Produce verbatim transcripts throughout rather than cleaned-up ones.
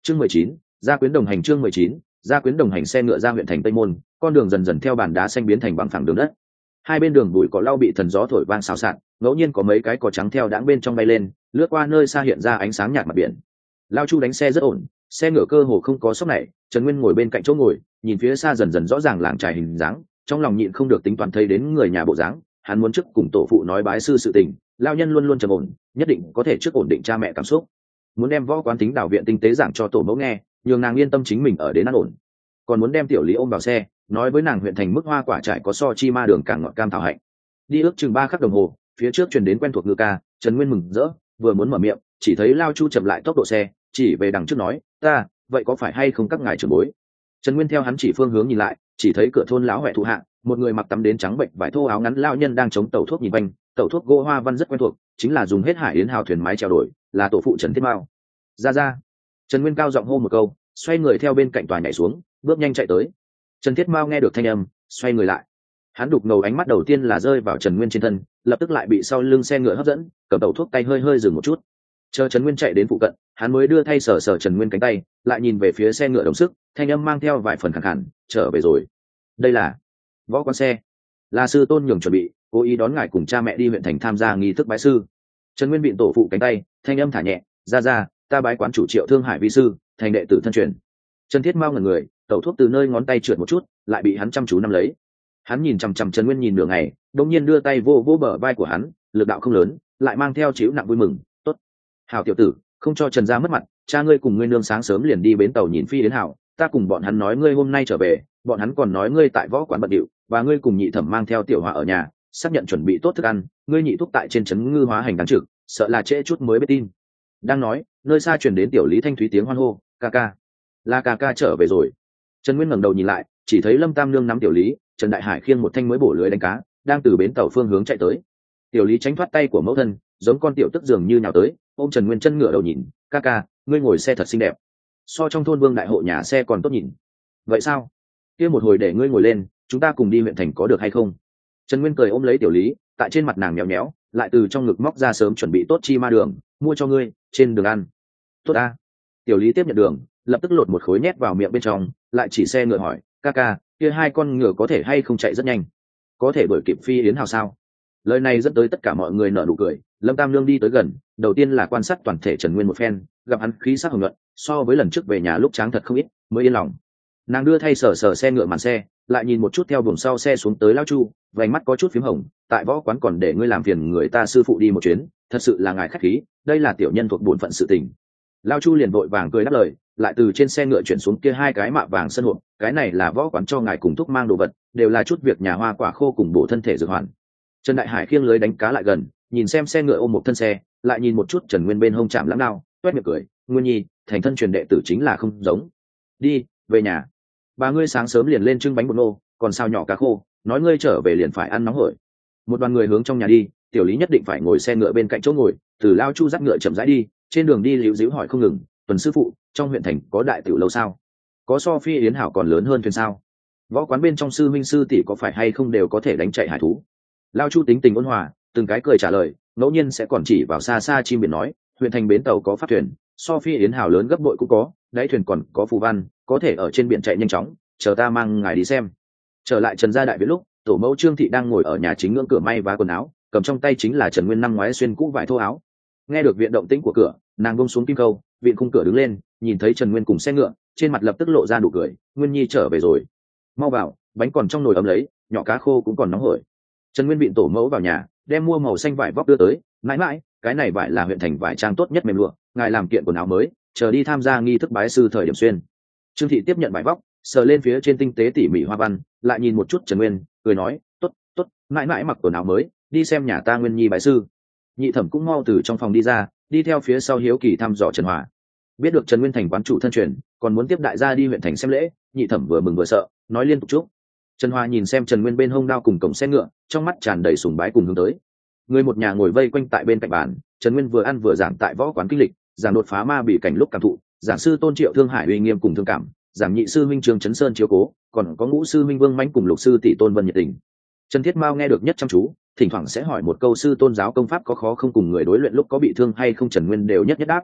chương mười chín, gia quyến đồng hành. chương mười chín, gia quyến đồng hành. Xe ngựa ra huyện thành Tây Môn, con đường dần dần theo bàn đá xanh biến thành bằng phẳng đường đất. Hai bên đường bụi cỏ lau bị thần gió thổi vang xào xạc, ngẫu nhiên có mấy cái cỏ trắng theo đãng bên trong bay lên, lướt qua nơi xa hiện ra ánh sáng nhạt mặt biển. Lao Chu đánh xe rất ổn, xe ngựa cơ hồ không có sốc này. Trần Nguyên ngồi bên cạnh chỗ ngồi, nhìn phía xa dần dần rõ ràng làng trài hình dáng, trong lòng nhịn không được tính toán thấy đến người nhà bộ dáng. Hắn muốn trước cùng tổ phụ nói bái sư sự tình, lao nhân luôn luôn trầm ổn, nhất định có thể trước ổn định cha mẹ cảm xúc. Muốn đem võ quán tính đảo viện tinh tế giảng cho tổ mẫu nghe, nhường nàng yên tâm chính mình ở đến an ổn. Còn muốn đem tiểu Lý ôm vào xe, nói với nàng huyện thành mức hoa quả trải có so chi ma đường càng ngọt cam thảo hạnh. Đi ước chừng ba khắc đồng hồ, phía trước truyền đến quen thuộc ngư ca. Trần Nguyên mừng rỡ, vừa muốn mở miệng, chỉ thấy Lao Chu chậm lại tốc độ xe, chỉ về đằng trước nói, ta, vậy có phải hay không các ngài trưởng bối? Trần Nguyên theo hắn chỉ phương hướng nhìn lại, chỉ thấy cửa thôn lão huệ thụ hạ, một người mặc tắm đến trắng bệnh vải thô áo ngắn lao nhân đang chống tàu thuốc nhìn quanh. Tàu thuốc gỗ hoa văn rất quen thuộc, chính là dùng hết hải yến hào thuyền mái treo đổi, là tổ phụ Trần Thiết Mao. Ra ra. Trần Nguyên cao giọng hô một câu, xoay người theo bên cạnh tòa nhảy xuống, bước nhanh chạy tới. Trần Thiết Mao nghe được thanh âm, xoay người lại. Hắn đục ngầu ánh mắt đầu tiên là rơi vào Trần Nguyên trên thân, lập tức lại bị sau lưng xe ngựa hấp dẫn, cầm tàu thuốc tay hơi hơi dừng một chút. Chờ Trần Nguyên chạy đến phụ cận, hắn mới đưa thay sờ sờ Trần Nguyên cánh tay, lại nhìn về phía xe ngựa đồng sức, thanh âm mang theo vài phần khẳng khẳng, trở về rồi. Đây là võ quan xe, là sư tôn nhường chuẩn bị, cố ý đón ngài cùng cha mẹ đi huyện thành tham gia nghi thức bái sư. Trần Nguyên vịn tổ phụ cánh tay, thanh âm thả nhẹ, ra ra, ta bái quán chủ Triệu Thương Hải vi sư, thành đệ tử thân truyền. Trần Thiết Mao ngẩn người, tẩu thuốc từ nơi ngón tay trượt một chút, lại bị hắn chăm chú nắm lấy. Hắn nhìn chằm chằm Trần Nguyên nhìn nửa ngày, đột nhiên đưa tay vô vô bờ vai của hắn, lực đạo không lớn, lại mang theo chịu nặng vui mừng, tốt. Hảo tiểu tử, không cho Trần gia mất mặt, cha ngươi cùng ngươi nương sáng sớm liền đi bến tàu nhìn phi đến hảo, ta cùng bọn hắn nói ngươi hôm nay trở về, bọn hắn còn nói ngươi tại võ quán bận điệu, và ngươi cùng nhị thẩm mang theo tiểu họa ở nhà, xác nhận chuẩn bị tốt thức ăn, ngươi nhị thúc tại trên trấn ngư hóa hành đáng trực, sợ là trễ chút mới biết tin. Đang nói, nơi xa truyền đến tiểu Lý thanh thúy tiếng hoan hô, ca ca, là ca ca trở về rồi. Trần Nguyên ngẩng đầu nhìn lại, chỉ thấy Lâm Tam Nương nắm tiểu Lý, Trần Đại Hải khiêng một thanh mới bổ lưới đánh cá, đang từ bến tàu phương hướng chạy tới. Tiểu Lý tránh thoát tay của mẫu thân, giống con tiểu tức dường như nhào tới, ôm Trần Nguyên chân ngựa đầu nhìn, ca ca, ngươi ngồi xe thật xinh đẹp, so trong thôn Vương đại hộ nhà xe còn tốt nhìn. Vậy sao? Kia một hồi để ngươi ngồi lên, chúng ta cùng đi huyện thành có được hay không? Trần Nguyên cười ôm lấy tiểu Lý, tại trên mặt nàng nhéo nhéo, lại từ trong ngực móc ra sớm chuẩn bị tốt chi ma đường, mua cho ngươi, trên đường ăn. Tốt a. Tiểu Lý tiếp nhận đường, lập tức lột một khối nhét vào miệng bên trong, lại chỉ xe ngựa hỏi, ca ca, kia hai con ngựa có thể hay không chạy rất nhanh? Có thể đuổi kịp phi yến hào sao? Lời này dẫn tới tất cả mọi người nở nụ cười. Lâm Tam Nương đi tới gần, đầu tiên là quan sát toàn thể Trần Nguyên một phen, gặp hắn khí sắc hồng nhuận, so với lần trước về nhà lúc tráng thật không ít, mới yên lòng. Nàng đưa thay sờ sờ xe ngựa màn xe, lại nhìn một chút theo buồng sau xe xuống tới Lao Chu, vành mắt có chút phím hồng, tại võ quán còn để ngươi làm phiền người ta sư phụ đi một chuyến, thật sự là ngài khách khí, đây là tiểu nhân thuộc bổn phận sự tình. Lao Chu liền vội vàng cười đáp lời, lại từ trên xe ngựa chuyển xuống kia hai cái mạ vàng sân hộp, cái này là võ quán cho ngài cùng thúc mang đồ vật, đều là chút việc nhà hoa quả khô cùng bổ thân thể dược hoàn. Trần Đại Hải khiêng lưới đánh cá lại gần, nhìn xem xe ngựa ôm một thân xe, lại nhìn một chút Trần Nguyên bên hông chạm lãng đao, toét miệng cười, Nguyên Nhi, thành thân truyền đệ tử chính là không giống. Đi, về nhà. Bà ngươi sáng sớm liền lên trưng bánh bột nô, còn sao nhỏ cá khô, nói ngươi trở về liền phải ăn nóng hổi. Một đoàn người hướng trong nhà đi, tiểu Lý nhất định phải ngồi xe ngựa bên cạnh chỗ ngồi, từ Lao Chu dắt ngựa chậm rãi đi, trên đường đi liễu díu hỏi không ngừng, Tuần sư phụ, trong huyện thành có đại tiểu lâu sao? Có so phi yến hảo còn lớn hơn thuyền sao? Võ quán bên trong sư minh sư tỷ có phải hay không đều có thể đánh chạy hải thú? Lao Chu tính tình ôn hòa, từng cái cười trả lời, ngẫu nhiên sẽ còn chỉ vào xa xa chim biển nói, huyện thành bến tàu có pháp thuyền, so phi yến hào lớn gấp bội cũng có, đáy thuyền còn có phù văn, có thể ở trên biển chạy nhanh chóng, chờ ta mang ngài đi xem. Trở lại Trần gia đại viện lúc, tổ mẫu Trương thị đang ngồi ở nhà chính ngưỡng cửa may vá quần áo, cầm trong tay chính là Trần Nguyên năm ngoái xuyên cũ vải thô áo. Nghe được viện động tĩnh của cửa, nàng buông xuống kim câu, viện khung cửa đứng lên, nhìn thấy Trần Nguyên cùng xe ngựa, trên mặt lập tức lộ ra nụ cười, Nguyên Nhi trở về rồi, mau vào, bánh còn trong nồi ấm lấy, nhỏ cá khô cũng còn nóng hổi. Trần Nguyên viện tổ mẫu vào nhà, đem mua màu xanh vải vóc đưa tới, mãi mãi, cái này vải là huyện thành vải trang tốt nhất mềm lụa, ngài làm kiện quần áo mới, chờ đi tham gia nghi thức bái sư thời điểm xuyên. Trương thị tiếp nhận vải vóc, sờ lên phía trên tinh tế tỉ mỉ hoa văn, lại nhìn một chút Trần Nguyên, cười nói, tốt, tốt, mãi mãi mặc quần áo mới, đi xem nhà ta Nguyên Nhi bái sư. Nhị thẩm cũng mau từ trong phòng đi ra, đi theo phía sau hiếu kỳ thăm dò Trần Hòa. Biết được Trần Nguyên thành quán chủ thân truyền, còn muốn tiếp đại gia đi huyện thành xem lễ, nhị thẩm vừa mừng vừa sợ, nói liên tục chúc. Trần Hòa nhìn xem Trần Nguyên bên hông đao cùng cổng xe ngựa, trong mắt tràn đầy sùng bái cùng hướng tới. Người một nhà ngồi vây quanh tại bên cạnh bàn, Trần Nguyên vừa ăn vừa giảng tại võ quán kinh lịch, giảng đột phá ma bị cảnh lúc cảm thụ, giảng sư Tôn Triệu Thương Hải uy nghiêm cùng thương cảm, giảng nhị sư minh Trường Chấn Sơn chiếu cố, còn có ngũ sư minh Vương Mãnh cùng lục sư tỷ Tôn Vân nhiệt tình. Trần Thiết Mao nghe được nhất chăm chú, thỉnh thoảng sẽ hỏi một câu sư tôn giáo công pháp có khó không cùng người đối luyện lúc có bị thương hay không, Trần Nguyên đều nhất nhất đáp.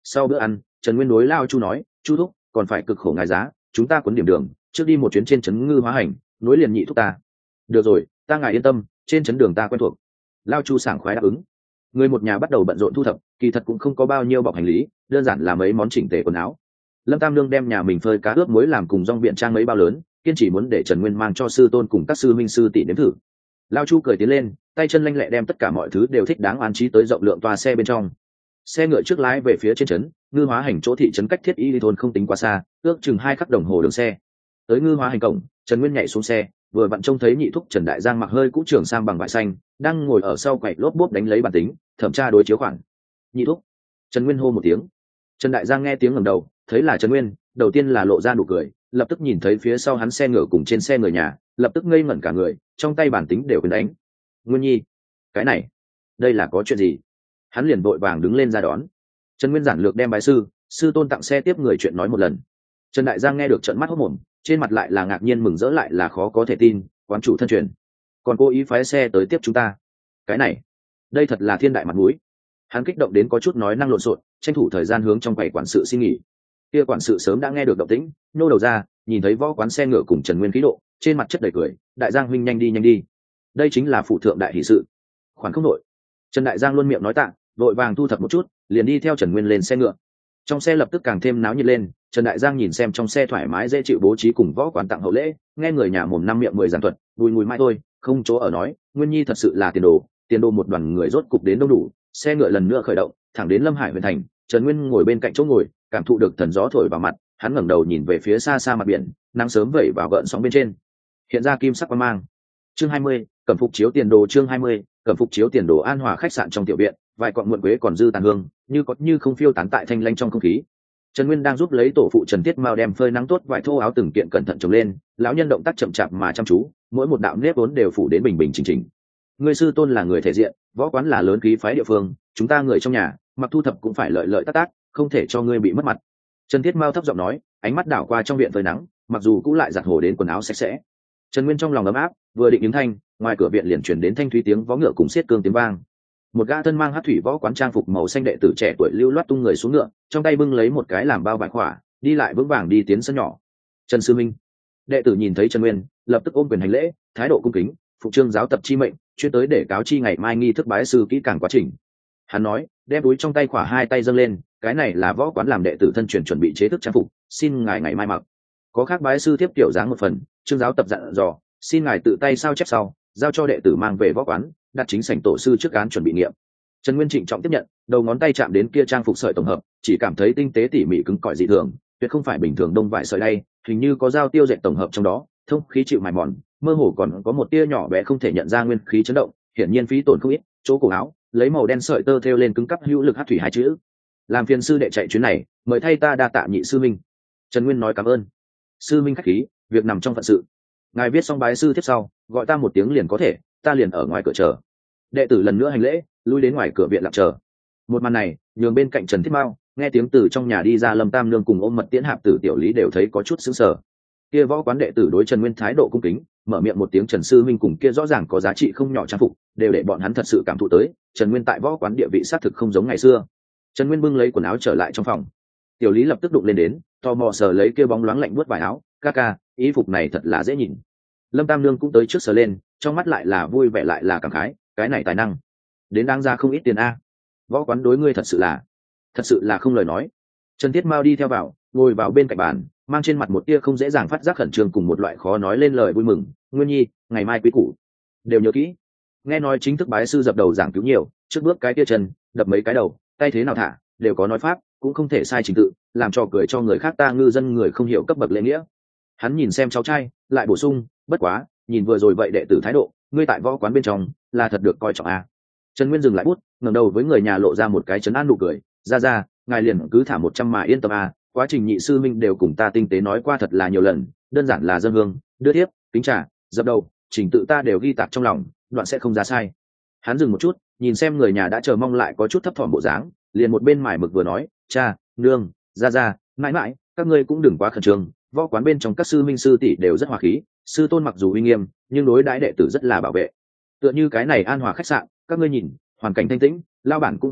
Sau bữa ăn, Trần Nguyên đối Lao Chu nói, chu thúc còn phải cực khổ ngài giá, chúng ta cuốn điểm đường trước đi một chuyến trên trấn Ngư Hóa Hành, nối liền nhị thúc ta. Được rồi, ta ngài yên tâm, trên trấn đường ta quen thuộc. Lao Chu sảng khoái đáp ứng. Người một nhà bắt đầu bận rộn thu thập, kỳ thật cũng không có bao nhiêu bọc hành lý, đơn giản là mấy món chỉnh tề quần áo. Lâm Tam Nương đem nhà mình phơi cá ướp muối làm cùng rong biện trang mấy bao lớn, kiên chỉ muốn để Trần Nguyên mang cho sư tôn cùng các sư minh sư tỷ nếm thử. Lao Chu cười tiến lên, tay chân lanh lẹ đem tất cả mọi thứ đều thích đáng an trí tới rộng lượng toa xe bên trong. Xe ngựa trước lái về phía trên trấn Ngư Hóa Hành, chỗ thị trấn cách Thiết Y thôn không tính quá xa, ước chừng hai khắc đồng hồ đường xe. Tới Ngư Hóa Hành cổng, Trần Nguyên nhảy xuống xe, vừa vặn trông thấy nhị thúc Trần Đại Giang mặc hơi cũ trường sam bằng vải xanh, đang ngồi ở sau quầy lốp bốp đánh lấy bản tính, thẩm tra đối chiếu khoản. Nhị thúc. Trần Nguyên hô một tiếng. Trần Đại Giang nghe tiếng ngẩng đầu, thấy là Trần Nguyên, đầu tiên là lộ ra nụ cười, lập tức nhìn thấy phía sau hắn xe ngựa cùng trên xe người nhà, lập tức ngây ngẩn cả người, trong tay bản tính đều quyền đánh. Nguyên Nhi, cái này, đây là có chuyện gì? Hắn liền vội vàng đứng lên ra đón. Trần Nguyên giản lược đem bái sư, sư tôn tặng xe tiếp người chuyện nói một lần. Trần Đại Giang nghe được trợn mắt hốt mồm, trên mặt lại là ngạc nhiên mừng rỡ lại là khó có thể tin, quán chủ thân truyền, còn cố ý phái xe tới tiếp chúng ta. Cái này, đây thật là thiên đại mặt mũi. Hắn kích động đến có chút nói năng lộn xộn, tranh thủ thời gian hướng trong quầy quản sự xin nghỉ. Kia quản sự sớm đã nghe được động tĩnh, nô đầu ra, nhìn thấy võ quán xe ngựa cùng Trần Nguyên khí độ, trên mặt chất đầy cười, Đại Giang huynh nhanh đi nhanh đi. Đây chính là phụ thượng đại hỷ sự. Khoản không nội. Trần Đại Giang luôn miệng nói tạ, vội vàng thu thập một chút, liền đi theo Trần Nguyên lên xe ngựa. Trong xe lập tức càng thêm náo nhiệt lên, Trần Đại Giang nhìn xem trong xe thoải mái dễ chịu bố trí cùng võ quán tặng hậu lễ, nghe người nhà mồm năm miệng mười giảng thuật, bùi mùi mai thôi, không chỗ ở nói, Nguyên Nhi thật sự là tiền đồ, tiền đồ một đoàn người rốt cục đến đông đủ, xe ngựa lần nữa khởi động, thẳng đến Lâm Hải huyện thành. Trần Nguyên ngồi bên cạnh chỗ ngồi, cảm thụ được thần gió thổi vào mặt, hắn ngẩng đầu nhìn về phía xa xa mặt biển, nắng sớm vẩy vào gợn sóng bên trên, hiện ra kim sắc quang mang. Chương hai mươi, cẩm phục chiếu tiền đồ. Chương hai mươi, cẩm phục chiếu tiền đồ. An Hòa khách sạn trong tiểu viện, vài cọng muộn quế còn dư tàn hương, như có như không phiêu tán tại thanh lanh trong không khí. Trần Nguyên đang giúp lấy tổ phụ Trần Tiết Mao đem phơi nắng tốt vải thô áo từng kiện cẩn thận trồng lên, lão nhân động tác chậm chạp mà chăm chú, mỗi một đạo nếp vốn đều phủ đến bình bình chỉnh chỉnh. Người sư tôn là người thể diện, võ quán là lớn khí phái địa phương, chúng ta người trong nhà, mặc thu thập cũng phải lợi lợi tác tác, không thể cho ngươi bị mất mặt. Trần Tiết Mao thấp giọng nói, ánh mắt đảo qua trong viện phơi nắng, mặc dù cũng lại giặt hồ đến quần áo sạch sẽ. Trần Nguyên trong lòng ấm áp, vừa định ứng thanh, ngoài cửa viện liền truyền đến thanh thúy tiếng vó ngựa cùng xiết cương tiếng vang. Một gã thân mang hắc thủy võ quán trang phục màu xanh đệ tử trẻ tuổi lưu loát tung người xuống ngựa, trong tay bưng lấy một cái làm bao vải khỏa, đi lại vững vàng đi tiến sân nhỏ. Trần sư minh. Đệ tử nhìn thấy Trần Nguyên, lập tức ôm quyền hành lễ, thái độ cung kính, phụ trương giáo tập chi mệnh, chuyên tới để cáo chi ngày mai nghi thức bái sư kỹ càng quá trình. Hắn nói, đem túi trong tay khỏa hai tay dâng lên, cái này là võ quán làm đệ tử thân truyền chuẩn bị chế thức trang phục, xin ngài ngày mai mặc. Có khác bái sư tiếp tiểu dáng một phần, trương giáo tập dặn dò, xin ngài tự tay sao chép sau, giao cho đệ tử mang về võ quán, đặt chính sảnh tổ sư trước án chuẩn bị nghiệm. Trần Nguyên trịnh trọng tiếp nhận, đầu ngón tay chạm đến kia trang phục sợi tổng hợp, chỉ cảm thấy tinh tế tỉ mỉ cứng cỏi dị thường, tuyệt không phải bình thường đông vải sợi đay, hình như có dao tiêu dệt tổng hợp trong đó, thông khí chịu mài mòn, mơ hồ còn có một tia nhỏ bé không thể nhận ra nguyên khí chấn động, hiển nhiên phí tổn không ít. Chỗ cổ áo lấy màu đen sợi tơ thêu lên cứng cắp hữu lực hắc thủy hai chữ. Làm phiền sư đệ chạy chuyến này, mời thay ta đa tạ nhị sư minh. Trần Nguyên nói cảm ơn. Sư minh khách khí, việc nằm trong phận sự. Ngài viết xong bái sư tiếp sau, gọi ta một tiếng liền có thể, ta liền ở ngoài cửa chờ. Đệ tử lần nữa hành lễ, lui đến ngoài cửa viện lặng chờ. Một màn này nhường bên cạnh Trần Thiết Mao nghe tiếng từ trong nhà đi ra Lâm Tam Nương cùng ôm mật tiễn hạp tử tiểu lý đều thấy có chút sững sờ. Kia võ quán đệ tử đối Trần Nguyên thái độ cung kính, mở miệng một tiếng Trần sư minh cùng kia rõ ràng có giá trị không nhỏ trang phục, đều để bọn hắn thật sự cảm thụ tới Trần Nguyên tại võ quán địa vị xác thực không giống ngày xưa. Trần Nguyên bưng lấy quần áo trở lại trong phòng. Tiểu lý lập tức đụng lên đến, tò mò sờ lấy kia bóng loáng lạnh buốt vải áo, ca ca, ý phục này thật là dễ nhìn. Lâm Tam Nương cũng tới trước sờ lên, trong mắt lại là vui vẻ lại là cảm khái, cái này tài năng đến đáng ra không ít tiền a. Võ quán đối ngươi thật sự là thật sự là không lời nói. Trần Thiết Mao đi theo vào, ngồi vào bên cạnh bàn, mang trên mặt một tia không dễ dàng phát giác khẩn trương cùng một loại khó nói lên lời vui mừng. Nguyên Nhi, ngày mai quý củ đều nhớ kỹ. Nghe nói chính thức bái sư dập đầu giảng cứu nhiều, trước bước cái tia chân đập mấy cái đầu, tay thế nào thả đều có nói pháp, cũng không thể sai trình tự, làm cho cười cho người khác ta ngư dân người không hiểu cấp bậc lễ nghĩa. Hắn nhìn xem cháu trai, lại bổ sung, bất quá nhìn vừa rồi vậy đệ tử thái độ, ngươi tại võ quán bên trong là thật được coi trọng a. Trần Nguyên dừng lại bút, ngẩng đầu với người nhà lộ ra một cái trấn an nụ cười, ra ra, ngài liền cứ thả một trăm mà yên tâm a. Quá trình nhị sư minh đều cùng ta tinh tế nói qua thật là nhiều lần, đơn giản là dân hương, đưa tiếp, kính trả, dập đầu, trình tự ta đều ghi tạc trong lòng, đoạn sẽ không ra sai. Hắn dừng một chút, nhìn xem người nhà đã chờ mong lại có chút thấp thỏm bộ dáng, liền một bên mải mực vừa nói, cha, nương, ra ra, mãi mãi, các ngươi cũng đừng quá khẩn trương, võ quán bên trong các sư minh sư tỷ đều rất hòa khí, sư tôn mặc dù uy nghiêm, nhưng đối đãi đệ tử rất là bảo vệ. Tựa như cái này An Hòa khách sạn, các ngươi nhìn, hoàn cảnh thanh tĩnh, lao bản cũng khách khí,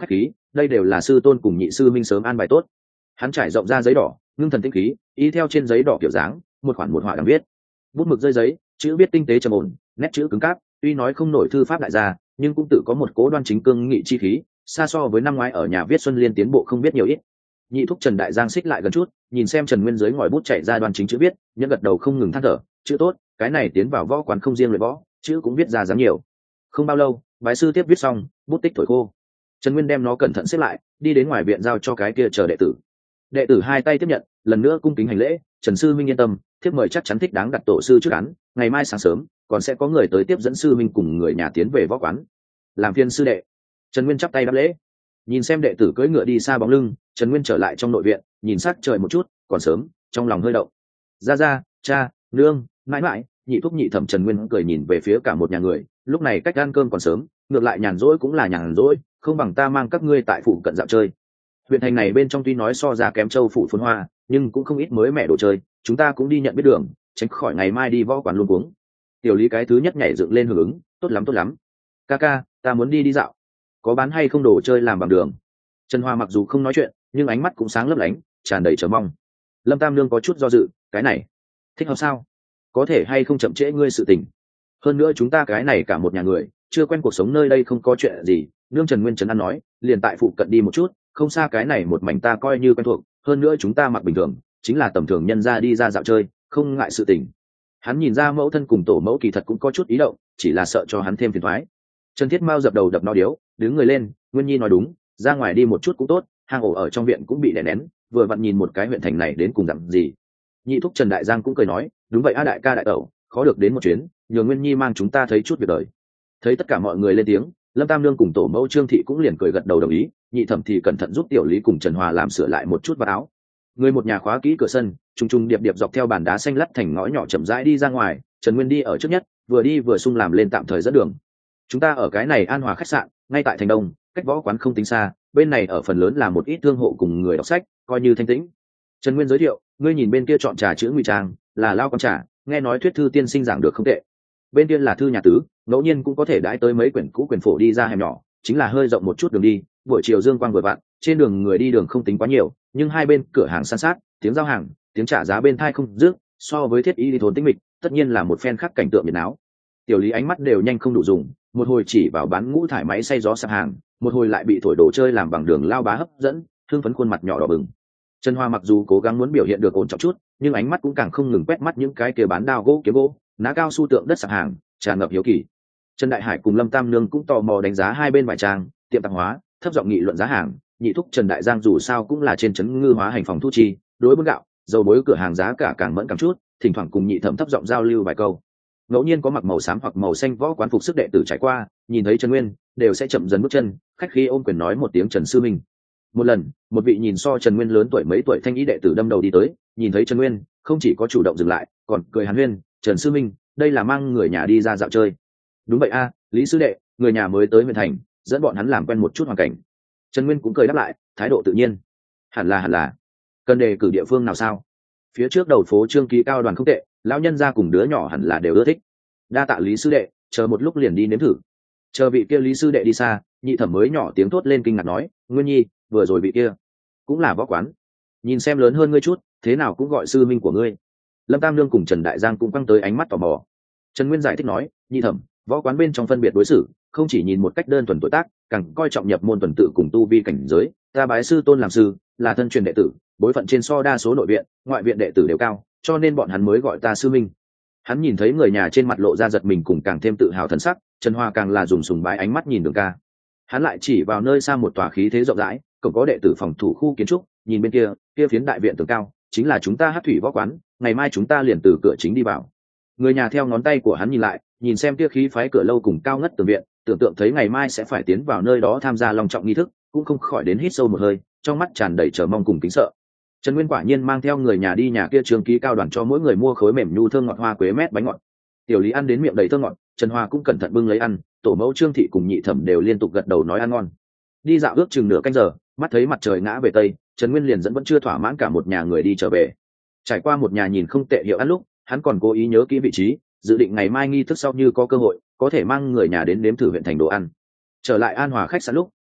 đây đều là sư tôn cùng nhị sư minh sớm an bài tốt. Hắn trải rộng ra giấy đỏ, ngưng thần tinh khí, ý theo trên giấy đỏ kiểu dáng, một khoản một họa đang viết. Bút mực rơi giấy, chữ viết tinh tế trầm ổn, nét chữ cứng cáp, tuy nói không nổi thư pháp đại gia, nhưng cũng tự có một cố đoan chính cương nghị chi khí, xa so với năm ngoái ở nhà viết Xuân Liên tiến bộ không biết nhiều ít. Nhị thúc Trần Đại Giang xích lại gần chút, nhìn xem Trần Nguyên dưới ngòi bút chạy ra đoan chính chữ viết, nhẫn gật đầu không ngừng than thở, chữ tốt, cái này tiến vào võ quán không riêng luyện võ, chữ cũng viết ra dám nhiều. Không bao lâu, bái sư tiếp viết xong, bút tích thổi khô. Trần Nguyên đem nó cẩn thận xếp lại, đi đến ngoài viện giao cho cái kia chờ đệ tử. Đệ tử hai tay tiếp nhận, lần nữa cung kính hành lễ. Trần sư minh yên tâm, thiếp mời chắc chắn thích đáng đặt tổ sư trước án, ngày mai sáng sớm còn sẽ có người tới tiếp dẫn sư minh cùng người nhà tiến về võ quán. Làm phiên sư đệ. Trần Nguyên chắp tay đáp lễ. Nhìn xem đệ tử cưỡi ngựa đi xa bóng lưng, Trần Nguyên trở lại trong nội viện, nhìn sắc trời một chút, còn sớm, trong lòng hơi động. Ra ra, cha, nương, mãi mãi, nhị thúc nhị thẩm. Trần Nguyên cười nhìn về phía cả một nhà người, lúc này cách ăn cơm còn sớm, ngược lại nhàn rỗi cũng là nhàn rỗi, không bằng ta mang các ngươi tại phụ cận dạo chơi. Huyện thành này bên trong tuy nói so ra kém châu phủ phồn hoa, nhưng cũng không ít mới mẻ đồ chơi, chúng ta cũng đi nhận biết đường, tránh khỏi ngày mai đi võ quán luôn cuống. Tiểu Lý cái thứ nhất nhảy dựng lên hưởng ứng, tốt lắm tốt lắm. Ca ca, ta muốn đi đi dạo. Có bán hay không đồ chơi làm bằng đường? Trần Hoa mặc dù không nói chuyện, nhưng ánh mắt cũng sáng lấp lánh, tràn đầy chờ mong. Lâm Tam Nương có chút do dự, cái này thích hợp sao? Có thể hay không chậm trễ ngươi sự tình? Hơn nữa chúng ta cái này cả một nhà người, chưa quen cuộc sống nơi đây không có chuyện gì. Nương Trần Nguyên Trấn An nói, liền tại phụ cận đi một chút, không xa cái này một mảnh ta coi như quen thuộc. Hơn nữa chúng ta mặc bình thường, chính là tầm thường nhân ra đi ra dạo chơi, không ngại sự tình. Hắn nhìn ra mẫu thân cùng tổ mẫu kỳ thật cũng có chút ý động, chỉ là sợ cho hắn thêm phiền toái. Trần Thiết Mao dập đầu đập no điếu, đứng người lên. Nguyên Nhi nói đúng, ra ngoài đi một chút cũng tốt, hang ổ ở trong viện cũng bị đè nén, vừa vặn nhìn một cái huyện thành này đến cùng dặn gì. Nhị thúc Trần Đại Giang cũng cười nói, đúng vậy a đại ca đại tẩu, khó được đến một chuyến, nhờ Nguyên Nhi mang chúng ta thấy chút việc đời. Thấy tất cả mọi người lên tiếng, Lâm Tam Nương cùng tổ mẫu Trương Thị cũng liền cười gật đầu đồng ý. Nhị thẩm thì cẩn thận giúp Tiểu Lý cùng Trần Hòa làm sửa lại một chút vào áo. Người một nhà khóa kỹ cửa sân, trùng trùng điệp điệp dọc theo bàn đá xanh lắt thành ngõ nhỏ chậm rãi đi ra ngoài. Trần Nguyên đi ở trước nhất, vừa đi vừa sung làm lên tạm thời dẫn đường. Chúng ta ở cái này An Hòa khách sạn, ngay tại thành đông, cách võ quán không tính xa, bên này ở phần lớn là một ít thương hộ cùng người đọc sách, coi như thanh tĩnh. Trần Nguyên giới thiệu, ngươi nhìn bên kia chọn trà chữ ngụy trang, là lao con trà, nghe nói thuyết thư tiên sinh giảng được không tệ. Bên kia là thư nhà tứ, ngẫu nhiên cũng có thể đãi tới mấy quyển cũ quyển phổ đi ra hẻm nhỏ, chính là hơi rộng một chút đường đi. Buổi chiều dương quang vừa vặn, trên đường người đi đường không tính quá nhiều, nhưng hai bên cửa hàng san sát, tiếng giao hàng, tiếng trả giá bên thai không dứt, so với thiết y đi thốn tĩnh mịch, tất nhiên là một phen khác cảnh tượng biển áo. Tiểu Lý ánh mắt đều nhanh không đủ dùng, một hồi chỉ vào bán ngũ thải máy xay gió sạp hàng, một hồi lại bị thổi đồ chơi làm bằng đường lao bá hấp dẫn, thương phấn khuôn mặt nhỏ đỏ bừng. Trần Hoa mặc dù cố gắng muốn biểu hiện được ổn trọng chút, nhưng ánh mắt cũng càng không ngừng quét mắt những cái kia bán đao gỗ kiếm gỗ, ná cao su tượng đất sạp hàng, tràn ngập hiếu kỳ. Trần Đại Hải cùng Lâm Tam Nương cũng tò mò đánh giá hai bên vải trang, tiệm tạp hóa, thấp giọng nghị luận giá hàng. Nhị thúc Trần Đại Giang dù sao cũng là trên trấn ngư hóa hành phòng thu chi, đối buôn gạo, dầu bối cửa hàng giá cả càng mẫn càng chút, thỉnh thoảng cùng nhị thẩm thấp giọng giao lưu vài câu. Ngẫu nhiên có mặc màu xám hoặc màu xanh võ quán phục sức đệ tử trải qua, nhìn thấy Trần Nguyên, đều sẽ chậm dần bước chân, khách khí ôm quyền nói một tiếng Trần sư minh. Một lần, một vị nhìn so Trần Nguyên lớn tuổi mấy tuổi thanh ý đệ tử đâm đầu đi tới, nhìn thấy Trần Nguyên, không chỉ có chủ động dừng lại, còn cười hàn huyên, Trần sư minh, đây là mang người nhà đi ra dạo chơi. Đúng vậy a, Lý sư đệ, người nhà mới tới huyện thành, dẫn bọn hắn làm quen một chút hoàn cảnh. Trần Nguyên cũng cười đáp lại, thái độ tự nhiên. Hẳn là hẳn là. Cần đề cử địa phương nào sao? Phía trước đầu phố Trương Ký cao đoàn không tệ, lão nhân gia cùng đứa nhỏ hẳn là đều ưa thích. Đa tạ Lý sư đệ, chờ một lúc liền đi nếm thử. Chờ vị kia Lý sư đệ đi xa, nhị thẩm mới nhỏ tiếng thốt lên kinh ngạc nói, Nguyên Nhi, vừa rồi vị kia cũng là võ quán, nhìn xem lớn hơn ngươi chút, thế nào cũng gọi sư minh của ngươi. Lâm Tam Nương cùng Trần Đại Giang cũng quăng tới ánh mắt tò mò. Trần Nguyên giải thích nói, nhị thẩm, võ quán bên trong phân biệt đối xử, không chỉ nhìn một cách đơn thuần tuổi tác, càng coi trọng nhập môn tuần tự cùng tu vi cảnh giới. Ta bái sư tôn làm sư, là thân truyền đệ tử, bối phận trên so đa số nội viện, ngoại viện đệ tử đều cao, cho nên bọn hắn mới gọi ta sư minh. Hắn nhìn thấy người nhà trên mặt lộ ra giật mình cùng càng thêm tự hào thần sắc, Trần Hoa càng là dùng sùng bái ánh mắt nhìn Đường ca. Hắn lại chỉ vào nơi xa một tòa khí thế rộng rãi, cổng có đệ tử phòng thủ khu kiến trúc, nhìn bên kia, kia phiến đại viện tường cao, chính là chúng ta Hắc Thủy võ quán, ngày mai chúng ta liền từ cửa chính đi vào. Người nhà theo ngón tay của hắn nhìn lại, nhìn xem kia khí phái cửa lâu cùng cao ngất tường viện, tưởng tượng thấy ngày mai sẽ phải tiến vào nơi đó tham gia long trọng nghi thức, cũng không khỏi đến hít sâu một hơi, trong mắt tràn đầy chờ mong cùng kính sợ. Trần Nguyên quả nhiên mang theo người nhà đi nhà kia Trương Ký cao đoàn cho mỗi người mua khối mềm nhu thơm ngọt hoa quế mét bánh ngọt. Tiểu Lý ăn đến miệng đầy thơm ngọt, Trần Hoa cũng cẩn thận bưng lấy ăn, tổ mẫu Trương Thị cùng nhị thẩm đều liên tục gật đầu nói ăn ngon. Đi dạo ước chừng nửa canh giờ, mắt thấy mặt trời ngã về tây, Trần Nguyên liền dẫn vẫn chưa thỏa mãn cả một nhà người đi trở về. Trải qua một nhà nhìn không tệ hiệu ăn lúc, hắn còn cố ý nhớ kỹ vị trí, dự định ngày mai nghi thức sau như có cơ hội, có thể mang người nhà đến nếm thử huyện thành đồ ăn. Trở lại An Hòa khách sạn lúc,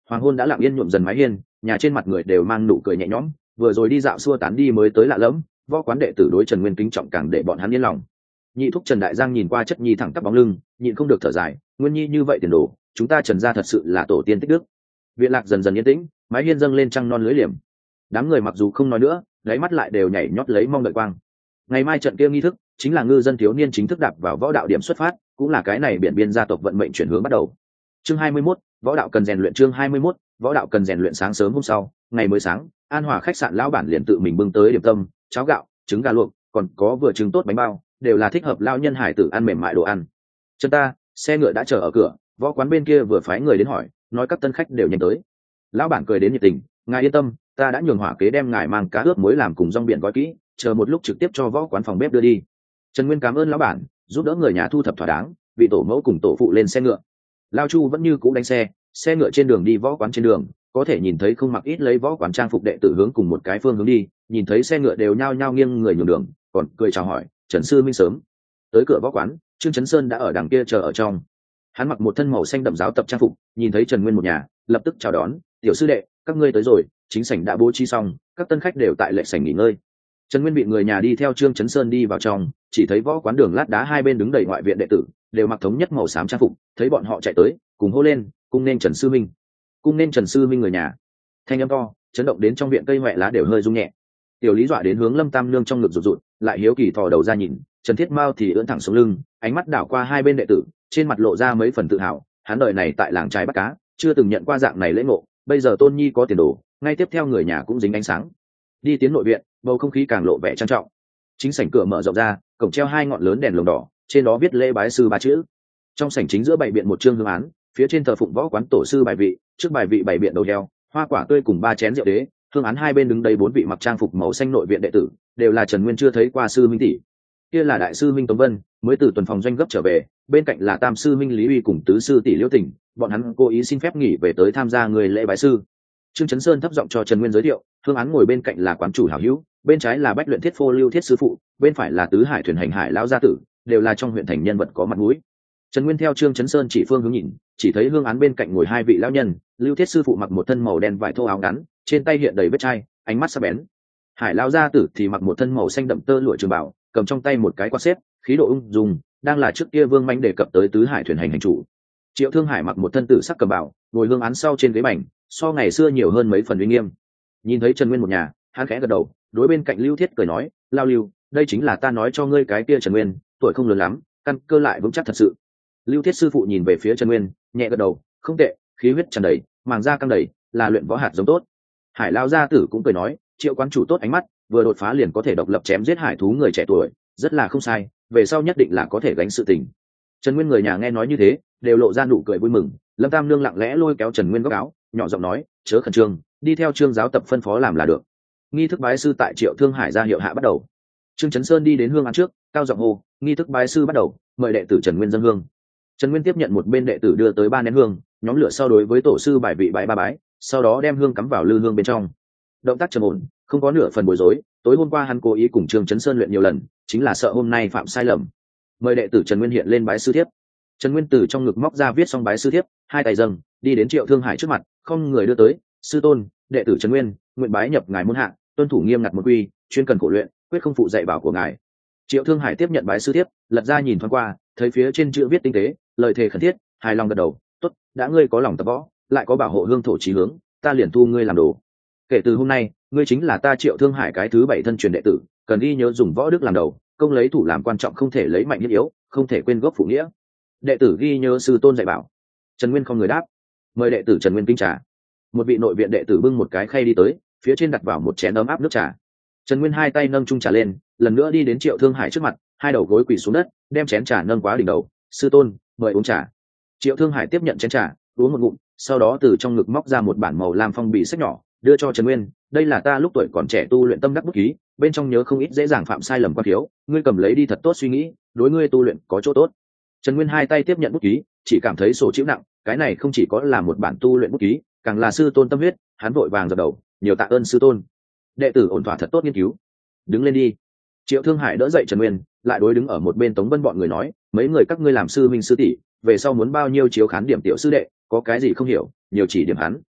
hoàng hôn đã lặng yên nhuộm dần mái hiên, nhà trên mặt người đều mang nụ cười nhẹ nhõm, vừa rồi đi dạo xua tán đi mới tới lạ lẫm, võ quán đệ tử đối Trần Nguyên kính trọng càng để bọn hắn yên lòng. Nhị thúc Trần Đại Giang nhìn qua chất nhi thẳng tắp bóng lưng, nhịn không được thở dài, Nguyên Nhi như vậy tiền đồ, chúng ta Trần gia thật sự là tổ tiên tích đức. Viện lạc dần dần yên tĩnh, mái hiên dâng lên trăng non lưới liềm. Đám người mặc dù không nói nữa, đáy mắt lại đều nhảy nhót lấy mong đợi quang. Ngày mai trận kia nghi thức chính là ngư dân thiếu niên chính thức đạp vào võ đạo điểm xuất phát, cũng là cái này biển biên gia tộc vận mệnh chuyển hướng bắt đầu. Chương hai mươi mốt, võ đạo cần rèn luyện. Chương hai mươi mốt, võ đạo cần rèn luyện. Sáng sớm hôm sau, ngày mới sáng, An Hòa khách sạn lão bản liền tự mình bưng tới điểm tâm, cháo gạo, trứng gà luộc, còn có vừa trứng tốt bánh bao, đều là thích hợp lao nhân hải tử ăn mềm mại đồ ăn. Chân ta, xe ngựa đã chờ ở cửa, võ quán bên kia vừa phái người đến hỏi, nói các tân khách đều nhanh tới. Lão bản cười đến nhiệt tình, ngài yên tâm, ta đã nhường hỏa kế đem ngài mang cá ướp muối làm cùng rong biển gói kỹ, chờ một lúc trực tiếp cho võ quán phòng bếp đưa đi. Trần Nguyên cảm ơn lão bản, giúp đỡ người nhà thu thập thỏa đáng, vị tổ mẫu cùng tổ phụ lên xe ngựa. Lao Chu vẫn như cũ đánh xe, xe ngựa trên đường đi võ quán trên đường, có thể nhìn thấy không mặc ít lấy võ quán trang phục đệ tử hướng cùng một cái phương hướng đi, nhìn thấy xe ngựa đều nhao nhao nghiêng người nhường đường, còn cười chào hỏi, Trần sư minh sớm. Tới cửa võ quán, Trương Chấn Sơn đã ở đằng kia chờ ở trong. Hắn mặc một thân màu xanh đậm giáo tập trang phục, nhìn thấy Trần Nguyên một nhà, lập tức chào đón, tiểu sư đệ, các ngươi tới rồi, chính sảnh đã bố trí xong, các tân khách đều tại lệ sảnh nghỉ ngơi. Trần Nguyên bị người nhà đi theo Trương Chấn Sơn đi vào trong, chỉ thấy võ quán đường lát đá hai bên đứng đầy ngoại viện đệ tử, đều mặc thống nhất màu xám trang phục, thấy bọn họ chạy tới, cùng hô lên, cung nên Trần sư minh, cung nên Trần sư minh. Người nhà thanh âm to, chấn động đến trong viện cây hoẹ lá đều hơi rung nhẹ. Tiểu Lý dọa đến hướng Lâm Tam Nương trong ngực rụt rụt, lại hiếu kỳ thò đầu ra nhìn, Trần Thiết Mao thì ưỡn thẳng xuống lưng, ánh mắt đảo qua hai bên đệ tử, trên mặt lộ ra mấy phần tự hào, hắn đời này tại làng trái bắt cá, chưa từng nhận qua dạng này lễ ngộ, bây giờ Tôn Nhi có tiền đồ, ngay tiếp theo người nhà cũng dính ánh sáng. Đi tiến nội viện, bầu không khí càng lộ vẻ trang trọng. Chính sảnh cửa mở rộng ra, cổng treo hai ngọn lớn đèn lồng đỏ, trên đó viết lễ bái sư ba chữ. Trong sảnh chính giữa bày biện một chương hương án, phía trên thờ phụng võ quán tổ sư bài vị, trước bài vị bày biện đầu heo, hoa quả tươi cùng ba chén rượu đế. Hương án hai bên đứng đây bốn vị mặc trang phục màu xanh nội viện đệ tử, đều là Trần Nguyên chưa thấy qua sư minh tỷ. Kia là đại sư minh Tống Vân, mới từ tuần phòng doanh gấp trở về, bên cạnh là tam sư minh Lý Uy cùng tứ sư tỷ Liễu Tỉnh, bọn hắn cố ý xin phép nghỉ về tới tham gia người lễ bái sư. Trương Chấn Sơn thấp giọng cho Trần Nguyên giới thiệu, hương án ngồi bên cạnh là quán chủ hảo hữu, bên trái là bách luyện thiết phô Lưu Thiết sư phụ, bên phải là tứ hải thuyền hành hải lão gia tử, đều là trong huyện thành nhân vật có mặt mũi. Trần Nguyên theo Trương Chấn Sơn chỉ phương hướng nhìn, chỉ thấy hương án bên cạnh ngồi hai vị lão nhân, Lưu Thiết sư phụ mặc một thân màu đen vải thô áo ngắn, trên tay hiện đầy vết chai, ánh mắt sắc bén. Hải lão gia tử thì mặc một thân màu xanh đậm tơ lụa trường bảo, cầm trong tay một cái quạt xếp, khí độ ung dung, đang là trước kia Vương Mạnh đề cập tới tứ hải thuyền hành hành chủ. Triệu Thương Hải mặc một thân tử sắc cầm bảo, ngồi hương án sau trên ghế bành, so ngày xưa nhiều hơn mấy phần uy nghiêm. Nhìn thấy Trần Nguyên một nhà, hắn khẽ gật đầu, đối bên cạnh Lưu Thiết cười nói, lao Lưu, đây chính là ta nói cho ngươi cái kia Trần Nguyên, tuổi không lớn lắm, căn cơ lại vững chắc thật sự. Lưu Thiết sư phụ nhìn về phía Trần Nguyên, nhẹ gật đầu, không tệ, khí huyết tràn đầy, màng da căng đầy, là luyện võ hạt giống tốt. Hải lao gia tử cũng cười nói, Triệu quán chủ tốt ánh mắt, vừa đột phá liền có thể độc lập chém giết hải thú người trẻ tuổi, rất là không sai, về sau nhất định là có thể gánh sự tình. Trần Nguyên người nhà nghe nói như thế, đều lộ ra nụ cười vui mừng. Lâm Tam Nương lặng lẽ lôi kéo Trần Nguyên góc áo, nhỏ giọng nói, chớ khẩn trương, đi theo Trương giáo tập phân phó làm là được. Nghi thức bái sư tại Triệu Thương Hải ra hiệu hạ bắt đầu. Trương Chấn Sơn đi đến hương án trước, cao giọng hô, nghi thức bái sư bắt đầu, mời đệ tử Trần Nguyên dâng hương. Trần Nguyên tiếp nhận một bên đệ tử đưa tới ba nén hương, nhóm lửa sau đối với tổ sư bài vị bái ba bái, sau đó đem hương cắm vào lư hương bên trong. Động tác trầm ổn, không có nửa phần bối rối. Tối hôm qua hắn cố ý cùng Trương Chấn Sơn luyện nhiều lần, chính là sợ hôm nay phạm sai lầm. Mời đệ tử Trần Nguyên hiện lên bái sư thiếp. Trần Nguyên từ trong ngực móc ra viết xong bái sư thiếp, hai tay dâng, đi đến Triệu Thương Hải trước mặt, không người đưa tới, sư tôn, đệ tử Trần Nguyên, nguyện bái nhập ngài môn hạ, tuân thủ nghiêm ngặt một quy, chuyên cần khổ luyện, quyết không phụ dạy bảo của ngài. Triệu Thương Hải tiếp nhận bái sư thiếp, lật ra nhìn thoáng qua, thấy phía trên chữ viết tinh tế, lời thề khẩn thiết, hài lòng gật đầu, tốt, đã ngươi có lòng tập võ, lại có bảo hộ hương thổ chí hướng, ta liền thu ngươi làm đồ. Kể từ hôm nay, ngươi chính là ta Triệu Thương Hải cái thứ bảy thân truyền đệ tử, cần ghi nhớ dùng võ đức làm đầu, công lấy thủ làm quan trọng, không thể lấy mạnh nhất yếu, không thể quên gốc phụ nghĩa. Đệ tử ghi nhớ sư tôn dạy bảo. Trần Nguyên không người đáp. Mời đệ tử Trần Nguyên kính trà. Một vị nội viện đệ tử bưng một cái khay đi tới, phía trên đặt vào một chén ấm áp nước trà. Trần Nguyên hai tay nâng chung trà lên, lần nữa đi đến Triệu Thương Hải trước mặt, hai đầu gối quỳ xuống đất, đem chén trà nâng quá đỉnh đầu. Sư tôn, mời uống trà. Triệu Thương Hải tiếp nhận chén trà, uống một ngụm, sau đó từ trong ngực móc ra một bản màu lam phong bì sách nhỏ, đưa cho Trần Nguyên. Đây là ta lúc tuổi còn trẻ tu luyện tâm đắc bút ký, bên trong nhớ không ít dễ dàng phạm sai lầm quan thiếu, ngươi cầm lấy đi thật tốt suy nghĩ, đối ngươi tu luyện có chỗ tốt. Trần Nguyên hai tay tiếp nhận bút ký, chỉ cảm thấy sổ chịu nặng, cái này không chỉ có là một bản tu luyện bút ký, càng là sư tôn tâm huyết, hắn vội vàng dập đầu, nhiều tạ ơn sư tôn. Đệ tử ổn thỏa thật tốt nghiên cứu. Đứng lên đi. Triệu Thương Hải đỡ dậy Trần Nguyên, lại đối đứng ở một bên Tống Vân bọn người nói, mấy người các ngươi làm sư minh sư tỷ, về sau muốn bao nhiêu chiếu khán điểm tiểu sư đệ, có cái gì không hiểu, nhiều chỉ điểm hắn.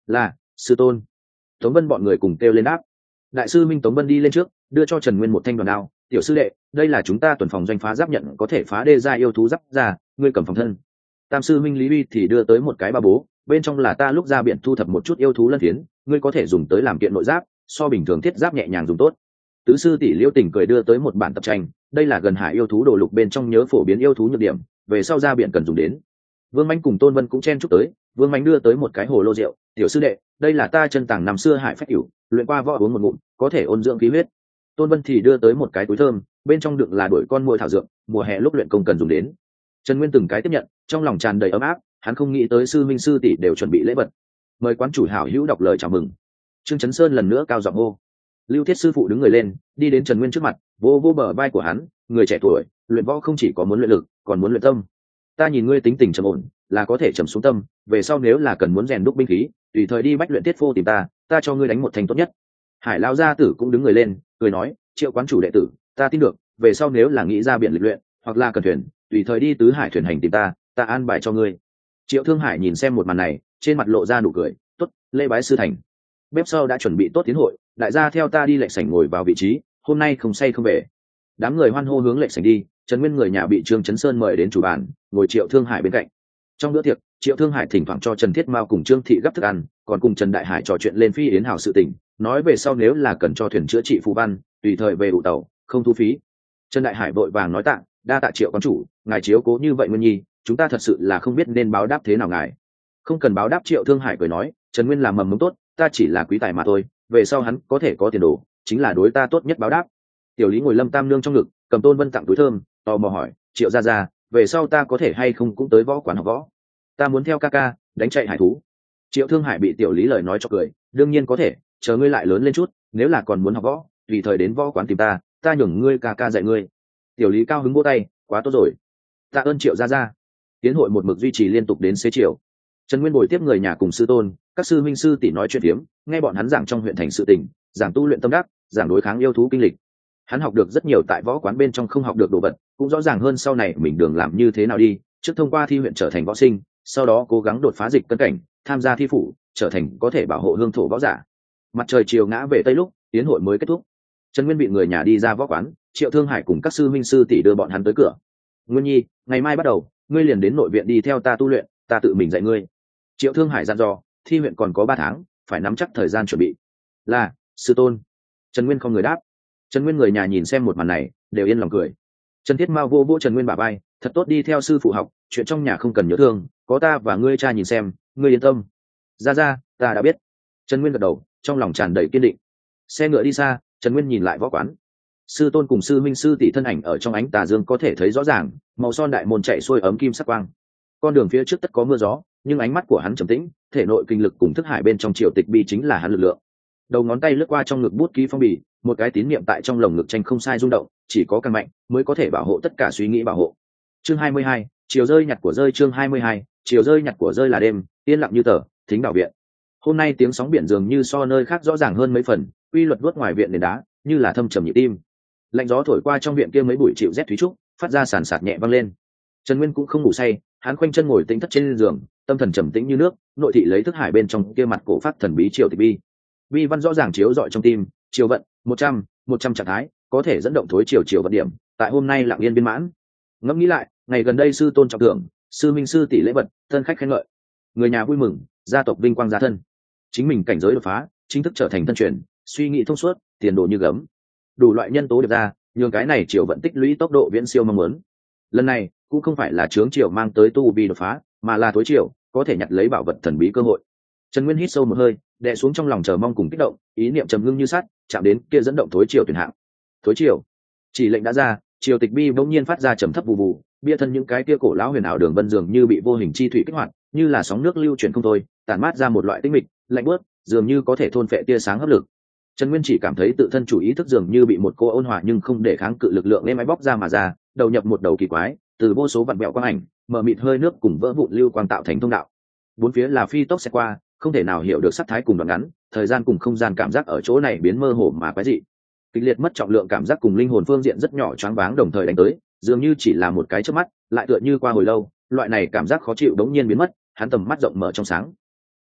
là sư tôn. Tống Vân bọn người cùng kêu lên đáp. Đại sư Minh Tống Vân đi lên trước, đưa cho Trần Nguyên một thanh đoàn đao. Tiểu sư đệ, đây là chúng ta tuần phòng doanh phá giáp nhận có thể phá đê gia yêu thú giáp ra, ngươi cầm phòng thân. Tam sư Minh Lý Uy thì đưa tới một cái ba bố, bên trong là ta lúc ra biển thu thập một chút yêu thú lân phiến, ngươi có thể dùng tới làm kiện nội giáp, so bình thường thiết giáp nhẹ nhàng dùng tốt. Tứ sư tỷ Liêu Tình cười đưa tới một bản tập tranh, đây là gần hải yêu thú đồ lục bên trong nhớ phổ biến yêu thú nhược điểm, về sau ra biển cần dùng đến. Vương Mạnh cùng Tôn Vân cũng chen chúc tới, Vương Mạnh đưa tới một cái hồ lô rượu, tiểu sư đệ, đây là ta chân tàng năm xưa hải phách cửu, luyện qua võ uống một ngụm, có thể ôn dưỡng khí huyết. Tôn Vân thì đưa tới một cái túi thơm, bên trong đựng là đuổi con mua thảo dược, mùa hè lúc luyện công cần dùng đến. Trần Nguyên từng cái tiếp nhận, trong lòng tràn đầy ấm áp, hắn không nghĩ tới sư minh sư tỷ đều chuẩn bị lễ vật. Mời quán chủ hảo hữu đọc lời chào mừng. Trương Chấn Sơn lần nữa cao giọng hô. Lưu Thiết sư phụ đứng người lên, đi đến Trần Nguyên trước mặt, vô vô bờ vai của hắn, người trẻ tuổi, luyện võ không chỉ có muốn luyện lực, còn muốn luyện tâm. Ta nhìn ngươi tính tình trầm ổn, là có thể trầm xuống tâm, về sau nếu là cần muốn rèn đúc binh khí, tùy thời đi bách luyện tiết phô tìm ta, ta cho ngươi đánh một thành tốt nhất. Hải lão gia tử cũng đứng người lên, cười nói, Triệu quán chủ đệ tử, ta tin được, về sau nếu là nghĩ ra biển lịch luyện, hoặc là cần thuyền, tùy thời đi tứ hải thuyền hành tìm ta, ta an bài cho ngươi. Triệu Thương Hải nhìn xem một màn này, trên mặt lộ ra nụ cười, tốt, lễ bái sư thành. Bếp sau đã chuẩn bị tốt tiến hội, đại gia theo ta đi lệnh sảnh ngồi vào vị trí, hôm nay không say không về. Đám người hoan hô hướng lệnh sảnh đi, Trần Nguyên người nhà bị Trương Chấn Sơn mời đến chủ bàn, ngồi Triệu Thương Hải bên cạnh. Trong bữa tiệc, Triệu Thương Hải thỉnh thoảng cho Trần Thiết Mao cùng Trương Thị gấp thức ăn, còn cùng Trần Đại Hải trò chuyện lên phi yến hào sự tình, nói về sau nếu là cần cho thuyền chữa trị phù văn, tùy thời về ủ tàu, không thu phí. Trần Đại Hải vội vàng nói tạ, đa tạ Triệu quán chủ, ngài chiếu cố như vậy Nguyên Nhi, chúng ta thật sự là không biết nên báo đáp thế nào ngài. Không cần báo đáp. Triệu Thương Hải cười nói, Trần Nguyên làm mầm mống tốt, ta chỉ là quý tài mà thôi, về sau hắn có thể có tiền đồ, chính là đối ta tốt nhất báo đáp. Tiểu Lý ngồi Lâm Tam Nương trong ngực, cầm Tôn Vân tặng túi thơm, tò mò hỏi, Triệu gia gia, về sau ta có thể hay không cũng tới võ quán học võ? Ta muốn theo ca ca đánh chạy hải thú. Triệu Thương Hải bị Tiểu Lý lời nói cho cười, đương nhiên có thể, chờ ngươi lại lớn lên chút, nếu là còn muốn học võ, tùy thời đến võ quán tìm ta, ta nhường ngươi ca ca dạy ngươi. Tiểu Lý cao hứng vỗ tay, quá tốt rồi, tạ ơn Triệu gia gia. Tiến hội một mực duy trì liên tục đến xế chiều. Trần Nguyên bồi tiếp người nhà cùng sư tôn, các sư minh sư tỷ nói chuyện phiếm, nghe bọn hắn giảng trong huyện thành sự tình, giảng tu luyện tâm đắc, giảng đối kháng yêu thú kinh lịch. Hắn học được rất nhiều tại võ quán bên trong không học được đồ vật, cũng rõ ràng hơn sau này mình đường làm như thế nào đi, trước thông qua thi huyện trở thành võ sinh, sau đó cố gắng đột phá dịch cân cảnh, tham gia thi phủ, trở thành có thể bảo hộ hương thổ võ giả. Mặt trời chiều ngã về tây lúc, tiến hội mới kết thúc. Trần Nguyên bị người nhà đi ra võ quán, Triệu Thương Hải cùng các sư minh sư tỷ đưa bọn hắn tới cửa. Nguyên Nhi, ngày mai bắt đầu, ngươi liền đến nội viện đi theo ta tu luyện, ta tự mình dạy ngươi. Triệu Thương Hải dặn dò, thi huyện còn có ba tháng, phải nắm chắc thời gian chuẩn bị. Là, sư tôn. Trần Nguyên không người đáp. Trần Nguyên người nhà nhìn xem một màn này, đều yên lòng cười. Trần Thiết Mao vô vô Trần Nguyên bả vai, thật tốt đi theo sư phụ học, chuyện trong nhà không cần nhớ thương, có ta và ngươi cha nhìn xem, ngươi yên tâm. Ra ra, ta đã biết. Trần Nguyên gật đầu, trong lòng tràn đầy kiên định. Xe ngựa đi xa, Trần Nguyên nhìn lại võ quán. Sư tôn cùng sư minh sư tỷ thân ảnh ở trong ánh tà dương có thể thấy rõ ràng, màu son đại môn chạy xuôi ấm kim sắc quang. Con đường phía trước tất có mưa gió, nhưng ánh mắt của hắn trầm tĩnh, thể nội kinh lực cùng thức hải bên trong triều tịch bi chính là hắn lực lượng. Đầu ngón tay lướt qua trong ngực bút ký phong bì, một cái tín niệm tại trong lồng ngực tranh không sai rung động, chỉ có căn mạnh mới có thể bảo hộ tất cả suy nghĩ bảo hộ. Chương hai mươi hai, chiều rơi nhặt của rơi. Chương hai mươi hai, chiều rơi nhặt của rơi là đêm, yên lặng như tờ, thính bảo viện. Hôm nay tiếng sóng biển dường như so nơi khác rõ ràng hơn mấy phần, quy luật vuốt ngoài viện nền đá, như là thâm trầm nhịp tim. Lạnh gió thổi qua trong viện kia mấy bụi chịu rét thúy trúc, phát ra sàn sạt nhẹ vang lên. Trần Nguyên cũng không ngủ say, hắn khoanh chân ngồi tĩnh thất trên giường, tâm thần trầm tĩnh như nước, nội thị lấy thức hải bên trong kia mặt cổ phát thần bí triều tịch bi. Vi văn rõ ràng chiếu rọi trong tim, chiều vận một trăm, một trăm trạng thái, có thể dẫn động thối chiều chiều vận điểm, tại hôm nay lặng yên viên mãn. Ngẫm nghĩ lại, ngày gần đây sư tôn trọng thưởng, sư minh sư tỷ lễ vật, thân khách khen ngợi, người nhà vui mừng, gia tộc vinh quang gia thân. Chính mình cảnh giới đột phá, chính thức trở thành thân truyền, suy nghĩ thông suốt, tiền đồ như gấm. Đủ loại nhân tố được ra, nhường cái này chiều vận tích lũy tốc độ viễn siêu mong muốn. Lần này cũng không phải là chướng chiều mang tới tu vi đột phá, mà là thối chiều có thể nhặt lấy bảo vật thần bí cơ hội. Trần Nguyên hít sâu một hơi, đè xuống trong lòng chờ mong cùng kích động, ý niệm trầm ngưng như sắt, chạm đến kia dẫn động thối chiều tuyển hạng. Thối chiều, chỉ lệnh đã ra, chiều tịch bi bỗng nhiên phát ra trầm thấp vù vù, bia thân những cái kia cổ lão huyền ảo đường vân dường như bị vô hình chi thủy kích hoạt, như là sóng nước lưu chuyển không thôi, tản mát ra một loại tinh mịch, lạnh buốt, dường như có thể thôn phệ tia sáng hấp lực. Trần Nguyên chỉ cảm thấy tự thân chủ ý thức dường như bị một cô ôn hòa nhưng không để kháng cự lực lượng êm ái bóc ra mà ra, đầu nhập một đầu kỳ quái, từ vô số vặn vẹo quang ảnh, mở mịt hơi nước cùng vỡ vụn lưu quang tạo thành thông đạo. Bốn phía là phi tốc sẽ qua, không thể nào hiểu được sắc thái cùng đoạn ngắn, thời gian cùng không gian cảm giác ở chỗ này biến mơ hồ mà quái dị. Kịch liệt mất trọng lượng cảm giác cùng linh hồn phương diện rất nhỏ choáng váng đồng thời đánh tới, dường như chỉ là một cái chớp mắt, lại tựa như qua hồi lâu, loại này cảm giác khó chịu đống nhiên biến mất, hắn tầm mắt rộng mở trong sáng.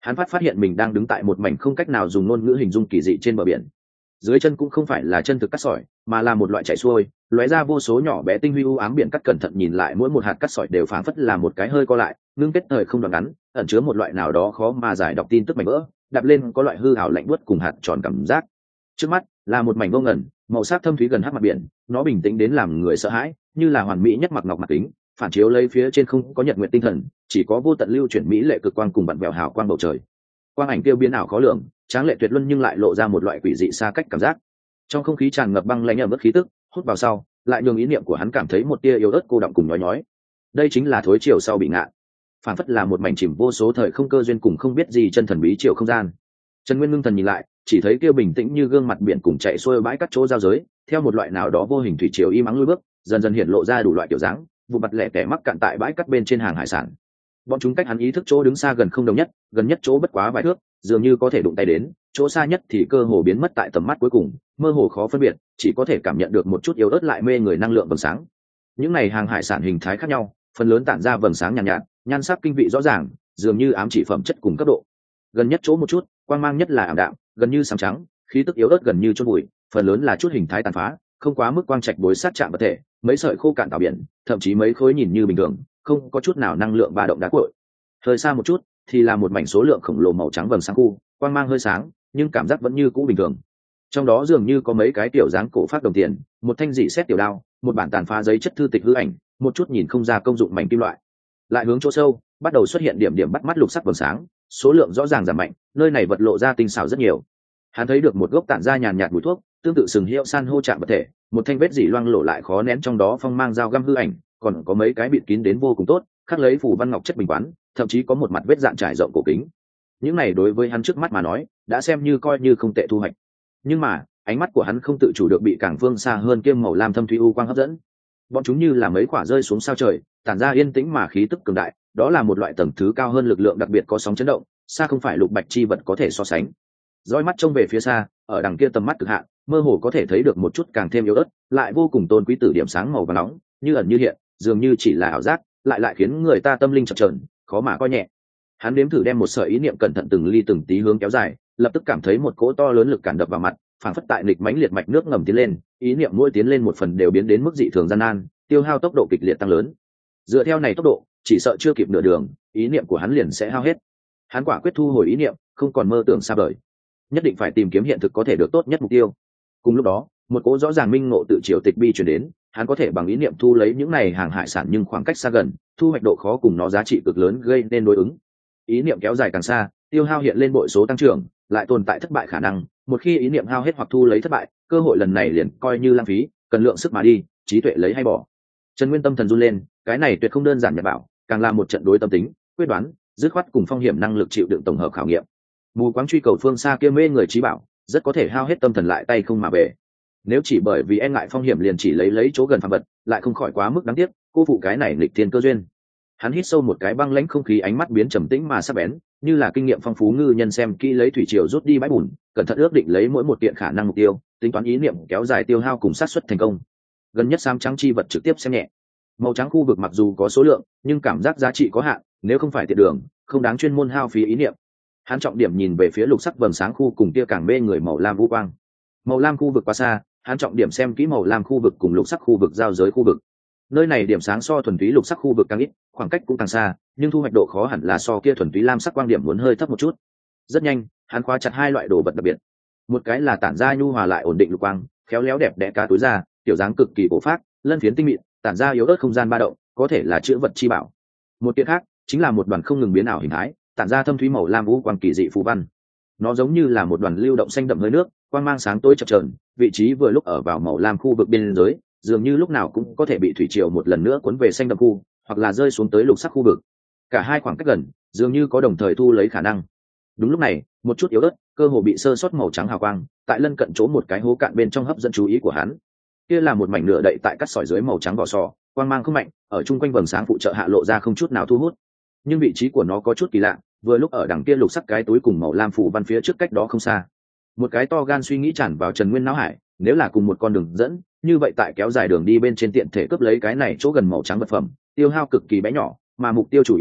hắn phát phát hiện mình đang đứng tại một mảnh không cách nào dùng ngôn ngữ hình dung kỳ dị trên bờ biển. Dưới chân cũng không phải là chân thực cát sỏi, mà là một loại chảy xuôi lóe ra vô số nhỏ bé tinh huy u ám biển cắt. Cẩn thận nhìn lại, mỗi một hạt cát sỏi đều phảng phất là một cái hơi co lại ngưng kết thời không đoạn ngắn, ẩn chứa một loại nào đó khó mà giải đọc tin tức mảnh vỡ, đạp lên có loại hư hảo lạnh buốt cùng hạt tròn cảm giác. Trước mắt là một mảnh vô ngần, màu sắc thâm thúy gần hắc mặt biển, nó bình tĩnh đến làm người sợ hãi, như là hoàn mỹ nhất mặc ngọc mặt kính, phản chiếu lấy phía trên không có nhật nguyện tinh thần, chỉ có vô tận lưu chuyển mỹ lệ cực quang cùng vặn vẹo hào quang bầu trời. Quang ảnh tiêu biến ảo khó lường, tráng lệ tuyệt luân, nhưng lại lộ ra một loại quỷ dị xa cách cảm giác. Trong không khí tràn ngập băng lãnh ẩm ướt khí tức, hút vào sau lại nhường ý niệm của hắn cảm thấy một tia yếu ớt cô đọng cùng nhói nhói. Đây chính là thối chiều sau bị ngạn, phản phất là một mảnh chìm vô số thời không cơ duyên cùng không biết gì chân thần bí chiều không gian. Trần Nguyên ngưng thần nhìn lại, chỉ thấy kia bình tĩnh như gương mặt biển cùng chạy xuôi bãi cát chỗ giao giới, theo một loại nào đó vô hình thủy triều im ắng lùi bước, dần dần hiện lộ ra đủ loại kiểu dáng, vụ mặt lẻ tẻ mắc cạn tại bãi cát bên trên hàng hải sản. Bọn chúng cách hắn ý thức chỗ đứng xa gần không đồng nhất, gần nhất chỗ bất quá vài thước, dường như có thể đụng tay đến, chỗ xa nhất thì cơ hồ biến mất tại tầm mắt cuối cùng, mơ hồ khó phân biệt, chỉ có thể cảm nhận được một chút yếu ớt lại mê người năng lượng vầng sáng. Những này hàng hải sản hình thái khác nhau, phần lớn tản ra vầng sáng nhàn nhạt, nhạt, nhan sắc kinh vị rõ ràng, dường như ám chỉ phẩm chất cùng cấp độ. Gần nhất chỗ một chút, quang mang nhất là ảm đạm, gần như sáng trắng, khí tức yếu ớt gần như chôn bụi, phần lớn là chút hình thái tàn phá, không quá mức quang trạch bối sát chạm vật thể, mấy sợi khô cạn tảo biển, thậm chí mấy khối nhìn như bình thường, không có chút nào năng lượng ba động đá cuội. Hơi xa một chút thì là một mảnh số lượng khổng lồ màu trắng vầng sáng khu, quang mang hơi sáng, nhưng cảm giác vẫn như cũ bình thường. Trong đó dường như có mấy cái tiểu dáng cổ phát đồng tiền, một thanh dị xét tiểu đao, một bản tàn phá giấy chất thư tịch hư ảnh, một chút nhìn không ra công dụng mảnh kim loại. Lại hướng chỗ sâu, bắt đầu xuất hiện điểm điểm bắt mắt lục sắc vầng sáng, số lượng rõ ràng giảm mạnh, nơi này vật lộ ra tinh xảo rất nhiều. Hắn thấy được một gốc tản ra nhàn nhạt mùi thuốc, tương tự sừng hiệu san hô chạm vật thể, một thanh vết dỉ loang lổ lại khó nén trong đó phong mang dao găm hư ảnh, còn có mấy cái bịt kín đến vô cùng tốt, khắc lấy phù văn ngọc chất bình quán, thậm chí có một mặt vết dạn trải rộng cổ kính. Những này đối với hắn trước mắt mà nói, đã xem như coi như không tệ thu hoạch. Nhưng mà, ánh mắt của hắn không tự chủ được bị càng phương xa hơn kiêm màu lam thâm thúy u quang hấp dẫn. Bọn chúng như là mấy quả rơi xuống sao trời, tản ra yên tĩnh mà khí tức cường đại, đó là một loại tầng thứ cao hơn lực lượng đặc biệt có sóng chấn động, xa không phải lục bạch chi vật có thể so sánh. Dõi mắt trông về phía xa, ở đằng kia tầm mắt cực hạn, mơ hồ có thể thấy được một chút càng thêm yếu ớt, lại vô cùng tôn quý tử điểm sáng màu vàng nóng, như ẩn như hiện, dường như chỉ là ảo giác, lại lại khiến người ta tâm linh chập chờn, khó mà coi nhẹ. Hắn nếm thử đem một sợi ý niệm cẩn thận từng ly từng tí hướng kéo dài, lập tức cảm thấy một cỗ to lớn lực cản đập vào mặt, phảng phất tại nghịch mãnh liệt mạch nước ngầm tiến lên, ý niệm mỗi tiến lên một phần đều biến đến mức dị thường gian nan, tiêu hao tốc độ kịch liệt tăng lớn. Dựa theo này tốc độ, chỉ sợ chưa kịp nửa đường, ý niệm của hắn liền sẽ hao hết. Hắn quả quyết thu hồi ý niệm, không còn mơ tưởng xa vời, nhất định phải tìm kiếm hiện thực có thể được tốt nhất mục tiêu. Cùng lúc đó, một cỗ rõ ràng minh ngộ tự triều tịch bi truyền đến, hắn có thể bằng ý niệm thu lấy những này hàng hải sản, nhưng khoảng cách xa gần, thu hoạch độ khó cùng nó giá trị cực lớn gây nên đối ứng. Ý niệm kéo dài càng xa, tiêu hao hiện lên bội số tăng trưởng, lại tồn tại thất bại khả năng. Một khi ý niệm hao hết hoặc thu lấy thất bại, cơ hội lần này liền coi như lãng phí, cần lượng sức mà đi, trí tuệ lấy hay bỏ. Trần Nguyên tâm thần run lên, cái này tuyệt không đơn giản nhật bảo, càng là một trận đối tâm tính, quyết đoán, dứt khoát cùng phong hiểm năng lực chịu đựng tổng hợp khảo nghiệm. Mù quáng truy cầu phương xa kia mê người trí bảo, rất có thể hao hết tâm thần lại tay không mà về. Nếu chỉ bởi vì e ngại phong hiểm liền chỉ lấy lấy chỗ gần phàm vật, lại không khỏi quá mức đáng tiếc, cô phụ cái này nghịch thiên cơ duyên. Hắn hít sâu một cái, băng lãnh không khí ánh mắt biến trầm tĩnh mà sắc bén, như là kinh nghiệm phong phú ngư nhân xem kỹ lấy thủy triều rút đi bãi bùn, cẩn thận ước định lấy mỗi một kiện khả năng mục tiêu, tính toán ý niệm kéo dài tiêu hao cùng sát suất thành công. Gần nhất xám trắng chi vật trực tiếp xem nhẹ. Màu trắng khu vực mặc dù có số lượng, nhưng cảm giác giá trị có hạn, nếu không phải tiện đường, không đáng chuyên môn hao phí ý niệm. Hắn trọng điểm nhìn về phía lục sắc vầng sáng khu cùng kia càng mê người màu lam vũ quang. Màu lam khu vực quá xa, hắn trọng điểm xem kỹ màu lam khu vực cùng lục sắc khu vực giao giới khu vực. Nơi này điểm sáng so thuần túy lục sắc khu vực càng ít, khoảng cách cũng càng xa, nhưng thu hoạch độ khó hẳn là so kia thuần túy lam sắc quang điểm muốn hơi thấp một chút. Rất nhanh, hắn khóa chặt hai loại đồ vật đặc biệt. Một cái là tản ra nhu hòa lại ổn định lục quang, khéo léo đẹp đẽ cá túi ra, tiểu dáng cực kỳ cổ phác, lân phiến tinh mịn, tản ra yếu ớt không gian ba động, có thể là chữ vật chi bảo. Một kiện khác chính là một đoàn không ngừng biến ảo hình thái, tản ra thâm thúy màu lam vũ quang kỳ dị phù văn. Nó giống như là một đoàn lưu động xanh đậm hơi nước, quang mang sáng tối chập chờn, vị trí vừa lúc ở vào màu lam khu vực biên giới, dường như lúc nào cũng có thể bị thủy triều một lần nữa cuốn về xanh đậm khu, hoặc là rơi xuống tới lục sắc khu vực. Cả hai khoảng cách gần, dường như có đồng thời thu lấy khả năng. Đúng lúc này, một chút yếu ớt, cơ hồ bị sơ sót màu trắng hào quang, tại lân cận chỗ một cái hố cạn bên trong hấp dẫn chú ý của hắn. Kia là một mảnh nửa đậy tại cắt sỏi dưới màu trắng vỏ sò, quang mang không mạnh, ở chung quanh vầng sáng phụ trợ hạ lộ ra không chút nào thu hút. Nhưng vị trí của nó có chút kỳ lạ, vừa lúc ở đằng kia lục sắc cái túi cùng màu lam phủ văn phía trước cách đó không xa. Một cái to gan suy nghĩ tràn vào Trần Nguyên não hải, nếu là cùng một con đường dẫn, như vậy tại kéo dài đường đi bên trên tiện thể cướp lấy cái này chỗ gần màu trắng vật phẩm, tiêu hao cực kỳ bé nhỏ, mà mục tiêu chủ yếu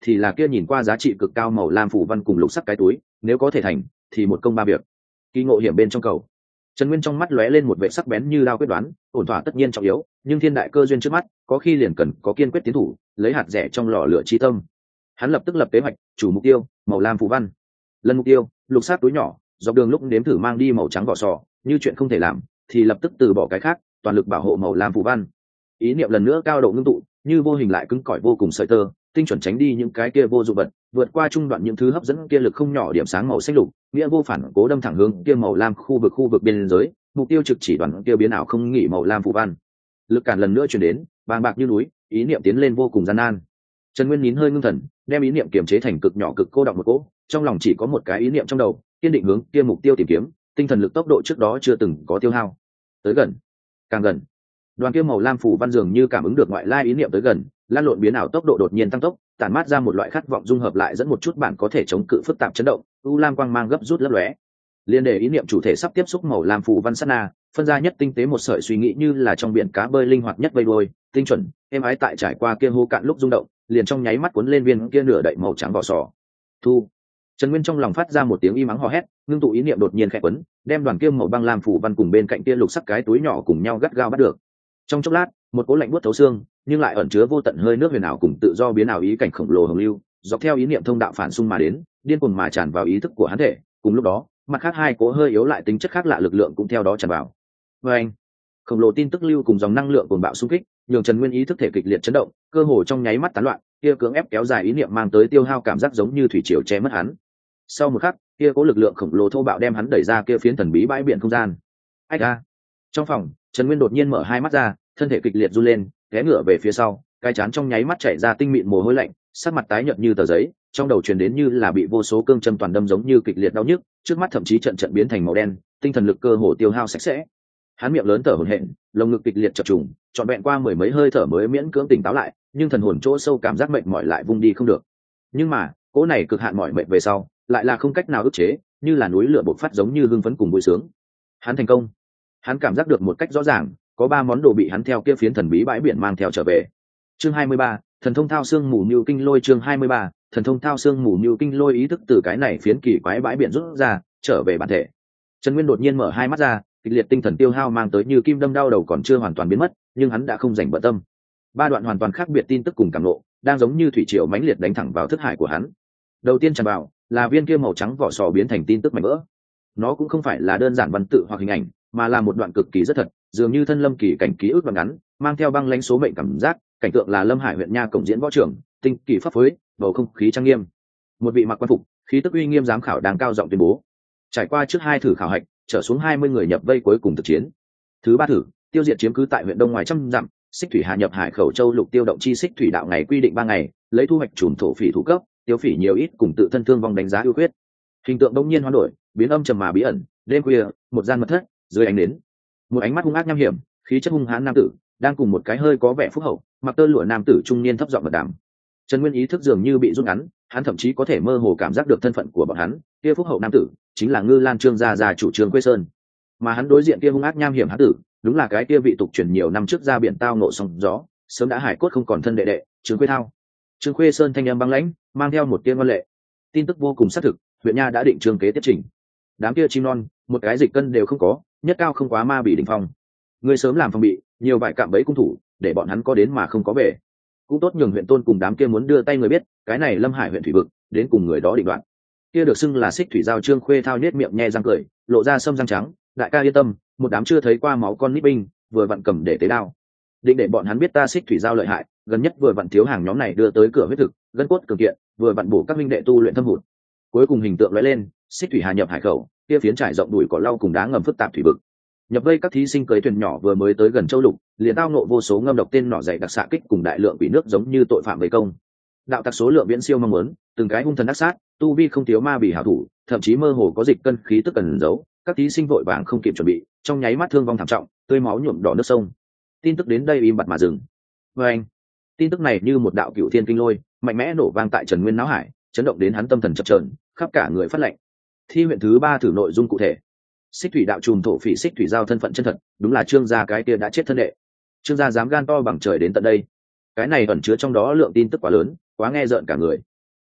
thì là kia nhìn qua giá trị cực cao màu lam phủ văn cùng lục sắc cái túi, nếu có thể thành thì một công ba việc. Kỳ ngộ hiểm bên trong cầu, Trần Nguyên trong mắt lóe lên một vẻ sắc bén như đao quyết đoán, ổn thỏa tất nhiên trọng yếu, nhưng thiên đại cơ duyên trước mắt, có khi liền cần có kiên quyết tiến thủ, lấy hạt rẻ trong lò lửa chi tâm. Hắn lập tức lập kế hoạch, chủ mục tiêu, màu lam phù văn. Lần mục tiêu, lục sắc túi nhỏ, dọc đường lúc nếm thử mang đi màu trắng vỏ sò, như chuyện không thể làm, thì lập tức từ bỏ cái khác, toàn lực bảo hộ màu lam phù văn. Ý niệm lần nữa cao độ ngưng tụ, như vô hình lại cứng cỏi vô cùng sợi tơ, tinh chuẩn tránh đi những cái kia vô dụng vật, vượt qua trung đoạn những thứ hấp dẫn kia lực không nhỏ điểm sáng màu xanh lục, nghĩa vô phản cố đâm thẳng hướng kia màu lam khu vực khu vực biên giới, mục tiêu trực chỉ đoàn kia biến ảo không nghỉ màu lam phù văn. Lực cản lần nữa truyền đến, bàng bạc như núi, ý niệm tiến lên vô cùng gian nan. Trần Nguyên nín hơi ngưng thần, đem ý niệm kiềm chế thành cực nhỏ cực cô đọng một cỗ, trong lòng chỉ có một cái ý niệm trong đầu, kiên định hướng kia mục tiêu tìm kiếm, tinh thần lực tốc độ trước đó chưa từng có tiêu hao. Tới gần, càng gần. Đoàn kia màu lam phù văn dường như cảm ứng được ngoại lai ý niệm tới gần, lan lộn biến ảo tốc độ đột nhiên tăng tốc, tản mát ra một loại khát vọng dung hợp lại dẫn một chút bản có thể chống cự phức tạp chấn động, u lam quang mang gấp rút lấp lóe. Liên để ý niệm chủ thể sắp tiếp xúc màu lam phù văn sát na, phân ra nhất tinh tế một sợi suy nghĩ như là trong biển cá bơi linh hoạt nhất vây đuôi, tinh chuẩn, êm ái tại trải qua kia hô cạn lúc rung động, liền trong nháy mắt cuốn lên viên kia nửa đậy màu trắng vỏ sò. Thu. Trần Nguyên trong lòng phát ra một tiếng y mắng hò hét, ngưng tụ ý niệm đột nhiên khẽ quấn, đem đoàn kia màu băng lam phù văn cùng bên cạnh kia lục sắc cái túi nhỏ cùng nhau gắt gao bắt được. Trong chốc lát, một cỗ lạnh buốt thấu xương, nhưng lại ẩn chứa vô tận hơi nước huyền ảo cùng tự do biến ảo ý cảnh khổng lồ hồng lưu, dọc theo ý niệm thông đạo phản xung mà đến, điên cuồng mà tràn vào ý thức của hắn thể, cùng lúc đó, mặt khác hai cỗ hơi yếu lại tính chất khác lạ lực lượng cũng theo đó tràn vào. Và anh, khổng lồ tin tức lưu cùng dòng năng lượng cuồng bạo xung kích, nhường Trần Nguyên ý thức thể kịch liệt chấn động, cơ hồ trong nháy mắt tán loạn, kia cưỡng ép kéo dài ý niệm mang tới tiêu hao cảm giác giống như thủy triều che mất hắn. Sau một khắc, kia cỗ lực lượng khổng lồ thô bạo đem hắn đẩy ra kia phiến thần bí bãi biển không gian. Ách a. Trong phòng, Trần Nguyên đột nhiên mở hai mắt ra, thân thể kịch liệt run lên, té ngửa về phía sau, cái chán trong nháy mắt chảy ra tinh mịn mồ hôi lạnh, sắc mặt tái nhợt như tờ giấy, trong đầu truyền đến như là bị vô số cương châm toàn đâm giống như kịch liệt đau nhức, trước mắt thậm chí trận trận biến thành màu đen, tinh thần lực cơ hồ tiêu hao sạch sẽ. Hắn miệng lớn thở hổn hển, lồng ngực kịch liệt chập trùng, trọn vẹn qua mười mấy hơi thở mới miễn cưỡng tỉnh táo lại, nhưng thần hồn chỗ sâu cảm giác mệt mỏi lại vung đi không được. Nhưng mà, cỗ này cực hạn mỏi mệt về sau, lại là không cách nào ức chế, như là núi lửa bộc phát giống như hưng phấn cùng vui sướng. Hắn thành công. Hắn cảm giác được một cách rõ ràng, có ba món đồ bị hắn theo kia phiến thần bí bãi biển mang theo trở về. Chương hai mươi ba, thần thông thao xương mù như kinh lôi. Chương hai mươi ba, thần thông thao xương mù như kinh lôi. Ý thức từ cái này phiến kỳ quái bãi biển rút ra, trở về bản thể. Trần Nguyên đột nhiên mở hai mắt ra, kịch liệt tinh thần tiêu hao mang tới như kim đâm đau đầu còn chưa hoàn toàn biến mất, nhưng hắn đã không dành bận tâm. Ba đoạn hoàn toàn khác biệt tin tức cùng cảm ngộ, đang giống như thủy triều mãnh liệt đánh thẳng vào thức hải của hắn. Đầu tiên tràn vào là viên kia màu trắng vỏ sò biến thành tin tức mảnh vỡ. Nó cũng không phải là đơn giản văn tự hoặc hình ảnh, mà là một đoạn cực kỳ rất thật, dường như thân lâm kỳ cảnh ký ức đoạn ngắn, mang theo băng lãnh số mệnh cảm giác, cảnh tượng là Lâm Hải huyện nha cổng diễn võ trưởng, tinh kỳ pháp phối, bầu không khí trang nghiêm. Một vị mặc quan phục, khí tức uy nghiêm giám khảo đang cao giọng tuyên bố. Trải qua trước hai thử khảo hạch, trở xuống hai mươi người nhập vây cuối cùng thực chiến. Thứ ba thử, tiêu diệt chiếm cứ tại huyện Đông ngoài trăm dặm, Xích Thủy Hà nhập Hải Khẩu Châu lục tiêu động chi Xích Thủy đạo ngày quy định ba ngày, lấy thu hoạch chủng thổ phỉ thủ cấp, tiêu phỉ nhiều ít cùng tự thân thương vong đánh giá ưu khuyết. Hình tượng đông nhiên hoán đổi, biến âm trầm mà bí ẩn, đêm khuya, một gian mật thất, dưới ánh nến, một ánh mắt hung ác nham hiểm, khí chất hung hãn nam tử đang cùng một cái hơi có vẻ phúc hậu, mặc tơ lụa nam tử trung niên thấp giọng mật đàm. Trần Nguyên ý thức dường như bị rút ngắn, hắn thậm chí có thể mơ hồ cảm giác được thân phận của bọn hắn, kia phúc hậu nam tử chính là Ngư Lan Trương gia gia chủ Trương Quê Sơn, mà hắn đối diện kia hung ác nham hiểm hán tử, đúng là cái kia vị tục truyền nhiều năm trước ra biển tao nộ sóng gió, sớm đã hải cốt không còn thân đệ đệ, Trương Quê Thao. Trương Quê Sơn thanh âm băng lãnh, mang theo một tia ngoan lệ. Tin tức vô cùng xác thực, huyện nha đã định trương kế tiếp trình. Đám kia chim non, một cái dịch cân đều không có, nhất cao không quá ma bị đỉnh phong. Người sớm làm phòng bị, nhiều vài cạm bẫy cung thủ, để bọn hắn có đến mà không có về. Cũng tốt nhường huyện tôn cùng đám kia muốn đưa tay người biết, cái này Lâm Hải huyện thủy vực, đến cùng người đó định đoạn. Kia được xưng là Xích Thủy giao Trương Khuê Thao nhếch miệng nhe răng cười, lộ ra sâm răng trắng, đại ca yên tâm, một đám chưa thấy qua máu con nít binh, vừa vặn cầm để tế đao. Định để bọn hắn biết ta Xích Thủy giao lợi hại, gần nhất vừa vặn thiếu hàng nhóm này đưa tới cửa huyết thực, gân cốt cường kiện, vừa vặn bổ các minh đệ tu luyện thâm hụt. Cuối cùng hình tượng lóe lên, Xích Thủy Hà nhập Hải Khẩu, kia phiến trải rộng đùi cỏ lau cùng đá ngầm phức tạp thủy vực. Nhập vây các thí sinh cưới thuyền nhỏ vừa mới tới gần châu lục, liền tao nộ vô số ngâm độc tên nỏ dày đặc xạ kích cùng đại lượng quỷ nước giống như tội phạm vây công. Đạo tặc số lượng viễn siêu mong muốn, từng cái hung thần ác sát, tu vi không thiếu ma bỉ hảo thủ, thậm chí mơ hồ có dịch cân khí tức cần giấu, các thí sinh vội vàng không kịp chuẩn bị, trong nháy mắt thương vong thảm trọng, tươi máu nhuộm đỏ nước sông. Tin tức đến đây im bặt mà dừng. Và anh, tin tức này như một đạo cựu thiên kinh lôi, mạnh mẽ nổ vang tại Trần Nguyên não hải, chấn động đến hắn tâm thần chập chờn, khắp cả người phát lạnh. Thi huyện thứ ba thử nội dung cụ thể. Xích Thủy đạo trùm thổ phỉ Xích Thủy giao thân phận chân thật, đúng là Trương gia cái kia đã chết thân đệ. Trương gia dám gan to bằng trời đến tận đây, cái này ẩn chứa trong đó lượng tin tức quá lớn, quá nghe rợn cả người.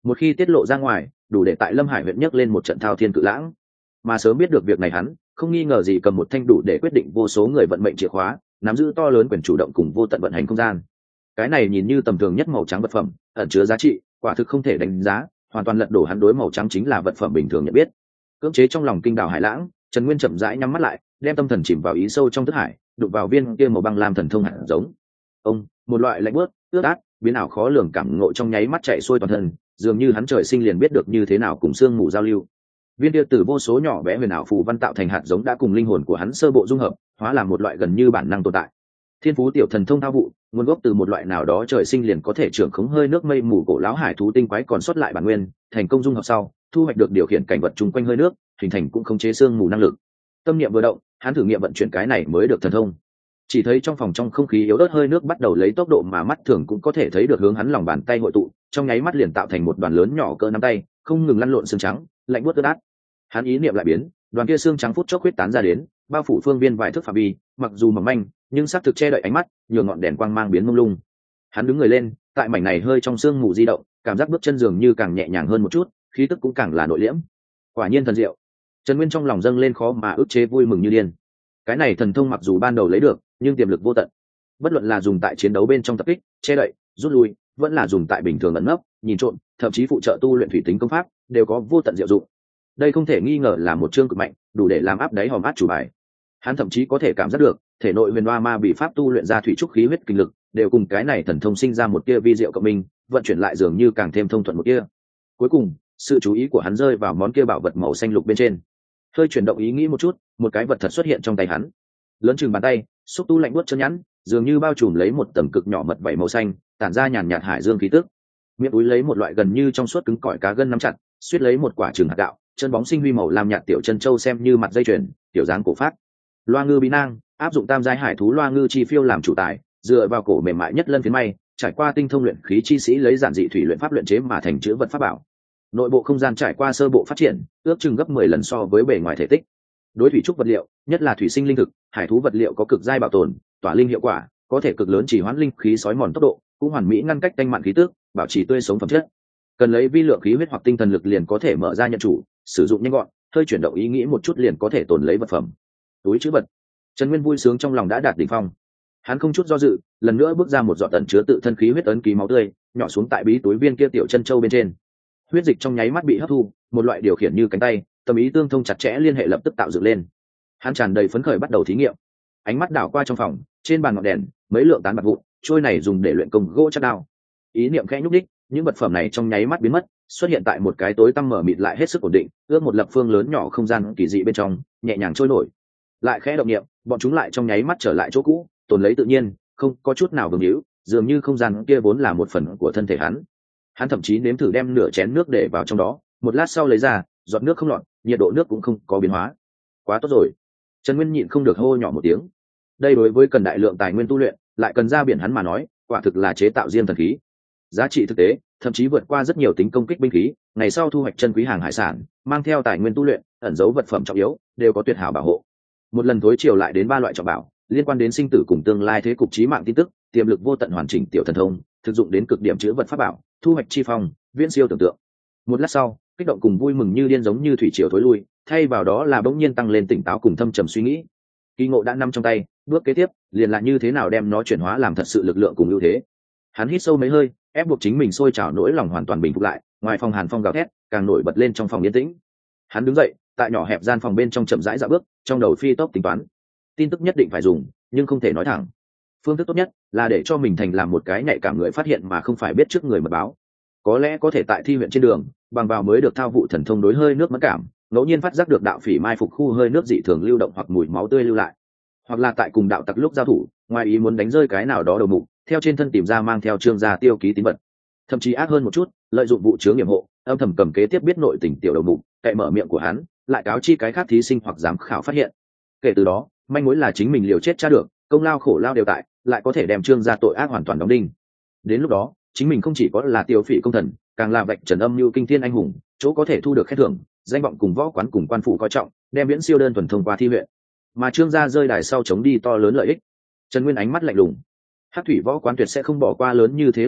một khi tiết lộ ra ngoài đủ để tại Lâm Hải huyện nhấc lên một trận thao thiên cự lãng. Mà sớm biết được việc này hắn không nghi ngờ gì cầm một thanh đủ để quyết định vô số người vận mệnh chìa khóa, nắm giữ to lớn quyền chủ động cùng vô tận vận hành không gian. Cái này nhìn như tầm thường nhất màu trắng vật phẩm ẩn chứa giá trị quả thực không thể đánh giá, hoàn toàn lật đổ hắn đối màu trắng chính là vật phẩm bình thường nhận biết. Cưỡng chế trong lòng kinh đảo hải lãng, Trần Nguyên chậm rãi nhắm mắt lại, đem tâm thần chìm vào ý sâu trong thức hải, đụng vào viên kia màu băng lam thần thông hạt giống. Ông, một loại lạnh buốt, ướt át, biến ảo khó lường cảm ngộ trong nháy mắt chạy xuôi toàn thân, dường như hắn trời sinh liền biết được như thế nào cùng xương mù giao lưu. Viên kia từ vô số nhỏ bé huyền ảo phù văn tạo thành hạt giống đã cùng linh hồn của hắn sơ bộ dung hợp, hóa làm một loại gần như bản năng tồn tại. Thiên phú tiểu thần thông thao vụ, nguồn gốc từ một loại nào đó trời sinh liền có thể trưởng khống hơi nước mây mù cổ lão hải thú tinh quái còn sót lại bản nguyên, thành công dung hợp sau, thu hoạch được điều khiển cảnh vật chung quanh hơi nước, hình thành cũng khống chế xương mù năng lực. Tâm niệm vừa động, hắn thử nghiệm vận chuyển cái này mới được thần thông. Chỉ thấy trong phòng trong không khí yếu ớt hơi nước bắt đầu lấy tốc độ mà mắt thường cũng có thể thấy được hướng hắn lòng bàn tay hội tụ, trong nháy mắt liền tạo thành một đoàn lớn nhỏ cỡ nắm tay, không ngừng lăn lộn xương trắng, lạnh buốt ướt át. Hắn ý niệm lại biến, đoàn kia xương trắng phút chốc huyết tán ra đến, bao phủ phương viên vài thước phạm vi, mặc dù mỏng manh, nhưng xác thực che đậy ánh mắt, nhường ngọn đèn quang mang biến mông lung. Hắn đứng người lên, tại mảnh này hơi trong sương mù di động, cảm giác bước chân dường như càng nhẹ nhàng hơn một chút, khí tức cũng càng là nội liễm. Quả nhiên thần diệu. Trần Nguyên trong lòng dâng lên khó mà ức chế vui mừng như điên. Cái này thần thông mặc dù ban đầu lấy được, nhưng tiềm lực vô tận. Bất luận là dùng tại chiến đấu bên trong tập kích, che đậy, rút lui, vẫn là dùng tại bình thường ẩn nấp, nhìn trộm, thậm chí phụ trợ tu luyện thủy tính công pháp, đều có vô tận diệu dụng. Đây không thể nghi ngờ là một chương cực mạnh, đủ để làm áp đáy hòm át chủ bài. Hắn thậm chí có thể cảm giác được, thể nội huyền hoa ma bị pháp tu luyện ra thủy trúc khí huyết kinh lực, đều cùng cái này thần thông sinh ra một tia vi diệu cộng minh, vận chuyển lại dường như càng thêm thông thuận một tia. Cuối cùng, sự chú ý của hắn rơi vào món kia bảo vật màu xanh lục bên trên. Hơi chuyển động ý nghĩ một chút, một cái vật thật xuất hiện trong tay hắn. Lớn chừng bàn tay, xúc tu lạnh buốt chân nhẵn, dường như bao trùm lấy một tầng cực nhỏ mật vảy màu xanh, tản ra nhàn nhạt hải dương khí tức. Miệng túi lấy một loại gần như trong suốt cứng cỏi cá gân nắm chặt, suýt lấy một quả trứng hạt gạo, chân bóng sinh huy màu làm nhạt tiểu chân châu xem như mặt dây chuyền, tiểu dáng cổ phát. Loa ngư bí nang, áp dụng tam giai hải thú loa ngư chi phiêu làm chủ tài, dựa vào cổ mềm mại nhất lân phiến may, trải qua tinh thông luyện khí chi sĩ lấy giản dị thủy luyện pháp luyện chế mà thành chữ vật pháp bảo. Nội bộ không gian trải qua sơ bộ phát triển, ước chừng gấp mười lần so với bề ngoài thể tích. Đối thủy trúc vật liệu, nhất là thủy sinh linh thực, hải thú vật liệu có cực giai bảo tồn, tỏa linh hiệu quả, có thể cực lớn chỉ hoãn linh khí sói mòn tốc độ, cũng hoàn mỹ ngăn cách tanh mặn khí tức, bảo trì tươi sống phẩm chất. Cần lấy vi lượng khí huyết hoặc tinh thần lực liền có thể mở ra nhận chủ, sử dụng nhanh gọn, hơi chuyển động ý nghĩ một chút liền có thể tồn lấy vật phẩm. Túi trữ vật. Trần Nguyên vui sướng trong lòng đã đạt đỉnh phong. Hắn không chút do dự, lần nữa bước ra một giọt tẩn chứa tự thân khí huyết ấn ký máu tươi, nhỏ xuống tại bí túi viên kia tiểu chân châu bên trên. Huyết dịch trong nháy mắt bị hấp thu, một loại điều khiển như cánh tay, tâm ý tương thông chặt chẽ liên hệ lập tức tạo dựng lên. Hắn tràn đầy phấn khởi bắt đầu thí nghiệm. Ánh mắt đảo qua trong phòng, trên bàn ngọn đèn, mấy lượng tán bạc vụn, trôi này dùng để luyện công gỗ chắc đao. Ý niệm khẽ nhúc đích, những vật phẩm này trong nháy mắt biến mất, xuất hiện tại một cái tối tăm mở mịt lại hết sức ổn định, ước một lập phương lớn nhỏ không gian kỳ dị bên trong, nhẹ nhàng trôi nổi. Lại khẽ động niệm, bọn chúng lại trong nháy mắt trở lại chỗ cũ, tồn lấy tự nhiên, không có chút nào vương hữu, dường như không gian kia vốn là một phần của thân thể hắn. Hắn thậm chí nếm thử đem nửa chén nước để vào trong đó, một lát sau lấy ra, giọt nước không lọt, nhiệt độ nước cũng không có biến hóa. Quá tốt rồi. Trần Nguyên nhịn không được hô nhỏ một tiếng. Đây đối với cần đại lượng tài nguyên tu luyện, lại cần ra biển hắn mà nói, quả thực là chế tạo riêng thần khí. Giá trị thực tế, thậm chí vượt qua rất nhiều tính công kích binh khí, ngày sau thu hoạch chân quý hàng hải sản, mang theo tài nguyên tu luyện, ẩn giấu vật phẩm trọng yếu, đều có tuyệt hảo bảo hộ. Một lần tối chiều lại đến ba loại trọng bảo, liên quan đến sinh tử cùng tương lai thế cục chí mạng tin tức, tiềm lực vô tận hoàn chỉnh tiểu thần thông, thực dụng đến cực điểm chứa vật pháp bảo, thu hoạch chi phong, viễn siêu tưởng tượng. Một lát sau, kích động cùng vui mừng như điên giống như thủy triều thối lui, thay vào đó là bỗng nhiên tăng lên tỉnh táo cùng thâm trầm suy nghĩ. Kỳ ngộ đã nằm trong tay, bước kế tiếp liền là như thế nào đem nó chuyển hóa làm thật sự lực lượng cùng ưu thế. Hắn hít sâu mấy hơi, ép buộc chính mình sôi trào nỗi lòng hoàn toàn bình phục lại, ngoài phòng hàn phong gào thét, càng nổi bật lên trong phòng yên tĩnh. Hắn đứng dậy, tại nhỏ hẹp gian phòng bên trong chậm rãi dạo bước, trong đầu phi tốc tính toán. Tin tức nhất định phải dùng, nhưng không thể nói thẳng. Phương thức tốt nhất là để cho mình thành làm một cái nhạy cảm người phát hiện mà không phải biết trước người mật báo. Có lẽ có thể tại thi huyện trên đường, bằng vào mới được thao vụ thần thông đối hơi nước mẫn cảm, ngẫu nhiên phát giác được đạo phỉ mai phục khu hơi nước dị thường lưu động hoặc mùi máu tươi lưu lại, hoặc là tại cùng đạo tặc lúc giao thủ, ngoài ý muốn đánh rơi cái nào đó đầu mục, theo trên thân tìm ra mang theo trương gia tiêu ký tín vật. Thậm chí ác hơn một chút, lợi dụng vụ chứa nghiệm hộ, âm thầm cầm kế tiếp biết nội tình tiểu đầu mục, cậy mở miệng của hắn, lại cáo chi cái khác thí sinh hoặc giám khảo phát hiện. Kể từ đó, manh mối là chính mình liều chết tra được, công lao khổ lao đều tại, lại có thể đem trương gia tội ác hoàn toàn đóng đinh. Đến lúc đó, chính mình không chỉ có là tiêu phỉ công thần, càng là vạch trần âm mưu kinh thiên anh hùng, chỗ có thể thu được khen thưởng, danh vọng cùng võ quán cùng quan phủ coi trọng, đem viễn siêu đơn thuần thông qua thi huyện. Mà trương gia rơi đài sau chống đi to lớn lợi ích. Trần Nguyên ánh mắt lạnh lùng. Hắc thủy võ quán tuyệt sẽ không bỏ qua lớn như thế lợi ích,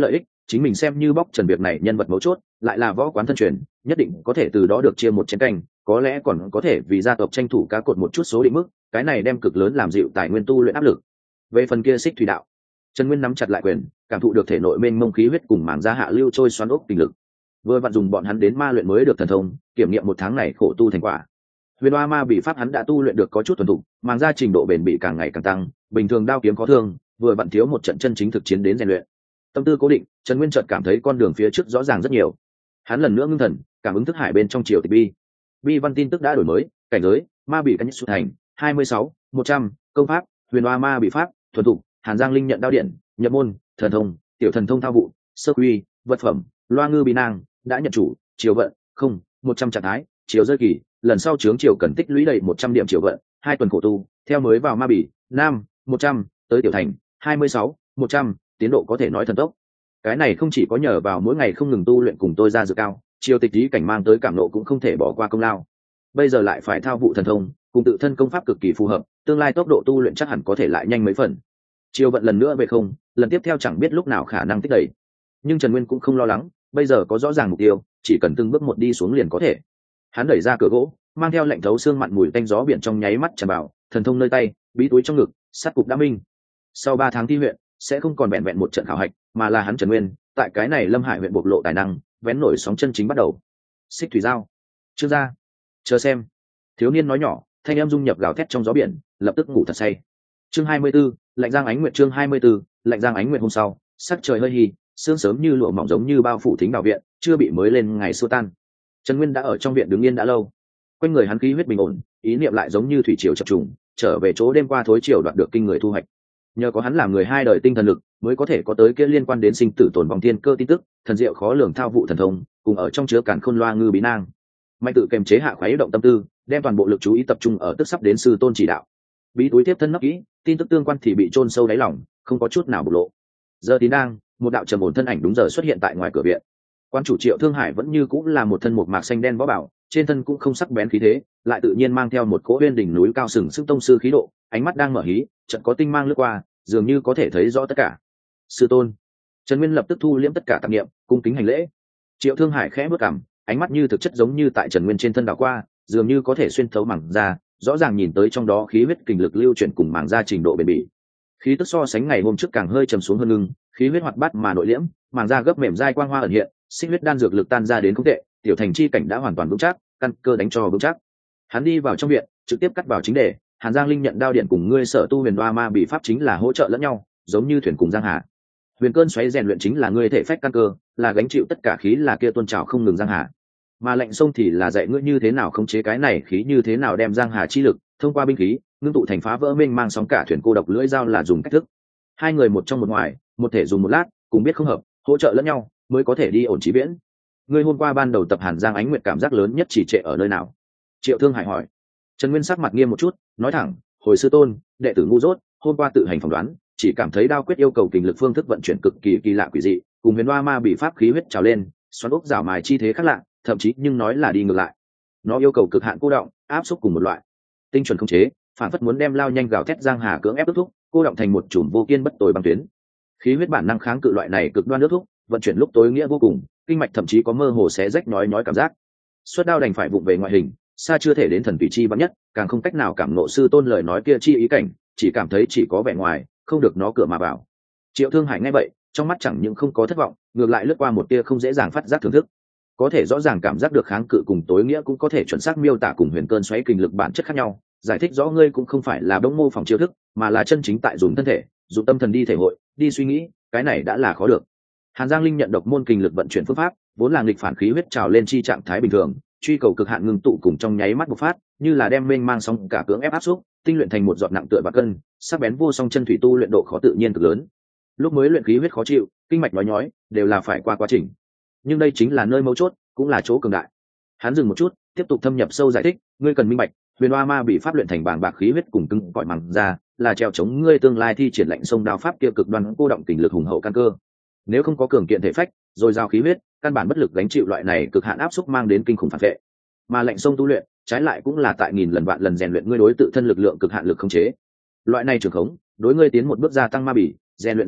chính mình xem như bóc trần việc này nhân vật mấu chốt, lại là võ quán thân truyền, nhất định có thể từ đó được chia một chén canh, có lẽ còn có thể vì gia tộc tranh thủ cá cột một chút số định mức, cái này đem cực lớn làm dịu tài nguyên tu luyện áp lực. Về phần kia xích thủy đạo, Trần Nguyên nắm chặt lại quyền, cảm thụ được thể nội mênh mông khí huyết cùng màng da hạ lưu trôi xoắn ốc tình lực. Vừa vặn dùng bọn hắn đến ma luyện mới được thần thông, kiểm nghiệm một tháng này khổ tu thành quả. Huyền Oa Ma bị pháp hắn đã tu luyện được có chút thuần thục, màng da trình độ bền bỉ càng ngày càng tăng, bình thường đao kiếm có thương, vừa vặn thiếu một trận chân chính thực chiến đến rèn luyện. Tâm tư cố định, Trần Nguyên chợt cảm thấy con đường phía trước rõ ràng rất nhiều. Hắn lần nữa ngưng thần, cảm ứng thức hải bên trong triều tịch bi. Bi văn tin tức đã đổi mới, cảnh giới, ma bị cánh xuất thành, hai mươi sáu, một trăm, công pháp, Huyền Oa Ma bị pháp, thuần thục, Hàn Giang Linh nhận đao điện, nhập môn, thần thông, tiểu thần thông thao vụ, sơ quy, vật phẩm, loa ngư bí nang, đã nhận chủ, chiều vận, không, một trăm trạng thái, chiều rơi kỳ, lần sau chướng chiều cần tích lũy đầy một trăm điểm chiều vận, hai tuần khổ tu, theo mới vào ma bỉ, nam, một trăm, tới tiểu thành, hai mươi sáu, một trăm, tiến độ có thể nói thần tốc. Cái này không chỉ có nhờ vào mỗi ngày không ngừng tu luyện cùng tôi ra dự cao, chiều tịch ý cảnh mang tới cảm nộ cũng không thể bỏ qua công lao. Bây giờ lại phải thao vụ thần thông, cùng tự thân công pháp cực kỳ phù hợp, tương lai tốc độ tu luyện chắc hẳn có thể lại nhanh mấy phần. Chiều vận lần nữa về không, lần tiếp theo chẳng biết lúc nào khả năng tích đẩy. Nhưng Trần Nguyên cũng không lo lắng, bây giờ có rõ ràng mục tiêu, chỉ cần từng bước một đi xuống liền có thể. Hắn đẩy ra cửa gỗ, mang theo lệnh thấu xương mặn mùi tanh gió biển trong nháy mắt tràn vào, thần thông nơi tay, bí túi trong ngực, sát cục đã minh. Sau ba tháng thi huyện, sẽ không còn vẹn vẹn một trận khảo hạch, mà là hắn Trần Nguyên, tại cái này Lâm Hải huyện bộc lộ tài năng, vén nổi sóng chân chính bắt đầu. Xích thủy giao, chưa ra, chờ xem. Thiếu niên nói nhỏ, thanh em dung nhập gào thét trong gió biển, lập tức ngủ thật say. Chương hai mươi 24, lạnh giang ánh nguyệt chương hai mươi 24, lạnh giang ánh nguyệt hôm sau, sắc trời hơi hì, sương sớm như lụa mỏng giống như bao phủ thính vào viện, chưa bị mới lên ngày xua tan. Trần Nguyên đã ở trong viện đứng yên đã lâu, quanh người hắn khí huyết bình ổn, ý niệm lại giống như thủy triều chập trùng, trở về chỗ đêm qua thối triều đoạt được kinh người thu hoạch. Nhờ có hắn làm người hai đời tinh thần lực, mới có thể có tới kia liên quan đến sinh tử tồn vong thiên cơ tin tức, thần diệu khó lường thao vụ thần thông, cùng ở trong chứa càn khôn loa ngư bí nang. Mạnh tự kềm chế hạ khoái động tâm tư, đem toàn bộ lực chú ý tập trung ở tức sắp đến sư tôn chỉ đạo. Bí túi tiếp thân nấp kỹ, tin tức tương quan thì bị chôn sâu đáy lòng, không có chút nào bộc lộ. Giờ tín đang, một đạo trầm ổn thân ảnh đúng giờ xuất hiện tại ngoài cửa viện. Quan chủ Triệu Thương Hải vẫn như cũng là một thân một mạc xanh đen võ bảo, trên thân cũng không sắc bén khí thế, lại tự nhiên mang theo một cỗ uyên đỉnh núi cao sừng sững tông sư khí độ, ánh mắt đang mở hí, chợt có tinh mang lướt qua, dường như có thể thấy rõ tất cả. Sư tôn. Trần Nguyên lập tức thu liễm tất cả tạp niệm, cung kính hành lễ. Triệu Thương Hải khẽ bước cằm, ánh mắt như thực chất giống như tại Trần Nguyên trên thân đảo qua, dường như có thể xuyên thấu mảng da, rõ ràng nhìn tới trong đó khí huyết kình lực lưu chuyển cùng mảng da trình độ bền bỉ. Khí tức so sánh ngày hôm trước càng hơi trầm xuống hơn lưng, khí huyết hoạt bát mà nội liễm, màng da gấp mềm dai quang hoa ẩn hiện, sinh huyết đan dược lực tan ra đến không tệ, tiểu thành chi cảnh đã hoàn toàn vững chắc, căn cơ đánh cho vững chắc. Hắn đi vào trong viện, trực tiếp cắt vào chính đề, Hàn Giang Linh nhận đao điện cùng ngươi sở tu Huyền Oa Ma bị pháp chính là hỗ trợ lẫn nhau, giống như thuyền cùng giang hà. Huyền cơn xoáy rèn luyện chính là ngươi thể phách căn cơ, là gánh chịu tất cả khí là kia tuôn trào không ngừng giang hà. Mà lệnh sông thì là dạy ngươi như thế nào khống chế cái này khí, như thế nào đem giang hà chi lực thông qua binh khí ngưng tụ thành phá vỡ mênh mang sóng cả thuyền cô độc lưỡi dao là dùng cách thức. Hai người một trong một ngoài, một thể dùng một lát, cùng biết không hợp, hỗ trợ lẫn nhau mới có thể đi ổn chí viễn. Ngươi hôm qua ban đầu tập Hàn Giang Ánh Nguyệt cảm giác lớn nhất chỉ trệ ở nơi nào? Triệu Thương Hải hỏi. Trần Nguyên sắc mặt nghiêm một chút, nói thẳng, hồi sư tôn, đệ tử ngu dốt, hôm qua tự hành phỏng đoán, chỉ cảm thấy đao quyết yêu cầu kình lực phương thức vận chuyển cực kỳ kỳ lạ quỷ dị, cùng Huyền Oa Ma bị pháp khí huyết trào lên, xoắn ốc rào mài chi thế khác lạ, thậm chí nhưng nói là đi ngược lại. Nó yêu cầu cực hạn cô động, áp xúc cùng một loại tinh chuẩn không chế, phản phất muốn đem lao nhanh gào thét giang hà cưỡng ép ước thúc, cô động thành một chùm vô kiên bất tồi băng tuyến. Khí huyết bản năng kháng cự loại này cực đoan ước thúc, vận chuyển lúc tối nghĩa vô cùng, kinh mạch thậm chí có mơ hồ xé rách nói nói cảm giác. Xuất đao đành phải vụng về ngoại hình, xa chưa thể đến thần vị chi bắn nhất, càng không cách nào cảm nộ sư tôn lời nói kia chi ý cảnh, chỉ cảm thấy chỉ có vẻ ngoài, không được nó cửa mà vào. Triệu Thương Hải nghe vậy, trong mắt chẳng những không có thất vọng, ngược lại lướt qua một tia không dễ dàng phát giác thưởng thức. Có thể rõ ràng cảm giác được kháng cự cùng tối nghĩa, cũng có thể chuẩn xác miêu tả cùng huyền cơn xoáy kinh lực bản chất khác nhau, giải thích rõ ngươi cũng không phải là bỗng mô phỏng chiêu thức, mà là chân chính tại dùng thân thể, dùng tâm thần đi thể hội, đi suy nghĩ, cái này đã là khó được. Hàn Giang Linh nhận độc môn kinh lực vận chuyển phương pháp, vốn là nghịch phản khí huyết trào lên chi trạng thái bình thường, truy cầu cực hạn ngưng tụ cùng trong nháy mắt bộc phát, như là đem mênh mang sóng cả cưỡng ép áp xúc, tinh luyện thành một giọt nặng tựa và cân, sắc bén vô song chân thủy tu luyện độ khó tự nhiên cực lớn. Lúc mới luyện khí huyết khó chịu, kinh mạch nhói nhói, đều là phải qua quá trình. Nhưng đây chính là nơi mấu chốt, cũng là chỗ cường đại. Hắn dừng một chút, tiếp tục thâm nhập sâu giải thích, ngươi cần minh bạch, Huyền Oa Ma bị pháp luyện thành bảng bạc khí huyết cùng cứng cỏi màng ra, là treo chống ngươi tương lai thi triển lệnh sông đao pháp kia cực đoan cô động kình lực hùng hậu căn cơ. Nếu không có cường kiện thể phách, rồi giao khí huyết, căn bản bất lực gánh chịu loại này cực hạn áp xúc mang đến kinh khủng phản vệ. Mà lệnh sông tu luyện, trái lại cũng là tại nghìn lần vạn lần rèn luyện ngươi đối tự thân lực lượng cực hạn lực khống chế. Loại này trường khống, đối ngươi tiến một bước gia tăng ma bỉ, rèn luyện ra thịt,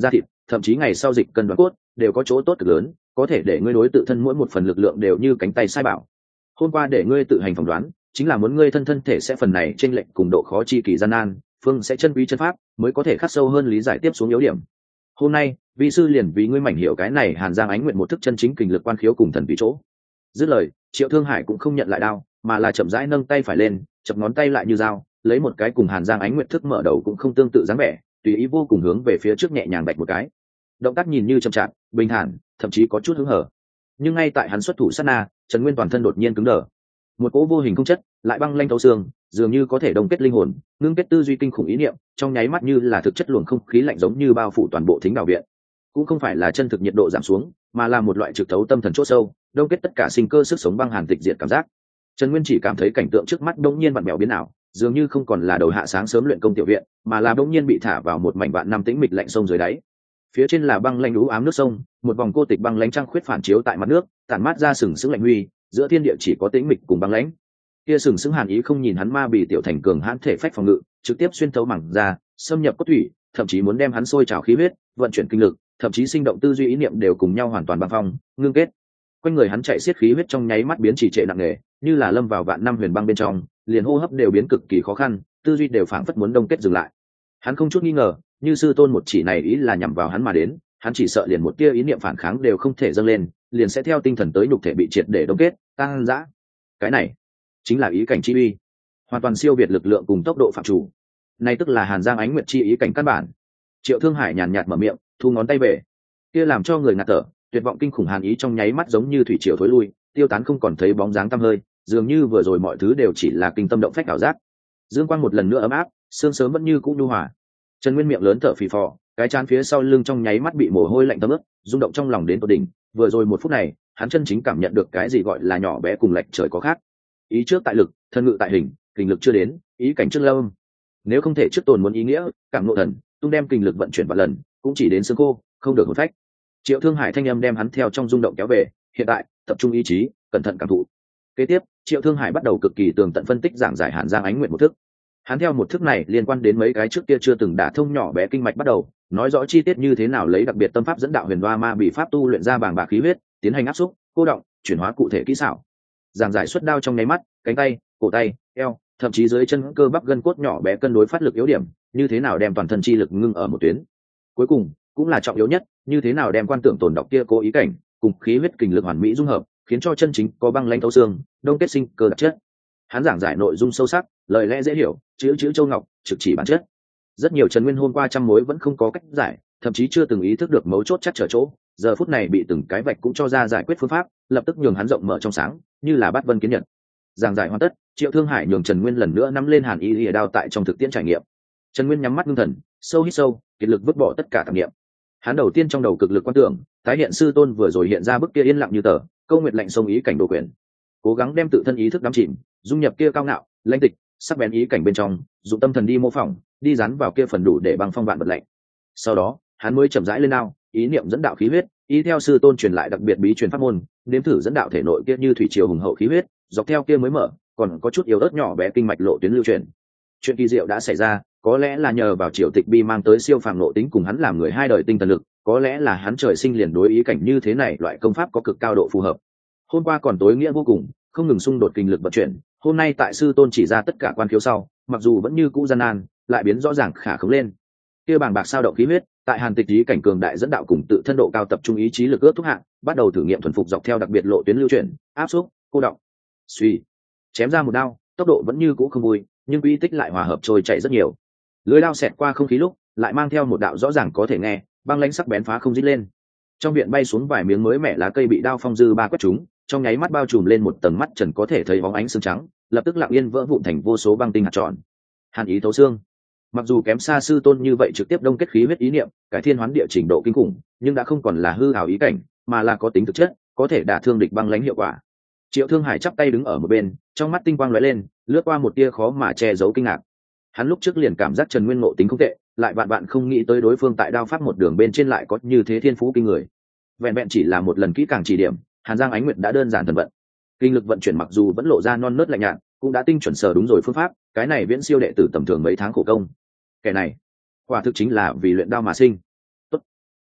thậm chí ngày sau dịch cân đoán cốt đều có chỗ tốt cực lớn, có thể để ngươi đối tự thân mỗi một phần lực lượng đều như cánh tay sai bảo. Hôm qua để ngươi tự hành phỏng đoán, chính là muốn ngươi thân thân thể sẽ phần này trên lệnh cùng độ khó chi kỳ gian nan, phương sẽ chân quý chân pháp, mới có thể khắc sâu hơn lý giải tiếp xuống yếu điểm. Hôm nay, vi sư liền vì ngươi mảnh hiểu cái này Hàn Giang Ánh Nguyện một thức chân chính kình lực quan khiếu cùng thần vị chỗ. Dứt lời, Triệu Thương Hải cũng không nhận lại đao, mà là chậm rãi nâng tay phải lên, chập ngón tay lại như dao, lấy một cái cùng Hàn Giang Ánh Nguyện thức mở đầu cũng không tương tự dáng vẻ, tùy ý vô cùng hướng về phía trước nhẹ nhàng bạch một cái. Động tác nhìn như chậm chạp, bình thản, thậm chí có chút hứng hở. Nhưng ngay tại hắn xuất thủ sát na, Trần Nguyên toàn thân đột nhiên cứng đờ. Một cỗ vô hình không chất, lại băng lanh thấu xương, dường như có thể đồng kết linh hồn, ngưng kết tư duy kinh khủng ý niệm, trong nháy mắt như là thực chất luồng không khí lạnh giống như bao phủ toàn bộ thính đảo viện. Cũng không phải là chân thực nhiệt độ giảm xuống, mà là một loại trực thấu tâm thần chỗ sâu, đông kết tất cả sinh cơ sức sống băng hàn tịch diệt cảm giác. Trần Nguyên chỉ cảm thấy cảnh tượng trước mắt đống nhiên vặn bèo biến ảo, dường như không còn là đầu hạ sáng sớm luyện công tiểu viện, mà là đống nhiên bị thả vào một mảnh vạn năm tĩnh mịch lạnh sông dưới đáy. Phía trên là băng lanh lũ ám nước sông, một vòng cô tịch băng lánh trăng khuyết phản chiếu tại mặt nước, tản mát ra sừng sững lạnh huy, giữa thiên địa chỉ có tĩnh mịch cùng băng lãnh. Kia sừng sững hàn ý không nhìn hắn ma bì tiểu thành cường hãn thể phách phòng ngự, trực tiếp xuyên thấu mảng ra, xâm nhập cốt thủy, thậm chí muốn đem hắn sôi trào khí huyết, vận chuyển kinh lực, thậm chí sinh động tư duy ý niệm đều cùng nhau hoàn toàn băng phong, ngưng kết. Quanh người hắn chạy xiết khí huyết trong nháy mắt biến trì trệ nặng nề, như là lâm vào vạn năm huyền băng bên trong, liền hô hấp đều biến cực kỳ khó khăn, tư duy đều phảng phất muốn đông kết dừng lại. Hắn không chút nghi ngờ, như sư tôn một chỉ này ý là nhằm vào hắn mà đến, hắn chỉ sợ liền một tia ý niệm phản kháng đều không thể dâng lên, liền sẽ theo tinh thần tới nhục thể bị triệt để đông kết, tăng dã. Cái này chính là ý cảnh chi uy, hoàn toàn siêu việt lực lượng cùng tốc độ phạm chủ. Này tức là Hàn Giang Ánh Nguyệt chi ý cảnh căn bản. Triệu Thương Hải nhàn nhạt mở miệng, thu ngón tay về. Kia làm cho người ngạt thở, tuyệt vọng kinh khủng hàn ý trong nháy mắt giống như thủy triều thối lui, tiêu tán không còn thấy bóng dáng tăm hơi, dường như vừa rồi mọi thứ đều chỉ là kinh tâm động phách ảo giác. Dương quang một lần nữa ấm áp, sương sớm vẫn như cũ nhu hòa. Trần Nguyên miệng lớn thở phì phò, cái trán phía sau lưng trong nháy mắt bị mồ hôi lạnh thấm ướt, rung động trong lòng đến tột đỉnh. Vừa rồi một phút này, hắn chân chính cảm nhận được cái gì gọi là nhỏ bé cùng lệch trời có khác. Ý trước tại lực, thân ngự tại hình, kình lực chưa đến, ý cảnh trước lâm. Nếu không thể trước tồn muốn ý nghĩa, cảm ngộ thần, tung đem kình lực vận chuyển vạn lần, cũng chỉ đến xương khô, không được hồn phách. Triệu Thương Hải thanh âm đem hắn theo trong rung động kéo về, hiện tại, tập trung ý chí, cẩn thận cảm thụ. Kế tiếp, Triệu Thương Hải bắt đầu cực kỳ tường tận phân tích giảng giải Hàn Giang Ánh Nguyện một thức. Hắn theo một thức này liên quan đến mấy cái trước kia chưa từng đả thông nhỏ bé kinh mạch bắt đầu, nói rõ chi tiết như thế nào lấy đặc biệt tâm pháp dẫn đạo huyền đoa ma bị pháp tu luyện ra bàng bạc khí huyết, tiến hành áp xúc, cô động, chuyển hóa cụ thể kỹ xảo. Giảng giải xuất đao trong nháy mắt, cánh tay, cổ tay, eo, thậm chí dưới chân cơ bắp gân cốt nhỏ bé cân đối phát lực yếu điểm, như thế nào đem toàn thân chi lực ngưng ở một tuyến. Cuối cùng, cũng là trọng yếu nhất, như thế nào đem quan tưởng tồn đọc kia cố ý cảnh cùng khí huyết kình lực hoàn mỹ dung hợp, khiến cho chân chính có băng lãnh thấu xương, đông kết sinh cơ đặc chất. Hắn giảng giải nội dung sâu sắc, lời lẽ dễ hiểu, chữ chữ châu ngọc, trực chỉ bản chất. Rất nhiều Trần Nguyên hôm qua trăm mối vẫn không có cách giải, thậm chí chưa từng ý thức được mấu chốt chắc trở chỗ, giờ phút này bị từng cái vạch cũng cho ra giải quyết phương pháp, lập tức nhường hắn rộng mở trong sáng, như là bát vân kiến nhật. Giảng giải hoàn tất, Triệu Thương Hải nhường Trần Nguyên lần nữa nắm lên Hàn Y Lìa đao tại trong thực tiễn trải nghiệm. Trần Nguyên nhắm mắt ngưng thần, sâu hít sâu, kiệt lực vứt bỏ tất cả tạp niệm. Hắn đầu tiên trong đầu cực lực quan tưởng, tái hiện sư tôn vừa rồi hiện ra bức kia yên lặng như tờ, câu nguyệt lạnh sông ý cảnh đồ quyền, cố gắng đem tự thân ý thức đắm chìm, dung nhập kia cao ngạo, lãnh tịch, sắc bén ý cảnh bên trong, dụng tâm thần đi mô phỏng, đi dán vào kia phần đủ để băng phong vạn vật lạnh. Sau đó, hắn mới chậm rãi lên đao, ý niệm dẫn đạo khí huyết, ý theo sư tôn truyền lại đặc biệt bí truyền pháp môn, nếm thử dẫn đạo thể nội kia như thủy triều hùng hậu khí huyết, dọc theo kia mới mở, còn có chút yếu ớt nhỏ bé kinh mạch lộ tuyến lưu truyền. Chuyện kỳ diệu đã xảy ra, có lẽ là nhờ vào Triều Tịch Bi mang tới siêu phàm nội tính cùng hắn làm người hai đời tinh thần lực, có lẽ là hắn trời sinh liền đối ý cảnh như thế này loại công pháp có cực cao độ phù hợp. Hôm qua còn tối nghĩa vô cùng, không ngừng xung đột kinh lực vận chuyển, hôm nay tại sư tôn chỉ ra tất cả quan khiếu sau, mặc dù vẫn như cũ gian nan, lại biến rõ ràng khả khống lên. Kia bàng bạc sao động khí huyết, tại Hàn Tịch ý cảnh cường đại dẫn đạo cùng tự thân độ cao tập trung ý chí lực ước thúc hạng, bắt đầu thử nghiệm thuần phục dọc theo đặc biệt lộ tuyến lưu chuyển, áp xúc, cô động. Suy, chém ra một đao, tốc độ vẫn như cũ không vui, nhưng quy tích lại hòa hợp trôi chảy rất nhiều. Lưỡi đao xẹt qua không khí lúc, lại mang theo một đạo rõ ràng có thể nghe, băng lãnh sắc bén phá không rít lên. Trong viện bay xuống vài miếng mới mẻ lá cây bị đao phong dư ba quét chúng, trong nháy mắt bao trùm lên một tầng mắt trần có thể thấy bóng ánh xương trắng, lập tức lặng yên vỡ vụn thành vô số băng tinh hạt tròn. Hàn ý thấu xương. Mặc dù kém xa sư tôn như vậy trực tiếp đông kết khí huyết ý niệm, cải thiên hoán địa trình độ kinh khủng, nhưng đã không còn là hư ảo ý cảnh, mà là có tính thực chất, có thể đả thương địch băng lãnh hiệu quả. Triệu Thương Hải chắp tay đứng ở một bên, trong mắt tinh quang lóe lên, lướt qua một tia khó mà che giấu kinh ngạc. Hắn lúc trước liền cảm giác Trần Nguyên ngộ tính không tệ, lại vạn vạn không nghĩ tới đối phương tại đao pháp một đường bên trên lại có như thế thiên phú kinh người. Vẹn vẹn chỉ là một lần kỹ càng chỉ điểm, Hàn Giang Ánh Nguyệt đã đơn giản thần vận. Kinh lực vận chuyển mặc dù vẫn lộ ra non nớt lạnh nhạt, cũng đã tinh chuẩn sở đúng rồi phương pháp, cái này viễn siêu đệ tử tầm thường mấy tháng khổ công. Kẻ này, quả thực chính là vì luyện đao mà sinh. Tốt.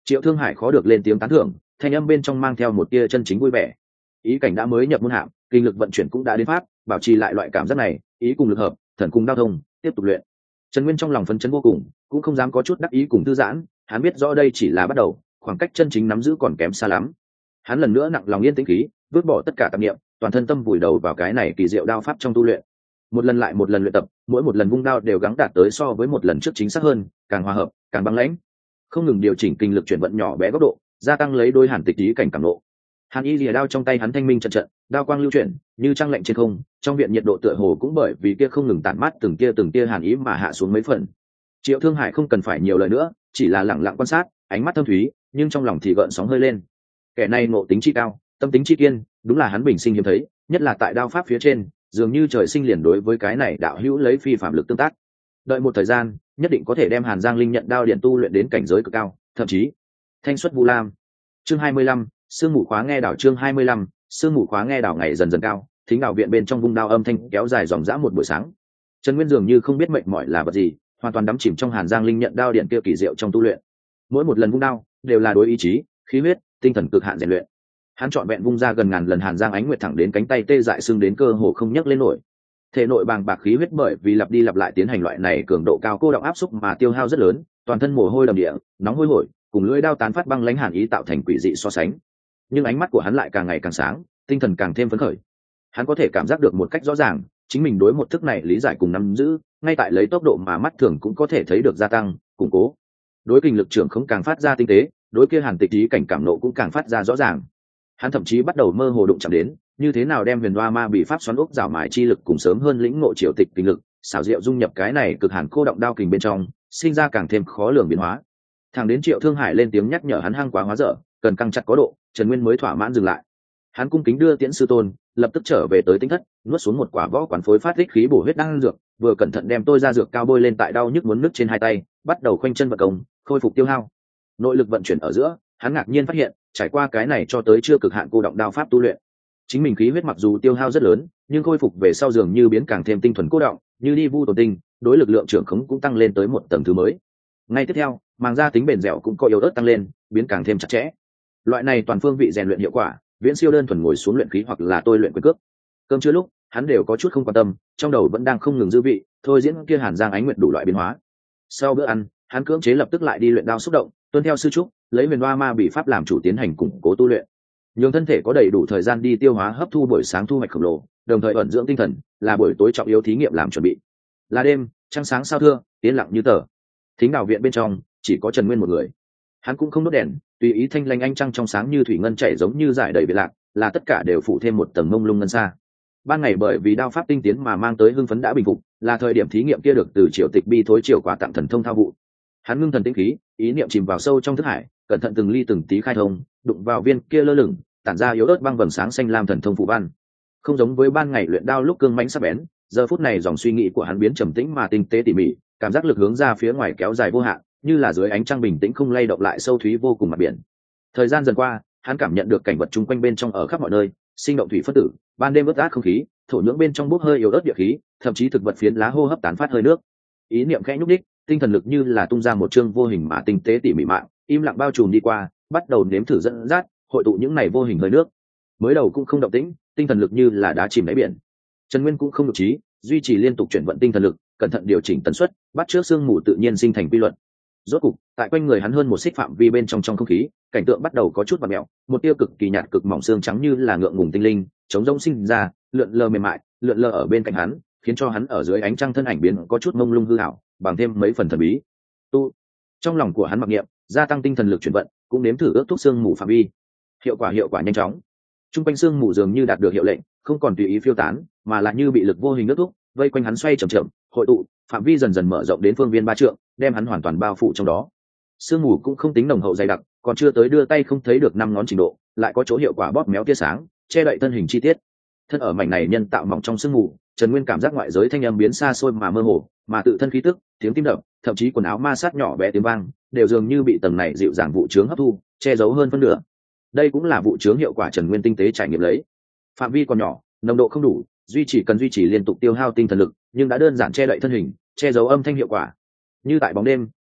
Triệu Thương Hải khó được lên tiếng tán thưởng, thanh âm bên trong mang theo một tia chân chính vui vẻ. Ý cảnh đã mới nhập môn hạng, kinh lực vận chuyển cũng đã đến pháp, bảo trì lại loại cảm giác này, ý cùng lực hợp, thần cùng đao thông, tiếp tục luyện. Trần Nguyên trong lòng phấn chấn vô cùng, cũng không dám có chút đắc ý cùng thư giãn, hắn biết rõ đây chỉ là bắt đầu, khoảng cách chân chính nắm giữ còn kém xa lắm. Hắn lần nữa nặng lòng yên tĩnh khí, vứt bỏ tất cả tạp niệm, toàn thân tâm vùi đầu vào cái này kỳ diệu đao pháp trong tu luyện. Một lần lại một lần luyện tập, mỗi một lần vung đao đều gắng đạt tới so với một lần trước chính xác hơn, càng hòa hợp, càng băng lãnh. Không ngừng điều chỉnh kinh lực chuyển vận nhỏ bé góc độ, gia tăng lấy đôi hàn tịch ý cảnh cảm nộ. Hàn Y lìa đao trong tay hắn thanh minh trận trận, đao quang lưu chuyển, như trăng lạnh trên không, trong viện nhiệt độ tựa hồ cũng bởi vì kia không ngừng tản mát từng tia từng tia hàn ý mà hạ xuống mấy phần. Triệu Thương Hải không cần phải nhiều lời nữa, chỉ là lặng lặng quan sát, ánh mắt thâm thúy, nhưng trong lòng thì gợn sóng hơi lên. Kẻ này ngộ tính chi cao, tâm tính chi kiên, đúng là hắn bình sinh hiếm thấy, nhất là tại đao pháp phía trên, dường như trời sinh liền đối với cái này đạo hữu lấy phi phạm lực tương tác. Đợi một thời gian, nhất định có thể đem Hàn Giang Linh nhận đao điện tu luyện đến cảnh giới cực cao, thậm chí thanh xuất vu lam. Chương hai mươi lăm, sương mù khóa nghe đảo. Chương hai mươi lăm, sương mù khóa nghe đảo. Ngày dần dần cao, thính đạo viện bên trong vung đao âm thanh kéo dài dòng dã một buổi sáng. Trần Nguyên dường như không biết mệt mỏi là vật gì, hoàn toàn đắm chìm trong Hàn Giang Linh nhận đao điện kia kỳ diệu trong tu luyện. Mỗi một lần vung đao đều là đối ý chí, khí huyết, tinh thần cực hạn rèn luyện. Hắn chọn vẹn vung ra gần ngàn lần Hàn Giang Ánh Nguyệt thẳng đến cánh tay tê dại sưng đến cơ hồ không nhấc lên nổi. Thể nội bàng bạc khí huyết bởi vì lặp đi lặp lại tiến hành loại này cường độ cao cô động áp xúc mà tiêu hao rất lớn, toàn thân mồ hôi đầm địa, nóng hôi hổi, cùng lưỡi đao tán phát băng lãnh hàn ý tạo thành quỷ dị so sánh. Nhưng ánh mắt của hắn lại càng ngày càng sáng, tinh thần càng thêm phấn khởi. Hắn có thể cảm giác được một cách rõ ràng, chính mình đối một thức này lý giải cùng nắm giữ, ngay tại lấy tốc độ mà mắt thường cũng có thể thấy được gia tăng, củng cố. Đối kinh lực trưởng không càng phát ra tinh tế, đối kia hàn tịch ý cảnh cảm nộ cũng càng phát ra rõ ràng. Hắn thậm chí bắt đầu mơ hồ đụng chạm đến, như thế nào đem huyền đoa ma bị pháp xoắn ốc rào mài chi lực cùng sớm hơn lĩnh ngộ triều tịch kinh lực, xảo diệu dung nhập cái này cực hàn cô động đao kình bên trong, sinh ra càng thêm khó lường biến hóa. Thẳng đến Triệu Thương Hải lên tiếng nhắc nhở hắn hăng quá hóa dở, cần căng chặt có độ, Trần Nguyên mới thỏa mãn dừng lại. Hắn cung kính đưa tiễn sư tôn, lập tức trở về tới tinh thất, nuốt xuống một quả võ quán phối phát tích khí bổ huyết đan dược, vừa cẩn thận đem tôi ra dược cao bôi lên tại đau nhức muốn nứt trên hai tay, bắt đầu khoanh chân vận công, khôi phục tiêu hao. Nội lực vận chuyển ở giữa, hắn ngạc nhiên phát hiện, trải qua cái này cho tới chưa cực hạn cô động đao pháp tu luyện, chính mình khí huyết mặc dù tiêu hao rất lớn, nhưng khôi phục về sau dường như biến càng thêm tinh thuần cô động, như đi vu tổ tinh, đối lực lượng trưởng khống cũng tăng lên tới một tầng thứ mới. Ngay tiếp theo, màng da tính bền dẻo cũng có yếu ớt tăng lên, biến càng thêm chặt chẽ. Loại này toàn phương vị rèn luyện hiệu quả, viễn siêu đơn thuần ngồi xuống luyện khí hoặc là tôi luyện quyền cước. Cơm chưa lúc, hắn đều có chút không quan tâm, trong đầu vẫn đang không ngừng dư vị, thôi diễn kia Hàn Giang Ánh Nguyệt đủ loại biến hóa. Sau bữa ăn, hắn cưỡng chế lập tức lại đi luyện đao xúc động, tuân theo sư trúc, lấy huyền đoa ma bị pháp làm chủ tiến hành củng cố tu luyện, nhường thân thể có đầy đủ thời gian đi tiêu hóa hấp thu buổi sáng thu hoạch khổng lồ, đồng thời ẩn dưỡng tinh thần, là buổi tối trọng yếu thí nghiệm làm chuẩn bị. Là đêm, trăng sáng sao thưa, yên lặng như tờ. Thính đảo viện bên trong chỉ có Trần Nguyên một người. Hắn cũng không đốt đèn, tùy ý thanh lanh ánh trăng trong sáng như thủy ngân chảy giống như giải đầy biệt lạc, là tất cả đều phủ thêm một tầng mông lung ngân xa. Ban ngày bởi vì đao pháp tinh tiến mà mang tới hưng phấn đã bình phục, là thời điểm thí nghiệm kia được từ triều tịch bi thối triều quà tặng thần thông thao vụ. Hắn ngưng thần tĩnh khí, ý niệm chìm vào sâu trong thức hải, cẩn thận từng ly từng tí khai thông, đụng vào viên kia lơ lửng, tản ra yếu ớt băng vầng sáng xanh lam thần thông phụ văn. Không giống với ban ngày luyện đao lúc cương mãnh sắc bén, giờ phút này dòng suy nghĩ của hắn biến trầm tĩnh mà tinh tế tỉ mỉ, cảm giác lực hướng ra phía ngoài kéo dài vô hạn, như là dưới ánh trăng bình tĩnh không lay động lại sâu thúy vô cùng mặt biển. Thời gian dần qua, hắn cảm nhận được cảnh vật chung quanh bên trong ở khắp mọi nơi, sinh động thủy phân tử, ban đêm ướt át không khí, thổ nhưỡng bên trong bốc hơi yếu ớt địa khí, thậm chí thực vật phiến lá hô hấp tán phát hơi nước. Ý niệm khẽ nhúc đích, tinh thần lực như là tung ra một chương vô hình mà tinh tế tỉ mỉ mạng, im lặng bao trùm đi qua, bắt đầu nếm thử dẫn dắt, hội tụ những này vô hình hơi nước. Mới đầu cũng không động tĩnh, tinh thần lực như là đá chìm đáy biển. Trần Nguyên cũng không nhục trí, duy trì liên tục chuyển vận tinh thần lực, cẩn thận điều chỉnh tần suất, bắt trước sương mù tự nhiên sinh thành quy luật. Rốt cục, tại quanh người hắn hơn một xích phạm vi bên trong trong không khí, cảnh tượng bắt đầu có chút vặn mèo, một tia cực kỳ nhạt cực mỏng xương trắng như là ngượng ngùng tinh linh, chống rỗng sinh ra, lượn lờ mềm mại, lượn lờ ở bên cạnh hắn, khiến cho hắn ở dưới ánh trăng thân ảnh biến có chút mông lung hư ảo, bằng thêm mấy phần thần bí. Tu, trong lòng của hắn mặc niệm, gia tăng tinh thần lực chuyển vận, cũng nếm thử ước thúc xương mù phạm vi. Hiệu quả hiệu quả nhanh chóng. Trung quanh xương mù dường như đạt được hiệu lệnh, không còn tùy ý phiêu tán, mà là như bị lực vô hình ước thúc, vây quanh hắn xoay chậm chậm, hội tụ, phạm vi dần dần mở rộng đến phương viên ba trượng, đem hắn hoàn toàn bao phủ trong đó. Sương mù cũng không tính nồng hậu dày đặc, còn chưa tới đưa tay không thấy được năm ngón trình độ, lại có chỗ hiệu quả bóp méo tia sáng, che đậy thân hình chi tiết. Thân ở mảnh này nhân tạo mỏng trong sương mù, Trần Nguyên cảm giác ngoại giới thanh âm biến xa xôi mà mơ hồ, mà tự thân khí tức, tiếng tim đập, thậm chí quần áo ma sát nhỏ bé tiếng vang, đều dường như bị tầng này dịu dàng vụ chướng hấp thu, che giấu hơn phân nửa. Đây cũng là vụ chướng hiệu quả Trần Nguyên tinh tế trải nghiệm lấy. Phạm vi còn nhỏ, nồng độ không đủ, duy trì cần duy trì liên tục tiêu hao tinh thần lực, nhưng đã đơn giản che đậy thân hình, che giấu âm thanh hiệu quả. Như tại bóng đêm,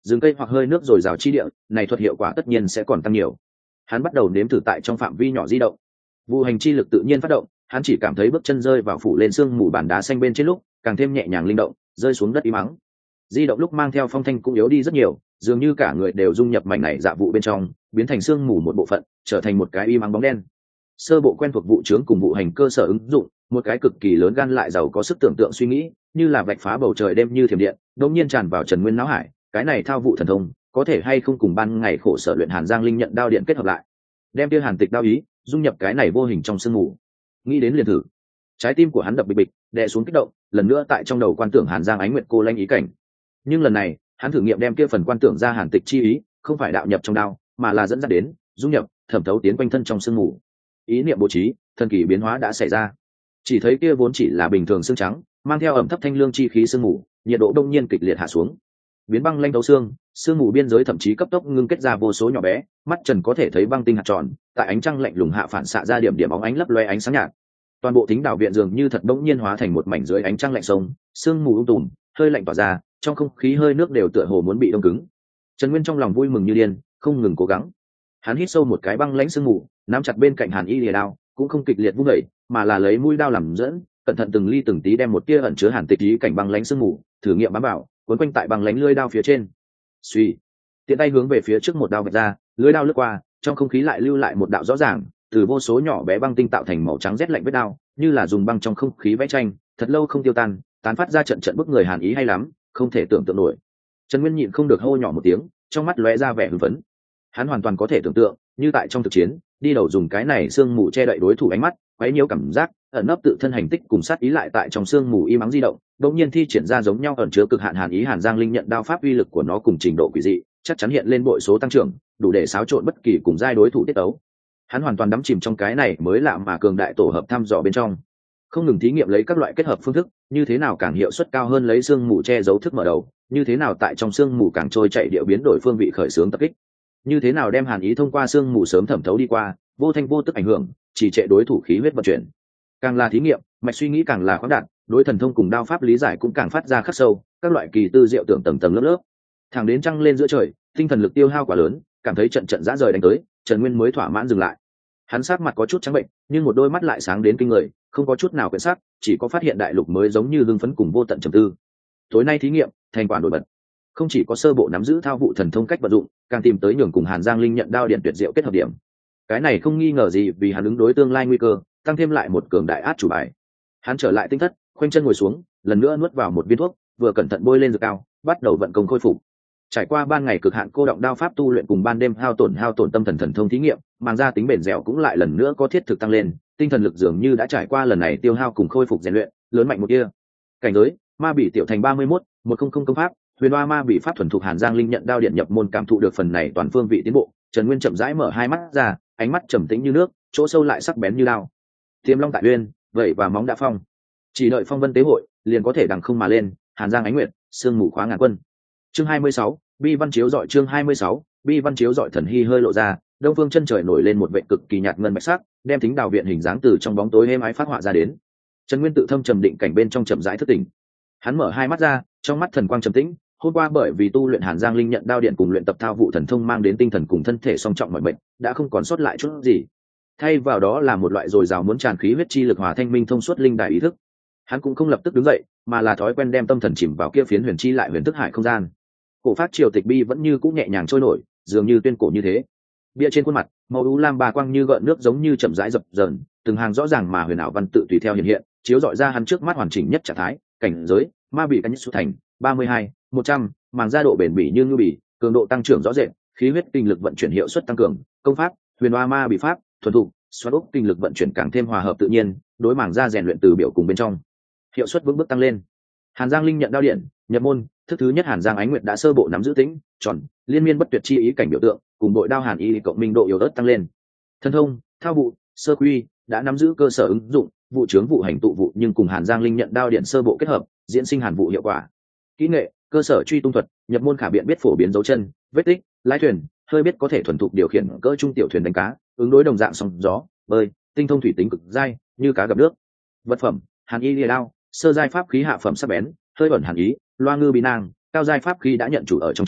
rừng cây hoặc hơi nước dồi dào chi địa, này thuật hiệu quả tất nhiên sẽ còn tăng nhiều. Hắn bắt đầu nếm thử tại trong phạm vi nhỏ di động. Vụ hành chi lực tự nhiên phát động, hắn chỉ cảm thấy bước chân rơi vào phủ lên sương mù bản đá xanh bên trên lúc càng thêm nhẹ nhàng linh động, rơi xuống đất im ắng. Di động lúc mang theo phong thanh cũng yếu đi rất nhiều, dường như cả người đều dung nhập mảnh này dạ vụ bên trong, biến thành sương mù một bộ phận, trở thành một cái im ắng bóng đen. Sơ bộ quen thuộc vụ trướng cùng vụ hành cơ sở ứng dụng, một cái cực kỳ lớn gan lại giàu có sức tưởng tượng suy nghĩ, như là vạch phá bầu trời đêm như thiểm điện, đột nhiên tràn vào Trần Nguyên não hải, cái này thao vụ thần thông, có thể hay không cùng ban ngày khổ sở luyện Hàn Giang Linh nhận đao điện kết hợp lại, đem tiêu Hàn Tịch đao ý dung nhập cái này vô hình trong sương mù. Nghĩ đến liền thử. Trái tim của hắn đập bịch bịch, đè xuống kích động, lần nữa tại trong đầu quan tưởng Hàn Giang Ánh Nguyệt cô lanh ý cảnh. Nhưng lần này, hắn thử nghiệm đem kia phần quan tưởng ra Hàn Tịch chi ý, không phải đạo nhập trong đao, mà là dẫn dắt đến, dung nhập, thẩm thấu tiến quanh thân trong sương mù. Ý niệm bố trí, thần kỳ biến hóa đã xảy ra. Chỉ thấy kia vốn chỉ là bình thường xương trắng, mang theo ẩm thấp thanh lương chi khí sương mù, nhiệt độ đông nhiên kịch liệt hạ xuống. Biến băng lanh thấu xương, sương mù biên giới thậm chí cấp tốc ngưng kết ra vô số nhỏ bé, mắt Trần có thể thấy băng tinh hạt tròn, tại ánh trăng lạnh lùng hạ phản xạ ra điểm điểm bóng ánh lấp loe ánh sáng nhạt. Toàn bộ thính đảo viện dường như thật bỗng nhiên hóa thành một mảnh dưới ánh trăng lạnh sông, sương mù um tùm, hơi lạnh tỏa ra, trong không khí hơi nước đều tựa hồ muốn bị đông cứng. Trần Nguyên trong lòng vui mừng như điên, không ngừng cố gắng. Hắn hít sâu một cái băng lãnh sương mù, nắm chặt bên cạnh Hàn Y lìa đao, cũng không kịch liệt vung đẩy, mà là lấy mũi đao làm dẫn, cẩn thận từng ly từng tí đem một tia ẩn chứa Hàn Tịch ý cảnh băng lãnh sương mù, thử nghiệm bám vào, cuốn quanh tại băng lãnh lưỡi đao phía trên. Suy, tiện tay hướng về phía trước một đao vạch ra, lưỡi đao lướt qua, trong không khí lại lưu lại một đạo rõ ràng, từ vô số nhỏ bé băng tinh tạo thành màu trắng rét lạnh vết đao, như là dùng băng trong không khí vẽ tranh, thật lâu không tiêu tan, tán phát ra trận trận bức người Hàn ý hay lắm, không thể tưởng tượng nổi. Trần Nguyên nhịn không được hô nhỏ một tiếng, trong mắt lóe ra vẻ hưng phấn. Hắn hoàn toàn có thể tưởng tượng, như tại trong thực chiến, đi đầu dùng cái này sương mù che đậy đối thủ ánh mắt, quấy nhiễu cảm giác, ẩn nấp tự thân hành tích cùng sát ý lại tại trong sương mù im ắng di động, đột nhiên thi triển ra giống nhau ẩn chứa cực hạn Hàn ý Hàn Giang Linh nhận đao pháp uy lực của nó cùng trình độ quỷ dị, chắc chắn hiện lên bội số tăng trưởng, đủ để xáo trộn bất kỳ cùng giai đối thủ tiết tấu. Hắn hoàn toàn đắm chìm trong cái này mới lạ mà cường đại tổ hợp thăm dò bên trong, không ngừng thí nghiệm lấy các loại kết hợp phương thức, như thế nào càng hiệu suất cao hơn lấy sương mù che giấu thức mở đầu, như thế nào tại trong sương mù càng trôi chạy điệu biến đổi phương vị khởi xướng tập kích, như thế nào đem Hàn ý thông qua sương mù sớm thẩm thấu đi qua, vô thanh vô tức ảnh hưởng, chỉ trệ đối thủ khí huyết vận chuyển. Càng là thí nghiệm, mạch suy nghĩ càng là khoáng đạt, đối thần thông cùng đao pháp lý giải cũng càng phát ra khắc sâu, các loại kỳ tư diệu tưởng tầng tầng lớp lớp. Thẳng đến trăng lên giữa trời, tinh thần lực tiêu hao quá lớn, cảm thấy trận trận dã rời đánh tới, Trần Nguyên mới thỏa mãn dừng lại. Hắn sắc mặt có chút trắng bệnh, nhưng một đôi mắt lại sáng đến kinh người, không có chút nào quyển sắc, chỉ có phát hiện đại lục mới giống như hưng phấn cùng vô tận trầm tư. Tối nay thí nghiệm, thành quả nổi bật. Không chỉ có sơ bộ nắm giữ thao vụ thần thông cách vận dụng, càng tìm tới nhường cùng Hàn Giang Linh nhận đao điện tuyệt diệu kết hợp điểm. Cái này không nghi ngờ gì vì hắn ứng đối tương lai nguy cơ, tăng thêm lại một cường đại át chủ bài. Hắn trở lại tinh thất, khoanh chân ngồi xuống, lần nữa nuốt vào một viên thuốc, vừa cẩn thận bôi lên dược cao, bắt đầu vận công khôi phục. Trải qua ban ngày cực hạn cô động đao pháp tu luyện cùng ban đêm hao tổn hao tổn tâm thần thần thông thí nghiệm, mang ra tính bền dẻo cũng lại lần nữa có thiết thực tăng lên, tinh thần lực dường như đã trải qua lần này tiêu hao cùng khôi phục rèn luyện, lớn mạnh một kia. Cảnh giới, ma bỉ tiểu thành ba mươi mốt, một không không công pháp, huyền oa ma bỉ pháp thuần thục Hàn Giang Linh nhận đao điện nhập môn, cảm thụ được phần này toàn phương vị tiến bộ, Trần Nguyên chậm rãi mở hai mắt ra, ánh mắt trầm tĩnh như nước, chỗ sâu lại sắc bén như đao. Tiềm long tại uyên, vậy và móng đã phong, chỉ đợi phong vân tế hội, liền có thể đằng không mà lên. Hàn Giang Ánh Nguyệt, sương mù khóa ngàn quân. Chương hai mươi sáu, bi văn chiếu dọi. Chương hai mươi sáu, bi văn chiếu dọi. Thần hy hơi lộ ra, đông phương chân trời nổi lên một vệt cực kỳ nhạt ngân bạch sắc, đem thính đào viện hình dáng từ trong bóng tối êm ái phát họa ra đến. Trần Nguyên tự thâm trầm định cảnh bên trong chậm rãi thức tỉnh. Hắn mở hai mắt ra, trong mắt thần quang trầm tĩnh. Hôm qua bởi vì tu luyện Hàn Giang Linh nhận đao điện cùng luyện tập thao vụ thần thông mang đến tinh thần cùng thân thể song trọng mọi bệnh, đã không còn sót lại chút gì. Thay vào đó là một loại dồi dào muốn tràn khí huyết chi lực hòa thanh minh thông suốt linh đại ý thức. Hắn cũng không lập tức đứng dậy, mà là thói quen đem tâm thần chìm vào kia phiến huyền chi lại huyền thức hải không gian. Cổ phát triều tịch bi vẫn như cũ nhẹ nhàng trôi nổi, dường như tuyên cổ như thế. Bia trên khuôn mặt, màu u lam bà quang như gợn nước giống như chậm rãi dập dờn, từng hàng rõ ràng mà huyền ảo văn tự tùy theo hiện hiện, chiếu rọi ra hắn trước mắt hoàn chỉnh nhất trạng thái, cảnh giới, ma bị cánh xuất thành, ba mươi hai, một trăm, màng da độ bền bỉ như ngư bì, cường độ tăng trưởng rõ rệt, khí huyết kinh lực vận chuyển hiệu suất tăng cường, công pháp, huyền oa ma bị pháp, thuần thục, xoát ốc kinh lực vận chuyển càng thêm hòa hợp tự nhiên, đối màng da rèn luyện từ biểu cùng bên trong, hiệu suất vững bước tăng lên. Hàn Giang Linh nhận đao điện nhập môn, thức thứ nhất Hàn Giang Ánh Nguyệt đã sơ bộ nắm giữ tính tròn liên miên bất tuyệt chi ý cảnh biểu tượng, cùng đội đao Hàn y cộng minh độ yếu ớt tăng lên. Thân thông, thao vụ, sơ quy đã nắm giữ cơ sở ứng dụng, vụ chướng vụ hành tụ vụ, nhưng cùng Hàn Giang Linh nhận đao điện sơ bộ kết hợp, diễn sinh hàn vụ hiệu quả. Kỹ nghệ, cơ sở truy tung thuật, nhập môn khả biện biết phổ biến dấu chân, vết tích, lái thuyền, hơi biết có thể thuần thục điều khiển cỡ trung tiểu thuyền đánh cá, ứng đối đồng dạng sóng gió, bơi, tinh thông thủy tính cực dai, như cá gặp nước. Vật phẩm, Hàn y lìa đao, sơ giai pháp khí hạ phẩm sắc bén, hơi ẩn hàn ý, loa ngư bí nang, cao giai pháp khí đã nhận chủ ở trong chứa,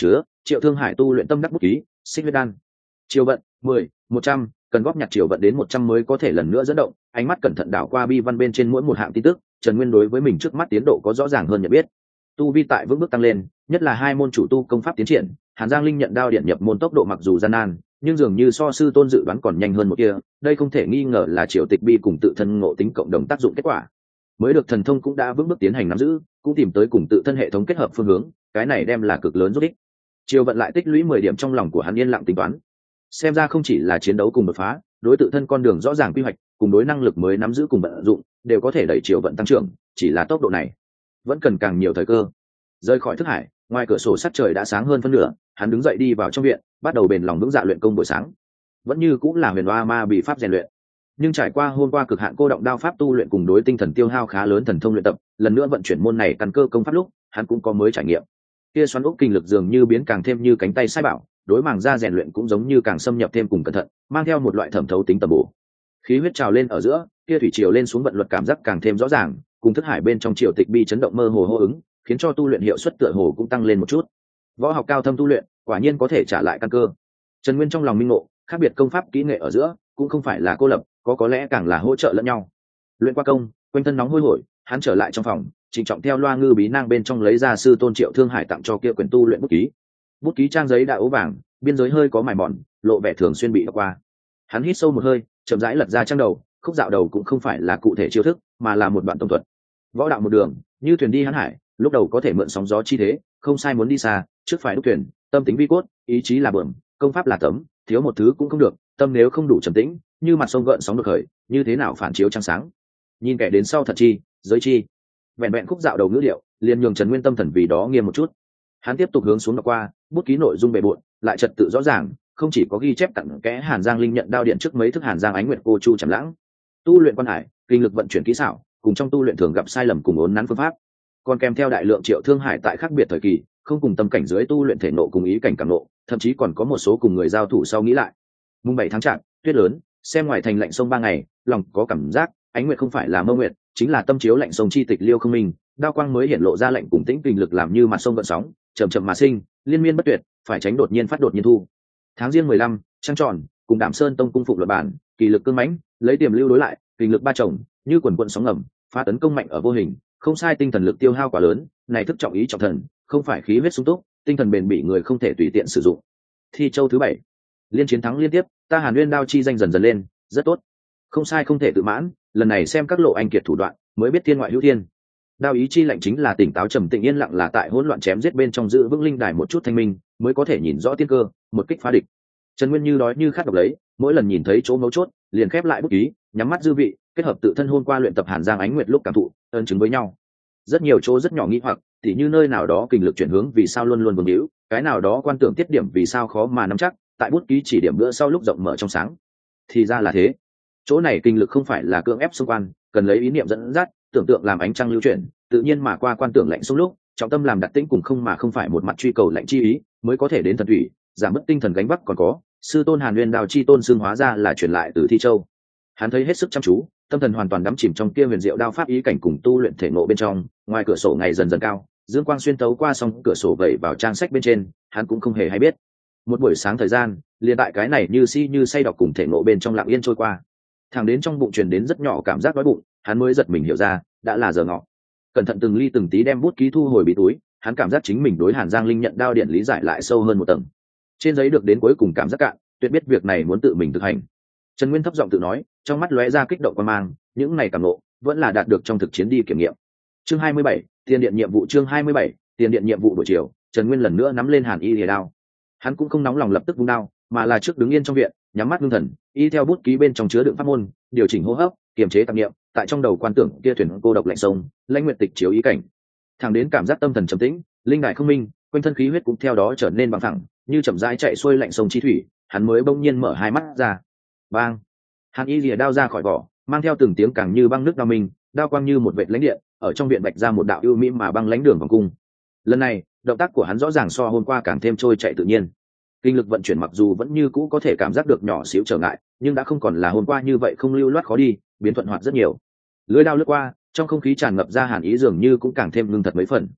Triệu Thương Hải tu luyện tâm đắc bút ký xích huyết đan. Chiều vận mười một trăm, cần góp nhặt chiều vận đến một trăm mới có thể lần nữa dẫn động. Ánh mắt cẩn thận đảo qua bi văn bên trên mỗi một hạng tin tức, Trần Nguyên đối với mình trước mắt tiến độ có rõ ràng hơn nhận biết. Tu vi tại vững bước tăng lên, nhất là hai môn chủ tu công pháp tiến triển, Hàn Giang Linh nhận đao điện nhập môn tốc độ mặc dù gian nan, nhưng dường như so sư tôn dự đoán còn nhanh hơn một kia. Đây không thể nghi ngờ là Triều Tịch Bi cùng tự thân ngộ tính cộng đồng tác dụng kết quả. Mới được thần thông cũng đã vững bước tiến hành nắm giữ, cũng tìm tới cùng tự thân hệ thống kết hợp phương hướng, cái này đem là cực lớn giúp ích. Triều vận lại tích lũy mười điểm trong lòng của hắn yên lặng tính toán. Xem ra không chỉ là chiến đấu cùng đột phá, đối tự thân con đường rõ ràng quy hoạch, cùng đối năng lực mới nắm giữ cùng vận dụng, đều có thể đẩy Triều vận tăng trưởng, chỉ là tốc độ này vẫn cần càng nhiều thời cơ. Rời khỏi thức hải, ngoài cửa sổ sắc trời đã sáng hơn phân nửa, hắn đứng dậy đi vào trong viện, bắt đầu bền lòng vững dạ luyện công buổi sáng. Vẫn như cũng là huyền oa ma bị pháp rèn luyện, nhưng trải qua hôm qua cực hạn cô động đao pháp tu luyện cùng đối tinh thần tiêu hao khá lớn thần thông luyện tập, lần nữa vận chuyển môn này căn cơ công pháp lúc, hắn cũng có mới trải nghiệm. Kia xoắn ốc kinh lực dường như biến càng thêm như cánh tay sai bảo, đối màng da rèn luyện cũng giống như càng xâm nhập thêm cùng cẩn thận, mang theo một loại thẩm thấu tính tầm bổ. Khí huyết trào lên ở giữa, kia thủy triều lên xuống vận luật cảm giác càng thêm rõ ràng, cùng thức hải bên trong triều tịch bi chấn động mơ hồ hô ứng, khiến cho tu luyện hiệu suất tựa hồ cũng tăng lên một chút. Võ học cao thâm tu luyện, quả nhiên có thể trả lại căn cơ. Trần Nguyên trong lòng minh ngộ, khác biệt công pháp kỹ nghệ ở giữa, cũng không phải là cô lập, có có lẽ càng là hỗ trợ lẫn nhau. Luyện qua công, quanh thân nóng hôi hổi, hắn trở lại trong phòng, trịnh trọng theo loa ngư bí nang bên trong lấy ra sư tôn Triệu Thương Hải tặng cho kia quyển tu luyện bút ký. Bút ký trang giấy đã ố vàng, biên giới hơi có mài mòn, lộ vẻ thường xuyên bị đọc qua. Hắn hít sâu một hơi, chậm rãi lật ra trang đầu, khúc dạo đầu cũng không phải là cụ thể chiêu thức, mà là một đoạn tổng thuật. Võ đạo một đường, như thuyền đi hãn hải, lúc đầu có thể mượn sóng gió chi thế, không sai muốn đi xa, trước phải đúc thuyền, tâm tính vi cốt, ý chí là bờm, công pháp là tấm, thiếu một thứ cũng không được, tâm nếu không đủ trầm tĩnh, như mặt sông gợn sóng được khởi, như thế nào phản chiếu trăng sáng. Nhìn kẻ đến sau thật chi, giới chi. Vẹn vẹn khúc dạo đầu ngữ liệu, liền nhường Trần Nguyên tâm thần vì đó nghiêm một chút. Hắn tiếp tục hướng xuống đọc qua, bút ký nội dung bề bộn, lại trật tự rõ ràng, không chỉ có ghi chép cặn kẽ Hàn Giang Linh nhận đao điện trước mấy thức Hàn Giang Ánh Nguyệt cô chu trầm lãng, tu luyện quan hải, kinh lực vận chuyển kỹ xảo, cùng trong tu luyện thường gặp sai lầm cùng ốn nắn phương pháp, còn kèm theo đại lượng Triệu Thương Hải tại khác biệt thời kỳ, không cùng tâm cảnh dưới tu luyện thể nộ cùng ý cảnh cảm nộ, thậm chí còn có một số cùng người giao thủ sau nghĩ lại. Mùng bảy tháng chạp, tuyết lớn, xem ngoài thành lạnh sông ba ngày, lòng có cảm giác, ánh nguyệt không phải là mơ nguyệt, chính là tâm chiếu lạnh sông chi tịch liêu không minh, đao quang mới hiện lộ ra lạnh cùng tĩnh kinh lực làm như mặt sông gợn sóng, chậm chậm mà sinh, liên miên bất tuyệt, phải tránh đột nhiên phát đột nhiên thu. Tháng riêng mười lăm, trăng tròn, cùng Đảm Sơn Tông cung phụng luật bản, kỳ lực cương mãnh, lấy tiềm lưu đối lại, kinh lực ba chồng, như quần quần sóng ngầm, phá tấn công mạnh ở vô hình, không sai tinh thần lực tiêu hao quá lớn, này thức trọng ý trọng thần, không phải khí huyết sung túc, tinh thần bền bỉ người không thể tùy tiện sử dụng. Thi châu thứ bảy, liên chiến thắng liên tiếp, ta Hàn Nguyên đao chi danh dần dần lên, rất tốt. Không sai không thể tự mãn, lần này xem các lộ anh kiệt thủ đoạn, mới biết thiên ngoại hữu thiên. Đao ý chi lạnh chính là tỉnh táo trầm tĩnh yên lặng là tại hỗn loạn chém giết bên trong giữ vững linh đài một chút thanh minh, mới có thể nhìn rõ tiên cơ, một kích phá địch. Trần Nguyên như đói như khát độc lấy, mỗi lần nhìn thấy chỗ mấu chốt, liền khép lại bút ký, nhắm mắt dư vị, kết hợp tự thân hôm qua luyện tập Hàn Giang Ánh Nguyệt lúc cảm thụ, ơn chứng với nhau. Rất nhiều chỗ rất nhỏ nghi hoặc, tỉ như nơi nào đó kinh lực chuyển hướng vì sao luôn luôn vương hữu, cái nào đó quan tưởng tiết điểm vì sao khó mà nắm chắc, tại bút ký chỉ điểm bữa sau lúc rộng mở trong sáng. Thì ra là thế. Chỗ này kinh lực không phải là cưỡng ép xung quan, cần lấy ý niệm dẫn dắt, tưởng tượng làm ánh trăng lưu chuyển, tự nhiên mà qua quan tưởng lạnh xuống lúc, trọng tâm làm đặt tĩnh cùng không mà không phải một mặt truy cầu lạnh chi ý, mới có thể đến thần thủy, giảm mất tinh thần gánh vác còn có. Sư tôn Hàn Nguyên đao chi tôn xương hóa ra là truyền lại từ Thi Châu. Hắn thấy hết sức chăm chú, tâm thần hoàn toàn đắm chìm trong kia huyền diệu đao pháp ý cảnh cùng tu luyện thể ngộ bên trong. Ngoài cửa sổ ngày dần dần cao, dương quang xuyên tấu qua song cửa sổ vẩy vào trang sách bên trên, hắn cũng không hề hay biết. Một buổi sáng thời gian, liền tại cái này như si như say đọc cùng thể ngộ bên trong lặng yên trôi qua. Thẳng đến trong bụng truyền đến rất nhỏ cảm giác đói bụng, hắn mới giật mình hiểu ra, đã là giờ ngọ. Cẩn thận từng ly từng tí đem bút ký thu hồi bí túi, hắn cảm giác chính mình đối Hàn Giang Linh nhận đao điện lý giải lại sâu hơn một tầng. Trên giấy được đến cuối cùng cảm giác cạn, tuyệt biết việc này muốn tự mình thực hành. Trần Nguyên thấp giọng tự nói, trong mắt lóe ra kích động quan mang, những này cảm ngộ vẫn là đạt được trong thực chiến đi kiểm nghiệm. Chương hai mươi bảy, tiền điện nhiệm vụ. Chương hai mươi bảy, tiền điện nhiệm vụ buổi chiều, Trần Nguyên lần nữa nắm lên Hàn Y lìa đao. Hắn cũng không nóng lòng lập tức vung đao, mà là trước đứng yên trong viện, nhắm mắt ngưng thần, y theo bút ký bên trong chứa đựng pháp môn, điều chỉnh hô hấp, kiềm chế tạp niệm, tại trong đầu quan tưởng kia thuyền cô độc lạnh sông, lãnh nguyệt tịch chiếu ý cảnh. Thẳng đến cảm giác tâm thần trầm tĩnh, linh đại không minh, quanh thân khí huyết cũng theo đó trở nên bằng thẳng, như chậm rãi chạy xuôi lạnh sông chi thủy, hắn mới bỗng nhiên mở hai mắt ra. Bang! Hàn Y lìa đao ra khỏi vỏ, mang theo từng tiếng càng như băng nước đao minh, đao quang như một vệt lãnh điện, ở trong viện bạch ra một đạo ưu mỹ mà băng lãnh đường vòng cung. Lần này, động tác của hắn rõ ràng so hôm qua càng thêm trôi chạy tự nhiên. Kinh lực vận chuyển mặc dù vẫn như cũ có thể cảm giác được nhỏ xíu trở ngại, nhưng đã không còn là hôm qua như vậy không lưu loát khó đi, biến thuận hoạt rất nhiều. Lưỡi đao lướt qua, trong không khí tràn ngập ra hàn ý dường như cũng càng thêm ngưng thật mấy phần.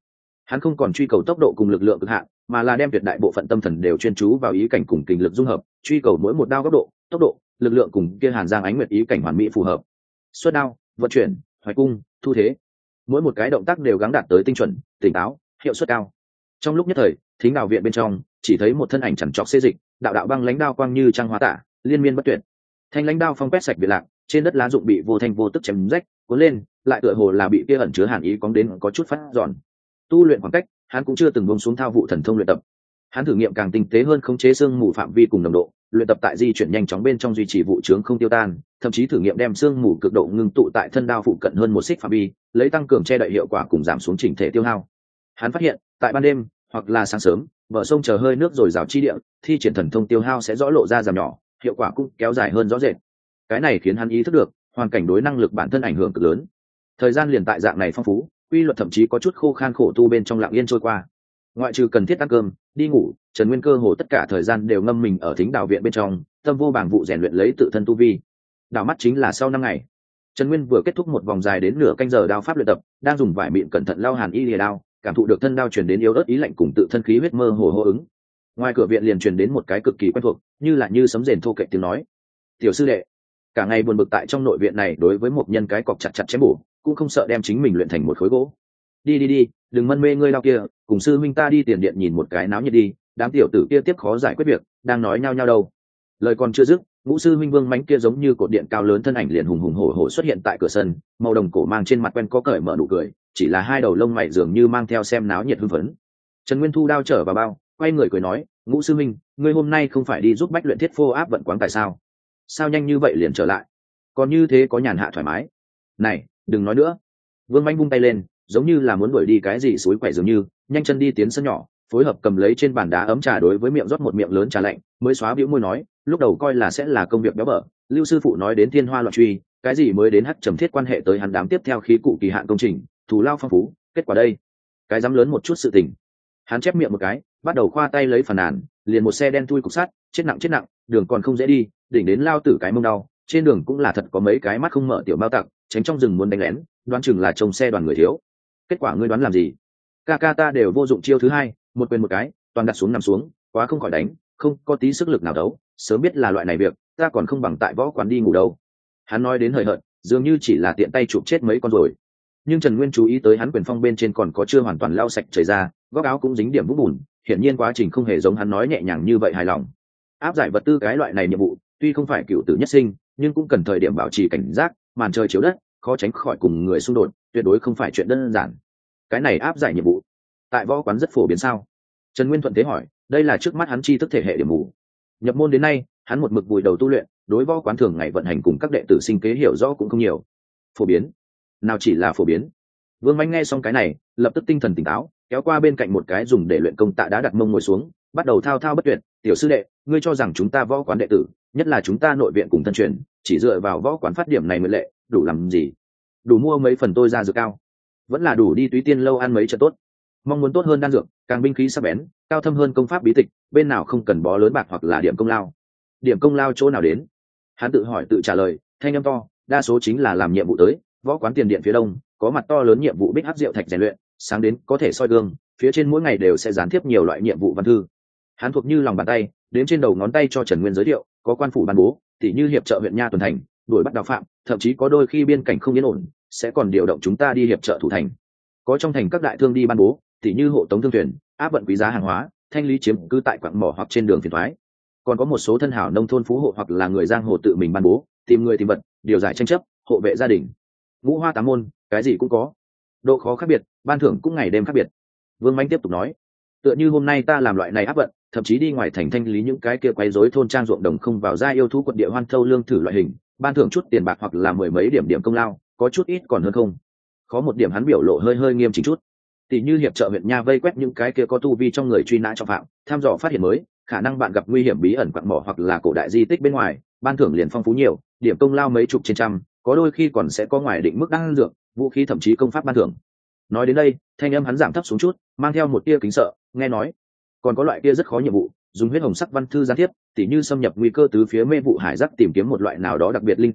Hắn không còn truy cầu tốc độ cùng lực lượng cực hạn, mà là đem tuyệt đại bộ phận tâm thần đều chuyên chú vào ý cảnh cùng kình lực dung hợp, truy cầu mỗi một đao góc độ, tốc độ, lực lượng cùng kia Hàn Giang Ánh Nguyệt ý cảnh hoàn mỹ phù hợp. Xuất đao, vận chuyển, hoài cung, thu thế, mỗi một cái động tác đều gắng đạt tới tinh chuẩn, tỉnh táo, hiệu suất cao. Trong lúc nhất thời, thính đào viện bên trong chỉ thấy một thân ảnh chằn trọc xê dịch, đạo đạo băng lãnh đao quang như trăng hóa tả, liên miên bất tuyệt. Thanh lãnh đao phong quét sạch biệt lạc, trên đất lá rụng bị vô thanh vô tức chém rách, cuốn lên, lại tựa hồ là bị kia ẩn chứa hàn ý cóng đến có chút phát giòn. Tu luyện khoảng cách, hắn cũng chưa từng buông xuống thao vụ thần thông luyện tập. Hắn thử nghiệm càng tinh tế hơn khống chế xương mù phạm vi cùng nồng độ, luyện tập tại di chuyển nhanh chóng bên trong duy trì vụ trướng không tiêu tan, thậm chí thử nghiệm đem xương mù cực độ ngưng tụ tại thân đao phụ cận hơn một xích phạm vi, lấy tăng cường che đậy hiệu quả cùng giảm xuống chỉnh thể tiêu hao. Hắn phát hiện, tại ban đêm hoặc là sáng sớm, bờ sông chờ hơi nước rồi rào chi địa, thi triển thần thông tiêu hao sẽ rõ lộ ra giảm nhỏ, hiệu quả cũng kéo dài hơn rõ rệt. Cái này khiến hắn ý thức được, hoàn cảnh đối năng lực bản thân ảnh hưởng cực lớn. Thời gian liền tại dạng này phong phú, quy luật thậm chí có chút khô khan khổ tu bên trong lặng yên trôi qua. Ngoại trừ cần thiết ăn cơm, đi ngủ, Trần Nguyên cơ hồ tất cả thời gian đều ngâm mình ở thính đào viện bên trong, tâm vô bảng vụ rèn luyện lấy tự thân tu vi. Đảo mắt chính là sau năm ngày, Trần Nguyên vừa kết thúc một vòng dài đến nửa canh giờ đao pháp luyện tập, đang dùng vải mịn cẩn thận lau hàn y lìa đao, cảm thụ được thân đao truyền đến yếu ớt ý lạnh cùng tự thân khí huyết mơ hồ hô ứng. Ngoài cửa viện liền truyền đến một cái cực kỳ quen thuộc, như là như sấm rền thô kệch tiếng nói: "Tiểu sư đệ." Cả ngày buồn bực tại trong nội viện này đối với một nhân cái cọc chặt chặt chém bổ, cũng không sợ đem chính mình luyện thành một khối gỗ. "Đi đi đi, đừng mân mê ngươi đao kia, cùng sư huynh ta đi tiền điện nhìn một cái náo nhiệt đi, đám tiểu tử kia tiếp khó giải quyết việc, đang nói nhau nhau đâu." Lời còn chưa dứt, ngũ sư huynh Vương Mánh kia giống như cột điện cao lớn thân ảnh liền hùng hùng hổ hổ xuất hiện tại cửa sân, màu đồng cổ mang trên mặt quen có cởi mở nụ cười, chỉ là hai đầu lông mày dường như mang theo xem náo nhiệt hưng phấn. Trần Nguyên thu đao trở vào bao, quay người cười nói: "Ngũ sư huynh, ngươi hôm nay không phải đi giúp bách luyện thiết phô áp vận quáng tại sao? Sao nhanh như vậy liền trở lại? Còn như thế có nhàn hạ thoải mái." "Này, đừng nói nữa." Vương Mánh vung tay lên, giống như là muốn đuổi đi cái gì suối quậy dường như, nhanh chân đi tiến sân nhỏ, phối hợp cầm lấy trên bàn đá ấm trà đối với miệng rót một miệng lớn trà lạnh, mới xóa bĩu môi nói: "Lúc đầu coi là sẽ là công việc béo bở, Lưu sư phụ nói đến thiên hoa loạn truy, cái gì mới đến hắc trầm thiết quan hệ tới hắn đám tiếp theo khí cụ kỳ hạn công trình, thù lao phong phú, kết quả đây, cái dám lớn một chút sự tình." Hắn chép miệng một cái, bắt đầu khoa tay lấy phàn nàn, liền một xe đen thui cục sắt, chết nặng chết nặng, đường còn không dễ đi, đỉnh đến lao tử cái mông đau, trên đường cũng là thật có mấy cái mắt không mở tiểu bao tặc, tránh trong rừng muốn đánh lén, đoán chừng là trông xe đoàn người thiếu. Kết quả ngươi đoán làm gì? Ca ca ta đều vô dụng chiêu thứ hai, một quyền một cái, toàn đặt xuống nằm xuống, quá không khỏi đánh, không có tí sức lực nào đấu, sớm biết là loại này việc, ta còn không bằng tại võ quán đi ngủ đâu. Hắn nói đến hời hợt, dường như chỉ là tiện tay chụp chết mấy con rồi. Nhưng Trần Nguyên chú ý tới hắn quyền phong bên trên còn có chưa hoàn toàn lau sạch chảy ra, góc áo cũng dính điểm vũng bùn, hiển nhiên quá trình không hề giống hắn nói nhẹ nhàng như vậy hài lòng. Áp giải vật tư cái loại này nhiệm vụ, tuy không phải cựu tử nhất sinh, nhưng cũng cần thời điểm bảo trì cảnh giác, màn trời chiếu đất, khó tránh khỏi cùng người xung đột, tuyệt đối không phải chuyện đơn giản. Cái này áp giải nhiệm vụ, tại võ quán rất phổ biến sao? Trần Nguyên thuận thế hỏi, đây là trước mắt hắn chi thức thể hệ điểm mù. Nhập môn đến nay, hắn một mực vùi đầu tu luyện, đối võ quán thường ngày vận hành cùng các đệ tử sinh kế hiểu rõ cũng không nhiều. Phổ biến? Nào chỉ là phổ biến. Vương Mánh nghe xong cái này, lập tức tinh thần tỉnh táo, kéo qua bên cạnh một cái dùng để luyện công tạ đá đặt mông ngồi xuống, bắt đầu thao thao bất tuyệt: "Tiểu sư đệ, ngươi cho rằng chúng ta võ quán đệ tử, nhất là chúng ta nội viện cùng thân truyền, chỉ dựa vào võ quán phát điểm này mới lệ, đủ làm gì? Đủ mua mấy phần tôi ra dược cao, vẫn là đủ đi túy tiên lâu ăn mấy trận tốt. Mong muốn tốt hơn đan dược, càng binh khí sắc bén, cao thâm hơn công pháp bí tịch, bên nào không cần bó lớn bạc hoặc là điểm công lao? Điểm công lao chỗ nào đến?" Hắn tự hỏi tự trả lời, thanh âm to, đa số chính là làm nhiệm vụ tới. Võ quán tiền điện phía đông có mặt to lớn nhiệm vụ bích hắc rượu thạch rèn luyện, sáng đến có thể soi gương, phía trên mỗi ngày đều sẽ gián tiếp nhiều loại nhiệm vụ văn thư. Hắn thuộc như lòng bàn tay, đến trên đầu ngón tay cho Trần Nguyên giới thiệu, có quan phủ ban bố, tỉ như hiệp trợ huyện nha tuần thành, đuổi bắt đào phạm, thậm chí có đôi khi biên cảnh không yên ổn, sẽ còn điều động chúng ta đi hiệp trợ thủ thành. Có trong thành các đại thương đi ban bố, tỉ như hộ tống thương thuyền, áp vận quý giá hàng hóa, thanh lý chiếm cư tại quặng mỏ hoặc trên đường phiền thoái. Còn có một số thân hảo nông thôn phú hộ hoặc là người giang hồ tự mình ban bố, tìm người tìm vật, điều giải tranh chấp, hộ vệ gia đình. Ngũ hoa tám môn, cái gì cũng có. Độ khó khác biệt, ban thưởng cũng ngày đêm khác biệt. Vương Mánh tiếp tục nói, tựa như hôm nay ta làm loại này áp vận, thậm chí đi ngoài thành thanh lý những cái kia quấy rối thôn trang ruộng đồng không vào gia yêu thú quận địa hoan thâu lương thử loại hình, ban thưởng chút tiền bạc hoặc là mười mấy điểm điểm công lao, có chút ít còn hơn không. Khó một điểm hắn biểu lộ hơi hơi nghiêm chỉnh chút. Tỷ như hiệp trợ huyện nha vây quét những cái kia có tu vi trong người truy nã trọng phạm, tham dò phát hiện mới, khả năng bạn gặp nguy hiểm bí ẩn quặng mỏ hoặc là cổ đại di tích bên ngoài, ban thưởng liền phong phú nhiều, điểm công lao mấy chục trên trăm, có đôi khi còn sẽ có ngoài định mức đan dược, vũ khí thậm chí công pháp ban thưởng. Nói đến đây, thanh âm hắn giảm thấp xuống chút, mang theo một tia kính sợ, nghe nói, còn có loại kia rất khó nhiệm vụ, dùng huyết hồng sắc văn thư gián tiếp, tỉ như xâm nhập nguy cơ tứ phía mê vụ hải giác tìm kiếm một loại nào đó đặc biệt linh dược,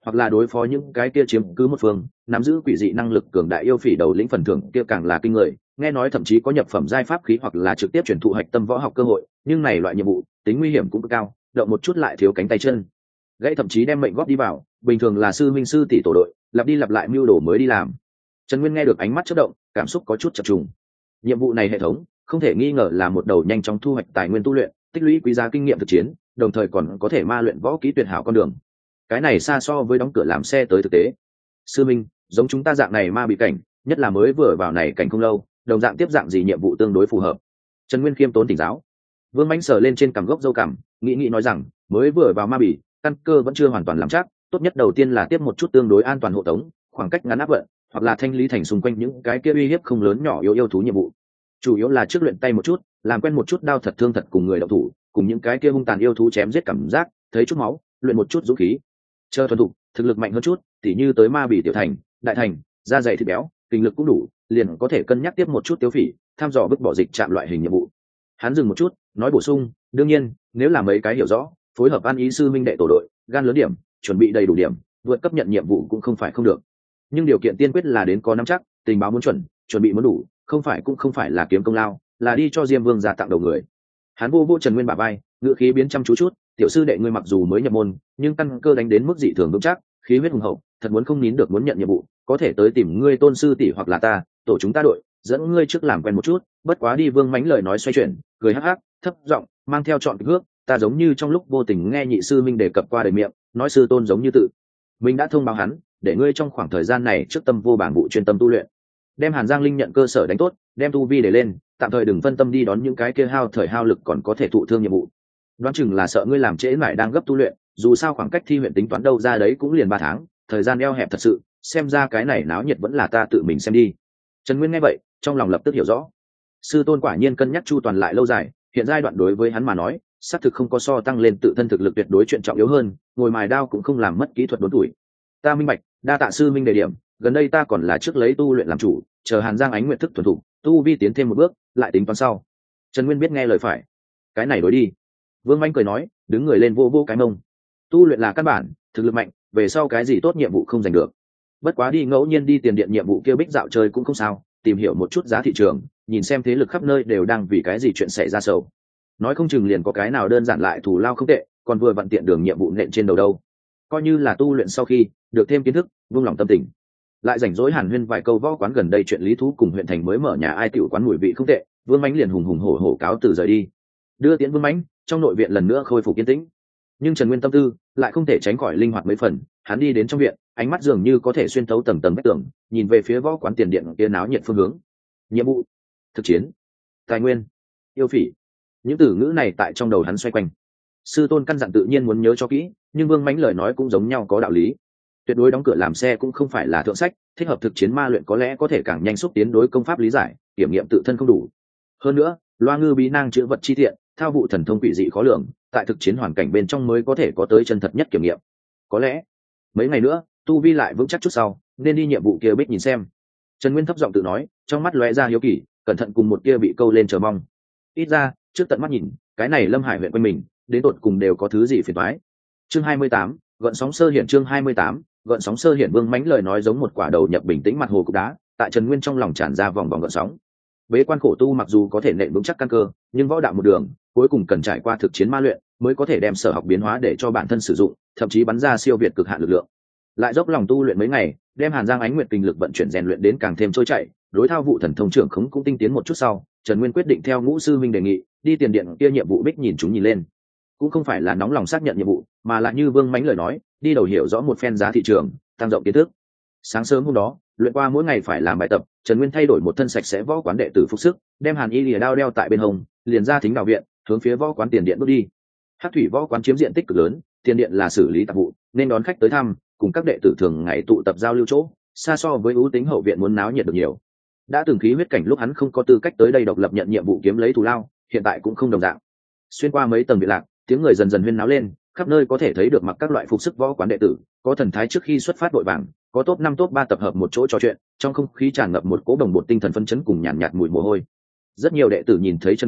hoặc là đối phó những cái kia chiếm cứ một phương nắm giữ quỷ dị năng lực cường đại yêu phỉ đầu lĩnh phần thưởng kia càng là kinh người, nghe nói thậm chí có nhập phẩm giai pháp khí hoặc là trực tiếp chuyển thụ hạch tâm võ học cơ hội, nhưng này loại nhiệm vụ tính nguy hiểm cũng cực cao, động một chút lại thiếu cánh tay chân gãy, thậm chí đem mệnh góp đi vào, bình thường là sư minh sư tỷ tổ đội lặp đi lặp lại mưu đồ mới đi làm. Trần Nguyên nghe được ánh mắt chớp động, cảm xúc có chút chập trùng. Nhiệm vụ này hệ thống không thể nghi ngờ là một đầu nhanh chóng thu hoạch tài nguyên tu luyện, tích lũy quý giá kinh nghiệm thực chiến, đồng thời còn có thể ma luyện võ kỹ tuyệt hảo con đường. Cái này xa so với đóng cửa làm xe tới thực tế. Sư minh, giống chúng ta dạng này ma bị cảnh, nhất là mới vừa vào này cảnh không lâu, đồng dạng tiếp dạng gì nhiệm vụ tương đối phù hợp. Trần Nguyên khiêm tốn tỉnh giáo. Vương Mãnh sờ lên trên cằm gốc râu cằm, nghĩ nghĩ nói rằng, mới vừa vào ma bỉ, căn cơ vẫn chưa hoàn toàn làm chắc, tốt nhất đầu tiên là tiếp một chút tương đối an toàn hộ tống, khoảng cách ngắn áp vận, hoặc là thanh lý thành xung quanh những cái kia uy hiếp không lớn nhỏ yếu yêu thú nhiệm vụ. Chủ yếu là trước luyện tay một chút, làm quen một chút đao thật thương thật cùng người động thủ, cùng những cái kia hung tàn yêu thú chém giết cảm giác, thấy chút máu, luyện một chút dũng khí. Chờ thuần thục, thực lực mạnh hơn chút, tỉ như tới ma bỉ tiểu thành, đại thành, da dày thịt béo, kinh lực cũng đủ, liền có thể cân nhắc tiếp một chút tiêu phỉ, tham dò vứt bỏ dịch chạm loại hình nhiệm vụ. Hắn dừng một chút, nói bổ sung, đương nhiên, nếu là mấy cái hiểu rõ, phối hợp an ý sư minh đệ tổ đội, gan lớn điểm, chuẩn bị đầy đủ điểm, vượt cấp nhận nhiệm vụ cũng không phải không được. Nhưng điều kiện tiên quyết là đến có nắm chắc, tình báo muốn chuẩn, chuẩn bị muốn đủ, không phải cũng không phải là kiếm công lao, là đi cho Diêm Vương gia tặng đầu người. Hắn vô vô Trần Nguyên bả vai, ngữ khí biến chăm chú chút, tiểu sư đệ ngươi mặc dù mới nhập môn, nhưng căn cơ đánh đến mức dị thường vững chắc, khí huyết hùng hậu, thật muốn không nín được muốn nhận nhiệm vụ, có thể tới tìm ngươi tôn sư tỷ hoặc là ta, tổ chúng ta đội, dẫn ngươi trước làm quen một chút. Bất quá đi. Vương Mãnh lời nói xoay chuyển, cười hắc hắc, thấp giọng mang theo trọn hước, ta giống như trong lúc vô tình nghe nhị sư minh đề cập qua đời miệng, nói sư tôn giống như tự mình đã thông báo hắn, để ngươi trong khoảng thời gian này trước tâm vô bảng vụ chuyên tâm tu luyện, đem Hàn Giang Linh nhận cơ sở đánh tốt, đem tu vi để lên, tạm thời đừng phân tâm đi đón những cái kia hao thời hao lực còn có thể thụ thương nhiệm vụ. Đoán chừng là sợ ngươi làm trễ mãi đang gấp tu luyện, dù sao khoảng cách thi huyện tính toán đâu ra đấy cũng liền ba tháng, thời gian eo hẹp thật sự, xem ra cái này náo nhiệt vẫn là ta tự mình xem đi. Trần Nguyên nghe vậy, trong lòng lập tức hiểu rõ, sư tôn quả nhiên cân nhắc chu toàn lại lâu dài, hiện giai đoạn đối với hắn mà nói, xác thực không có so tăng lên tự thân thực lực tuyệt đối chuyện trọng yếu hơn, ngồi mài đao cũng không làm mất kỹ thuật đốn tuổi. Ta minh bạch, đa tạ sư minh đề điểm, gần đây ta còn là trước lấy tu luyện làm chủ, chờ Hàn Giang Ánh nguyện thức thuần thục, tu vi tiến thêm một bước, lại tính toán sau. Trần Nguyên biết nghe lời phải, cái này đối đi. Vương Mãnh cười nói, đứng người lên vô vô cái mông. Tu luyện là căn bản, thực lực mạnh, về sau cái gì tốt nhiệm vụ không giành được. Bất quá đi ngẫu nhiên đi tiền điện nhiệm vụ kia bích dạo chơi cũng không sao, tìm hiểu một chút giá thị trường, nhìn xem thế lực khắp nơi đều đang vì cái gì chuyện xảy ra sầu. Nói không chừng liền có cái nào đơn giản lại thù lao không tệ, còn vừa vặn tiện đường nhiệm vụ nện trên đầu đâu. Coi như là tu luyện sau khi được thêm kiến thức, vương lòng tâm tình. Lại rảnh rỗi hàn huyên vài câu võ quán gần đây chuyện lý thú cùng huyện thành mới mở nhà ai tiểu quán mùi vị không tệ, Vương Mãnh liền hùng hùng hổ hổ cáo từ rời đi. Đưa tiễn Vương Mãnh, trong nội viện lần nữa khôi phục yên tĩnh. Nhưng Trần Nguyên tâm tư lại không thể tránh khỏi linh hoạt mấy phần, hắn đi đến trong viện, ánh mắt dường như có thể xuyên thấu tầng tầng vách tường, nhìn về phía võ quán tiền điện kia náo nhiệt phương hướng. Nhiệm vụ, thực chiến, tài nguyên, yêu phỉ, những từ ngữ này tại trong đầu hắn xoay quanh. Sư tôn căn dặn tự nhiên muốn nhớ cho kỹ, nhưng Vương Mãnh lời nói cũng giống nhau có đạo lý. Tuyệt đối đóng cửa làm xe cũng không phải là thượng sách, thích hợp thực chiến ma luyện có lẽ có thể càng nhanh xúc tiến đối công pháp lý giải, kiểm nghiệm tự thân không đủ. Hơn nữa, loa ngư bí năng chữa vật chi tiện, thao vụ thần thông quỷ dị khó lường, tại thực chiến hoàn cảnh bên trong mới có thể có tới chân thật nhất kiểm nghiệm. Có lẽ mấy ngày nữa, tu vi lại vững chắc chút sau, nên đi nhiệm vụ kia bích nhìn xem. Trần Nguyên thấp giọng tự nói, trong mắt lóe ra hiếu kỳ, cẩn thận cùng một kia bị câu lên chờ mong. Ít ra, trước tận mắt nhìn, cái này Lâm Hải huyện quanh mình, đến tột cùng đều có thứ gì phiền toái. Chương hai mươi tám, gợn sóng sơ hiện chương hai mươi tám, gợn sóng sơ hiện. Vương Mãnh lời nói giống một quả đầu nhập bình tĩnh mặt hồ cục đá, tại Trần Nguyên trong lòng tràn ra vòng vòng gợn sóng. Bế quan khổ tu mặc dù có thể nện vững chắc căn cơ, nhưng võ đạo một đường, cuối cùng cần trải qua thực chiến ma luyện, mới có thể đem sở học biến hóa để cho bản thân sử dụng, thậm chí bắn ra siêu việt cực hạn lực lượng. Lại dốc lòng tu luyện mấy ngày, đem Hàn Giang Ánh Nguyệt kinh lực vận chuyển rèn luyện đến càng thêm trôi chảy, đối thao vụ thần thông trưởng khống cũng tinh tiến một chút sau, Trần Nguyên quyết định theo Ngũ sư minh đề nghị, đi tiền điện kia nhiệm vụ bích nhìn chúng nhìn lên. Cũng không phải là nóng lòng xác nhận nhiệm vụ, mà là như Vương Mãnh lời nói, đi đầu hiểu rõ một phen giá thị trường, tăng rộng kiến thức. Sáng sớm hôm đó, luyện qua mỗi ngày phải làm bài tập, Trần Nguyên thay đổi một thân sạch sẽ võ quán đệ tử phục sức, đem Hàn Y lìa đao đeo tại bên hông, liền ra thính đạo viện, hướng phía võ quán tiền điện bước đi. Hắc thủy võ quán chiếm diện tích cực lớn, tiền điện là xử lý tạp vụ, nên đón khách tới thăm, cùng các đệ tử thường ngày tụ tập giao lưu chỗ, xa so với ưu tính hậu viện muốn náo nhiệt được nhiều. Đã từng khí huyết cảnh lúc hắn không có tư cách tới đây độc lập nhận nhiệm vụ kiếm lấy thù lao, hiện tại cũng không đồng dạng. Xuyên qua mấy tầng viện lạc, tiếng người dần dần huyên náo lên, khắp nơi có thể thấy được mặc các loại phục sức võ quán đệ tử, có thần thái trước khi xuất phát vội vàng, có top năm top ba tập hợp một chỗ trò chuyện, trong không khí tràn ngập một cỗ đồng bột tinh thần phấn chấn cùng nhàn nhạt, nhạt mùi mồ hôi. Rất nhiều đệ tử nhìn thấy Trần Nguyên,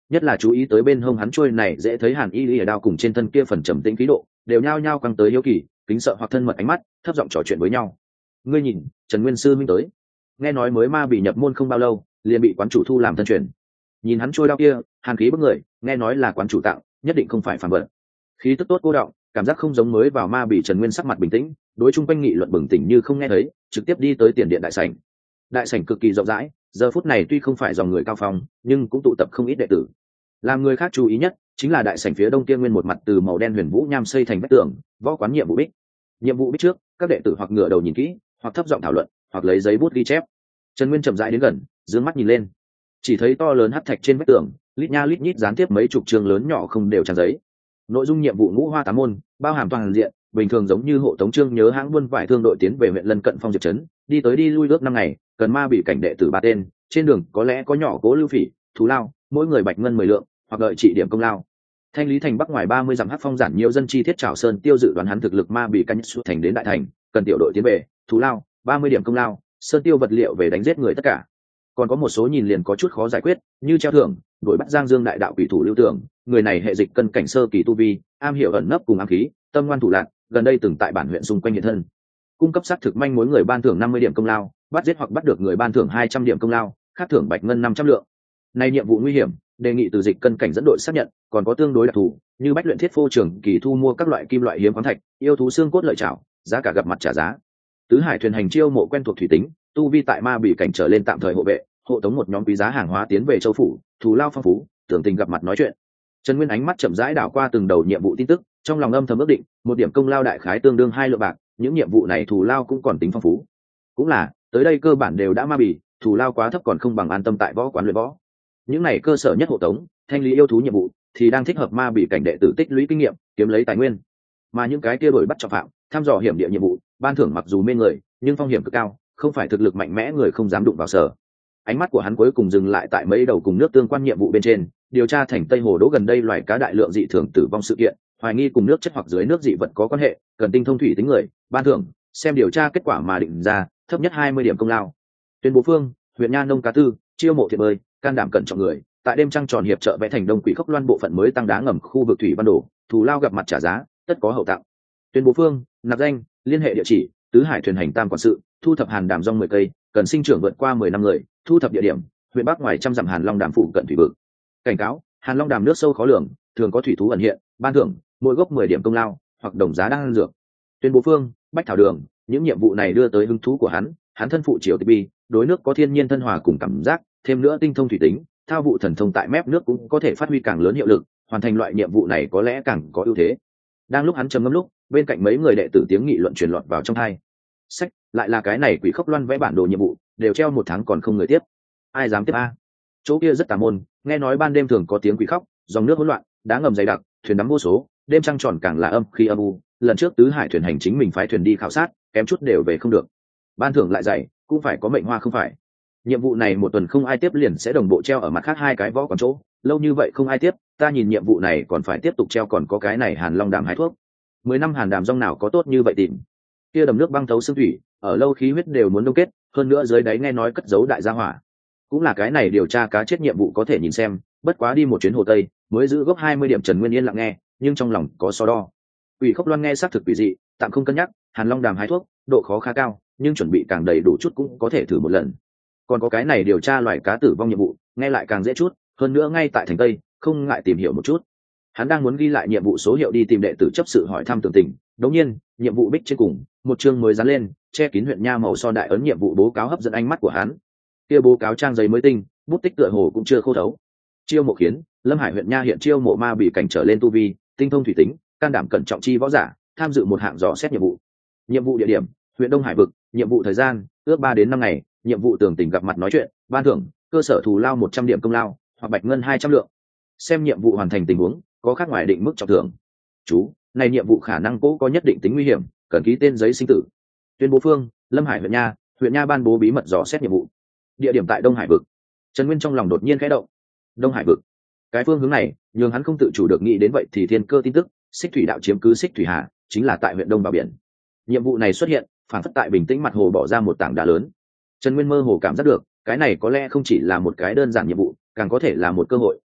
nhất là chú ý tới bên hông hắn trôi này dễ thấy hàn y lìa đao cùng trên thân kia phần trầm tĩnh khí độ, đều nhao nhao căng tới hiếu kỳ, kính sợ hoặc thân mật ánh mắt, thấp giọng trò chuyện với nhau. Ngươi nhìn, Trần Nguyên sư minh tới. Nghe nói mới ma bị nhập môn không bao lâu, liền bị quán chủ thu làm thân truyền. Nhìn hắn trôi đao kia, hàn khí bức người, nghe nói là quán chủ tặng, nhất định không phải phản vật. Khí tức tốt cô đọng, cảm giác không giống mới vào ma bị. Trần Nguyên sắc mặt bình tĩnh, đối chung quanh nghị luận bừng tỉnh như không nghe thấy, trực tiếp đi tới tiền điện đại sảnh. Đại sảnh cực kỳ rộng rãi, giờ phút này tuy không phải dòng người cao phong, nhưng cũng tụ tập không ít đệ tử. Làm người khác chú ý nhất chính là đại sảnh phía đông kia nguyên một mặt từ màu đen huyền vũ nham xây thành vách tường, võ quán nhiệm vụ bích. Nhiệm vụ bích trước, các đệ tử hoặc ngửa đầu nhìn kỹ, hoặc thấp giọng thảo luận, hoặc lấy giấy bút ghi chép. Trần Nguyên chậm rãi đến gần, dương mắt nhìn lên, chỉ thấy to lớn hắc thạch trên vách tường, lít nha lít nhít dán tiếp mấy chục chương lớn nhỏ không đều trang giấy. Nội dung nhiệm vụ ngũ hoa tám môn, bao hàm toàn diện, bình thường giống như hộ tống chương nhớ hãng buôn vải thương đội tiến về huyện lân cận phong diệp trấn, đi tới đi lui ước năm ngày, cần ma bị cảnh đệ tử ba tên, trên đường có lẽ có nhỏ cố lưu phỉ, thú lao, mỗi người bạch ngân mười lượng, hoặc đợi trị điểm công lao. Thanh lý thành bắc ngoài ba mươi dặm hắc phong giản nhiều dân chi thiết trảo sơn tiêu dự đoán hắn thực lực ma bị canh xuất thành đến đại thành, cần tiểu đội tiến về, thú lao, ba mươi điểm công lao, sơn tiêu vật liệu về đánh giết người tất cả. Còn có một số nhìn liền có chút khó giải quyết, như treo thưởng, đuổi bắt Giang Dương đại đạo quỷ thủ Lưu Tưởng, người này hệ dịch cân cảnh sơ kỳ tu vi, am hiểu ẩn nấp cùng ám khí, tâm ngoan thủ lạc, gần đây từng tại bản huyện xung quanh hiện thân. Cung cấp xác thực manh mối người ban thưởng năm mươi điểm công lao, bắt giết hoặc bắt được người ban thưởng hai trăm điểm công lao, khác thưởng bạch ngân năm trăm lượng. Này nhiệm vụ nguy hiểm, đề nghị từ dịch cân cảnh dẫn đội xác nhận, còn có tương đối đặc thù, như bách luyện thiết phô trường kỳ thu mua các loại kim loại hiếm khoáng thạch, yêu thú xương cốt lợi trảo, giá cả gặp mặt trả giá. Tứ Hải thuyền hành chiêu mộ quen thuộc thủy tính, tu vi tại ma bị cảnh trở lên tạm thời hộ vệ, hộ tống một nhóm quý giá hàng hóa tiến về châu phủ, thù lao phong phú, tưởng tình gặp mặt nói chuyện. Trần Nguyên ánh mắt chậm rãi đảo qua từng đầu nhiệm vụ tin tức, trong lòng âm thầm ước định, một điểm công lao đại khái tương đương hai lượng bạc, những nhiệm vụ này thù lao cũng còn tính phong phú. Cũng là, tới đây cơ bản đều đã ma bì, thù lao quá thấp còn không bằng an tâm tại võ quán luyện võ. Những này cơ sở nhất hộ tống, thanh lý yêu thú nhiệm vụ thì đang thích hợp ma bì cảnh đệ tử tích lũy kinh nghiệm, kiếm lấy tài nguyên. Mà những cái kia đổi bắt trọng phạm, thăm dò hiểm địa nhiệm vụ, ban thưởng mặc dù mê người, nhưng phong hiểm cực cao, không phải thực lực mạnh mẽ người không dám đụng vào sở. Ánh mắt của hắn cuối cùng dừng lại tại mấy đầu cùng nước tương quan nhiệm vụ bên trên, điều tra thành Tây Hồ Đỗ gần đây loài cá đại lượng dị thường tử vong sự kiện, hoài nghi cùng nước chất hoặc dưới nước dị vật có quan hệ, cần tinh thông thủy tính người, ban thưởng, xem điều tra kết quả mà định ra, thấp nhất hai mươi điểm công lao. Tuyên bố phương, huyện Nha Nông cá tư, chiêu mộ thiện bơi, can đảm cẩn trọng người, tại đêm trăng tròn hiệp trợ vẽ thành Đông Quỷ Khốc Loan bộ phận mới tăng đá ngầm khu vực thủy văn đồ, thù lao gặp mặt trả giá, tất có hậu tặng. Tuyên bố phương, nạp danh, liên hệ địa chỉ, Tứ Hải thuyền hành tam quản sự, thu thập hàn đàm rong mười cây, cần sinh trưởng vượt qua mười năm người, thu thập địa điểm, huyện Bắc ngoài trăm dặm Hàn Long đàm phụ cận thủy vực. Cảnh cáo, Hàn Long đàm nước sâu khó lường, thường có thủy thú ẩn hiện, ban thưởng, mỗi gốc mười điểm công lao, hoặc đồng giá đang dược. Tuyên bố phương, Bách Thảo Đường, những nhiệm vụ này đưa tới hứng thú của hắn, hắn thân phụ Triều Tịch Bi, đối nước có thiên nhiên thân hòa cùng cảm giác, thêm nữa tinh thông thủy tính, thao vụ thần thông tại mép nước cũng có thể phát huy càng lớn hiệu lực, hoàn thành loại nhiệm vụ này có lẽ càng có ưu thế. Đang lúc hắn trầm ngâm lúc, bên cạnh mấy người đệ tử tiếng nghị luận truyền lọt vào trong tai. Sách, lại là cái này Quỷ Khốc Loan vẽ bản đồ nhiệm vụ, đều treo một tháng còn không người tiếp. Ai dám tiếp a? Chỗ kia rất tà môn, nghe nói ban đêm thường có tiếng quỷ khóc, dòng nước hỗn loạn, đá ngầm dày đặc, thuyền đắm vô số, đêm trăng tròn càng là âm khi âm u. Lần trước Tứ Hải thuyền hành chính mình phái thuyền đi khảo sát, kém chút đều về không được. Ban thưởng lại dày, cũng phải có mệnh hoa không phải. Nhiệm vụ này một tuần không ai tiếp liền sẽ đồng bộ treo ở mặt khác hai cái võ quán chỗ, lâu như vậy không ai tiếp, ta nhìn nhiệm vụ này còn phải tiếp tục treo, còn có cái này Hàn Long đàm hái thuốc. Mười năm Hàn đàm rong nào có tốt như vậy tìm. Kia đầm nước băng thấu xương thủy, ở lâu khí huyết đều muốn đông kết, hơn nữa dưới đáy nghe nói cất giấu đại gia hỏa. Cũng là cái này điều tra cá chết nhiệm vụ có thể nhìn xem, bất quá đi một chuyến hồ Tây, mới giữ gốc hai mươi điểm. Trần Nguyên yên lặng nghe, nhưng trong lòng có so đo. Quỷ Khốc Loan nghe xác thực quỷ dị, tạm không cân nhắc, Hàn Long đàm hái thuốc, độ khó khá cao, nhưng chuẩn bị càng đầy đủ chút cũng có thể thử một lần. Còn có cái này điều tra loài cá tử vong nhiệm vụ, nghe lại càng dễ chút, hơn nữa ngay tại thành Tây, không ngại tìm hiểu một chút. Hắn đang muốn ghi lại nhiệm vụ số hiệu đi tìm đệ tử chấp sự hỏi thăm tường tình, đống nhiên, nhiệm vụ bích trên cùng, một chương mới dán lên, che kín huyện Nha màu son đại ấn nhiệm vụ bố cáo hấp dẫn ánh mắt của hắn. Kia bố cáo trang giấy mới tinh, bút tích tựa hồ cũng chưa khô thấu. Chiêu mộ khiến, Lâm Hải huyện Nha hiện chiêu mộ ma bị cảnh trở lên tu vi, tinh thông thủy tính, can đảm cẩn trọng chi võ giả, tham dự một hạng dò xét nhiệm vụ. Nhiệm vụ địa điểm, huyện Đông Hải vực, nhiệm vụ thời gian, ước ba đến năm ngày, nhiệm vụ tường tình gặp mặt nói chuyện, ban thưởng, cơ sở thù lao một trăm điểm công lao, hoặc bạch ngân hai trăm lượng. Xem nhiệm vụ hoàn thành tình huống, có khác ngoài định mức trọng thưởng. Chú, này nhiệm vụ khả năng cố có nhất định tính nguy hiểm, cần ký tên giấy sinh tử. Tuyên bố phương, Lâm Hải huyện Nha, huyện Nha ban bố bí mật dò xét nhiệm vụ. Địa điểm tại Đông Hải vực. Trần Nguyên trong lòng đột nhiên khẽ động. Đông Hải vực, cái phương hướng này nhường hắn không tự chủ được nghĩ đến vậy thì thiên cơ tin tức, Xích Thủy đạo chiếm cứ Xích Thủy Hà, chính là tại huyện Đông Bào Biển. Nhiệm vụ này xuất hiện, phản phất tại bình tĩnh mặt hồ bỏ ra một tảng đá lớn. Trần Nguyên mơ hồ cảm giác được, cái này có lẽ không chỉ là một cái đơn giản nhiệm vụ, càng có thể là một cơ hội,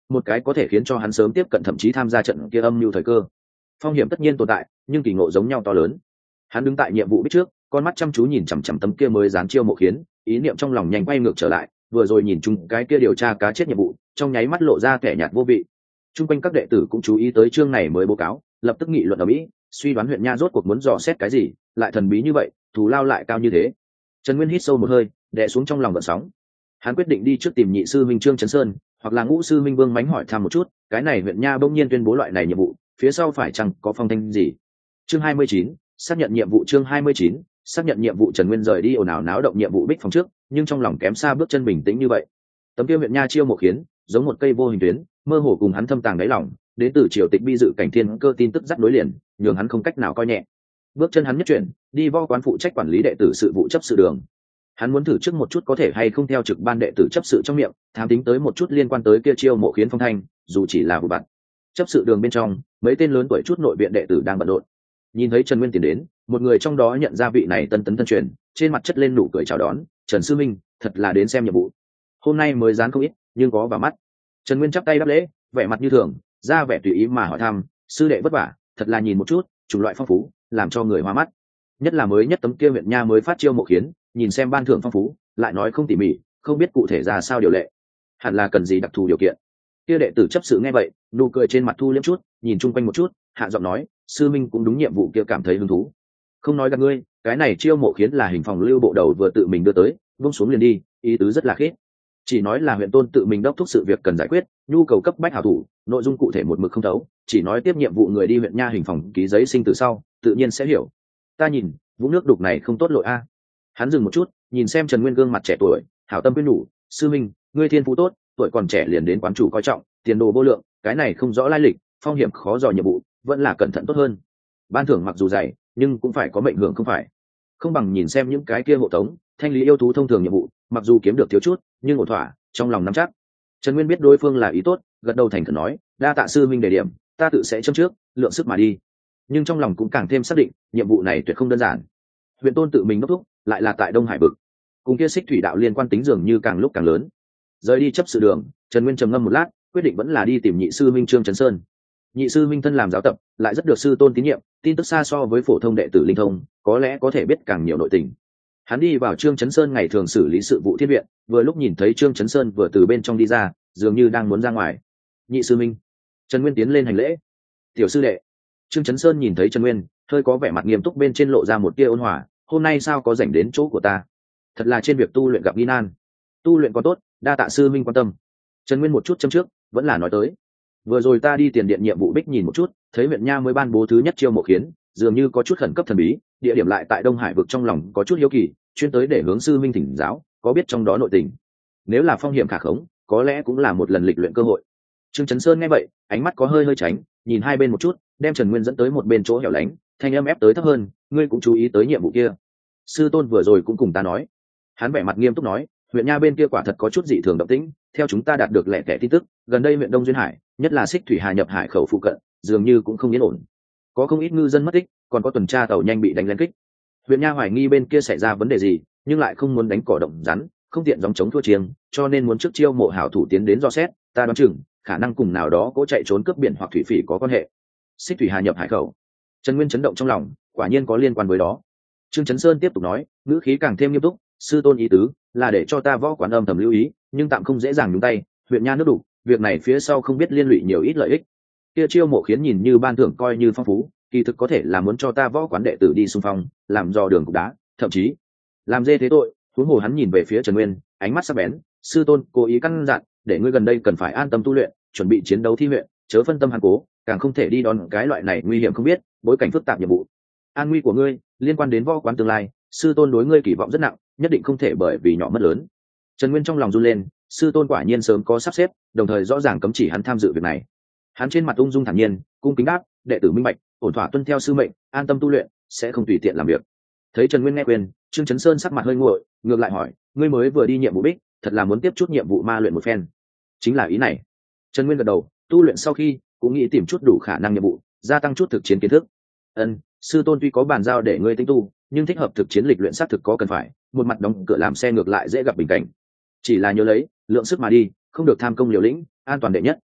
một cái có thể khiến cho hắn sớm tiếp cận thậm chí tham gia trận kia âm mưu thời cơ. Phong hiểm tất nhiên tồn tại, nhưng kỳ ngộ giống nhau to lớn. Hắn đứng tại nhiệm vụ biết trước, con mắt chăm chú nhìn chằm chằm tấm kia mới dán chiêu mộ khiến, ý niệm trong lòng nhanh quay ngược trở lại, vừa rồi nhìn chung cái kia điều tra cá chết nhiệm vụ, trong nháy mắt lộ ra kẻ nhạt vô vị. Trung quanh các đệ tử cũng chú ý tới chương này mới báo cáo, lập tức nghị luận ở mỹ, suy đoán huyện nha rốt cuộc muốn dò xét cái gì, lại thần bí như vậy, thù lao lại cao như thế. Trần Nguyên hít sâu một hơi, đè xuống trong lòng gợn sóng. Hắn quyết định đi trước tìm nhị sư minh Trương Chấn Sơn, hoặc là ngũ sư minh Vương Mánh hỏi thăm một chút, cái này huyện nha bỗng nhiên tuyên bố loại này nhiệm vụ, phía sau phải chăng có phong thanh gì. Chương hai mươi chín, xác nhận nhiệm vụ. Chương hai mươi chín, xác nhận nhiệm vụ. Trần Nguyên rời đi ồn ào náo động nhiệm vụ bích phòng trước, nhưng trong lòng kém xa bước chân bình tĩnh như vậy. Tấm kia huyện nha chiêu mộ khiến, giống một cây vô hình tuyến, mơ hồ cùng hắn thâm tàng đáy lòng, đến từ triều tịch bi dự cảnh thiên cơ tin tức dắt nối liền, nhường hắn không cách nào coi nhẹ. Bước chân hắn nhất chuyển, đi võ quán phụ trách quản lý đệ tử sự vụ chấp sự đường. Hắn muốn thử trước một chút có thể hay không theo trực ban đệ tử chấp sự trong miệng thám tính tới một chút liên quan tới kia chiêu mộ khiến phong thanh, dù chỉ là vụ vặt. Chấp sự đường bên trong, mấy tên lớn tuổi chút nội viện đệ tử đang bận rộn. Nhìn thấy Trần Nguyên tiến đến, một người trong đó nhận ra vị này tân tấn tân truyền, trên mặt chất lên nụ cười chào đón. Trần sư minh, thật là đến xem nhiệm vụ. Hôm nay mới dán không ít, nhưng có vào mắt. Trần Nguyên chắp tay đáp lễ, vẻ mặt như thường, ra vẻ tùy ý mà hỏi thăm, sư đệ vất vả, thật là nhìn một chút, chủng loại phong phú, làm cho người hoa mắt. Nhất là mới nhất tấm kia huyện nha mới phát chiêu mộ khiến, nhìn xem ban thưởng phong phú, lại nói không tỉ mỉ, không biết cụ thể ra sao điều lệ, hẳn là cần gì đặc thù điều kiện. Kia đệ tử chấp sự nghe vậy, nụ cười trên mặt thu liễm chút, nhìn chung quanh một chút, hạ giọng nói, sư minh cũng đúng nhiệm vụ kia cảm thấy hứng thú. Không nói gạt ngươi, cái này chiêu mộ khiến là hình phòng lưu bộ đầu vừa tự mình đưa tới, vung xuống liền đi, ý tứ rất là khít. Chỉ nói là huyện tôn tự mình đốc thúc sự việc cần giải quyết, nhu cầu cấp bách hảo thủ, nội dung cụ thể một mực không thấu, chỉ nói tiếp nhiệm vụ người đi huyện nha hình phòng ký giấy sinh tử sau, tự nhiên sẽ hiểu. Ta nhìn, vũng nước đục này không tốt lội a. Hắn dừng một chút, nhìn xem Trần Nguyên gương mặt trẻ tuổi, hảo tâm khuyên nhủ, sư minh, ngươi thiên phú tốt, tuổi còn trẻ liền đến quán chủ coi trọng, tiền đồ vô lượng, cái này không rõ lai lịch, phong hiểm khó dò nhiệm vụ, vẫn là cẩn thận tốt hơn. Ban thưởng mặc dù dày, nhưng cũng phải có mệnh hưởng không phải. Không bằng nhìn xem những cái kia hộ tống, thanh lý yêu thú thông thường nhiệm vụ, mặc dù kiếm được thiếu chút, nhưng ổn thỏa, trong lòng nắm chắc. Trần Nguyên biết đối phương là ý tốt, gật đầu thành khẩn nói, đa tạ sư minh đề điểm, ta tự sẽ châm trước, lượng sức mà đi. Nhưng trong lòng cũng càng thêm xác định, nhiệm vụ này tuyệt không đơn giản. Huyện tôn tự mình đốc thúc, lại là tại Đông Hải vực, cùng kia xích thủy đạo liên quan tính dường như càng lúc càng lớn. Rời đi chấp sự đường, Trần Nguyên trầm ngâm một lát, quyết định vẫn là đi tìm nhị sư minh Trương Chấn Sơn. Nhị sư minh thân làm giáo tập, lại rất được sư tôn tín nhiệm, tin tức xa so với phổ thông đệ tử linh thông, có lẽ có thể biết càng nhiều nội tình. Hắn đi vào Trương Chấn Sơn ngày thường xử lý sự vụ thiên viện, vừa lúc nhìn thấy Trương Chấn Sơn vừa từ bên trong đi ra, dường như đang muốn ra ngoài. Nhị sư minh. Trần Nguyên tiến lên hành lễ. Tiểu sư đệ. Trương Chấn Sơn nhìn thấy Trần Nguyên, hơi có vẻ mặt nghiêm túc, bên trên lộ ra một tia ôn hòa, hôm nay sao có rảnh đến chỗ của ta? Thật là trên việc tu luyện gặp nghi nan. Tu luyện có tốt, đa tạ sư minh quan tâm. Trần Nguyên một chút châm trước, vẫn là nói tới. Vừa rồi ta đi tiền điện nhiệm vụ bích nhìn một chút, thấy huyện nha mới ban bố thứ nhất chiêu mộ khiến, dường như có chút khẩn cấp thần bí, địa điểm lại tại Đông Hải vực, trong lòng có chút hiếu kỳ, chuyên tới để hướng sư minh thỉnh giáo, có biết trong đó nội tình. Nếu là phong hiểm khả khống, có lẽ cũng là một lần lịch luyện cơ hội. Trương Chấn Sơn nghe vậy, ánh mắt có hơi hơi tránh, nhìn hai bên một chút, đem Trần Nguyên dẫn tới một bên chỗ hẻo lánh, thanh âm ép tới thấp hơn, ngươi cũng chú ý tới nhiệm vụ kia. Sư tôn vừa rồi cũng cùng ta nói. Hắn vẻ mặt nghiêm túc nói, huyện nha bên kia quả thật có chút dị thường động tĩnh, theo chúng ta đạt được lẻ tẻ tin tức, gần đây huyện Đông Duyên Hải, nhất là xích thủy hà nhập hải khẩu phụ cận, dường như cũng không yên ổn. Có không ít ngư dân mất tích, còn có tuần tra tàu nhanh bị đánh lén kích. Huyện nha hoài nghi bên kia xảy ra vấn đề gì, nhưng lại không muốn đánh cỏ động rắn, không tiện gióng chống thua chiêng, cho nên muốn trước chiêu mộ hảo thủ tiến đến dò xét, ta đoán chừng khả năng cùng nào đó cố chạy trốn cướp biển hoặc thủy phỉ có quan hệ. Xích thủy hà nhập hải khẩu. Trần Nguyên chấn động trong lòng, quả nhiên có liên quan với đó. Trương Chấn Sơn tiếp tục nói, ngữ khí càng thêm nghiêm túc, sư tôn ý tứ là để cho ta võ quán âm thầm lưu ý, nhưng tạm không dễ dàng nhúng tay, huyện nha nước đủ, việc này phía sau không biết liên lụy nhiều ít lợi ích. Kia chiêu mộ khiến nhìn như ban thưởng coi như phong phú, kỳ thực có thể là muốn cho ta võ quán đệ tử đi xung phong, làm dò đường cục đá, thậm chí làm dê thế tội. Huống hồ hắn nhìn về phía Trần Nguyên, ánh mắt sắc bén, sư tôn cố ý căn dặn, để ngươi gần đây cần phải an tâm tu luyện, chuẩn bị chiến đấu thi huyện, chớ phân tâm hàn cố, càng không thể đi đón cái loại này nguy hiểm không biết, bối cảnh phức tạp nhiệm vụ. An nguy của ngươi liên quan đến võ quán tương lai, sư tôn đối ngươi kỳ vọng rất nặng, nhất định không thể bởi vì nhỏ mất lớn. Trần Nguyên trong lòng run lên, sư tôn quả nhiên sớm có sắp xếp, đồng thời rõ ràng cấm chỉ hắn tham dự việc này. Hắn trên mặt ung dung thản nhiên, cung kính đáp, đệ tử minh bạch, ổn thỏa tuân theo sư mệnh, an tâm tu luyện, sẽ không tùy tiện làm việc. Thấy Trần Nguyên nghe quyền, Trương Chấn Sơn sắc mặt hơi nguội, ngược lại hỏi, ngươi mới vừa đi nhiệm vụ bích, thật là muốn tiếp chút nhiệm vụ ma luyện một phen? Chính là ý này. Trần Nguyên gật đầu, tu luyện sau khi cũng nghĩ tìm chút đủ khả năng nhiệm vụ, gia tăng chút thực chiến kiến thức. Ân, sư tôn tuy có bàn giao để ngươi tinh tu, nhưng thích hợp thực chiến lịch luyện xác thực có cần phải, một mặt đóng cửa làm xe ngược lại dễ gặp bình cảnh. Chỉ là nhớ lấy, lượng sức mà đi, không được tham công liều lĩnh, an toàn đệ nhất.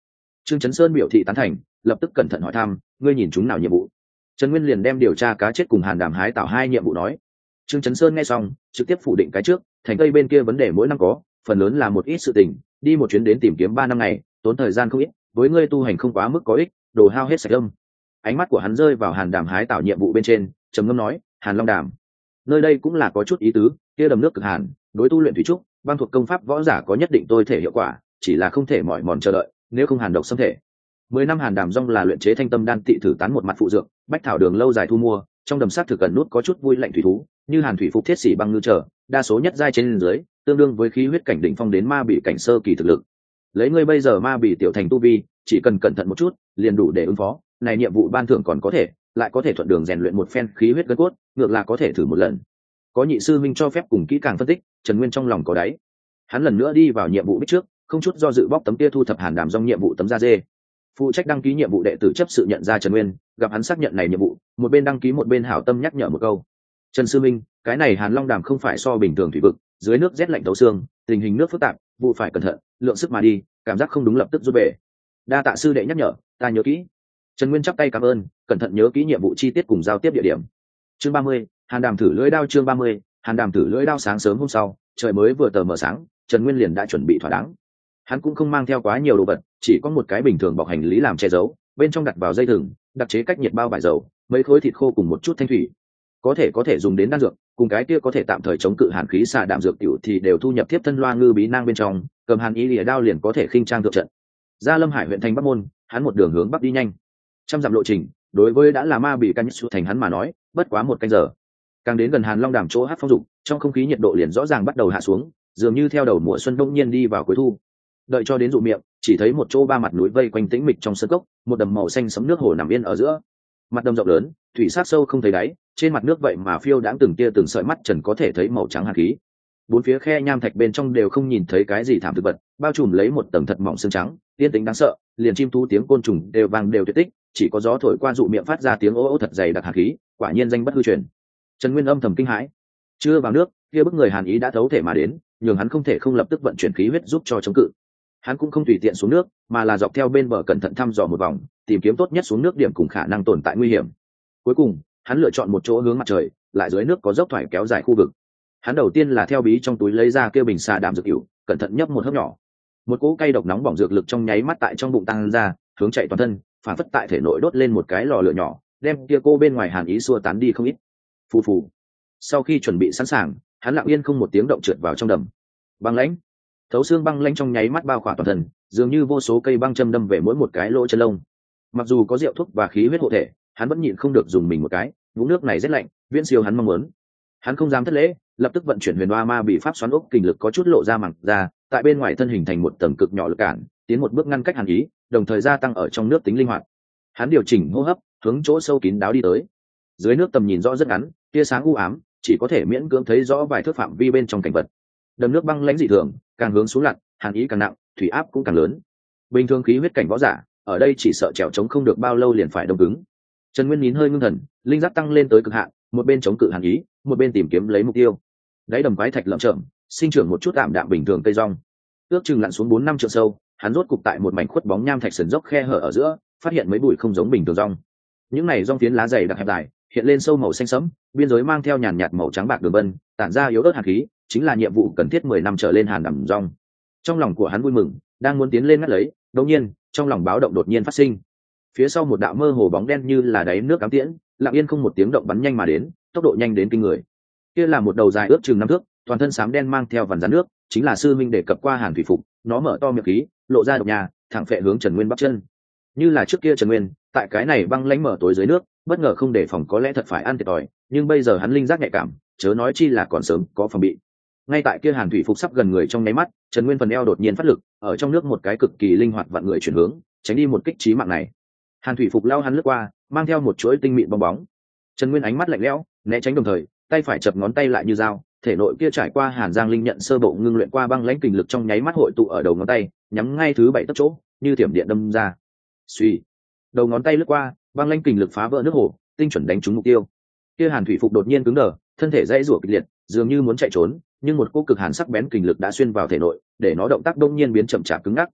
Trương Chấn Sơn biểu thị tán thành, lập tức cẩn thận hỏi thăm, ngươi nhìn chúng nào nhiệm vụ? Trần Nguyên liền đem điều tra cá chết cùng Hàn Đàm hái tạo hai nhiệm vụ nói. Trương Chấn Sơn nghe xong trực tiếp phủ định cái trước, thành tây bên kia vấn đề mỗi năm có, phần lớn là một ít sự tình, đi một chuyến đến tìm kiếm ba năm ngày, tốn thời gian không ít, với ngươi tu hành không quá mức có ích, đồ hao hết sạch lâm. Ánh mắt của hắn rơi vào Hàn Đàm hái tạo nhiệm vụ bên trên, trầm ngâm nói, Hàn Long Đàm, nơi đây cũng là có chút ý tứ, kia đầm nước cực hàn, đối tu luyện thủy trúc, băng thuộc công pháp võ giả có nhất định tôi thể hiệu quả, chỉ là không thể mỏi mòn chờ đợi, nếu không hàn độc xâm thể. Mười năm Hàn Đàm rong là luyện chế thanh tâm đan tị thử tán một mặt phụ dược, bách thảo đường lâu dài thu mua, trong đầm sát thực cần nút có chút vui lạnh thủy thú, như hàn thủy phục thiết sĩ băng ngư trở, đa số nhất giai trên dưới, tương đương với khí huyết cảnh đỉnh phong đến ma bị cảnh sơ kỳ thực lực. Lấy ngươi bây giờ ma bị tiểu thành tu vi, chỉ cần cẩn thận một chút, liền đủ để ứng phó. Này nhiệm vụ ban thưởng còn có thể, lại có thể thuận đường rèn luyện một phen khí huyết gân cốt, ngược là có thể thử một lần. Có nhị sư minh cho phép cùng kỹ càng phân tích, Trần Nguyên trong lòng có đáy. Hắn lần nữa đi vào nhiệm vụ biết trước, không chút do dự bóc tấm kia thu thập Hàn Đàm rong nhiệm vụ tấm da dê. Phụ trách đăng ký nhiệm vụ đệ tử chấp sự nhận ra Trần Nguyên, gặp hắn xác nhận này nhiệm vụ, một bên đăng ký một bên hảo tâm nhắc nhở một câu. Trần sư minh, cái này Hàn Long Đàm không phải so bình thường thủy vực, dưới nước rét lạnh thấu xương, tình hình nước phức tạp, vụ phải cẩn thận, lượng sức mà đi, cảm giác không đúng lập tức rút về. Đa tạ sư đệ nhắc nhở, ta nhớ kỹ. Trần Nguyên chắp tay cảm ơn, cẩn thận nhớ kỹ nhiệm vụ chi tiết cùng giao tiếp địa điểm. Chương ba mươi, Hàn Đàm thử lưỡi đao chương ba mươi, Hàn Đàm thử lưỡi đao sáng sớm hôm sau, trời mới vừa tờ mờ sáng, Trần Nguyên liền đã chuẩn bị thỏa đáng. Hắn cũng không mang theo quá nhiều đồ vật, chỉ có một cái bình thường bọc hành lý làm che giấu, bên trong đặt vào dây thừng, đặc chế cách nhiệt bao vải dầu, mấy khối thịt khô cùng một chút thanh thủy. Có thể có thể dùng đến đan dược, cùng cái kia có thể tạm thời chống cự hàn khí xạ đạm dược tiểu thì đều thu nhập tiếp thân loa ngư bí nang bên trong, cầm hàn ý lìa đao liền có thể khinh trang thượng trận. Ra Lâm Hải huyện thành Bắc Môn, hắn một đường hướng bắc đi nhanh. Trăm dặm lộ trình, đối với đã là ma bị căn nhất thành hắn mà nói, bất quá một canh giờ. Càng đến gần Hàn Long Đàm chỗ hát phong dục, trong không khí nhiệt độ liền rõ ràng bắt đầu hạ xuống, dường như theo đầu mùa xuân đông nhiên đi vào cuối thu. Đợi cho đến dụ miệng, chỉ thấy một chỗ ba mặt núi vây quanh tĩnh mịch trong sân cốc, một đầm màu xanh sẫm nước hồ nằm yên ở giữa. Mặt đầm rộng lớn, thủy sát sâu không thấy đáy, trên mặt nước vậy mà phiêu đãng từng tia từng sợi mắt trần có thể thấy màu trắng hàn khí. Bốn phía khe nham thạch bên trong đều không nhìn thấy cái gì thảm thực vật, bao trùm lấy một tầng thật mỏng xương trắng, yên tĩnh đáng sợ, liền chim thú tiếng côn trùng đều vang đều tuyệt tích, chỉ có gió thổi qua dụ miệng phát ra tiếng ố ố thật dày đặc hàn khí, quả nhiên danh bất hư truyền. Trần Nguyên âm thầm kinh hãi, chưa vào nước, kia bức người hàn ý đã thấu thể mà đến, nhường hắn không thể không lập tức vận chuyển khí huyết giúp cho chống cự. Hắn cũng không tùy tiện xuống nước, mà là dọc theo bên bờ cẩn thận thăm dò một vòng, tìm kiếm tốt nhất xuống nước điểm cùng khả năng tồn tại nguy hiểm. Cuối cùng, hắn lựa chọn một chỗ hướng mặt trời, lại dưới nước có dốc thoải kéo dài khu vực. Hắn đầu tiên là theo bí trong túi lấy ra kia bình xà đạm dược hữu, cẩn thận nhấp một hớp nhỏ. Một cỗ cay độc nóng bỏng dược lực trong nháy mắt tại trong bụng tăng ra, hướng chạy toàn thân, phản phất tại thể nội đốt lên một cái lò lửa nhỏ, đem kia cô bên ngoài hàn ý xua tán đi không ít. Phù phù. Sau khi chuẩn bị sẵn sàng, hắn lặng yên không một tiếng động trượt vào trong đầm. Băng lãnh, thấu xương băng lãnh trong nháy mắt bao khỏa toàn thân, dường như vô số cây băng châm đâm về mỗi một cái lỗ chân lông. Mặc dù có rượu thuốc và khí huyết hộ thể, hắn vẫn nhịn không được dùng mình một cái, vũng nước này rất lạnh, viễn siêu hắn mong muốn. Hắn không dám thất lễ, lập tức vận chuyển huyền đoa ma bị pháp xoắn ốc kình lực có chút lộ ra mảng ra, tại bên ngoài thân hình thành một tầng cực nhỏ lực cản, tiến một bước ngăn cách hàn ý, đồng thời gia tăng ở trong nước tính linh hoạt. Hắn điều chỉnh hô hấp, hướng chỗ sâu kín đáo đi tới. Dưới nước tầm nhìn rõ rất ngắn, tia sáng u ám, chỉ có thể miễn cưỡng thấy rõ vài thước phạm vi bên trong cảnh vật. Đầm nước băng lãnh dị thường, càng hướng xuống lặn, hàn ý càng nặng, thủy áp cũng càng lớn. Bình thường khí huyết cảnh võ giả, ở đây chỉ sợ trèo chống không được bao lâu liền phải đông cứng. Trần Nguyên nín hơi ngưng thần, linh giác tăng lên tới cực hạn, một bên chống cự hàn ý, một bên tìm kiếm lấy mục tiêu. Đáy đầm quái thạch lởm chởm, sinh trưởng một chút tạm đạm bình thường cây rong. Ước chừng lặn xuống bốn năm trượng sâu, hắn rốt cục tại một mảnh khuất bóng nham thạch sườn dốc khe hở ở giữa, phát hiện mấy bụi không giống bình thường rong. Những này rong phiến lá dày đặc hẹp dài, hiện lên sâu màu xanh sẫm, biên giới mang theo nhàn nhạt màu trắng bạc đường vân, tản ra yếu ớt hàn khí, chính là nhiệm vụ cần thiết mười năm trở lên Hàn Đàm rong. Trong lòng của hắn vui mừng, đang muốn tiến lên ngắt lấy, đột nhiên, trong lòng báo động đột nhiên phát sinh. Phía sau một đạo mơ hồ bóng đen như là đáy nước cắm tiễn, lặng yên không một tiếng động bắn nhanh mà đến, tốc độ nhanh đến kinh người. Kia là một đầu dài ước chừng năm thước, toàn thân xám đen mang theo vằn rắn nước, chính là sư minh đề cập qua Hàn thủy phục, nó mở to miệng khí, lộ ra độc nhà, thẳng phệ hướng Trần Nguyên bắp chân. Như là trước kia Trần Nguyên, tại cái này băng lãnh mở tối dưới nước, bất ngờ không đề phòng có lẽ thật phải ăn thiệt thòi, nhưng bây giờ hắn linh giác nhạy cảm, chớ nói chi là còn sớm có phòng bị. Ngay tại kia Hàn thủy phục sắp gần người trong nháy mắt, Trần Nguyên phần eo đột nhiên phát lực, ở trong nước một cái cực kỳ linh hoạt vặn người chuyển hướng, tránh đi một kích chí mạng này. Hàn thủy phục lao hắn lướt qua, mang theo một chuỗi tinh mịn bong bóng. Trần Nguyên ánh mắt lạnh lẽo, né tránh đồng thời, tay phải chập ngón tay lại như dao, thể nội kia trải qua Hàn Giang linh nhận sơ bộ ngưng luyện qua băng lãnh kình lực trong nháy mắt hội tụ ở đầu ngón tay, nhắm ngay thứ bảy tấc chỗ, như thiểm điện đâm ra. Suy, đầu ngón tay lướt qua, băng lãnh kình lực phá vỡ nước hồ, tinh chuẩn đánh trúng mục tiêu. Kia Hàn thủy phục đột nhiên cứng đờ, thân thể dãy rủa kịch liệt, dường như muốn chạy trốn, nhưng một cỗ cực hàn sắc bén kình lực đã xuyên vào thể nội, để nó động tác đông nhiên biến chậm chạp cứng ngắc.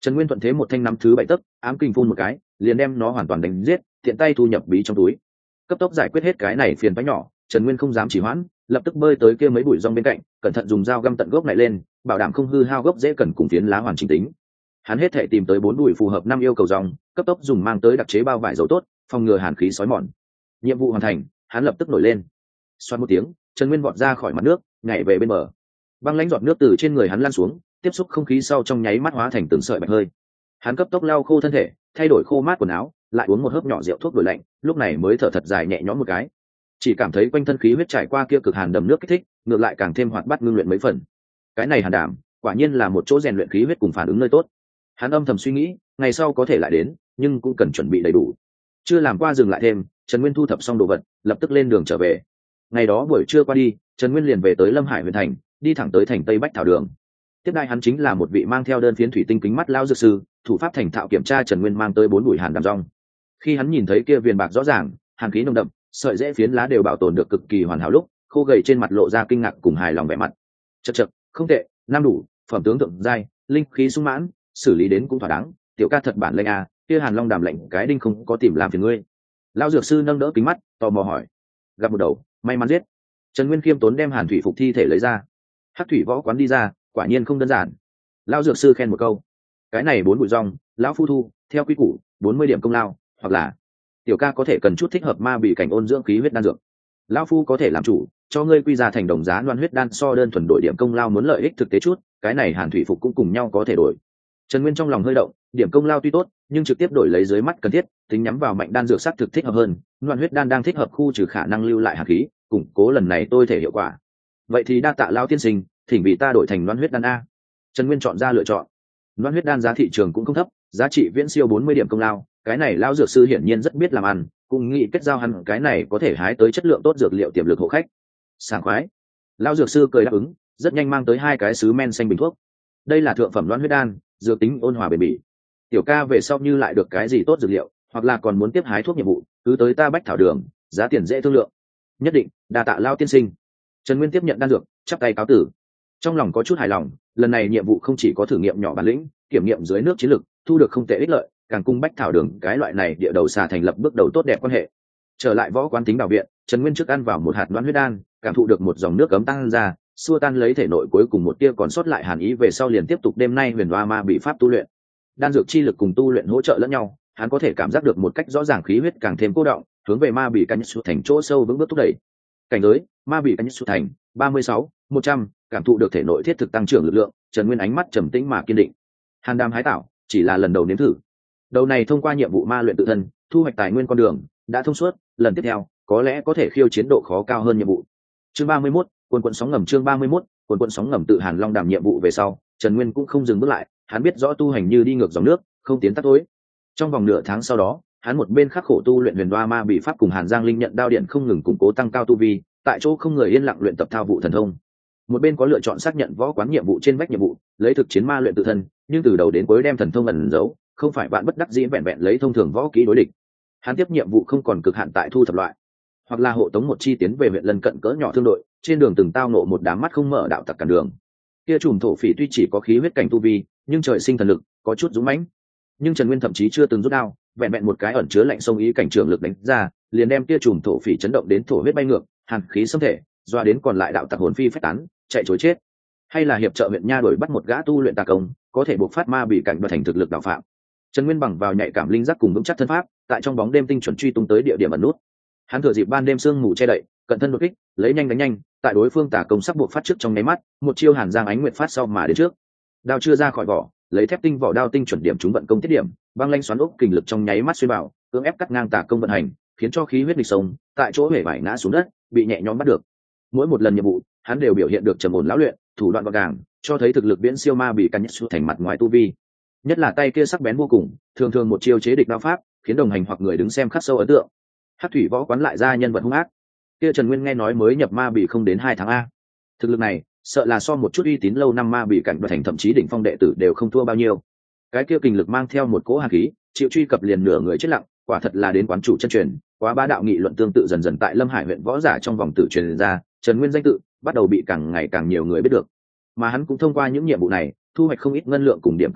Trần Nguyên thuận thế một thanh nắm thứ bảy tấc, ám kinh phun một cái, liền đem nó hoàn toàn đánh giết, tiện tay thu nhập bí trong túi. Cấp tốc giải quyết hết cái này phiền phức nhỏ, Trần Nguyên không dám trì hoãn, lập tức bơi tới kia mấy bụi rong bên cạnh, cẩn thận dùng dao găm tận gốc này lên, bảo đảm không hư hao gốc dễ cần cùng phiến lá hoàn chỉnh tính. Hắn hết thể tìm tới bốn bụi phù hợp năm yêu cầu rong, cấp tốc dùng mang tới đặc chế bao vải dầu tốt, phòng ngừa hàn khí sói mòn. Nhiệm vụ hoàn thành, hắn lập tức nổi lên. Xoát một tiếng, Trần Nguyên vọt ra khỏi mặt nước, nhảy về bên bờ. Băng lãnh giọt nước từ trên người hắn lan xuống, tiếp xúc không khí sau trong nháy mắt hóa thành từng sợi bạch hơi. Hắn cấp tốc lau khô thân thể, thay đổi khô mát quần áo, lại uống một hớp nhỏ rượu thuốc đổi lạnh, lúc này mới thở thật dài nhẹ nhõm một cái. Chỉ cảm thấy quanh thân khí huyết trải qua kia cực hàn đầm nước kích thích, ngược lại càng thêm hoạt bát ngưng luyện mấy phần. Cái này hàn đảm, quả nhiên là một chỗ rèn luyện khí huyết cùng phản ứng nơi tốt. Hắn âm thầm suy nghĩ, ngày sau có thể lại đến, nhưng cũng cần chuẩn bị đầy đủ. Chưa làm qua dừng lại thêm, Trần Nguyên thu thập xong đồ vật, lập tức lên đường trở về. Ngày đó buổi trưa qua đi, Trần Nguyên liền về tới Lâm Hải huyện thành, đi thẳng tới thành Tây Bách Thảo Đường. Tiếp đai hắn chính là một vị mang theo đơn phiến thủy tinh kính mắt lão dược sư, thủ pháp thành thạo kiểm tra Trần Nguyên mang tới bốn bụi hàn đàm rong. Khi hắn nhìn thấy kia viền bạc rõ ràng, hàn khí nồng đậm, sợi rễ phiến lá đều bảo tồn được cực kỳ hoàn hảo lúc, khô gầy trên mặt lộ ra kinh ngạc cùng hài lòng vẻ mặt. Chậc chậc, không tệ, năm đủ, phẩm tướng thượng giai, linh khí sung mãn, xử lý đến cũng thỏa đáng, tiểu ca thật bản lĩnh à, kia hàn long đàm lệnh cái đinh không có tìm làm phiền ngươi. Lão dược sư nâng đỡ kính mắt, tò mò hỏi. Gặp một đầu, may mắn giết. Trần Nguyên khiêm tốn đem hàn thủy phục thi thể lấy ra. Hắc thủy võ quán đi ra, quả nhiên không đơn giản. Lão dược sư khen một câu. Cái này bốn bụi rong, lão phu thu, theo quy củ, bốn mươi điểm công lao, hoặc là tiểu ca có thể cần chút thích hợp ma bị cảnh ôn dưỡng khí huyết đan dược. Lão phu có thể làm chủ, cho ngươi quy ra thành đồng giá loan huyết đan so đơn thuần đổi điểm công lao muốn lợi ích thực tế chút, cái này hàn thủy phục cũng cùng nhau có thể đổi. Trần Nguyên trong lòng hơi động, điểm công lao tuy tốt, nhưng trực tiếp đổi lấy dưới mắt cần thiết, tính nhắm vào mạnh đan dược sắc thực thích hợp hơn, loan huyết đan đang thích hợp khu trừ khả năng lưu lại hàn khí, củng cố lần này tôi thể hiệu quả. Vậy thì đa tạ lão tiên sinh, thỉnh vì ta đổi thành loan huyết đan a. Trần Nguyên chọn ra lựa chọn. Loan huyết đan giá thị trường cũng không thấp, giá trị viễn siêu bốn mươi điểm công lao, cái này lão dược sư hiển nhiên rất biết làm ăn, cùng nghĩ kết giao hắn cái này có thể hái tới chất lượng tốt dược liệu tiềm lực hộ khách. Sảng khoái. Lão dược sư cười đáp ứng, rất nhanh mang tới hai cái sứ men xanh bình thuốc. Đây là thượng phẩm loan huyết đan, dược tính ôn hòa bền bỉ. Tiểu ca về sau như lại được cái gì tốt dược liệu, hoặc là còn muốn tiếp hái thuốc nhiệm vụ, cứ tới ta Bách Thảo Đường, giá tiền dễ thương lượng. Nhất định, đa tạ lão tiên sinh. Trần Nguyên tiếp nhận đan dược, chắp tay cáo tử. Trong lòng có chút hài lòng, lần này nhiệm vụ không chỉ có thử nghiệm nhỏ bản lĩnh, kiểm nghiệm dưới nước chiến lực, thu được không tệ ích lợi, càng cung Bách Thảo Đường cái loại này địa đầu xà thành lập bước đầu tốt đẹp quan hệ. Trở lại võ quán tính bảo viện, Trần Nguyên trước ăn vào một hạt loan huyết đan, cảm thụ được một dòng nước cấm tăng ra, xua tan lấy thể nội cuối cùng một tia còn sót lại hàn ý về sau liền tiếp tục đêm nay huyền hoa ma bị pháp tu luyện. Đan dược chi lực cùng tu luyện hỗ trợ lẫn nhau, hắn có thể cảm giác được một cách rõ ràng khí huyết càng thêm cô động, hướng về ma bị canh xuất thành chỗ sâu vững bước thúc đẩy. Cảnh giới, ma bị canh xuất thành ba mươi sáu, một trăm, cảm thụ được thể nội thiết thực tăng trưởng lực lượng, Trần Nguyên ánh mắt trầm tĩnh mà kiên định. Hàn đàm hái tạo, chỉ là lần đầu nếm thử. Đầu này thông qua nhiệm vụ ma luyện tự thân, thu hoạch tài nguyên con đường đã thông suốt, lần tiếp theo có lẽ có thể khiêu chiến độ khó cao hơn nhiệm vụ. Chương ba mươi mốt, quần quần sóng ngầm chương ba mươi mốt, quần quần sóng ngầm tự Hàn Long đàm nhiệm vụ về sau, Trần Nguyên cũng không dừng bước lại, hắn biết rõ tu hành như đi ngược dòng nước, không tiến tắt tối. Trong vòng nửa tháng sau đó, hắn một bên khắc khổ tu luyện huyền đoa ma bị pháp cùng Hàn Giang linh nhận đao điện không ngừng củng cố tăng cao tu vi, tại chỗ không người yên lặng luyện tập thao vụ thần thông. Một bên có lựa chọn xác nhận võ quán nhiệm vụ trên vách nhiệm vụ, lấy thực chiến ma luyện tự thân, nhưng từ đầu đến cuối đem thần thông ẩn giấu, không phải bạn bất đắc dĩ vẹn vẹn lấy thông thường võ kỹ đối địch. Hắn tiếp nhiệm vụ không còn cực hạn tại thu thập loại, hoặc là hộ tống một chi tiến về huyện lân cận cỡ nhỏ thương đội, trên đường từng tao nộ một đám mắt không mở đạo tặc cản đường. Kia trùm thổ phỉ tuy chỉ có khí huyết cảnh tu vi, nhưng trời sinh thần lực, có chút dũng mãnh. Nhưng Trần Nguyên thậm chí chưa từng rút đao, vẹn vẹn một cái ẩn chứa lạnh sông ý cảnh trường lực đánh ra, liền đem kia trùm thổ phỉ chấn động đến thổ huyết bay ngược, hàn khí xâm thể, doa đến còn lại đạo tặc hồn phi phách tán, chạy trối chết. Hay là hiệp trợ huyện nha đuổi bắt một gã tu luyện tà công, có thể buộc phát ma bị cảnh và thành thực lực đạo phạm. Trần Nguyên bằng vào nhạy cảm linh giác cùng vững chắc thân pháp, tại trong bóng đêm tinh chuẩn truy tung tới địa điểm ẩn nút. Hắn thừa dịp ban đêm sương mù che đậy, cận thân đột kích, lấy nhanh đánh nhanh, tại đối phương tà công sắp buộc phát trước trong nháy mắt, một chiêu Hàn Giang ánh nguyệt phát sau mà đến trước. Đao chưa ra khỏi vỏ, lấy thép tinh vỏ đao tinh chuẩn điểm trúng vận công tiết điểm, băng lanh xoắn ốc kình lực trong nháy mắt xuyên bảo, cưỡng ép cắt ngang tà công vận hành, khiến cho khí huyết nghịch sông, tại chỗ hể vải ngã xuống đất, bị nhẹ nhõm bắt được. Mỗi một lần nhiệm vụ, hắn đều biểu hiện được trầm ổn lão luyện, thủ đoạn gọn gàng, cho thấy thực lực viễn siêu ma bị căn nhất xuất thành mặt ngoài tu vi. Nhất là tay kia sắc bén vô cùng, thường thường một chiêu chế địch đao pháp, khiến đồng hành hoặc người đứng xem khắc sâu ấn tượng. Hắc thủy võ quán lại ra nhân vật hung ác. Kia Trần Nguyên nghe nói mới nhập ma bị không đến hai tháng a. Thực lực này, sợ là so một chút uy tín lâu năm ma bị cảnh đoạt thành thậm chí đỉnh phong đệ tử đều không thua bao nhiêu. Cái kia kình lực mang theo một cỗ hàn khí, chịu truy cập liền nửa người chết lặng, quả thật là đến quán chủ chân truyền. Quá bá đạo nghị luận tương tự dần dần tại Lâm Hải huyện võ giả trong vòng tử truyền ra, Trần Nguyên danh tự bắt đầu bị càng ngày càng nhiều người biết được. Mà hắn cũng thông qua những nhiệm vụ này, thu hoạch không ít ngân lượng cùng điểm công lao,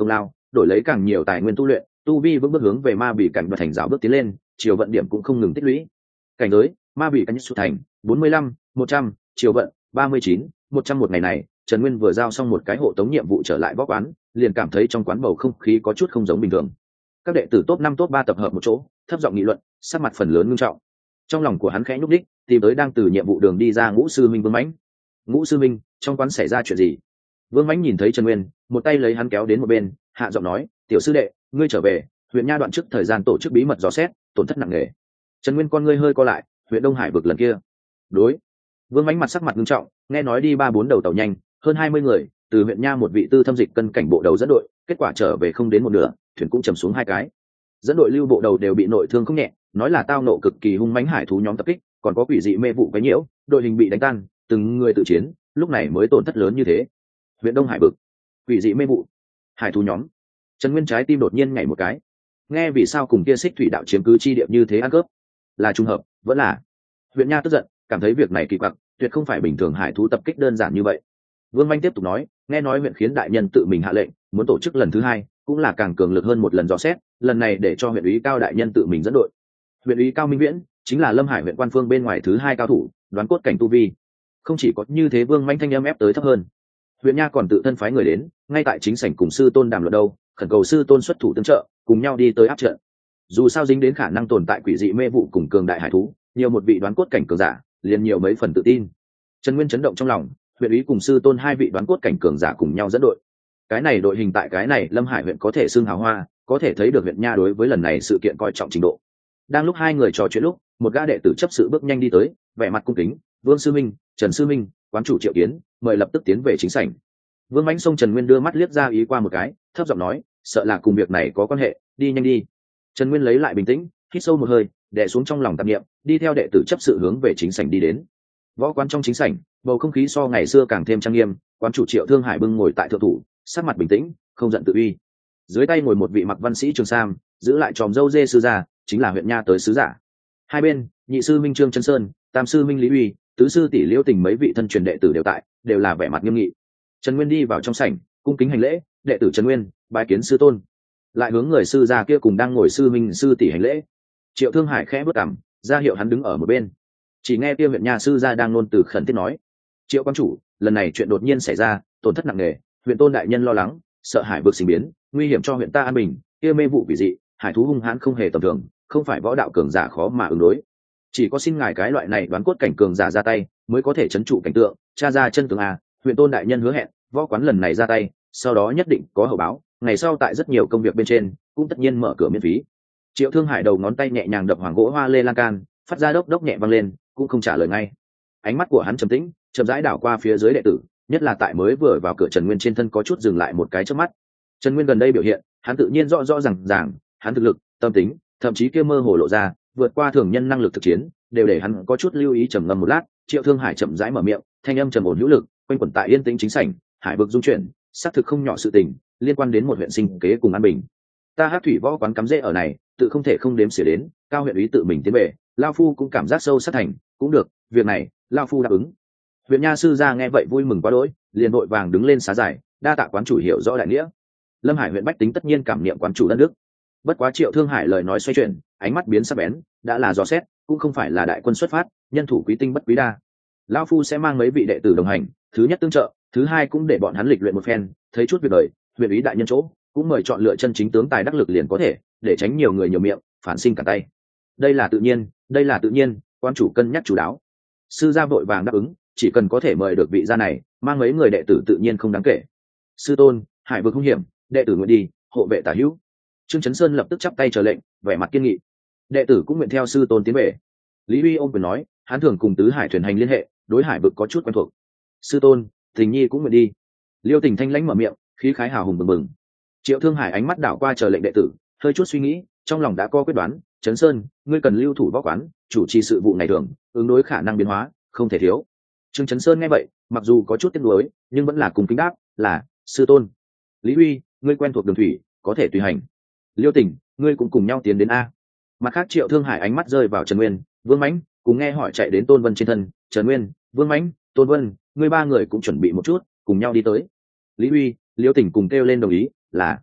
đổi lấy càng nhiều tài nguyên tu luyện, tu vi vững bước hướng về ma bị cảnh và thành giáo bước tiến lên, chiều vận điểm cũng không ngừng tích lũy. Cảnh giới ma bị cảnh xuất thành bốn mươi lăm, một trăm, chiều vận ba mươi chín, một trăm. Một ngày này Trần Nguyên vừa giao xong một cái hộ tống nhiệm vụ trở lại võ quán, liền cảm thấy trong quán bầu không khí có chút không giống bình thường. Các đệ tử top năm top ba tập hợp một chỗ, thấp giọng nghị luận, sắc mặt phần lớn nghiêm trọng. Trong lòng của hắn khẽ nhúc đích, tìm tới đang từ nhiệm vụ đường đi ra Ngũ sư minh Vương Mãnh. Ngũ sư minh, trong quán xảy ra chuyện gì? Vương Mãnh nhìn thấy Trần Nguyên, một tay lấy hắn kéo đến một bên, hạ giọng nói, tiểu sư đệ, ngươi trở về, huyện nha đoạn trước thời gian tổ chức bí mật dò xét, tổn thất nặng nề. Trần Nguyên con ngươi hơi co lại, huyện Đông Hải vực lần kia. Đối. Vương Mãnh mặt sắc mặt nghiêm trọng, nghe nói đi ba bốn đầu tàu nhanh, hơn hai mươi người, từ huyện nha một vị tư thâm dịch cân cảnh bộ đầu dẫn đội, kết quả trở về không đến một nửa, thuyền cũng trầm xuống hai cái. Dẫn đội lưu bộ đầu đều bị nội thương không nhẹ, nói là tao nộ cực kỳ hung mãnh hải thú nhóm tập kích, còn có quỷ dị mê vụ quấy nhiễu, đội hình bị đánh tan, từng người tự chiến, lúc này mới tổn thất lớn như thế. Huyện Đông Hải vực, quỷ dị mê vụ, hải thú nhóm. Trần Nguyên trái tim đột nhiên nhảy một cái. Nghe vì sao cùng kia Xích Thủy đạo chiếm cứ chi địa như thế ăn cướp, là trùng hợp, vẫn là. Huyện nha tức giận, cảm thấy việc này kỳ quặc, tuyệt không phải bình thường hải thú tập kích đơn giản như vậy. Vương Manh tiếp tục nói, nghe nói huyện khiến đại nhân tự mình hạ lệnh, muốn tổ chức lần thứ hai, cũng là càng cường lực hơn một lần dò xét, lần này để cho huyện ủy Cao đại nhân tự mình dẫn đội. Huyện ủy Cao Minh Viễn chính là Lâm Hải huyện quan phương bên ngoài thứ hai cao thủ, đoán cốt cảnh tu vi. Không chỉ có như thế, Vương Manh thanh âm ép tới thấp hơn. Huyện nha còn tự thân phái người đến, ngay tại chính sảnh cùng sư tôn đàm luận đâu, khẩn cầu sư tôn xuất thủ tương trợ, cùng nhau đi tới áp trận. Dù sao dính đến khả năng tồn tại quỷ dị mê vụ cùng cường đại hải thú, nhiều một vị đoán cốt cảnh cường giả, liền nhiều mấy phần tự tin. Trần Nguyên chấn động trong lòng, huyện ủy cùng sư tôn hai vị đoán cốt cảnh cường giả cùng nhau dẫn đội. Cái này đội hình tại cái này Lâm Hải huyện có thể xưng hào hoa, có thể thấy được huyện nha đối với lần này sự kiện coi trọng trình độ. Đang lúc hai người trò chuyện lúc, một gã đệ tử chấp sự bước nhanh đi tới, vẻ mặt cung kính, Vương sư minh, Trần sư minh, quán chủ Triệu Kiến, mời lập tức tiến về chính sảnh. Vương Mãnh xông Trần Nguyên đưa mắt liếc ra ý qua một cái, thấp giọng nói, sợ là cùng việc này có quan hệ, đi nhanh đi. Trần Nguyên lấy lại bình tĩnh, hít sâu một hơi, đè xuống trong lòng tạp niệm, đi theo đệ tử chấp sự hướng về chính sảnh đi đến. Võ quán trong chính sảnh, bầu không khí so ngày xưa càng thêm trang nghiêm, quán chủ Triệu Thương Hải bưng ngồi tại thượng thủ, sắc mặt bình tĩnh, không giận tự uy. Dưới tay ngồi một vị mặc văn sĩ trường sam, giữ lại tròm râu dê sư gia, chính là huyện nha tới sứ giả. Hai bên, nhị sư Minh Trương Chân Sơn, tam sư Minh Lý Uy, tứ sư tỷ Liễu Tình mấy vị thân truyền đệ tử đều tại, đều là vẻ mặt nghiêm nghị. Trần Nguyên đi vào trong sảnh, cung kính hành lễ, đệ tử Trần Nguyên, bái kiến sư tôn. Lại hướng người sư gia kia cùng đang ngồi sư Minh sư tỷ hành lễ. Triệu Thương Hải khẽ bước cằm, ra hiệu hắn đứng ở một bên. Chỉ nghe kia huyện nha sư gia đang nôn từ khẩn thiết nói, Triệu quan chủ, lần này chuyện đột nhiên xảy ra, tổn thất nặng nề, huyện tôn đại nhân lo lắng, sợ hải vực sinh biến, nguy hiểm cho huyện ta an bình, kia mê vụ quỷ dị, hải thú hung hãn không hề tầm thường, không phải võ đạo cường giả khó mà ứng đối. Chỉ có xin ngài cái loại này đoán cốt cảnh cường giả ra tay, mới có thể trấn trụ cảnh tượng, tra ra chân tướng a. Huyện tôn đại nhân hứa hẹn, võ quán lần này ra tay, sau đó nhất định có hậu báo, ngày sau tại rất nhiều công việc bên trên, cũng tất nhiên mở cửa miễn phí. Triệu Thương Hải đầu ngón tay nhẹ nhàng đập hoàng gỗ hoa lê lan can, phát ra đốc đốc nhẹ vang lên, cũng không trả lời ngay. Ánh mắt của hắn trầm tĩnh, chậm rãi đảo qua phía dưới đệ tử, nhất là tại mới vừa vào cửa Trần Nguyên trên thân có chút dừng lại một cái chớp mắt. Trần Nguyên gần đây biểu hiện, hắn tự nhiên rõ rõ ràng ràng, hắn thực lực, tâm tính, thậm chí kia mơ hồ lộ ra, vượt qua thường nhân năng lực thực chiến, đều để hắn có chút lưu ý trầm ngâm một lát. Triệu Thương Hải chậm rãi mở miệng, thanh âm trầm ổn hữu lực, quanh quẩn tại yên tĩnh chính sảnh, hải vực dung chuyển, xác thực không nhỏ sự tình, liên quan đến một huyện sinh kế cùng an bình. Ta Hắc Thủy võ quán cắm rễ ở này, tự không thể không đếm xỉa đến, cao huyện ý tự mình tiến về, lão phu cũng cảm giác sâu sắc thành, cũng được, việc này, lão phu đáp ứng. Huyện nha sư gia nghe vậy vui mừng quá đỗi, liền vội vàng đứng lên xá giải, đa tạ quán chủ hiểu rõ đại nghĩa. Lâm Hải huyện bách tính tất nhiên cảm niệm quán chủ đất nước. Bất quá Triệu Thương Hải lời nói xoay chuyển, ánh mắt biến sắc bén, đã là dò xét, cũng không phải là đại quân xuất phát, nhân thủ quý tinh bất quý đa. Lão phu sẽ mang mấy vị đệ tử đồng hành, thứ nhất tương trợ, thứ hai cũng để bọn hắn lịch luyện một phen, thấy chút việc đời, huyện ý đại nhân chỗ, cũng mời chọn lựa chân chính tướng tài đắc lực liền có thể, để tránh nhiều người nhiều miệng, phản sinh cả tay. Đây là tự nhiên, đây là tự nhiên, quan chủ cân nhắc chủ đáo. Sư gia vội vàng đáp ứng, chỉ cần có thể mời được vị gia này, mang mấy người đệ tử tự nhiên không đáng kể. Sư tôn, hải vực hung hiểm, đệ tử nguyện đi, hộ vệ tả hữu. Trương Chấn Sơn lập tức chắp tay chờ lệnh, vẻ mặt kiên nghị. Đệ tử cũng nguyện theo sư tôn tiến về. Lý Huy ôm quyền nói, hắn thường cùng tứ hải thuyền hành liên hệ, đối hải vực có chút quen thuộc. Sư tôn, Tình Nhi cũng nguyện đi. Liêu Tình thanh lãnh mở miệng, khí khái hào hùng bừng bừng. Triệu Thương Hải ánh mắt đảo qua chờ lệnh đệ tử, hơi chút suy nghĩ, trong lòng đã có quyết đoán. Chấn Sơn, ngươi cần lưu thủ võ quán, chủ trì sự vụ này thường, ứng đối khả năng biến hóa, không thể thiếu. Trương Chấn Sơn nghe vậy, mặc dù có chút tiếc nuối, nhưng vẫn là cùng kính đáp, là sư tôn. Lý Huy, ngươi quen thuộc đường thủy, có thể tùy hành. Liêu Tình, ngươi cũng cùng nhau tiến đến a. Mặt khác Triệu Thương Hải ánh mắt rơi vào Trần Nguyên, Vương Mãnh, cùng nghe hỏi chạy đến Tôn Vân trên thân. Trần Nguyên, Vương Mãnh, Tôn Vân, ngươi ba người cũng chuẩn bị một chút, cùng nhau đi tới. Lý Huy, Liêu Tình cùng kêu lên đồng ý, là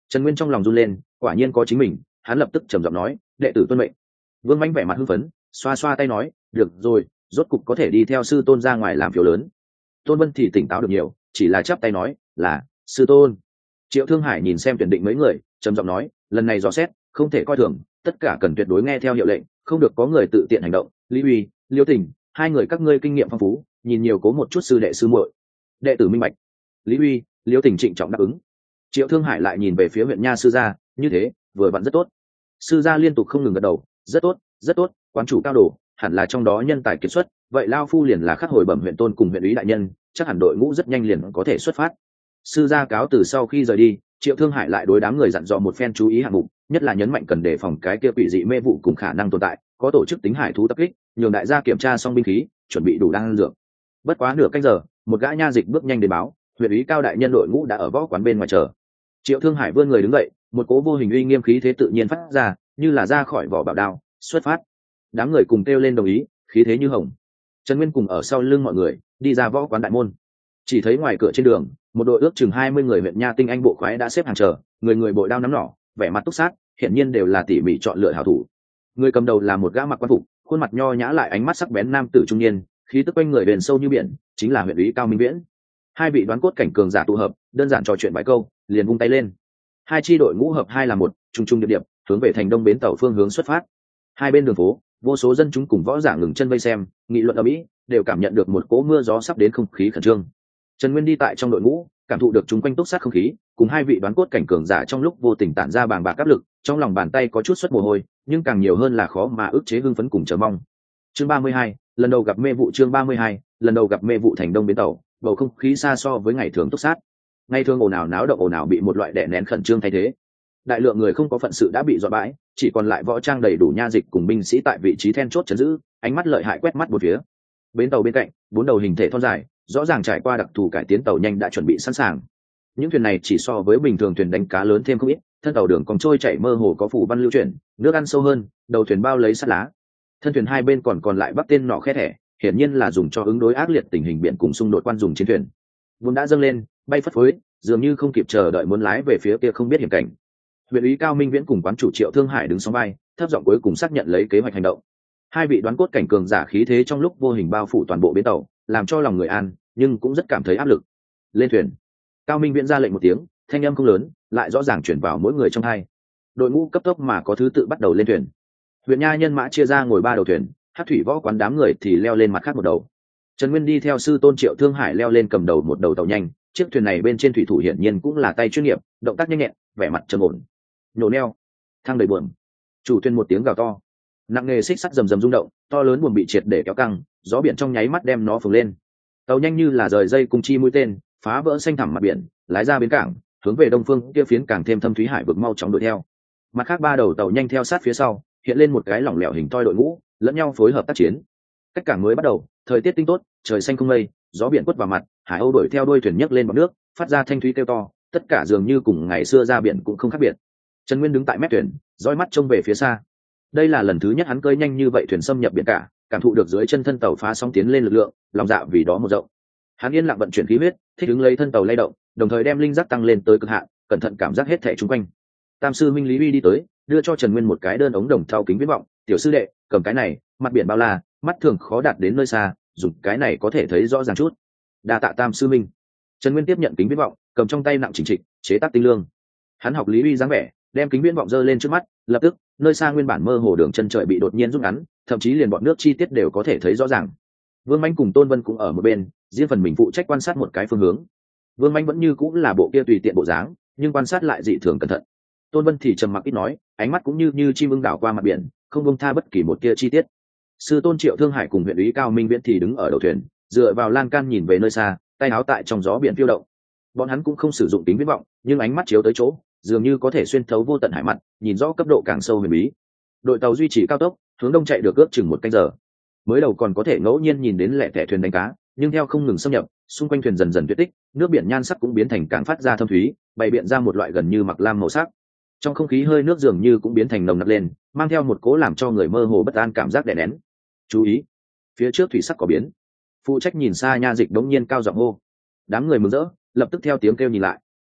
Trần Nguyên trong lòng run lên, quả nhiên có chính mình, hắn lập tức trầm giọng nói, đệ tử tuân mệnh. Vương Mãnh vẻ mặt hưng phấn, xoa xoa tay nói, được rồi, rốt cục có thể đi theo sư tôn ra ngoài làm phiếu lớn. Tôn Vân thì tỉnh táo được nhiều, chỉ là chắp tay nói, là sư tôn. Triệu Thương Hải nhìn xem tuyển định mấy người, trầm giọng nói, lần này dò xét không thể coi thường, tất cả cần tuyệt đối nghe theo hiệu lệnh, không được có người tự tiện hành động. Lý Uy, Liêu Tình, hai người các ngươi kinh nghiệm phong phú, nhìn nhiều cố một chút sư đệ sư muội. Đệ tử minh bạch. Lý Uy, Liêu Tình trịnh trọng đáp ứng. Triệu Thương Hải lại nhìn về phía huyện nha sư gia, như thế vừa vặn rất tốt. Sư gia liên tục không ngừng gật đầu, rất tốt, rất tốt, quán chủ cao đồ, hẳn là trong đó nhân tài kiệt xuất, vậy lao phu liền là khắc hồi bẩm huyện tôn cùng huyện ủy đại nhân, chắc hẳn đội ngũ rất nhanh liền có thể xuất phát. Sư gia cáo từ sau khi rời đi, Triệu Thương Hải lại đối đám người dặn dò một phen chú ý hạng mục, nhất là nhấn mạnh cần đề phòng cái kia quỷ dị mê vụ cùng khả năng tồn tại, có tổ chức tính hải thú tập kích, nhường đại gia kiểm tra xong binh khí, chuẩn bị đủ đan dược. Bất quá nửa canh giờ, một gã nha dịch bước nhanh đến báo, huyện ủy cao đại nhân đội ngũ đã ở võ quán bên ngoài chờ. Triệu Thương Hải vươn người đứng dậy, một cố vô hình uy nghiêm khí thế tự nhiên phát ra, như là ra khỏi vỏ bảo đao, xuất phát. Đám người cùng kêu lên đồng ý, khí thế như hồng. Trần Nguyên cùng ở sau lưng mọi người, đi ra võ quán đại môn. Chỉ thấy ngoài cửa trên đường, một đội ước chừng hai mươi người huyện nha tinh anh bộ khoái đã xếp hàng chờ, người người bội đao nắm nỏ, vẻ mặt túc sát, hiển nhiên đều là tỉ mỉ chọn lựa hảo thủ. Người cầm đầu là một gã mặc quan phục, khuôn mặt nho nhã lại ánh mắt sắc bén nam tử trung niên, khí tức quanh người bền sâu như biển, chính là huyện ủy Cao Minh Viễn. Hai vị đoán cốt cảnh cường giả tụ hợp, đơn giản trò chuyện vài câu, liền vung tay lên. Hai chi đội ngũ hợp hai là một, trung trung điệp điệp, hướng về thành đông bến tàu phương hướng xuất phát. Hai bên đường phố, vô số dân chúng cùng võ giả ngừng chân vây xem, nghị luận ở mỹ, đều cảm nhận được một cỗ mưa gió sắp đến không khí khẩn trương. Trần Nguyên đi tại trong đội ngũ, cảm thụ được chúng quanh túc sát không khí, cùng hai vị đoán cốt cảnh cường giả trong lúc vô tình tản ra bàng bạc áp lực, trong lòng bàn tay có chút xuất mồ hôi, nhưng càng nhiều hơn là khó mà ức chế hưng phấn cùng chờ mong. Chương ba mươi hai, lần đầu gặp mê vụ chương ba mươi hai, lần đầu gặp mê vụ thành đông bến tàu, bầu không khí xa so với ngày thường túc sát. Ngày thường ồn ào náo động ồn ào bị một loại đè nén khẩn trương thay thế. Đại lượng người không có phận sự đã bị dọa bãi, chỉ còn lại võ trang đầy đủ nha dịch cùng binh sĩ tại vị trí then chốt trấn giữ, ánh mắt lợi hại quét mắt một phía. Bến tàu bên cạnh, bốn đầu hình thể thon dài, rõ ràng trải qua đặc thù cải tiến tàu nhanh đã chuẩn bị sẵn sàng. Những thuyền này chỉ so với bình thường thuyền đánh cá lớn thêm không ít, thân tàu đường còn trôi chảy mơ hồ có phủ văn lưu chuyển, nước ăn sâu hơn, đầu thuyền bao lấy sắt lá. Thân thuyền hai bên còn còn lại bắc tên nọ khe thẻ, hiển nhiên là dùng cho ứng đối ác liệt tình hình biển cùng xung đột quan dùng chiến thuyền. Vốn đã dâng lên, bay phất phới, dường như không kịp chờ đợi muốn lái về phía kia không biết hiểm cảnh. Huyện ủy Cao Minh Viễn cùng quán chủ Triệu Thương Hải đứng sóng vai, thấp giọng cuối cùng xác nhận lấy kế hoạch hành động. Hai vị đoán cốt cảnh cường giả khí thế trong lúc vô hình bao phủ toàn bộ bến tàu, làm cho lòng người an, nhưng cũng rất cảm thấy áp lực. Lên thuyền. Cao Minh Viễn ra lệnh một tiếng, thanh âm không lớn, lại rõ ràng chuyển vào mỗi người trong hai. Đội ngũ cấp tốc mà có thứ tự bắt đầu lên thuyền. Huyện nha nhân mã chia ra ngồi ba đầu thuyền, hát thủy võ quán đám người thì leo lên mặt khác một đầu. Trần Nguyên đi theo sư tôn Triệu Thương Hải leo lên cầm đầu một đầu tàu nhanh, chiếc thuyền này bên trên thủy thủ hiển nhiên cũng là tay chuyên nghiệp, động tác nhanh nhẹn, vẻ mặt trầm ổn. Nhổ neo, thang đầy buồm. Chủ thuyền một tiếng gào to, nặng nghề xích sắt rầm rầm rung động, to lớn buồm bị triệt để kéo căng, gió biển trong nháy mắt đem nó phồng lên. Tàu nhanh như là rời dây cung chi mũi tên, phá vỡ xanh thẳm mặt biển, lái ra bến cảng, hướng về đông phương kia phiến càng thêm thâm thúy hải vực mau chóng đuổi theo. Mặt khác ba đầu tàu nhanh theo sát phía sau, hiện lên một cái lỏng lẻo hình toi đội ngũ, lẫn nhau phối hợp tác chiến. Cách cảng mới bắt đầu, thời tiết tinh tốt, trời xanh không mây, gió biển quất vào mặt, hải âu đuổi theo đuôi thuyền nhấc lên bọt nước, phát ra thanh thúy kêu to, tất cả dường như cùng ngày xưa ra biển cũng không khác biệt. Trần Nguyên đứng tại mép thuyền, dõi mắt trông về phía xa. Đây là lần thứ nhất hắn cơi nhanh như vậy thuyền xâm nhập biển cả, cảm thụ được dưới chân thân tàu phá sóng tiến lên lực lượng, lòng dạ vì đó một rộng. Hắn yên lặng vận chuyển khí huyết, thích ứng lấy thân tàu lay động, đồng thời đem linh giác tăng lên tới cực hạn, cẩn thận cảm giác hết thảy xung quanh. Tam sư Minh Lý Uy đi tới, đưa cho Trần Nguyên một cái đơn ống đồng thau kính viễn vọng, "Tiểu sư đệ, cầm cái này, mặt biển bao la, mắt thường khó đạt đến nơi xa, dùng cái này có thể thấy rõ ràng chút." Đa tạ Tam sư Minh. Trần Nguyên tiếp nhận kính viễn vọng, cầm trong tay nặng chỉnh trịch, chế tác tinh lương. Hắn học Lý Uy dáng vẻ, đem kính viễn vọng giơ lên trước mắt, lập tức, nơi xa nguyên bản mơ hồ đường chân trời bị đột nhiên rút ngắn, thậm chí liền bọn nước chi tiết đều có thể thấy rõ ràng. Vương Mạnh cùng Tôn Vân cũng ở một bên, riêng phần mình phụ trách quan sát một cái phương hướng. Vương Mạnh vẫn như cũng là bộ kia tùy tiện bộ dáng, nhưng quan sát lại dị thường cẩn thận. Tôn Vân thì trầm mặc ít nói, ánh mắt cũng như như chim ưng đảo qua mặt biển, không buông tha bất kỳ một tia chi tiết. Sư tôn Triệu Thương Hải cùng huyện úy Cao Minh Viễn thì đứng ở đầu thuyền, dựa vào lan can nhìn về nơi xa, tay áo tại trong gió biển phiêu động. Bọn hắn cũng không sử dụng kính viễn vọng, nhưng ánh mắt chiếu tới chỗ, dường như có thể xuyên thấu vô tận hải mặt, nhìn rõ cấp độ càng sâu huyền bí. Đội tàu duy trì cao tốc, hướng đông chạy được ước chừng một canh giờ. Mới đầu còn có thể ngẫu nhiên nhìn đến lẻ tẻ thuyền đánh cá, nhưng theo không ngừng xâm nhập, xung quanh thuyền dần dần tuyệt tích, nước biển nhan sắc cũng biến thành càng phát ra thâm thúy, bày biện ra một loại gần như mặc lam màu sắc. Trong không khí hơi nước dường như cũng biến thành nồng nặc lên, mang theo một cố làm cho người mơ hồ bất an cảm giác đè nén. Chú ý, phía trước thủy sắc có biến. Phụ trách nhìn xa nha dịch đống nhiên cao giọng hô. Đám người mừng rỡ, lập tức theo tiếng kêu nhìn lại.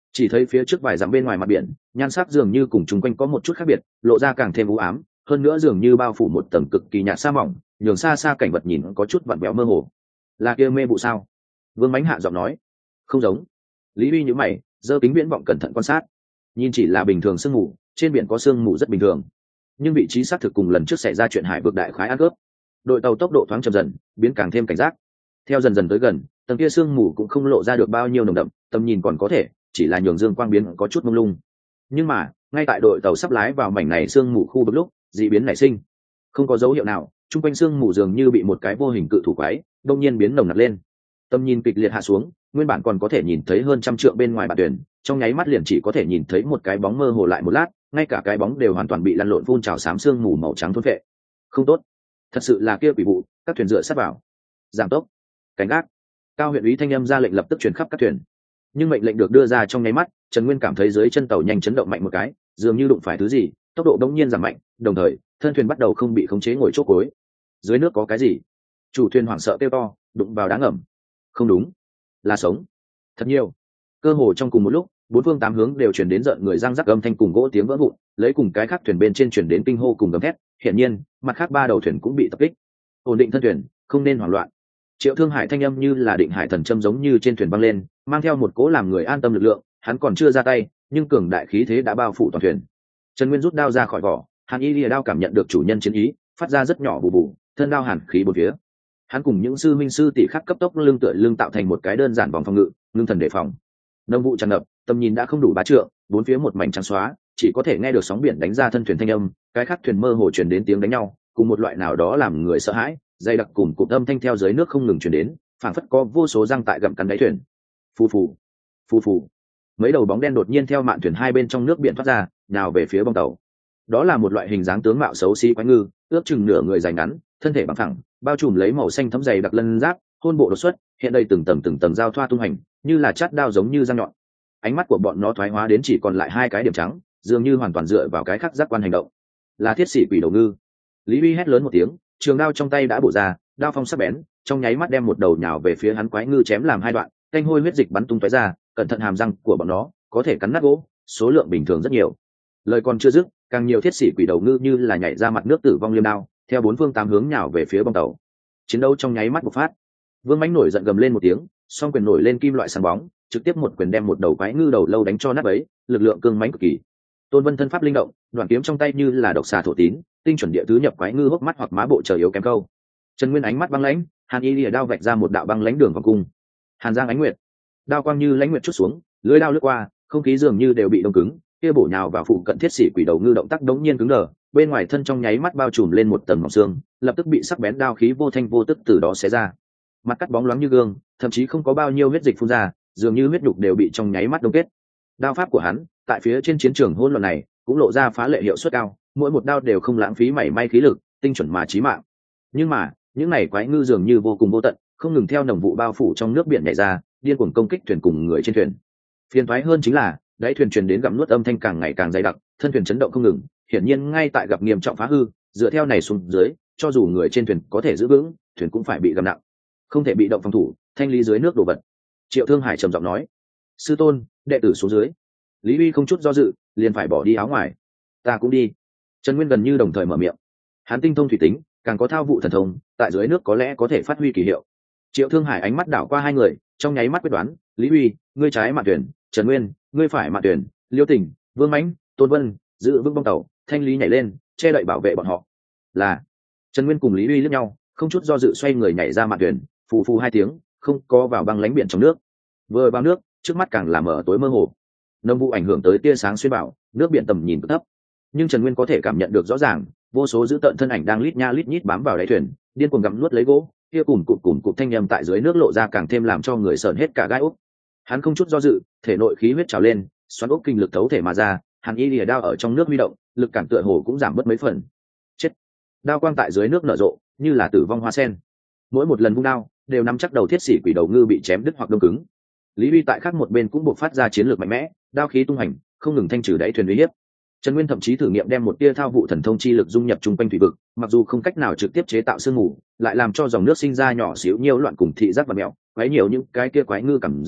Chỉ thấy phía trước vài dặm bên ngoài mặt biển, nhan sắc dường như cùng chung quanh có một chút khác biệt, lộ ra càng thêm u ám, hơn nữa dường như bao phủ một tầng cực kỳ nhạt sa mỏng, nhường xa xa cảnh vật nhìn có chút vặn vẹo mơ hồ. Là kia mê vụ sao? Vương Mánh hạ giọng nói. Không giống. Lý Uy nhíu mày, giơ kính viễn vọng cẩn thận quan sát. Nhìn chỉ là bình thường sương mù, trên biển có sương mù rất bình thường, nhưng vị trí xác thực cùng lần trước xảy ra chuyện hải vực đại khái ăn cướp. Đội tàu tốc độ thoáng chậm dần, biến càng thêm cảnh giác. Theo dần dần tới gần, tầng kia sương mù cũng không lộ ra được bao nhiêu nồng đậm, tầm nhìn còn có thể, chỉ là nhường dương quang biến có chút mông lung. Nhưng mà ngay tại đội tàu sắp lái vào mảnh này sương mù khu vực lúc dị biến nảy sinh. Không có dấu hiệu nào, chung quanh sương mù dường như bị một cái vô hình cự thủ quái đông nhiên biến nồng nặc lên. Tầm nhìn kịch liệt hạ xuống, nguyên bản còn có thể nhìn thấy hơn trăm trượng bên ngoài bạt thuyền, trong nháy mắt liền chỉ có thể nhìn thấy một cái bóng mơ hồ lại một lát, ngay cả cái bóng đều hoàn toàn bị lăn lộn phun trào xám sương mù màu trắng thôn phệ. Không tốt, thật sự là kia quỷ vụ. Các thuyền dựa sát vào, giảm tốc, cảnh gác. Cao huyện úy thanh âm ra lệnh lập tức truyền khắp các thuyền. Nhưng mệnh lệnh được đưa ra trong nháy mắt, Trần Nguyên cảm thấy dưới chân tàu nhanh chấn động mạnh một cái, dường như đụng phải thứ gì, tốc độ đống nhiên giảm mạnh, đồng thời thân thuyền bắt đầu không bị khống chế ngồi chốt cối. Dưới nước có cái gì? Chủ thuyền hoảng sợ kêu to, đụng vào đá ngầm. Không đúng, là sống. Thật nhiều. Cơ hồ trong cùng một lúc, bốn phương tám hướng đều chuyển đến rợn người răng rắc âm thanh cùng gỗ tiếng vỡ vụn, lấy cùng cái khác thuyền bên trên chuyển đến kinh hô cùng gầm thét. Hiển nhiên, mặt khác ba đầu thuyền cũng bị tập kích. Ổn định thân thuyền, không nên hoảng loạn. Triệu Thương Hải thanh âm như là định hải thần châm giống như trên thuyền băng lên, mang theo một cỗ làm người an tâm lực lượng. Hắn còn chưa ra tay, nhưng cường đại khí thế đã bao phủ toàn thuyền. Trần Nguyên rút đao ra khỏi vỏ, Hàn Y Lìa đao cảm nhận được chủ nhân chiến ý, phát ra rất nhỏ bù bù, thân đao hàn khí bốn phía. Hắn cùng những sư minh sư tỷ khác cấp tốc lưng tựa lưng tạo thành một cái đơn giản vòng phòng ngự, ngưng thần đề phòng. Nông vụ tràn ngập, tầm nhìn đã không đủ bá trượng, bốn phía một mảnh trắng xóa, chỉ có thể nghe được sóng biển đánh ra thân thuyền thanh âm, cái khác thuyền mơ hồ truyền đến tiếng đánh nhau, cùng một loại nào đó làm người sợ hãi, dày đặc cùng cụm âm thanh theo dưới nước không ngừng truyền đến, phảng phất có vô số răng tại gặm cắn đáy thuyền. Phù phù, phù phù. Mấy đầu bóng đen đột nhiên theo mạn thuyền hai bên trong nước biển thoát ra, nào về phía bong tàu. Đó là một loại hình dáng tướng mạo xấu xí quái ngư, ước chừng nửa người dài ngắn, thân thể bằng thẳng, bao trùm lấy màu xanh thấm dày đặc lân giáp, hôn bộ đột xuất, hiện đây từng tầng từng tầng giao thoa tung hành, như là chát đao giống như răng nhọn. Ánh mắt của bọn nó thoái hóa đến chỉ còn lại hai cái điểm trắng, dường như hoàn toàn dựa vào cái khắc giác quan hành động. Là thiết sĩ quỷ đầu ngư. Lý Uy hét lớn một tiếng, trường đao trong tay đã bổ ra, đao phong sắc bén, trong nháy mắt đem một đầu nhào về phía hắn quái ngư chém làm hai đoạn, canh hôi huyết dịch bắn tung tóe ra, cẩn thận hàm răng của bọn nó có thể cắn nát gỗ, số lượng bình thường rất nhiều. Lời còn chưa dứt, càng nhiều thiết sĩ quỷ đầu ngư như là nhảy ra mặt nước tử vong liêm đao, theo bốn phương tám hướng nhào về phía bong tàu. Chiến đấu trong nháy mắt bộc phát. Vương Mãnh nổi giận gầm lên một tiếng, song quyền nổi lên kim loại sáng bóng, trực tiếp một quyền đem một đầu quái ngư đầu lâu đánh cho nát bấy, lực lượng cương mãnh cực kỳ. Tôn Vân thân pháp linh động, đoạn kiếm trong tay như là độc xà thổ tín, tinh chuẩn địa tứ nhập quái ngư hốc mắt hoặc má bộ trời yếu kém câu. Trần Nguyên ánh mắt băng lãnh, Hàn Y Lìa đao vạch ra một đạo băng lãnh đường vòng cung. Hàn Giang ánh nguyệt, đao quang như lãnh nguyệt chút xuống, lưỡi đao lướt qua, không khí dường như đều bị đông cứng, kia bổ nhào vào phụ cận thiết sĩ quỷ đầu ngư động tác đống nhiên cứng đờ, bên ngoài thân trong nháy mắt bao trùm lên một tầng mỏng xương, lập tức bị sắc bén đao khí vô thanh vô tức từ đó xé ra. Mặt cắt bóng loáng như gương, thậm chí không có bao nhiêu huyết dịch phun ra, dường như huyết nhục đều bị trong nháy mắt đông kết. Đao pháp của hắn, tại phía trên chiến trường hỗn loạn này, cũng lộ ra phá lệ hiệu suất cao, mỗi một đao đều không lãng phí mảy may khí lực, tinh chuẩn mà chí mạng. Nhưng mà, những này quái ngư dường như vô cùng vô tận, không ngừng theo nồng vụ bao phủ trong nước biển nhảy ra, điên cuồng công kích thuyền cùng người trên thuyền. Phiền toái hơn chính là, đáy thuyền truyền đến gặm nuốt âm thanh càng ngày càng dày đặc, thân thuyền chấn động không ngừng, hiển nhiên ngay tại gặp nghiêm trọng phá hư, dựa theo này xuống dưới, cho dù người trên thuyền có thể giữ vững, thuyền cũng phải bị gặm nặng. Không thể bị động phòng thủ, thanh lý dưới nước đổ vật. Triệu Thương Hải trầm giọng nói: "Sư tôn, đệ tử xuống dưới." Lý Uy không chút do dự, liền phải bỏ đi áo ngoài. "Ta cũng đi." Trần Nguyên gần như đồng thời mở miệng. Hắn tinh thông thủy tính, càng có thao vụ thần thông, tại dưới nước có lẽ có thể phát huy kỳ hiệu. Triệu Thương Hải ánh mắt đảo qua hai người, trong nháy mắt quyết đoán: "Lý Uy, ngươi trái mạn tuyển, Trần Nguyên, ngươi phải mạn tuyển, Liêu Tỉnh, Vương Mãnh, Tôn Vân, giữ vững bong tàu, thanh lý nhảy lên, che đậy bảo vệ bọn họ." Là. Trần Nguyên cùng Lý Uy liếc nhau, không chút do dự xoay người nhảy ra mạn tuyển, phù phù hai tiếng, không có vào băng lánh biển trong nước. Vừa vào nước, trước mắt càng là mở tối mơ hồ. Nông vụ ảnh hưởng tới tia sáng xuyên bảo, nước biển tầm nhìn thấp, nhưng Trần Nguyên có thể cảm nhận được rõ ràng, vô số dữ tợn thân ảnh đang lít nha lít nhít bám vào đáy thuyền, điên cuồng gặm nuốt lấy gỗ, kia cùn cụt cùn cụt thanh âm tại dưới nước lộ ra càng thêm làm cho người sởn hết cả gai ốc. Hắn không chút do dự, thể nội khí huyết trào lên, xoắn ốc kinh lực thấu thể mà ra, Hàn Y Lìa đao ở trong nước huy động, lực cản tựa hồ cũng giảm bớt mấy phần. Chết! Đao quang tại dưới nước nở rộ, như là tử vong hoa sen. Mỗi một lần vung đao, đều nắm chắc đầu thiết sĩ quỷ đầu ngư bị chém đứt hoặc đông cứng. Lý Uy tại khác một bên cũng buộc phát ra chiến lược mạnh mẽ, đao khí tung hành, không ngừng thanh trừ đáy thuyền uy hiếp. Trần Nguyên thậm chí thử nghiệm đem một tia thao vụ thần thông chi lực dung nhập trung quanh thủy vực, mặc dù không cách nào trực tiếp chế tạo sương mù, lại làm cho dòng nước sinh ra nhỏ xíu nhiễu loạn cùng thị giác và mèo, quấy nhiều những cái kia quái ngư cảm giác,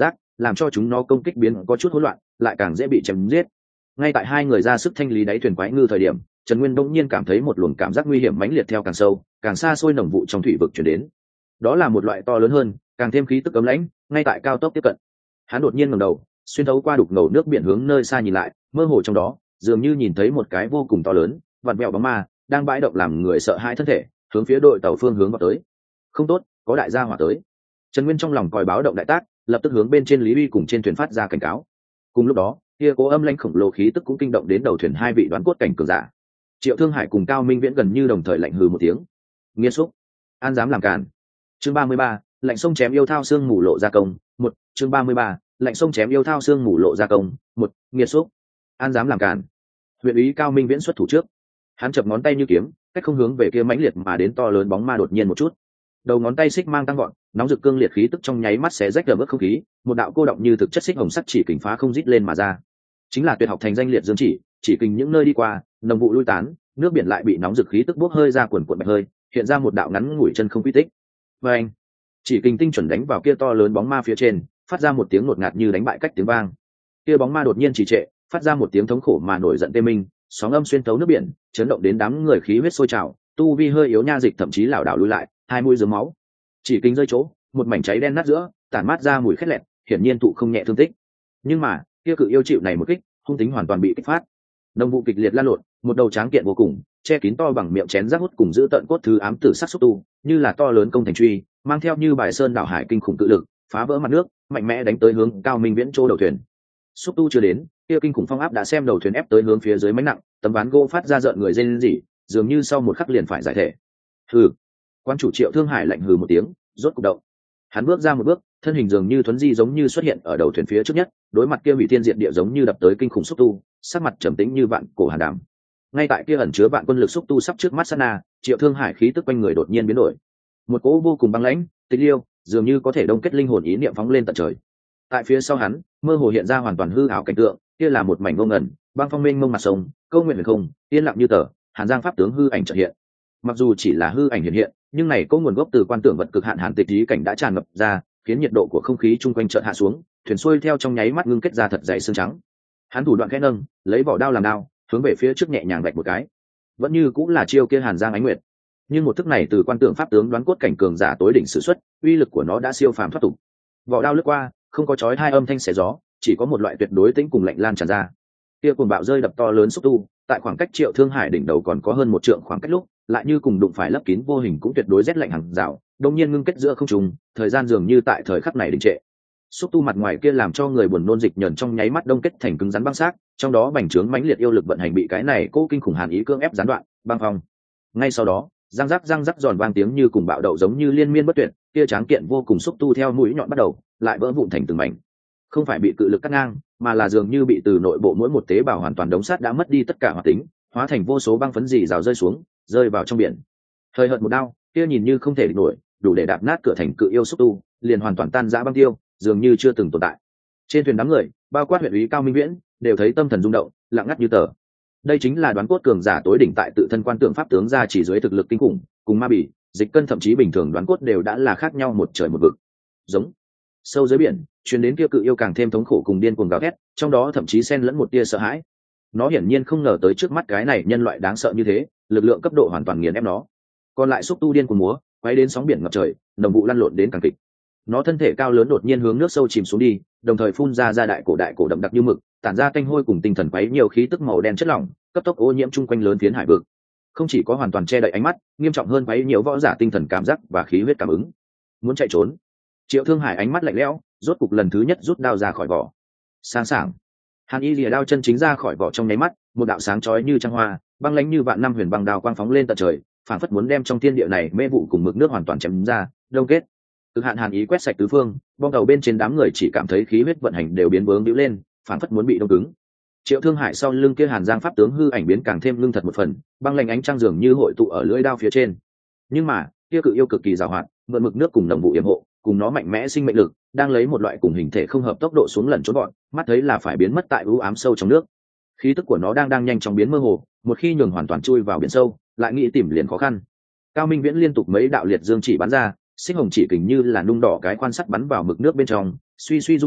làm cho chúng nó công kích biến có chút hỗn loạn, lại càng dễ bị chém giết. Ngay tại hai người ra sức thanh lý đáy thuyền quái ngư thời điểm, Trần Nguyên bỗng nhiên cảm thấy một luồng cảm giác nguy hiểm mãnh liệt theo càng sâu càng xa xôi nồng vụ trong thủy vực chuyển đến. Đó là một loại to lớn hơn, càng thêm khí tức ấm lãnh, ngay tại cao tốc tiếp cận. Hắn đột nhiên ngẩng đầu, xuyên thấu qua đục ngầu nước biển hướng nơi xa nhìn lại, mơ hồ trong đó dường như nhìn thấy một cái vô cùng to lớn vặn vẹo bóng ma đang bãi động làm người sợ hãi thân thể, hướng phía đội tàu phương hướng vào tới. Không tốt, có đại gia hỏa tới. Trần Nguyên trong lòng còi báo động đại tác, lập tức hướng bên trên Lý Uy cùng trên thuyền phát ra cảnh cáo. Cùng lúc đó, kia cố âm lãnh khổng lồ khí tức cũng kinh động đến đầu thuyền hai vị đoán cốt cảnh cường giả. Triệu Thương Hải cùng Cao Minh Viễn gần như đồng thời lạnh hừ một tiếng. Nghiên xúc, an dám làm cản. Chương ba mươi ba, lạnh sông chém yêu thao xương mù lộ ra công, một. Chương ba mươi ba, lạnh sông chém yêu thao xương mù lộ ra công, một. Nghiên xúc, an dám làm cản. Huyện úy Cao Minh Viễn xuất thủ trước, hắn chập ngón tay như kiếm, cách không hướng về kia mãnh liệt mà đến to lớn bóng ma đột nhiên một chút. Đầu ngón tay xích mang tăng gọn, nóng rực cương liệt khí tức trong nháy mắt xé rách lở bước không khí, một đạo cô động như thực chất xích hồng sắt chỉ kình phá không rít lên mà ra. Chính là tuyệt học thành danh liệt dương chỉ, chỉ kình những nơi đi qua, nồng vụ lui tán, nước biển lại bị nóng rực khí tức bốc hơi ra cuồn cuộn bạch hơi, hiện ra một đạo ngắn ngủi chân không quy tích. Và anh, chỉ kình tinh chuẩn đánh vào kia to lớn bóng ma phía trên, phát ra một tiếng ngột ngạt như đánh bại cách tiếng vang. Kia bóng ma đột nhiên trì trệ, phát ra một tiếng thống khổ mà nổi giận tê minh, sóng âm xuyên thấu nước biển, chấn động đến đám người khí huyết sôi trào, tu vi hơi yếu nha dịch thậm chí lảo đảo lùi lại, hai mũi rớm máu. Chỉ kình rơi chỗ, một mảnh cháy đen nát giữa, tản mát ra mùi khét lẹt, hiển nhiên tụ không nhẹ thương tích. Nhưng mà, kia cự yêu chịu này một kích, hung tính hoàn toàn bị kích phát. Nông vụ kịch liệt lan lộn, một đầu tráng kiện vô cùng, che kín to bằng miệng chén rác hút cùng giữ tận cốt thứ ám tử sắc xúc tu, như là to lớn công thành truy, mang theo như bài sơn đảo hải kinh khủng cự lực, phá vỡ mặt nước, mạnh mẽ đánh tới hướng Cao Minh Viễn chỗ đầu thuyền. Xúc tu chưa đến, kia kinh khủng phong áp đã xem đầu thuyền ép tới hướng phía dưới mánh nặng, tấm ván gỗ phát ra rợn người rên rỉ, dường như sau một khắc liền phải giải thể. Hừ. Quan chủ Triệu Thương Hải lạnh hừ một tiếng, rốt cục động. Hắn bước ra một bước, thân hình dường như thuấn di giống như xuất hiện ở đầu thuyền phía trước nhất, đối mặt kia hủy thiên diệt địa giống như đập tới kinh khủng xúc tu, sắc mặt trầm tĩnh như vạn cổ hàn đàm. Ngay tại kia ẩn chứa vạn quân lực xúc tu sắp trước mắt sát na, Triệu Thương Hải khí tức quanh người đột nhiên biến đổi. Một cỗ vô cùng băng lãnh, tịch liêu, dường như có thể đông kết linh hồn ý niệm phóng lên tận trời. Tại phía sau hắn, mơ hồ hiện ra hoàn toàn hư ảo cảnh tượng, kia là một mảnh vô ngần, băng phong mênh mông mặt sông, câu nguyện huyền không, yên lặng như tờ, Hàn Giang pháp tướng hư ảnh chợt hiện. Mặc dù chỉ là hư ảnh hiện hiện, nhưng này có nguồn gốc từ quan tưởng vật cực hạn hàn tịch ý cảnh đã tràn ngập ra, khiến nhiệt độ của không khí chung quanh chợt hạ xuống, thuyền xuôi theo trong nháy mắt ngưng kết ra thật dày xương trắng. Hắn thủ đoạn khẽ nâng, lấy vỏ đao làm đao, hướng về phía trước nhẹ nhàng vạch một cái. Vẫn như cũng là chiêu kia Hàn Giang ánh nguyệt, nhưng một thức này từ quan tưởng pháp tướng đoán cốt cảnh cường giả tối đỉnh sử xuất, uy lực của nó đã siêu phàm thoát tục. Vỏ đao lướt qua, không có chói hai âm thanh xé gió, chỉ có một loại tuyệt đối tĩnh cùng lạnh lan tràn ra. Kia cuồng bạo rơi đập to lớn xúc tu, tại khoảng cách Triệu Thương Hải đỉnh đầu còn có hơn một trượng khoảng cách lúc, lại như cùng đụng phải lấp kín vô hình cũng tuyệt đối rét lạnh hàng rào, đông nhiên ngưng kết giữa không trung, thời gian dường như tại thời khắc này đình trệ. Xúc tu mặt ngoài kia làm cho người buồn nôn dịch nhờn trong nháy mắt đông kết thành cứng rắn băng xác, trong đó bành trướng mãnh liệt yêu lực vận hành bị cái này cố kinh khủng hàn ý cưỡng ép gián đoạn, băng phong. Ngay sau đó, răng rắc răng rắc giòn vang tiếng như cùng bạo đậu giống như liên miên bất tuyệt, kia tráng kiện vô cùng xúc tu theo mũi nhọn bắt đầu, lại vỡ vụn thành từng mảnh. Không phải bị cự lực cắt ngang, mà là dường như bị từ nội bộ mỗi một tế bào hoàn toàn đống sắt đã mất đi tất cả hoạt tính, hóa thành vô số băng phấn dì rào rơi xuống, rơi vào trong biển. Thời hợt một đao, kia nhìn như không thể địch nổi, đủ để đạp nát cửa thành cự yêu xúc tu, liền hoàn toàn tan rã băng tiêu, dường như chưa từng tồn tại. Trên thuyền đám người, bao quát huyện úy Cao Minh Viễn, đều thấy tâm thần rung động, lặng ngắt như tờ. Đây chính là đoán cốt cường giả tối đỉnh tại tự thân quan tượng pháp tướng ra chỉ dưới thực lực kinh khủng, cùng ma bỉ, dịch cân thậm chí bình thường đoán cốt đều đã là khác nhau một trời một vực. Giống sâu dưới biển, truyền đến kia cự yêu càng thêm thống khổ cùng điên cuồng gào thét, trong đó thậm chí xen lẫn một tia sợ hãi. Nó hiển nhiên không ngờ tới trước mắt cái này nhân loại đáng sợ như thế, lực lượng cấp độ hoàn toàn nghiền ép nó. Còn lại xúc tu điên cuồng múa, quay đến sóng biển ngập trời, nồng vụ lăn lộn đến càng kịch. Nó thân thể cao lớn đột nhiên hướng nước sâu chìm xuống đi, đồng thời phun ra ra đại cổ đại cổ đậm đặc như mực, tản ra tanh hôi cùng tinh thần quấy nhiều khí tức màu đen chất lỏng, cấp tốc ô nhiễm chung quanh lớn phiến hải vực. Không chỉ có hoàn toàn che đậy ánh mắt, nghiêm trọng hơn quấy nhiều võ giả tinh thần cảm giác và khí huyết cảm ứng. Muốn chạy trốn, Triệu Thương Hải ánh mắt lạnh lẽo, rốt cục lần thứ nhất rút đao ra khỏi vỏ. Sáng sảng, Hàn Y lìa đao chân chính ra khỏi vỏ trong nháy mắt, một đạo sáng chói như trăng hoa, băng lãnh như vạn năm huyền băng đao quang phóng lên tận trời, phảng phất muốn đem trong thiên địa này mê vụ cùng mực nước hoàn toàn chém ra, đông kết. Cực hạn hàn ý quét sạch tứ phương, bong đầu bên trên đám người chỉ cảm thấy khí huyết vận hành đều biến bướng bĩu lên, phảng phất muốn bị đông cứng. Triệu Thương Hải sau lưng kia Hàn Giang pháp tướng hư ảnh biến càng thêm lưng thật một phần, băng lạnh ánh trăng dường như hội tụ ở lưỡi đao phía trên. Nhưng mà, kia cự yêu cực kỳ giàu hoạt, mượn mực nước cùng nồng vụ yểm hộ, cùng nó mạnh mẽ sinh mệnh lực, đang lấy một loại cùng hình thể không hợp tốc độ xuống lần trốn bọn, mắt thấy là phải biến mất tại u ám sâu trong nước. Khí tức của nó đang đang nhanh chóng biến mơ hồ, một khi nhường hoàn toàn chui vào biển sâu, lại nghĩ tìm liền khó khăn. Cao Minh Viễn liên tục mấy đạo liệt dương chỉ bắn ra, xích hồng chỉ kình như là nung đỏ cái quan sắt bắn vào mực nước bên trong, suy suy rung động,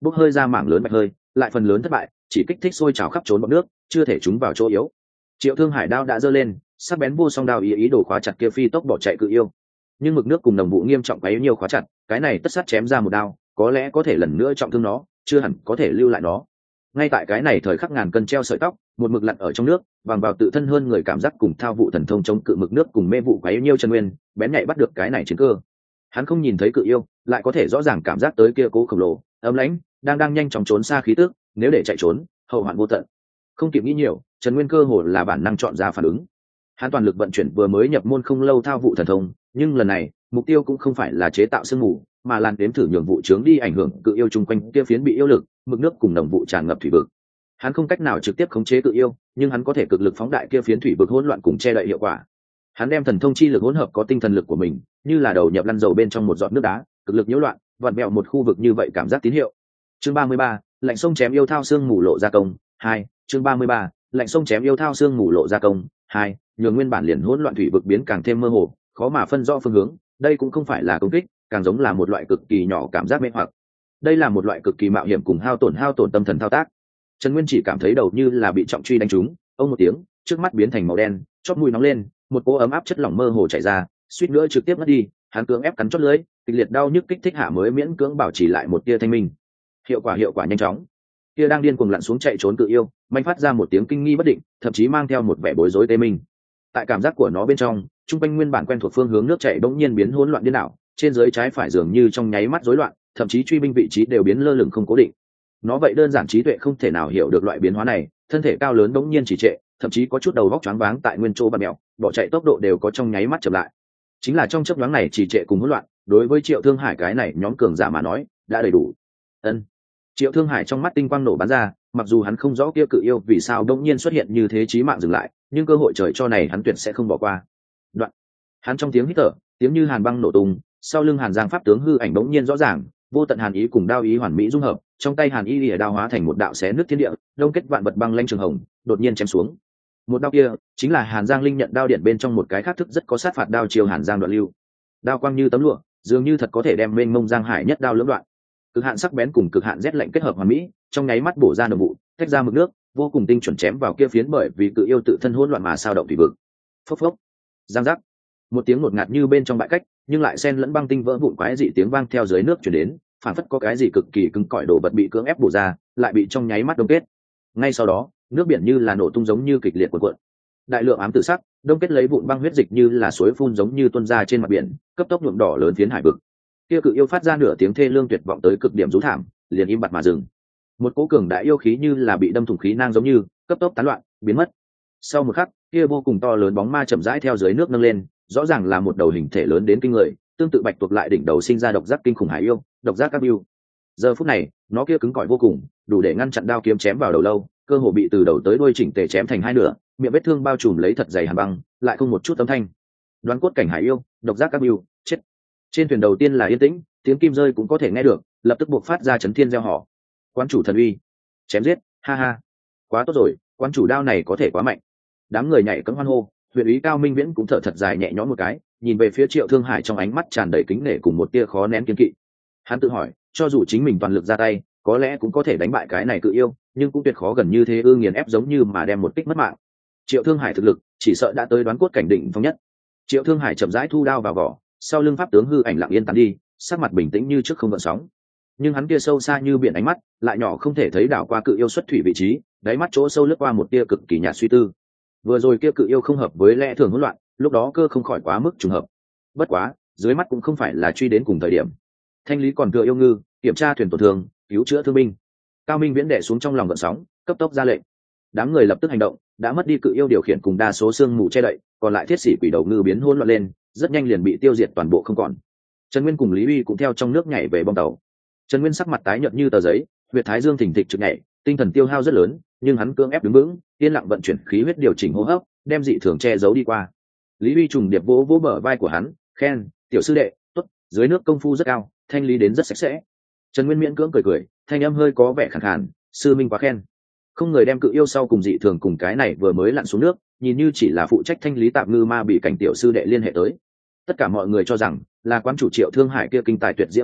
bốc hơi ra mảng lớn bạch hơi, lại phần lớn thất bại, chỉ kích thích sôi trào khắp trốn bọt nước, chưa thể trúng vào chỗ yếu. Triệu Thương Hải đao đã giơ lên, sắc bén vô song đao ý ý đồ khóa chặt kia phi tốc bỏ chạy cự yêu, nhưng mực nước cùng nồng vụ nghiêm trọng quá nhiều khóa chặt, cái này tất sát chém ra một đao, có lẽ có thể lần nữa trọng thương nó, chưa hẳn có thể lưu lại nó. Ngay tại cái này thời khắc ngàn cân treo sợi tóc, một mực lặn ở trong nước, bằng vào tự thân hơn người cảm giác cùng thao vụ thần thông chống cự mực nước cùng mê vụ quá nhiều chân nguyên, bén nhạy bắt được cái này chiến cơ. Hắn không nhìn thấy cự yêu, lại có thể rõ ràng cảm giác tới kia cố khổng lồ, ấm lãnh, đang đang nhanh chóng trốn xa khí tức, nếu để chạy trốn, hậu hoạn vô tận. Không kịp nghĩ nhiều, Trần Nguyên cơ hồ là bản năng chọn ra phản ứng. Hắn toàn lực vận chuyển vừa mới nhập môn không lâu thao vụ thần thông, nhưng lần này, mục tiêu cũng không phải là chế tạo sương mù, mà là đếm thử nhường vụ trướng đi ảnh hưởng cự yêu chung quanh kia phiến bị yêu lực, mực nước cùng nồng vụ tràn ngập thủy vực. Hắn không cách nào trực tiếp khống chế cự yêu, nhưng hắn có thể cực lực phóng đại kia phiến thủy vực hỗn loạn cùng che đậy hiệu quả. Hắn đem thần thông chi lực hỗn hợp có tinh thần lực của mình, như là đầu nhập lăn dầu bên trong một giọt nước đá, cực lực nhiễu loạn, vặn vẹo một khu vực như vậy cảm giác tín hiệu. Chương ba mươi ba, lạnh sông chém yêu thao xương mù lộ ra công, hai. Chương ba mươi ba, lạnh sông chém yêu thao xương mù lộ ra công, hai. Nhường nguyên bản liền hỗn loạn thủy vực biến càng thêm mơ hồ, khó mà phân rõ phương hướng, đây cũng không phải là công kích, càng giống là một loại cực kỳ nhỏ cảm giác mê hoặc. Đây là một loại cực kỳ mạo hiểm cùng hao tổn hao tổn tâm thần thao tác. Trần Nguyên chỉ cảm thấy đầu như là bị trọng truy đánh trúng, ông một tiếng, trước mắt biến thành màu đen, chóp mũi nóng lên, một cỗ ấm áp chất lỏng mơ hồ chảy ra, suýt nữa trực tiếp ngất đi. Hắn cưỡng ép cắn chót lưỡi, kịch liệt đau nhức kích thích hạ mới miễn cưỡng bảo trì lại một tia thanh minh. Hiệu quả hiệu quả nhanh chóng. Kia đang điên cuồng lặn xuống chạy trốn cự yêu, manh phát ra một tiếng kinh nghi bất định, thậm chí mang theo một vẻ bối rối tê minh. Tại cảm giác của nó bên trong, trung quanh nguyên bản quen thuộc phương hướng nước chảy bỗng nhiên biến hỗn loạn điên đảo, trên dưới trái phải dường như trong nháy mắt rối loạn, thậm chí truy binh vị trí đều biến lơ lửng không cố định. Nó vậy đơn giản trí tuệ không thể nào hiểu được loại biến hóa này, thân thể cao lớn bỗng nhiên trì trệ, thậm chí có chút đầu góc choáng váng tại nguyên chỗ bạt mèo, bỏ chạy tốc độ đều có trong nháy mắt chậm lại. Chính là trong chớp nhoáng này trì trệ cùng hỗn loạn, đối với Triệu Thương Hải cái này nhóm cường giả mà nói, đã đầy đủ. Ân. Triệu Thương Hải trong mắt tinh quang nổ bắn ra, mặc dù hắn không rõ kia cự yêu vì sao đột nhiên xuất hiện như thế chí mạng dừng lại, nhưng cơ hội trời cho này hắn tuyệt sẽ không bỏ qua. Đoạn. Hắn trong tiếng hít thở, tiếng như hàn băng nổ tung, sau lưng Hàn Giang pháp tướng hư ảnh bỗng nhiên rõ ràng, vô tận hàn ý cùng đao ý hoàn mỹ dung hợp, trong tay Hàn ý lìa đao hóa thành một đạo xé nước thiên địa, đông kết vạn vật băng lanh trường hồng, đột nhiên chém xuống. Một đao kia, chính là Hàn Giang linh nhận đao điện bên trong một cái khác thức rất có sát phạt đao chiêu Hàn Giang đoạn lưu. Đao quang như tấm lụa, dường như thật có thể đem mênh mông giang hải nhất đao lưỡng đoạn. Cực hạn sắc bén cùng cực hạn rét lạnh kết hợp hoàn mỹ, trong nháy mắt bổ ra nồng vụ, tách ra mực nước, vô cùng tinh chuẩn chém vào kia phiến bởi vì cự yêu tự thân hỗn loạn mà sao động thủy vực. Phốc phốc, giang giác, một tiếng ngột ngạt như bên trong bãi cách, nhưng lại xen lẫn băng tinh vỡ vụn quái dị tiếng vang theo dưới nước truyền đến, phản phất có cái gì cực kỳ cứng cỏi đồ vật bị cưỡng ép bổ ra, lại bị trong nháy mắt đông kết. Ngay sau đó, nước biển như là nổ tung giống như kịch liệt cuộn cuộn. Đại lượng ám tử sắc, đông kết lấy vụn băng huyết dịch như là suối phun giống như tuôn ra trên mặt biển, cấp tốc nhuộm đỏ lớn phiến hải vực. Kia cự yêu phát ra nửa tiếng thê lương tuyệt vọng tới cực điểm rú thảm, liền im bặt mà dừng. Một cỗ cường đại yêu khí như là bị đâm thủng khí nang giống như, cấp tốc tán loạn, biến mất. Sau một khắc, kia vô cùng to lớn bóng ma chậm rãi theo dưới nước nâng lên, rõ ràng là một đầu hình thể lớn đến kinh người, tương tự bạch tuộc lại đỉnh đầu sinh ra độc giác kinh khủng hải yêu, độc giác các yêu. Giờ phút này, nó kia cứng cỏi vô cùng, đủ để ngăn chặn đao kiếm chém vào đầu lâu, cơ hồ bị từ đầu tới đuôi chỉnh tề chém thành hai nửa, miệng vết thương bao trùm lấy thật dày hàn băng, lại không một chút âm thanh. Đoán cốt cảnh hải yêu, độc giác các yêu, chết. Trên thuyền đầu tiên là yên tĩnh, tiếng kim rơi cũng có thể nghe được, lập tức buộc phát ra chấn thiên reo hò. Quán chủ thần uy, chém giết, ha ha, quá tốt rồi, quán chủ đao này có thể quá mạnh. Đám người nhảy cẫng hoan hô, huyện úy Cao Minh Viễn cũng thở thật dài nhẹ nhõm một cái, nhìn về phía Triệu Thương Hải trong ánh mắt tràn đầy kính nể cùng một tia khó nén kiên kỵ. Hắn tự hỏi, cho dù chính mình toàn lực ra tay, có lẽ cũng có thể đánh bại cái này cự yêu, nhưng cũng tuyệt khó gần như thế ư nghiền ép giống như mà đem một kích mất mạng. Triệu Thương Hải thực lực, chỉ sợ đã tới đoán cốt cảnh đỉnh phong nhất. Triệu Thương Hải chậm rãi thu đao vào vỏ, sau lưng pháp tướng hư ảnh lặng yên tán đi, sắc mặt bình tĩnh như trước không gợn sóng. Nhưng hắn kia sâu xa như biển ánh mắt, lại nhỏ không thể thấy đảo qua cự yêu xuất thủy vị trí, đáy mắt chỗ sâu lướt qua một tia cực kỳ nhạt suy tư. Vừa rồi kia cự yêu không hợp với lẽ thường hỗn loạn, lúc đó cơ không khỏi quá mức trùng hợp. Bất quá, dưới mắt cũng không phải là truy đến cùng thời điểm. Thanh lý còn thừa yêu ngư, kiểm tra thuyền tổn thương, cứu chữa thương binh. Cao Minh Viễn đè xuống trong lòng gợn sóng, cấp tốc ra lệnh. Đám người lập tức hành động, đã mất đi cự yêu điều khiển cùng đa số xương mù che đậy, còn lại thiết sĩ quỷ đầu ngư biến hỗn loạn lên, rất nhanh liền bị tiêu diệt toàn bộ không còn. Trần Nguyên cùng Lý Uy cũng theo trong nước nhảy về bong tàu. Trần Nguyên sắc mặt tái nhợt như tờ giấy, huyệt thái dương thình thịch trực nhảy, tinh thần tiêu hao rất lớn, nhưng hắn cưỡng ép đứng vững, yên lặng vận chuyển khí huyết điều chỉnh hô hấp, đem dị thường che giấu đi qua. Lý Uy trùng điệp vỗ vỗ bờ vai của hắn, khen, tiểu sư đệ, tốt, dưới nước công phu rất cao, thanh lý đến rất sạch sẽ. Trần Nguyên miễn cưỡng cười cười, thanh âm hơi có vẻ khàn khàn, sư minh quá khen. Không người đem cự yêu sau cùng dị thường cùng cái này vừa mới lặn xuống nước, nhìn như chỉ là phụ trách thanh lý tạm ngư ma bị cảnh tiểu sư đệ liên hệ tới. Tất cả mọi người cho rằng là quán chủ Triệu Thương Hải kia kinh tài tuyệt diễm một đao,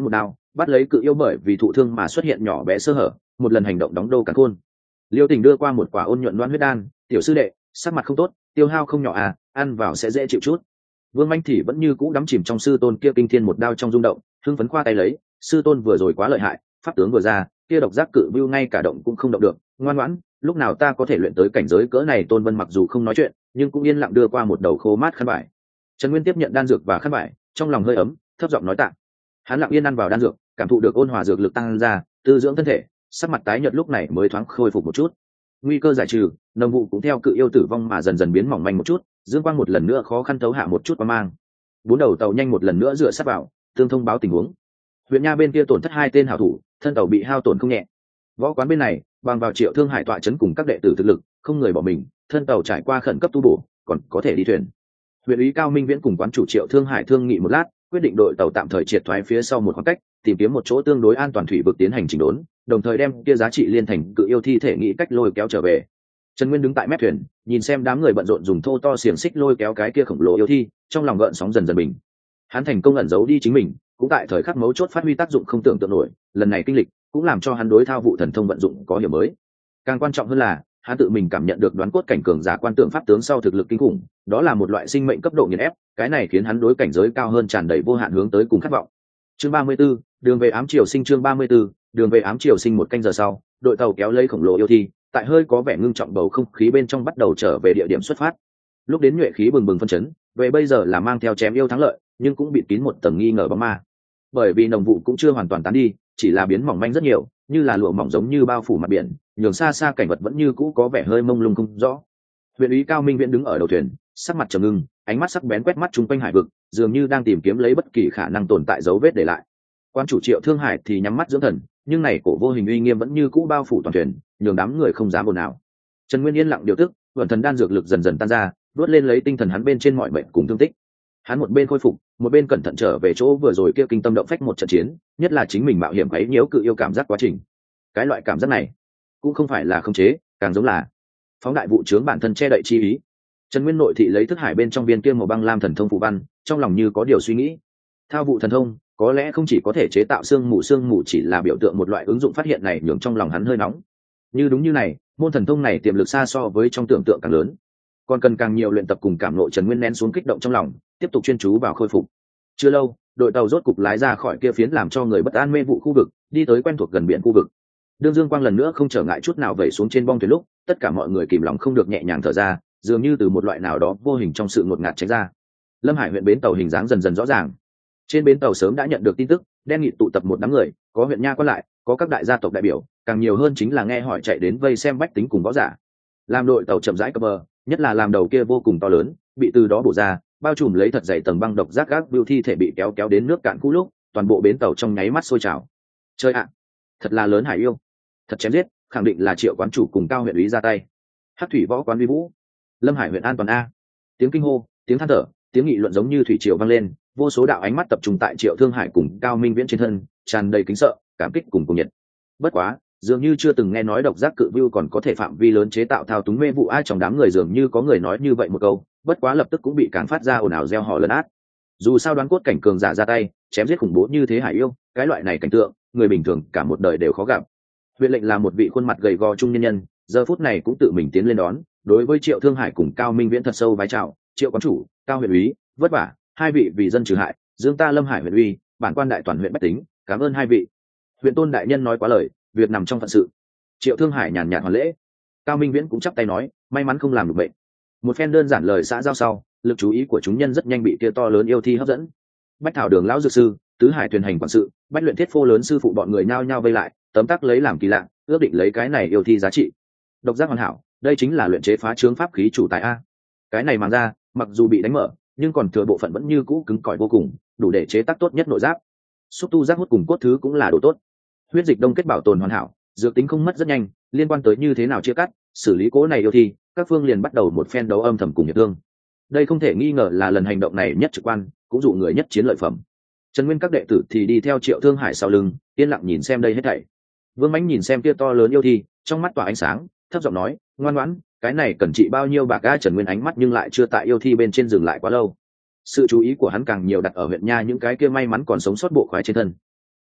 bắt lấy cự yêu bởi vì thụ thương mà xuất hiện nhỏ bé sơ hở, một lần hành động đóng đô cả khôn. Liêu Tình đưa qua một quả ôn nhuận loan huyết đan, tiểu sư đệ, sắc mặt không tốt, tiêu hao không nhỏ à, ăn vào sẽ dễ chịu chút. Vương Manh thì vẫn như cũ đắm chìm trong sư tôn kia kinh thiên một đao trong rung động, hưng phấn khoa tay lấy, sư tôn vừa rồi quá lợi hại, pháp tướng vừa ra, kia độc giác cự bưu ngay cả động cũng không động được, ngoan ngoãn, lúc nào ta có thể luyện tới cảnh giới cỡ này? Tôn Vân mặc dù không nói chuyện, nhưng cũng yên lặng đưa qua một đầu khô mát khăn vải. Trần Nguyên tiếp nhận đan dược và khăn vải, trong lòng hơi ấm, thấp giọng nói tạ. Hắn lặng yên ăn vào đan dược, cảm thụ được ôn hòa dược lực tăng ra, tư dưỡng thân thể, sắc mặt tái nhợt lúc này mới thoáng khôi phục một chút. Nguy cơ giải trừ, nồng vụ cũng theo cự yêu tử vong mà dần dần biến mỏng manh một chút, dương quang một lần nữa khó khăn thấu hạ một chút qua mang. Bốn đầu tàu nhanh một lần nữa dựa sát vào, tương thông báo tình huống. Huyện nha bên kia tổn thất hai tên hảo thủ, thân tàu bị hao tổn không nhẹ. Võ quán bên này, bằng vào Triệu Thương Hải tọa chấn cùng các đệ tử thực lực, không người bỏ mình, thân tàu trải qua khẩn cấp tu bổ, còn có thể đi thuyền. Huyện ủy Cao Minh Viễn cùng quán chủ Triệu Thương Hải thương nghị một lát, quyết định đội tàu tạm thời triệt thoái phía sau một khoảng cách, tìm kiếm một chỗ tương đối an toàn thủy vực tiến hành chỉnh đốn, đồng thời đem kia giá trị liên thành cự yêu thi thể nghĩ cách lôi kéo trở về. Trần Nguyên đứng tại mép thuyền, nhìn xem đám người bận rộn dùng thô to xiềng xích lôi kéo cái kia khổng lồ yêu thi, trong lòng gợn sóng dần dần bình. Hắn thành công ẩn giấu đi chính mình, cũng tại thời khắc mấu chốt phát huy tác dụng không tưởng tượng nổi, lần này kinh lịch cũng làm cho hắn đối thao vụ thần thông vận dụng có hiểu mới. Càng quan trọng hơn là, hắn tự mình cảm nhận được đoán cốt cảnh cường giả quan tượng pháp tướng sau thực lực kinh khủng, đó là một loại sinh mệnh cấp độ nghiền ép, cái này khiến hắn đối cảnh giới cao hơn tràn đầy vô hạn hướng tới cùng khát vọng. Chương ba mươi 34, đường về ám triều sinh. Chương ba mươi 34, đường về ám triều sinh. Một canh giờ sau, đội tàu kéo lấy khổng lồ yêu thi, tại hơi có vẻ ngưng trọng bầu không khí bên trong bắt đầu trở về địa điểm xuất phát. Lúc đến nhuệ khí bừng bừng phân chấn, về bây giờ là mang theo chém yêu thắng lợi, nhưng cũng bị kín một tầng nghi ngờ bóng ma. Bởi vì nồng vụ cũng chưa hoàn toàn tán đi, chỉ là biến mỏng manh rất nhiều, như là lụa mỏng giống như bao phủ mặt biển, nhường xa xa cảnh vật vẫn như cũ có vẻ hơi mông lung không rõ. Huyện úy Cao Minh Viễn đứng ở đầu thuyền, sắc mặt trầm ngưng, ánh mắt sắc bén quét mắt chung quanh hải vực, dường như đang tìm kiếm lấy bất kỳ khả năng tồn tại dấu vết để lại. Quan chủ Triệu Thương Hải thì nhắm mắt dưỡng thần, nhưng này cổ vô hình uy nghiêm vẫn như cũ bao phủ toàn thuyền, nhường đám người không dám ồn ào. Trần Nguyên yên lặng điều tức, vận thần đan dược lực dần dần tan ra, đuốt lên lấy tinh thần hắn bên trên mọi bệnh cùng thương tích. Hắn một bên khôi phục, một bên cẩn thận trở về chỗ vừa rồi kia kinh tâm động phách một trận chiến, nhất là chính mình mạo hiểm quấy nhiễu cự yêu cảm giác quá trình. Cái loại cảm giác này, cũng không phải là khống chế, càng giống là phóng đại vụ chướng bản thân che đậy chi ý. Trần Nguyên nội thị lấy thức hải bên trong viên kia màu băng lam thần thông phù văn, trong lòng như có điều suy nghĩ. Thao vụ thần thông, có lẽ không chỉ có thể chế tạo xương mù, xương mù chỉ là biểu tượng một loại ứng dụng phát hiện này nhường trong lòng hắn hơi nóng. Như đúng như này, môn thần thông này tiềm lực xa so với trong tưởng tượng càng lớn, còn cần càng nhiều luyện tập cùng cảm ngộ. Trần Nguyên nén xuống kích động trong lòng, tiếp tục chuyên chú vào khôi phục. Chưa lâu, đội tàu rốt cục lái ra khỏi kia phiến làm cho người bất an mê vụ khu vực, đi tới quen thuộc gần biển khu vực. Đương dương quang lần nữa không trở ngại chút nào vẩy xuống trên bong thuyền lúc, tất cả mọi người kìm lòng không được nhẹ nhàng thở ra, dường như từ một loại nào đó vô hình trong sự ngột ngạt tránh ra. Lâm Hải huyện bến tàu hình dáng dần dần rõ ràng. Trên bến tàu sớm đã nhận được tin tức, đen nghịt tụ tập một đám người, có huyện nha quan lại, có các đại gia tộc đại biểu, càng nhiều hơn chính là nghe hỏi chạy đến vây xem bách tính cùng võ giả. Làm đội tàu chậm rãi cập bờ, nhất là làm đầu kia vô cùng to lớn, bị từ đó bổ ra, bao trùm lấy thật dày tầng băng độc giác gác bưu thi thể bị kéo kéo đến nước cạn khu lúc, toàn bộ bến tàu trong nháy mắt sôi trào. Chơi ạ, thật là lớn hải yêu, thật chém giết, khẳng định là Triệu quán chủ cùng Cao huyện úy ra tay. Hắc thủy võ quán uy vũ, Lâm Hải huyện an toàn a. Tiếng kinh hô, tiếng than thở, tiếng nghị luận giống như thủy triều vang lên, vô số đạo ánh mắt tập trung tại Triệu Thương Hải cùng Cao Minh Viễn trên thân, tràn đầy kính sợ, cảm kích cùng cùng nhiệt. Bất quá, dường như chưa từng nghe nói độc giác cự vưu còn có thể phạm vi lớn chế tạo thao túng mê vụ. Ai trong đám người dường như có người nói như vậy một câu, bất quá lập tức cũng bị càng phát ra ồn ào reo hò lấn át. Dù sao đoán cốt cảnh cường giả ra tay chém giết khủng bố như thế hải yêu, cái loại này cảnh tượng người bình thường cả một đời đều khó gặp. Huyện lệnh là một vị khuôn mặt gầy gò trung nhân nhân, giờ phút này cũng tự mình tiến lên đón, đối với Triệu Thương Hải cùng Cao Minh Viễn thật sâu vái chào. Triệu quán chủ, Cao huyện úy, vất vả, hai vị vì dân trừ hại, dương ta Lâm Hải huyện uy, bản quan đại toàn huyện bách tính, cảm ơn hai vị. Huyện tôn đại nhân nói quá lời, việc nằm trong phận sự. Triệu Thương Hải nhàn nhạt hoàn lễ. Cao Minh Viễn cũng chắp tay nói, may mắn không làm được bệnh. Một phen đơn giản lời xã giao sau, lực chú ý của chúng nhân rất nhanh bị kia to lớn yêu thi hấp dẫn. Bách thảo đường lão dược sư, tứ hải thuyền hành quản sự, bách luyện thiết phô lớn sư phụ bọn người nhao nhao vây lại, tấm tắc lấy làm kỳ lạ, ước định lấy cái này yêu thi giá trị. Độc giác hoàn hảo, đây chính là luyện chế phá trướng pháp khí chủ tài a. Cái này mang ra, mặc dù bị đánh mở, nhưng còn thừa bộ phận vẫn như cũ cứng cỏi vô cùng, đủ để chế tác tốt nhất nội giáp. Xúc tu giác hút cùng cốt thứ cũng là đồ tốt. Huyết dịch đông kết bảo tồn hoàn hảo, dược tính không mất rất nhanh. Liên quan tới như thế nào chia cắt, xử lý cố này yêu thi, các phương liền bắt đầu một phen đấu âm thầm cùng hiệp thương. Đây không thể nghi ngờ là lần hành động này nhất trực quan, cũng dụ người nhất chiến lợi phẩm. Trần Nguyên các đệ tử thì đi theo Triệu Thương Hải sau lưng, yên lặng nhìn xem đây hết thảy. Vương Mãnh nhìn xem kia to lớn yêu thi, trong mắt tỏa ánh sáng, thấp giọng nói, ngoan ngoãn, cái này cần trị bao nhiêu bạc a? Trần Nguyên ánh mắt nhưng lại chưa tại yêu thi bên trên dừng lại quá lâu. Sự chú ý của hắn càng nhiều đặt ở huyện nha những cái kia may mắn còn sống sót bộ khoái trên thân.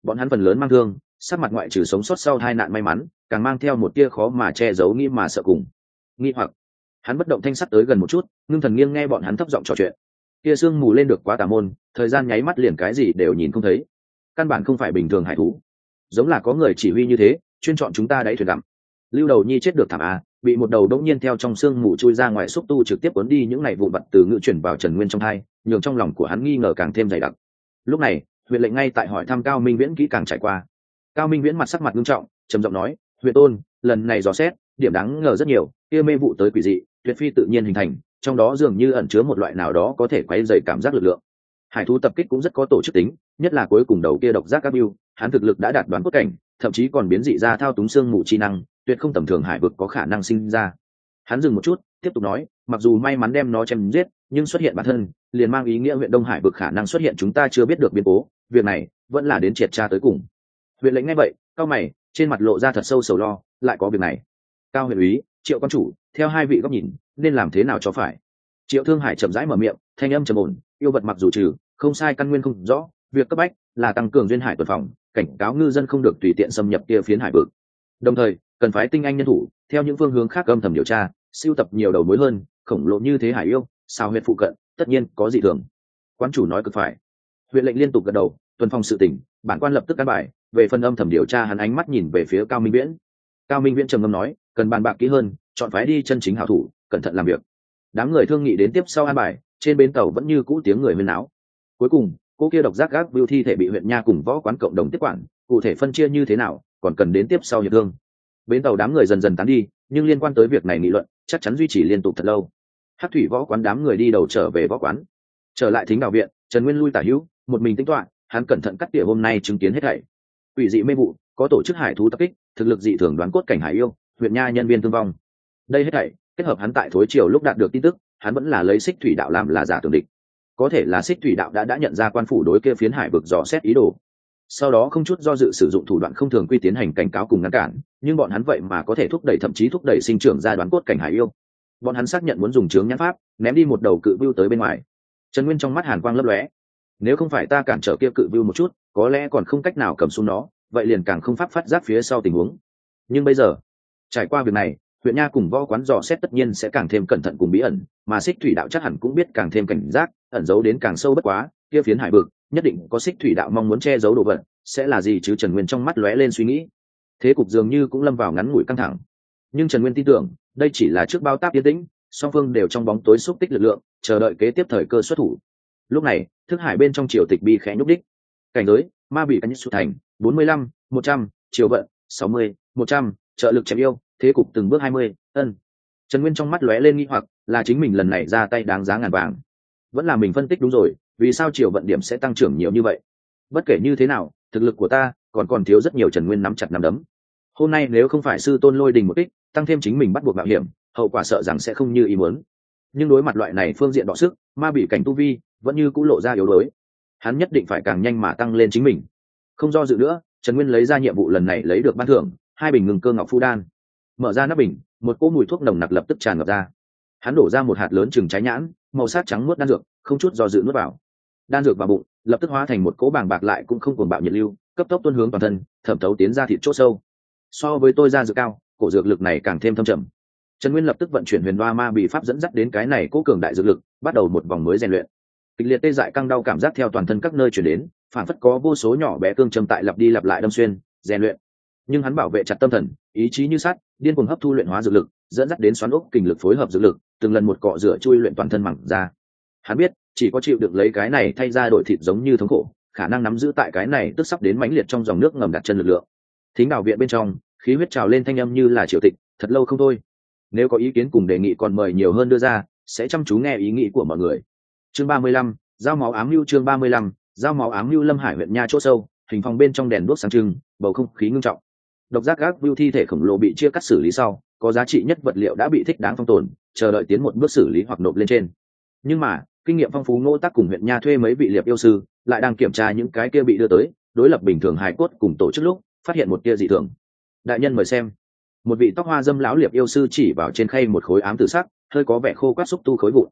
bọn hắn phần lớn mang thương, sắc mặt ngoại trừ sống sót sau hai nạn may mắn, càng mang theo một tia khó mà che giấu nghĩ mà sợ cùng nghi hoặc. Hắn bất động thanh sắt tới gần một chút, ngưng thần nghiêng nghe bọn hắn thấp giọng trò chuyện. Kia sương mù lên được quá tà môn, thời gian nháy mắt liền cái gì đều nhìn không thấy, căn bản không phải bình thường hải thú, giống là có người chỉ huy như thế, chuyên chọn chúng ta đáy thuyền gặm. Lưu Đầu Nhi chết được thảm à, bị một đầu đống nhiên theo trong sương mù chui ra ngoài xúc tu trực tiếp cuốn đi những này vụn vặt từ ngữ chuyển vào Trần Nguyên trong thai, nhường trong lòng của hắn nghi ngờ càng thêm dày đặc. Lúc này, huyện lệnh ngay tại hỏi thăm Cao Minh Viễn kỹ càng trải qua. Cao Minh Viễn mặt sắc mặt nghiêm trọng, trầm giọng nói, huyện tôn, lần này dò xét, điểm đáng ngờ rất nhiều, kia mê vụ tới quỷ dị, tuyệt phi tự nhiên hình thành, trong đó dường như ẩn chứa một loại nào đó có thể quấy rầy cảm giác lực lượng. Hải thú tập kích cũng rất có tổ chức tính, nhất là cuối cùng đầu kia độc giác các bưu, hắn thực lực đã đạt đoán cốt cảnh, thậm chí còn biến dị ra thao túng xương mù chi năng, tuyệt không tầm thường hải vực có khả năng sinh ra. Hắn dừng một chút, tiếp tục nói, mặc dù may mắn đem nó chém giết, nhưng xuất hiện bản thân, liền mang ý nghĩa huyện Đông Hải vực khả năng xuất hiện chúng ta chưa biết được biến cố, việc này vẫn là đến triệt tra tới cùng. Huyện lệnh nghe vậy, cao mày, trên mặt lộ ra thật sâu sầu lo, lại có việc này. Cao huyện úy, Triệu quan chủ, theo hai vị góc nhìn, nên làm thế nào cho phải? Triệu Thương Hải chậm rãi mở miệng, thanh âm trầm ổn, yêu vật mặc dù trừ, không sai căn nguyên không rõ, việc cấp bách là tăng cường duyên hải tuần phòng, cảnh cáo ngư dân không được tùy tiện xâm nhập kia phiến hải vực. Đồng thời, cần phái tinh anh nhân thủ, theo những phương hướng khác âm thầm điều tra, siêu tập nhiều đầu mối hơn, khổng lồ như thế hải yêu, sao huyệt phụ cận, tất nhiên có dị thường. Quan chủ nói cực phải. Huyện lệnh liên tục gật đầu, tuần phòng sự tỉnh, bản quan lập tức căn bài, về phần âm thầm điều tra hắn ánh mắt nhìn về phía Cao Minh Viễn. Cao Minh Viễn trầm ngâm nói, cần bàn bạc kỹ hơn, chọn phái đi chân chính hảo thủ, cẩn thận làm việc. Đám người thương nghị đến tiếp sau an bài, trên bến tàu vẫn như cũ tiếng người huyên náo. Cuối cùng, cô kia độc giác gác bưu thi thể bị huyện nha cùng võ quán cộng đồng tiếp quản, cụ thể phân chia như thế nào, còn cần đến tiếp sau hiệp thương. Bến tàu đám người dần dần tán đi, nhưng liên quan tới việc này nghị luận chắc chắn duy trì liên tục thật lâu. Hắc thủy võ quán đám người đi đầu trở về võ quán, trở lại thính đạo viện, Trần Nguyên lui tả hữu, một mình tính toán, hắn cẩn thận cắt tỉa hôm nay chứng kiến hết thảy. Quỷ dị mê vụ, có tổ chức hải thú tập kích, thực lực dị thường đoán cốt cảnh hải yêu, huyện nha nhân viên thương vong. Đây hết thảy kết hợp hắn tại thối triều lúc đạt được tin tức, hắn vẫn là lấy Xích Thủy đạo làm là giả tưởng địch. Có thể là Xích Thủy đạo đã đã nhận ra quan phủ đối kia phiến hải vực dò xét ý đồ, sau đó không chút do dự sử dụng thủ đoạn không thường quy tiến hành cảnh cáo cùng ngăn cản, nhưng bọn hắn vậy mà có thể thúc đẩy thậm chí thúc đẩy sinh trưởng ra đoán cốt cảnh hải yêu. Bọn hắn xác nhận muốn dùng chướng nhãn pháp ném đi một đầu cự vưu tới bên ngoài. Trần Nguyên trong mắt hàn quang lấp lóe, nếu không phải ta cản trở kia cự vưu một chút, có lẽ còn không cách nào cầm xuống nó, vậy liền càng không pháp phát giác phía sau tình huống. Nhưng bây giờ, trải qua việc này, huyện nha cùng võ quán dò xét tất nhiên sẽ càng thêm cẩn thận cùng bí ẩn, mà Xích Thủy đạo chắc hẳn cũng biết càng thêm cảnh giác, ẩn giấu đến càng sâu bất quá, kia phiến hải vực nhất định có Xích Thủy đạo mong muốn che giấu đồ vật, sẽ là gì chứ? Trần Nguyên trong mắt lóe lên suy nghĩ. Thế cục dường như cũng lâm vào ngắn ngủi căng thẳng, nhưng Trần Nguyên tin tưởng đây chỉ là trước bao tác yên tĩnh, song phương đều trong bóng tối xúc tích lực lượng, chờ đợi kế tiếp thời cơ xuất thủ. Lúc này, thức hải bên trong triều tịch bi khẽ nhúc đích. Cảnh giới ma bị cánh xuất thành bốn mươi lăm, một trăm, triều vận sáu mươi, một trăm, trợ lực chém yêu, thế cục từng bước hai mươi. Ân. Trần Nguyên trong mắt lóe lên nghi hoặc, là chính mình lần này ra tay đáng giá ngàn vàng, vẫn là mình phân tích đúng rồi, vì sao triều vận điểm sẽ tăng trưởng nhiều như vậy? Bất kể như thế nào, thực lực của ta còn còn thiếu rất nhiều. Trần Nguyên nắm chặt nắm đấm. Hôm nay nếu không phải sư tôn lôi đình một kích, tăng thêm chính mình bắt buộc mạo hiểm, hậu quả sợ rằng sẽ không như ý muốn. Nhưng đối mặt loại này phương diện đọ sức, ma bị cảnh tu vi vẫn như cũ lộ ra yếu đuối. Hắn nhất định phải càng nhanh mà tăng lên chính mình. Không do dự nữa, Trần Nguyên lấy ra nhiệm vụ lần này lấy được ban thưởng, hai bình ngừng cơ ngọc phu đan. Mở ra nắp bình, một cỗ mùi thuốc nồng nặc lập tức tràn ngập ra. Hắn đổ ra một hạt lớn chừng trái nhãn, màu sắc trắng muốt đan dược, không chút do dự nuốt vào. Đan dược vào bụng, lập tức hóa thành một cỗ bàng bạc lại cũng không cuồng bạo nhiệt lưu, cấp tốc tuôn hướng toàn thân, thẩm thấu tiến ra thịt chỗ sâu. So với tôi ra dược cao, cổ dược lực này càng thêm thâm trầm. Trần Nguyên lập tức vận chuyển huyền đoa ma bị pháp dẫn dắt đến cái này cỗ cường đại dược lực, bắt đầu một vòng mới rèn luyện. Kịch liệt tê dại căng đau cảm giác theo toàn thân các nơi truyền đến, phản phất có vô số nhỏ bé cương châm tại lặp đi lặp lại đâm xuyên, rèn luyện. Nhưng hắn bảo vệ chặt tâm thần, ý chí như sắt, điên cuồng hấp thu luyện hóa dược lực, dẫn dắt đến xoắn ốc kình lực phối hợp dược lực, từng lần một cọ rửa chui luyện toàn thân mẳng ra. Hắn biết, chỉ có chịu được lấy cái này thay ra đổi thịt giống như thống khổ, khả năng nắm giữ tại cái này tức sắp đến mãnh liệt trong dòng nước ngầm đặt chân lực lượng. Thính đảo viện bên trong, khí huyết trào lên thanh âm như là triều tịch, thật lâu không thôi. Nếu có ý kiến cùng đề nghị còn mời nhiều hơn đưa ra, sẽ chăm chú nghe ý nghĩ của mọi người. Chương ba mươi lăm, giao máu ám lưu. Chương ba mươi lăm, giao máu ám lưu. Lâm Hải huyện nha chỗ sâu, hình phòng bên trong đèn đuốc sáng trưng, bầu không khí ngưng trọng. Độc giác gác bưu thi thể khổng lồ bị chia cắt xử lý sau, có giá trị nhất vật liệu đã bị thích đáng phong tồn, chờ đợi tiến một bước xử lý hoặc nộp lên trên. Nhưng mà, kinh nghiệm phong phú Ngô Tác cùng huyện nha thuê mấy vị liệp yêu sư, lại đang kiểm tra những cái kia bị đưa tới, đối lập bình thường hài cốt cùng tổ chức lúc, phát hiện một tia dị thường. Đại nhân mời xem. Một vị tóc hoa dâm lão liệp yêu sư chỉ vào trên khay một khối ám tử sắc, hơi có vẻ khô quắt xúc tu khối vụn.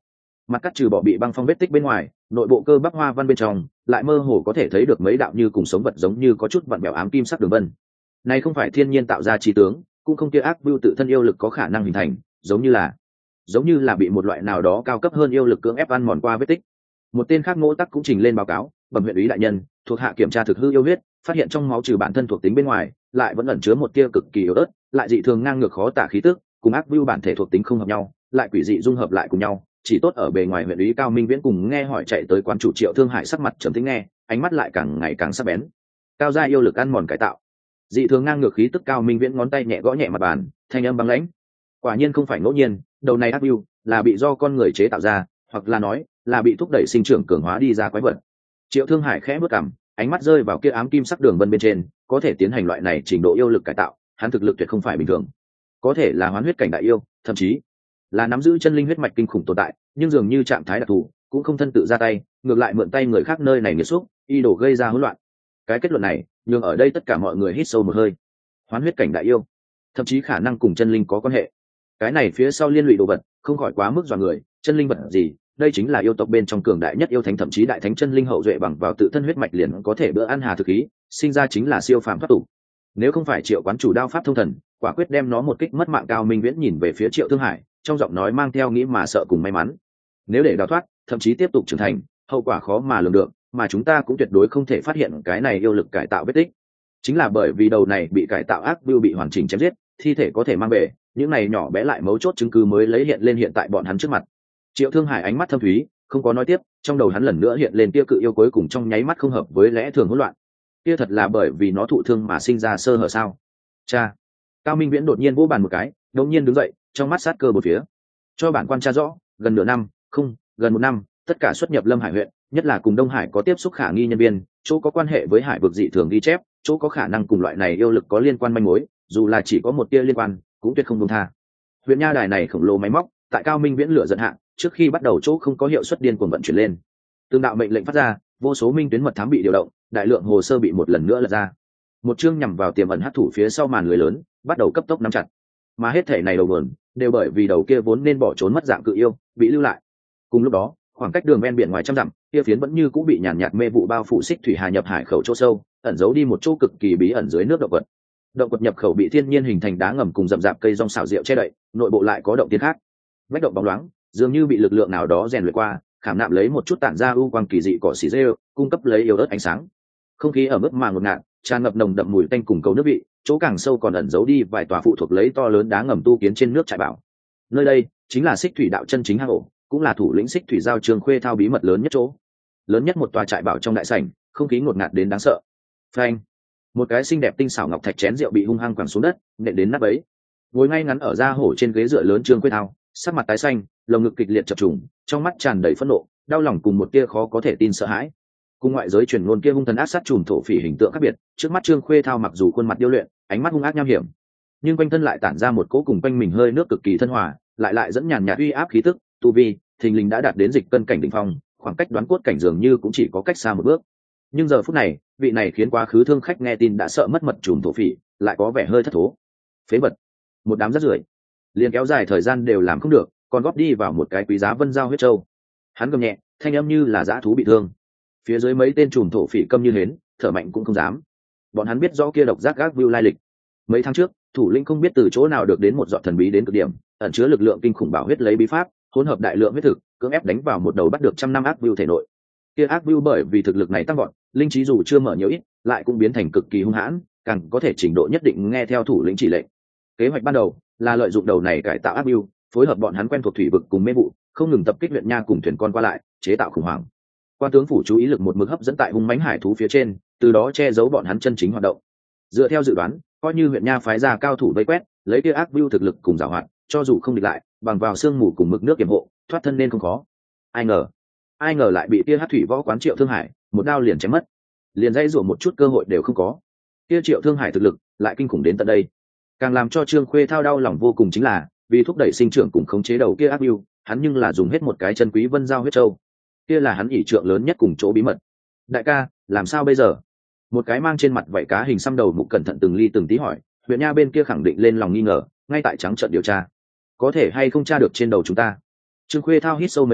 mặt cắt trừ bỏ bị băng phong vết tích bên ngoài, nội bộ cơ bắp hoa văn bên trong lại mơ hồ có thể thấy được mấy đạo như cùng sống vật giống như có chút vặn vẹo ám kim sắc đường vân. Này không phải thiên nhiên tạo ra trí tướng, cũng không kia ác view tự thân yêu lực có khả năng hình thành, giống như là giống như là bị một loại nào đó cao cấp hơn yêu lực cưỡng ép ăn mòn qua vết tích. Một tên khác Ngỗ Tắc cũng trình lên báo cáo, bẩm huyện ủy đại nhân, thuộc hạ kiểm tra thực hư yêu huyết, phát hiện trong máu trừ bản thân thuộc tính bên ngoài, lại vẫn ẩn chứa một tia cực kỳ yếu ớt, lại dị thường ngang ngược khó tả khí tức, cùng ác view bản thể thuộc tính không hợp nhau, lại quỷ dị dung hợp lại cùng nhau, chỉ tốt ở bề ngoài huyện ủy Cao Minh Viễn cùng nghe hỏi chạy tới quán chủ Triệu Thương Hải sắc mặt trầm tĩnh nghe, ánh mắt lại càng ngày càng sắc bén. Cao gia yêu lực ăn mòn cải tạo, dị thường ngang ngược khí tức. Cao Minh Viễn ngón tay nhẹ gõ nhẹ mặt bàn, thanh âm băng lãnh. Quả nhiên không phải ngẫu nhiên, đầu này ác view là bị do con người chế tạo ra, hoặc là nói là bị thúc đẩy sinh trưởng cường hóa đi ra quái vật. Triệu Thương Hải khẽ bước cằm, ánh mắt rơi vào kia ám kim sắc đường vân bên trên, có thể tiến hành loại này trình độ yêu lực cải tạo, hắn thực lực tuyệt không phải bình thường, có thể là hoán huyết cảnh đại yêu, thậm chí là nắm giữ chân linh huyết mạch kinh khủng tồn tại, nhưng dường như trạng thái đặc thù, cũng không thân tự ra tay, ngược lại mượn tay người khác nơi này nghiệt xúc, y đổ gây ra hỗn loạn. Cái kết luận này, nhường ở đây tất cả mọi người hít sâu một hơi. Hoán huyết cảnh đại yêu, thậm chí khả năng cùng chân linh có quan hệ. Cái này phía sau liên lụy đồ vật, không khỏi quá mức dọa người, chân linh vật gì? Đây chính là yêu tộc bên trong cường đại nhất yêu thánh, thậm chí đại thánh chân linh hậu duệ bằng vào tự thân huyết mạch liền có thể bữa ăn hà thực khí, sinh ra chính là siêu phàm thoát tục. Nếu không phải Triệu quán chủ đao pháp thông thần, quả quyết đem nó một kích mất mạng. Cao Minh Viễn nhìn về phía Triệu Thương Hải, trong giọng nói mang theo nghĩ mà sợ cùng may mắn. Nếu để đào thoát, thậm chí tiếp tục trưởng thành, hậu quả khó mà lường được, mà chúng ta cũng tuyệt đối không thể phát hiện cái này yêu lực cải tạo vết tích. Chính là bởi vì đầu này bị cải tạo ác view bị hoàn chỉnh chém giết, thi thể có thể mang về, những này nhỏ bé lại mấu chốt chứng cứ mới lấy hiện lên hiện tại bọn hắn trước mặt. Triệu Thương Hải ánh mắt thâm thúy, không có nói tiếp, trong đầu hắn lần nữa hiện lên kia cự yêu cuối cùng trong nháy mắt không hợp với lẽ thường hỗn loạn. Kia thật là bởi vì nó thụ thương mà sinh ra sơ hở sao? Cha. Cao Minh Viễn đột nhiên vỗ bàn một cái, đột nhiên đứng dậy, trong mắt sát cơ bốn phía. Cho bản quan tra rõ, gần nửa năm, không, gần một năm, tất cả xuất nhập Lâm Hải huyện, nhất là cùng Đông Hải có tiếp xúc khả nghi nhân viên, chỗ có quan hệ với hải vực dị thường ghi chép, chỗ có khả năng cùng loại này yêu lực có liên quan manh mối, dù là chỉ có một tia liên quan, cũng tuyệt không buông tha. Huyện nha đài này khổng lồ máy móc, tại Cao Minh Viễn lửa giận hạ, trước khi bắt đầu chỗ không có hiệu suất điên cuồng vận chuyển lên. Tương đạo mệnh lệnh phát ra, vô số minh tuyến mật thám bị điều động, đại lượng hồ sơ bị một lần nữa lật ra. Một chương nhằm vào tiềm ẩn hắc thủ phía sau màn lưới lớn, bắt đầu cấp tốc nắm chặt. Mà hết thể này đầu nguồn đều bởi vì đầu kia vốn nên bỏ trốn mất dạng cự yêu, bị lưu lại. Cùng lúc đó, khoảng cách đường ven biển ngoài trăm dặm, kia phiến vẫn như cũng bị nhàn nhạt mê vụ bao phủ xích thủy hà nhập hải khẩu chỗ sâu, ẩn giấu đi một chỗ cực kỳ bí ẩn dưới nước động vật. Động vật nhập khẩu bị thiên nhiên hình thành đá ngầm cùng rậm rạp cây rong xào rượu che đậy, nội bộ lại có động tiên khác. Vách động bóng loáng, dường như bị lực lượng nào đó rèn luyện qua, khảm nạm lấy một chút tản ra u quang kỳ dị cỏ xỉ rêu, cung cấp lấy yếu ớt ánh sáng. Không khí ở mức mà ngột ngạt, tràn ngập nồng đậm mùi tanh cùng cầu nước vị, chỗ càng sâu còn ẩn giấu đi vài tòa phụ thuộc lấy to lớn đá ngầm tu kiến trên nước trại bảo. Nơi đây chính là xích thủy đạo chân chính hang ổ, cũng là thủ lĩnh xích thủy giao Trương Khuê Thao bí mật lớn nhất chỗ. Lớn nhất một tòa trại bảo trong đại sảnh, không khí ngột ngạt đến đáng sợ. Phanh! Một cái xinh đẹp tinh xảo ngọc thạch chén rượu bị hung hăng quẳng xuống đất, nện đến nát bấy. Ngồi ngay ngắn ở da hổ trên ghế dựa lớn Trương Khuê Thao, sắc mặt tái xanh, lồng ngực kịch liệt chập trùng, trong mắt tràn đầy phẫn nộ, đau lòng cùng một tia khó có thể tin sợ hãi. Cùng ngoại giới truyền ngôn kia hung thần ác sát trùm thổ phỉ hình tượng khác biệt, trước mắt Trương Khuê Thao mặc dù khuôn mặt điêu luyện, ánh mắt hung ác nham hiểm, nhưng quanh thân lại tản ra một cỗ cùng quanh mình hơi nước cực kỳ thân hòa, lại lại dẫn nhàn nhạt uy áp khí tức, tu vi thình lình đã đạt đến dịch cân cảnh đỉnh phong, khoảng cách đoán cốt cảnh dường như cũng chỉ có cách xa một bước. Nhưng giờ phút này, vị này khiến quá khứ thương khách nghe tin đã sợ mất mật trùm thổ phỉ, lại có vẻ hơi thất thố. Phế vật, một đám rác rưởi, liền kéo dài thời gian đều làm không được, còn góp đi vào một cái quý giá vân giao huyết châu. Hắn gầm nhẹ, thanh âm như là dã thú bị thương. Phía dưới mấy tên trùm thổ phỉ câm như hến, thở mạnh cũng không dám. Bọn hắn biết rõ kia độc giác gác view lai lịch. Mấy tháng trước, thủ lĩnh không biết từ chỗ nào được đến một giọt thần bí đến cực điểm, ẩn chứa lực lượng kinh khủng bảo huyết lấy bí pháp, hỗn hợp đại lượng huyết thực, cưỡng ép đánh vào một đầu bắt được trăm năm ác view thể nội. Kia ác view bởi vì thực lực này tăng vọt, linh trí dù chưa mở nhiều ít, lại cũng biến thành cực kỳ hung hãn, càng có thể trình độ nhất định nghe theo thủ lĩnh chỉ lệnh. Kế hoạch ban đầu là lợi dụng đầu này cải tạo ác view, phối hợp bọn hắn quen thuộc thủy vực cùng mê vụ, không ngừng tập kích huyện nha cùng thuyền con qua lại, chế tạo khủng hoảng. Quan tướng phủ chú ý lực một mực hấp dẫn tại hung mãnh hải thú phía trên, từ đó che giấu bọn hắn chân chính hoạt động. Dựa theo dự đoán, coi như huyện nha phái ra cao thủ vây quét, lấy kia ác view thực lực cùng giảo hoạt, cho dù không địch lại, bằng vào sương mù cùng mực nước kiểm hộ, thoát thân nên không khó. Ai ngờ, ai ngờ lại bị kia Hắc Thủy Võ quán Triệu Thương Hải một đao liền chém mất, liền dãy rủa một chút cơ hội đều không có. Kia Triệu Thương Hải thực lực lại kinh khủng đến tận đây, càng làm cho Trương Khuê Thao đau lòng vô cùng chính là, vì thúc đẩy sinh trưởng cùng khống chế đầu kia ác view, hắn nhưng là dùng hết một cái chân quý vân giao huyết châu. Kia là hắn ỷ trượng lớn nhất cùng chỗ bí mật. Đại ca, làm sao bây giờ? Một cái mang trên mặt vảy cá hình xăm đầu mục cẩn thận từng ly từng tí hỏi, huyện nha bên kia khẳng định lên lòng nghi ngờ, ngay tại trắng trợn điều tra, có thể hay không tra được trên đầu chúng ta. Trương Khuê Thao hít sâu mấy hơi,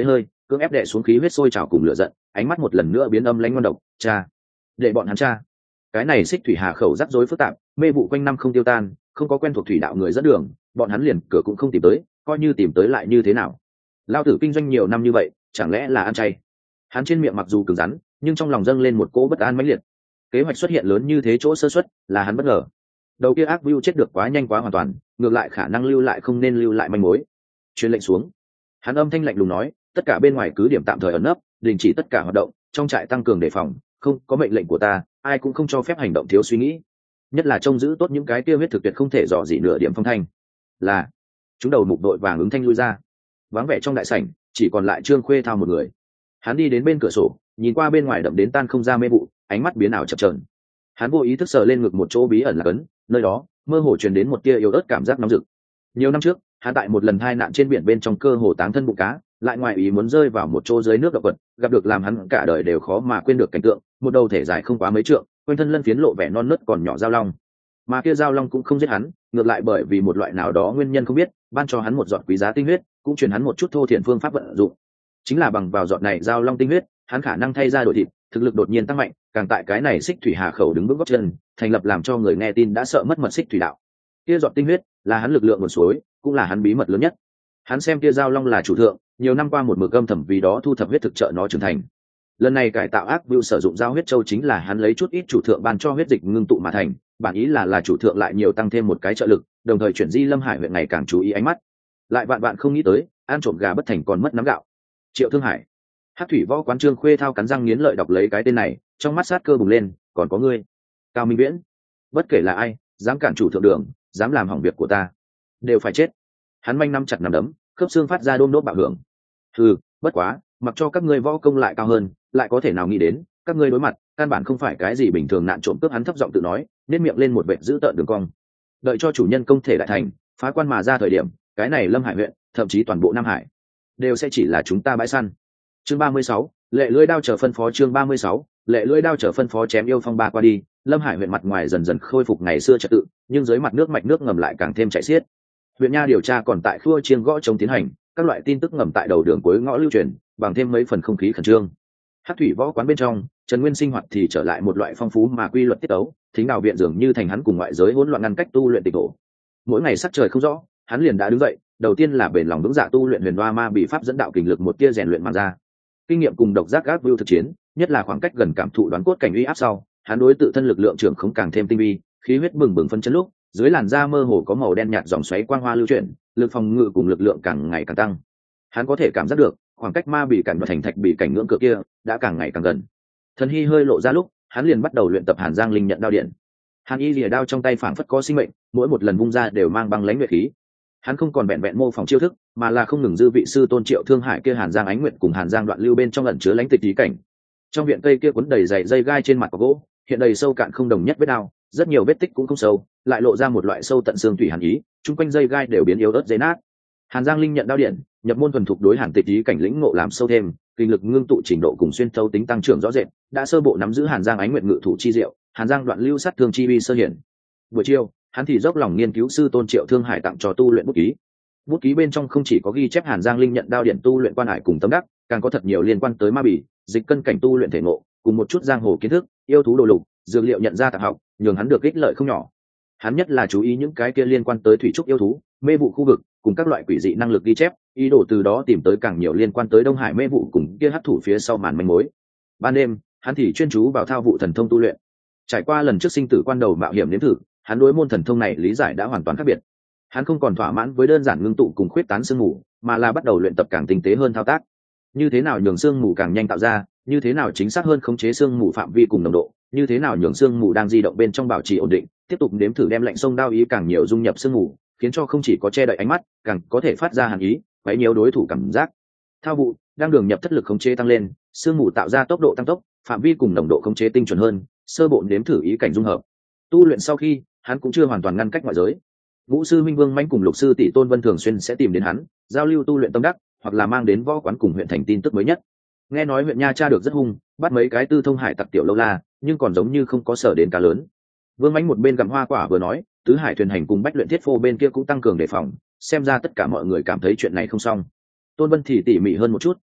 cưỡng ép đệ xuống khí huyết sôi trào cùng lửa giận, ánh mắt một lần nữa biến âm lãnh ngon độc. Cha, để bọn hắn cha. Cái này xích thủy hà khẩu rắc rối phức tạp, mê vụ quanh năm không tiêu tan, không có quen thuộc thủy đạo người dẫn đường, bọn hắn liền cửa cũng không tìm tới, coi như tìm tới lại như thế nào? Lao tử kinh doanh nhiều năm như vậy, chẳng lẽ là ăn chay? Hắn trên miệng mặc dù cứng rắn, nhưng trong lòng dâng lên một cỗ bất an mãnh liệt. Kế hoạch xuất hiện lớn như thế chỗ sơ suất, là hắn bất ngờ. Đầu kia ác view chết được quá nhanh quá hoàn toàn, ngược lại khả năng lưu lại không nên lưu lại manh mối. Truyền lệnh xuống. Hắn âm thanh lạnh lùng nói, tất cả bên ngoài cứ điểm tạm thời ẩn nấp, đình chỉ tất cả hoạt động, trong trại tăng cường đề phòng, không có mệnh lệnh của ta, ai cũng không cho phép hành động thiếu suy nghĩ. Nhất là trông giữ tốt những cái kia huyết thực tuyệt không thể dò dỉ nửa điểm phong thanh. Là, chúng đầu mục đội vàng ứng thanh lui ra. Vắng vẻ trong đại sảnh, chỉ còn lại Trương Khuê Thao một người. Hắn đi đến bên cửa sổ, nhìn qua bên ngoài đậm đến tan không ra mê vụ, ánh mắt biến ảo chập chờn. Hắn vô ý thức sờ lên ngực một chỗ bí ẩn là cấn, nơi đó mơ hồ truyền đến một tia yếu ớt cảm giác nóng rực. Nhiều năm trước, hắn tại một lần hai nạn trên biển bên trong cơ hồ táng thân bụng cá, lại ngoài ý muốn rơi vào một chỗ dưới nước động vật, gặp được làm hắn cả đời đều khó mà quên được cảnh tượng, một đầu thể dài không quá mấy trượng, quanh thân lân phiến lộ vẻ non nớt còn nhỏ giao long. Mà kia giao long cũng không giết hắn, ngược lại bởi vì một loại nào đó nguyên nhân không biết, ban cho hắn một giọt quý giá tinh huyết, cũng truyền hắn một chút thô thiện phương pháp vận dụng. Chính là bằng vào giọt này giao long tinh huyết, hắn khả năng thay ra đổi thịt, thực lực đột nhiên tăng mạnh, càng tại cái này xích thủy hà khẩu đứng vững gót chân, thành lập làm cho người nghe tin đã sợ mất mật xích thủy đạo. Kia giọt tinh huyết là hắn lực lượng nguồn suối, cũng là hắn bí mật lớn nhất. Hắn xem kia giao long là chủ thượng, nhiều năm qua một mực âm thầm vì đó thu thập huyết thực trợ nó trưởng thành. Lần này cải tạo ác view sử dụng giao huyết châu chính là hắn lấy chút ít chủ thượng ban cho huyết dịch ngưng tụ mà thành, bản ý là là chủ thượng lại nhiều tăng thêm một cái trợ lực, đồng thời chuyển di Lâm Hải huyện ngày càng chú ý ánh mắt. Lại vạn vạn không nghĩ tới, ăn trộm gà bất thành còn mất nắm gạo. Triệu Thương Hải. Hắc thủy võ quán Trương Khuê Thao cắn răng nghiến lợi đọc lấy cái tên này, trong mắt sát cơ bùng lên, còn có ngươi, Cao Minh Viễn. Bất kể là ai, dám cản chủ thượng đường, dám làm hỏng việc của ta, đều phải chết. Hắn manh nắm chặt nắm đấm, khớp xương phát ra đôm đốt bạo hưởng. Ừ, bất quá, mặc cho các ngươi võ công lại cao hơn, lại có thể nào nghĩ đến, các ngươi đối mặt, căn bản không phải cái gì bình thường nạn trộm cướp. Hắn thấp giọng tự nói, nên miệng lên một vệt giữ tợn đường cong. Đợi cho chủ nhân công thể đại thành, phá quan mà ra thời điểm, cái này Lâm Hải huyện, thậm chí toàn bộ Nam Hải, đều sẽ chỉ là chúng ta bãi săn. Chương ba mươi sáu, lệ lưỡi đao chờ phân phó. Chương ba mươi sáu, lệ lưỡi đao chờ phân phó. Chém yêu phong ba qua đi, Lâm Hải huyện mặt ngoài dần dần khôi phục ngày xưa trật tự, nhưng dưới mặt nước mạch nước ngầm lại càng thêm chảy xiết. Huyện nha điều tra còn tại khua chiêng gõ chống tiến hành, các loại tin tức ngầm tại đầu đường cuối ngõ lưu truyền, bằng thêm mấy phần không khí khẩn trương. Hắc thủy võ quán bên trong, Trần Nguyên sinh hoạt thì trở lại một loại phong phú mà quy luật tiết tấu, thính đào viện dường như thành hắn cùng ngoại giới hỗn loạn ngăn cách tu luyện tịch độ. Mỗi ngày sắc trời không rõ, hắn liền đã đứng dậy, đầu tiên là bền lòng vững dạ tu luyện huyền đoa ma bị pháp dẫn đạo kình lực một tia rèn luyện mà ra. Kinh nghiệm cùng độc giác gác view thực chiến, nhất là khoảng cách gần cảm thụ đoán cốt cảnh uy áp sau, hắn đối tự thân lực lượng trưởng không càng thêm tinh vi, khí huyết bừng bừng phân chấn lúc, dưới làn da mơ hồ có màu đen nhạt dòng xoáy quang hoa lưu chuyển, lực phòng ngự cùng lực lượng càng ngày càng tăng. Hắn có thể cảm giác được, khoảng cách ma bị cảnh và thành thạch bị cảnh ngưỡng cửa kia đã càng ngày càng gần. Thần hy hơi lộ ra lúc, hắn liền bắt đầu luyện tập Hàn Giang linh nhận đao điện. Hàn y lìa đao trong tay phảng phất có sinh mệnh, mỗi một lần vung ra đều mang băng lãnh nguyệt khí. Hắn không còn vẹn vẹn mô phỏng chiêu thức, mà là không ngừng dư vị sư tôn Triệu Thương Hải kia Hàn Giang ánh nguyệt cùng Hàn Giang đoạn lưu bên trong ẩn chứa lãnh tịch ý cảnh. Trong viện cây kia cuốn đầy dày dây gai trên mặt có gỗ, hiện đầy sâu cạn không đồng nhất vết đao, rất nhiều vết tích cũng không sâu, lại lộ ra một loại sâu tận xương thủy hàn ý, chung quanh dây gai đều biến yếu ớt dễ nát. Hàn Giang linh nhận đao điện, nhập môn thuần thục đối hàn tịch ý cảnh lĩnh ngộ làm sâu thêm, kinh lực ngưng tụ trình độ cùng xuyên thấu tính tăng trưởng rõ rệt, đã sơ bộ nắm giữ Hàn Giang ánh nguyệt ngự thủ chi diệu, Hàn Giang đoạn lưu sát thương chi vi sơ hiển. Buổi chiều, hắn thì dốc lòng nghiên cứu sư tôn Triệu Thương Hải tặng cho tu luyện bút ký. Bút ký bên trong không chỉ có ghi chép Hàn Giang linh nhận đao điện tu luyện quan hải cùng tâm đắc, càng có thật nhiều liên quan tới ma bỉ, dịch cân cảnh tu luyện thể ngộ, cùng một chút giang hồ kiến thức, yêu thú đồ lục, dược liệu nhận ra tạp học, nhường hắn được ích lợi không nhỏ. Hắn nhất là chú ý những cái kia liên quan tới thủy trúc yêu thú, mê vụ khu vực, cùng các loại quỷ dị năng lực ghi chép, ý đồ từ đó tìm tới càng nhiều liên quan tới Đông Hải mê vụ cùng kia hắc thủ phía sau màn manh mối. Ban đêm, hắn thì chuyên chú vào thao vụ thần thông tu luyện. Trải qua lần trước sinh tử quan đầu mạo hiểm nếm thử, hắn đối môn thần thông này lý giải đã hoàn toàn khác biệt. Hắn không còn thỏa mãn với đơn giản ngưng tụ cùng khuyết tán sương mù, mà là bắt đầu luyện tập càng tinh tế hơn thao tác. Như thế nào nhường sương mù càng nhanh tạo ra, như thế nào chính xác hơn khống chế sương mù phạm vi cùng nồng độ, như thế nào nhường sương mù đang di động bên trong bảo trì ổn định, tiếp tục nếm thử đem lạnh sông đao ý càng nhiều dung nhập sương mù, khiến cho không chỉ có che đậy ánh mắt, càng có thể phát ra hàn ý, quấy nhiều đối thủ cảm giác. Thao vụ đang đường nhập thất lực khống chế tăng lên, sương mù tạo ra tốc độ tăng tốc, phạm vi cùng nồng độ khống chế tinh chuẩn hơn, sơ bộ nếm thử ý cảnh dung hợp. Tu luyện sau khi, hắn cũng chưa hoàn toàn ngăn cách ngoại giới. Vũ sư Minh Vương Manh cùng Lục sư tỷ Tôn Vân thường xuyên sẽ tìm đến hắn, giao lưu tu luyện tâm đắc, hoặc là mang đến võ quán cùng huyện thành tin tức mới nhất. Nghe nói huyện nha tra được rất hung, bắt mấy cái tư thông hải tặc tiểu lâu la, nhưng còn giống như không có sở đến cá lớn. Vương Manh một bên gặm hoa quả vừa nói, tứ hải thuyền hành cùng bách luyện thiết phô bên kia cũng tăng cường đề phòng, xem ra tất cả mọi người cảm thấy chuyện này không xong. Tôn Vân thì tỉ mỉ hơn một chút,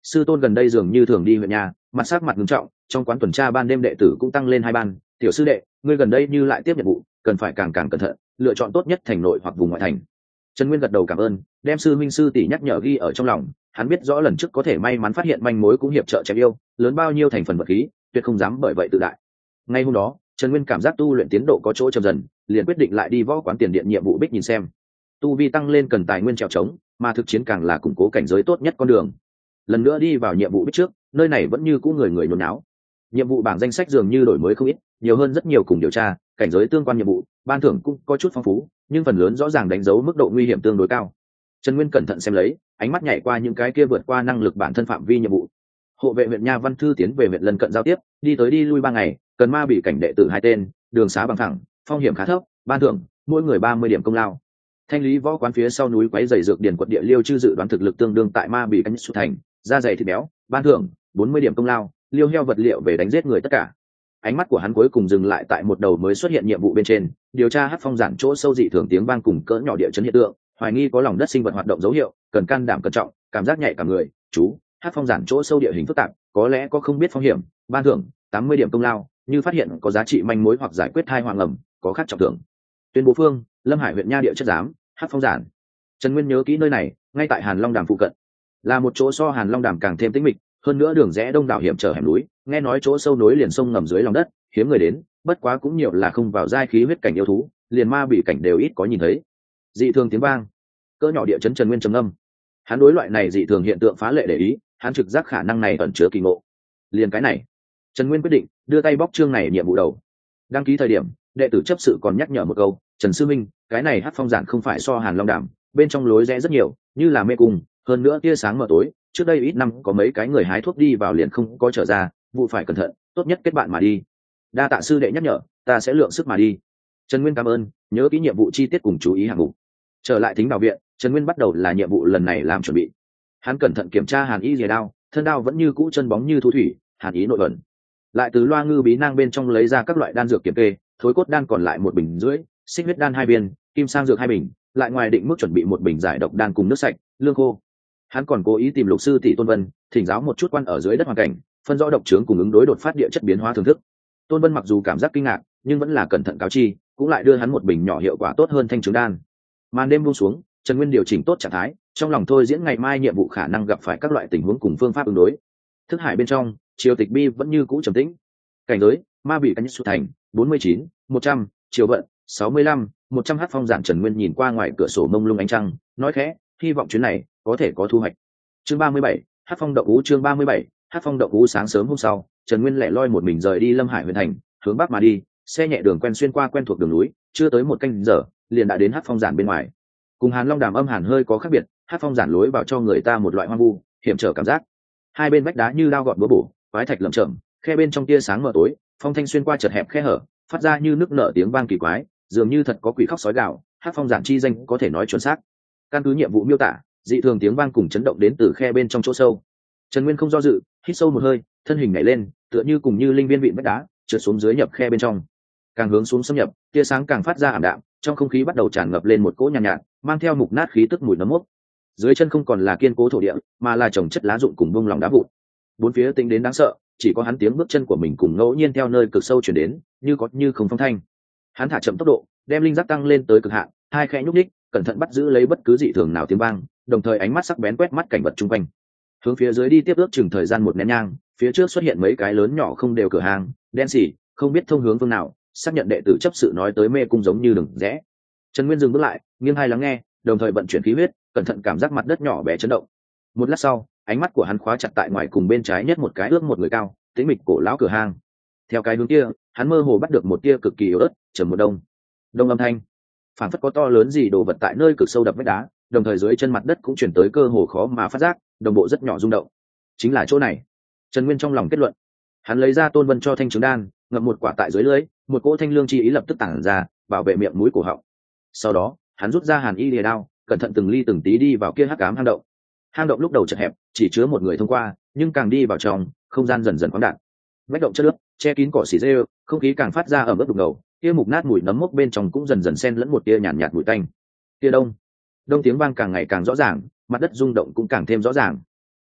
sư tôn gần đây dường như thường đi huyện nhà, mặt sắc mặt nghiêm trọng, trong quán tuần tra ban đêm đệ tử cũng tăng lên hai ban. Tiểu sư đệ, ngươi gần đây như lại tiếp nhiệm vụ, cần phải càng càng cẩn thận, lựa chọn tốt nhất thành nội hoặc vùng ngoại thành. Trần Nguyên gật đầu cảm ơn, đem sư minh sư tỷ nhắc nhở ghi ở trong lòng. Hắn biết rõ lần trước có thể may mắn phát hiện manh mối cũng hiệp trợ chém yêu, lớn bao nhiêu thành phần vật khí, tuyệt không dám bởi vậy tự đại. Ngay hôm đó, Trần Nguyên cảm giác tu luyện tiến độ có chỗ chậm dần, liền quyết định lại đi võ quán tiền điện nhiệm vụ bích nhìn xem. Tu vi tăng lên cần tài nguyên trèo trống, mà thực chiến càng là củng cố cảnh giới tốt nhất con đường. Lần nữa đi vào nhiệm vụ bích trước, nơi này vẫn như cũ người người nhốn náo. Nhiệm vụ bảng danh sách dường như đổi mới không ít, nhiều hơn rất nhiều cùng điều tra, cảnh giới tương quan nhiệm vụ, ban thưởng cũng có chút phong phú, nhưng phần lớn rõ ràng đánh dấu mức độ nguy hiểm tương đối cao. Trần Nguyên cẩn thận xem lấy, ánh mắt nhảy qua những cái kia vượt qua năng lực bản thân phạm vi nhiệm vụ. Hộ vệ huyện Nha Văn Thư tiến về huyện lân cận giao tiếp, đi tới đi lui ba ngày, cần ma bị cảnh đệ tử hai tên, đường xá bằng thẳng, phong hiểm khá thấp, ban thưởng mỗi người ba mươi điểm công lao. Thanh lý võ quán phía sau núi quấy dày dược điền quật địa liêu chư dự đoán thực lực tương đương tại ma bị cảnh xuất thành, da dày thịt béo, ban thưởng bốn mươi điểm công lao, liêu heo vật liệu về đánh giết người tất cả. Ánh mắt của hắn cuối cùng dừng lại tại một đầu mới xuất hiện nhiệm vụ bên trên, điều tra hắc phong giản chỗ sâu dị thường tiếng vang cùng cỡ nhỏ địa chấn hiện tượng, hoài nghi có lòng đất sinh vật hoạt động dấu hiệu, cần can đảm cẩn trọng, cảm giác nhạy cả người. Chú, hắc phong giản chỗ sâu địa hình phức tạp, có lẽ có không biết phong hiểm, ban thưởng tám mươi điểm công lao, như phát hiện có giá trị manh mối hoặc giải quyết thai hoàng ẩm, có khác trọng thưởng. Tuyên bố phương, Lâm Hải huyện Nha địa chất giám, hắc phong giản. Trần Nguyên nhớ kỹ nơi này, ngay tại Hàn Long Đàm phụ cận, là một chỗ so Hàn Long Đàm càng thêm tĩnh mịch, hơn nữa đường rẽ đông đảo hiểm trở hẻm núi, nghe nói chỗ sâu nối liền sông ngầm dưới lòng đất, hiếm người đến, bất quá cũng nhiều là không vào giai khí huyết cảnh yêu thú, liền ma bị cảnh đều ít có nhìn thấy. Dị thường tiếng vang, cỡ nhỏ địa chấn. Trần Nguyên trầm ngâm, hắn đối loại này dị thường hiện tượng phá lệ để ý, hắn trực giác khả năng này ẩn chứa kỳ ngộ. Liền cái này, Trần Nguyên quyết định đưa tay bóc chương này nhiệm vụ đầu. Đăng ký thời điểm, đệ tử chấp sự còn nhắc nhở một câu, Trần sư minh, cái này hắc phong giản không phải so Hàn Long Đàm, bên trong lối rẽ rất nhiều, như là mê cung, hơn nữa tia sáng mờ tối, trước đây ít năm có mấy cái người hái thuốc đi vào liền không có trở ra, vụ phải cẩn thận, tốt nhất kết bạn mà đi. Đa tạ sư đệ nhắc nhở, ta sẽ lượng sức mà đi. Trần Nguyên cảm ơn, nhớ kỹ nhiệm vụ chi tiết cùng chú ý hạng mục. Trở lại thính đào viện, Trần Nguyên bắt đầu là nhiệm vụ lần này làm chuẩn bị. Hắn cẩn thận kiểm tra hàn y rìa đao, thân đao vẫn như cũ chân bóng như thu thủy, hàn ý nội ẩn. Lại từ loa ngư bí nang bên trong lấy ra các loại đan dược kiểm kê, thối cốt đan còn lại một bình rưỡi, xích huyết đan hai viên, kim sang dược hai bình, lại ngoài định mức chuẩn bị một bình giải độc đan cùng nước sạch, lương khô. Hắn còn cố ý tìm lục sư tỷ Tôn Vân, thỉnh giáo một chút quan ở dưới đất hoàn cảnh, phân rõ độc trướng cùng ứng đối đột phát địa chất biến hóa thưởng thức. Tôn Vân mặc dù cảm giác kinh ngạc, nhưng vẫn là cẩn thận cáo chi, cũng lại đưa hắn một bình nhỏ hiệu quả tốt hơn thanh trướng đan. Màn đêm buông xuống, Trần Nguyên điều chỉnh tốt trạng thái, trong lòng thôi diễn ngày mai nhiệm vụ khả năng gặp phải các loại tình huống cùng phương pháp ứng đối. Thức hải bên trong, triều tịch bi vẫn như cũ trầm tĩnh. Cảnh giới, ma bị cánh xuất thành, bốn mươi chín, một trăm, triều vận, sáu mươi lăm, một trăm. Hắc phong giản. Trần Nguyên nhìn qua ngoài cửa sổ mông lung ánh trăng, nói khẽ, hy vọng chuyến này có thể có thu hoạch. Chương ba mươi bảy, Hắc phong động ú. Chương ba mươi bảy, Hắc phong động ú. Sáng sớm hôm sau, Trần Nguyên lẻ loi một mình rời đi Lâm Hải huyện thành, hướng bắc mà đi, xe nhẹ đường quen xuyên qua quen thuộc đường núi, chưa tới một canh giờ, liền đã đến Hắc phong giản bên ngoài. Cùng Hàn Long Đàm âm hàn hơi có khác biệt, Hắc phong giản lối vào cho người ta một loại hoang vu, hiểm trở cảm giác. Hai bên vách đá như dao gọt búa bổ, quái thạch lởm chởm, khe bên trong tia sáng mờ tối, phong thanh xuyên qua chật hẹp khe hở, phát ra như nước nở tiếng vang kỳ quái, dường như thật có quỷ khóc sói gào. Hắc phong giản chi danh có thể nói chuẩn xác. Căn cứ nhiệm vụ miêu tả, dị thường tiếng vang cùng chấn động đến từ khe bên trong chỗ sâu. Trần Nguyên không do dự, hít sâu một hơi, thân hình nhảy lên, tựa như cùng như linh viên vịn vách đá, trượt xuống dưới nhập khe bên trong. Càng hướng xuống xâm nhập, tia sáng càng phát ra ảm đạm, trong không khí bắt đầu tràn ngập lên một cỗ nhàn nhạt, nhạt, mang theo mục nát khí tức mùi nấm mốc. Dưới chân không còn là kiên cố thổ địa, mà là trồng chất lá rụng cùng bông lòng đá vụn. Bốn phía tĩnh đến đáng sợ, chỉ có hắn tiếng bước chân của mình cùng ngẫu nhiên theo nơi cực sâu truyền đến, như có như không phong thanh. Hắn thả chậm tốc độ, đem linh giác tăng lên tới cực hạn, hai khẽ nhúc nhích, cẩn thận bắt giữ lấy bất cứ dị thường nào tiếng vang, đồng thời ánh mắt sắc bén quét mắt cảnh vật chung quanh. Hướng phía dưới đi tiếp ước chừng thời gian một nén nhang, phía trước xuất hiện mấy cái lớn nhỏ không đều cửa hàng, đen xỉ, không biết thông hướng phương nào, xác nhận đệ tử chấp sự nói tới mê cung giống như đường rẽ. Trần Nguyên dừng bước lại, nghiêng hai lắng nghe, đồng thời vận chuyển khí huyết, cẩn thận cảm giác mặt đất nhỏ bé chấn động. Một lát sau, ánh mắt của hắn khóa chặt tại ngoài cùng bên trái nhất một cái ước một người cao, tĩnh mịch cổ lão cửa hàng. Theo cái hướng kia, hắn mơ hồ bắt được một tia cực kỳ yếu ớt, trầm một đông. Đông âm thanh, phản phất có to lớn gì đồ vật tại nơi cực sâu đập vách đá, đồng thời dưới chân mặt đất cũng chuyển tới cơ hồ khó mà phát giác, đồng bộ rất nhỏ rung động. Chính là chỗ này. Trần Nguyên trong lòng kết luận. Hắn lấy ra Tôn Vân cho thanh trứng đan, ngậm một quả tại dưới lưỡi, một cỗ thanh lương chi ý lập tức tản ra, bảo vệ miệng mũi cổ họng. Sau đó, hắn rút ra hàn y lìa đao, cẩn thận từng ly từng tí đi vào kia hắc ám hang động. Hang động lúc đầu chật hẹp, chỉ chứa một người thông qua, nhưng càng đi vào trong, không gian dần dần khoáng đạt. Vách động chất nước, che kín cỏ xỉ rêu, không khí càng phát ra ẩm ướt đục ngầu, kia mục nát mùi nấm mốc bên trong cũng dần dần xen lẫn một tia nhàn nhạt, nhạt mùi tanh. Kia đông, đông tiếng vang càng ngày càng rõ ràng, mặt đất rung động cũng càng thêm rõ ràng.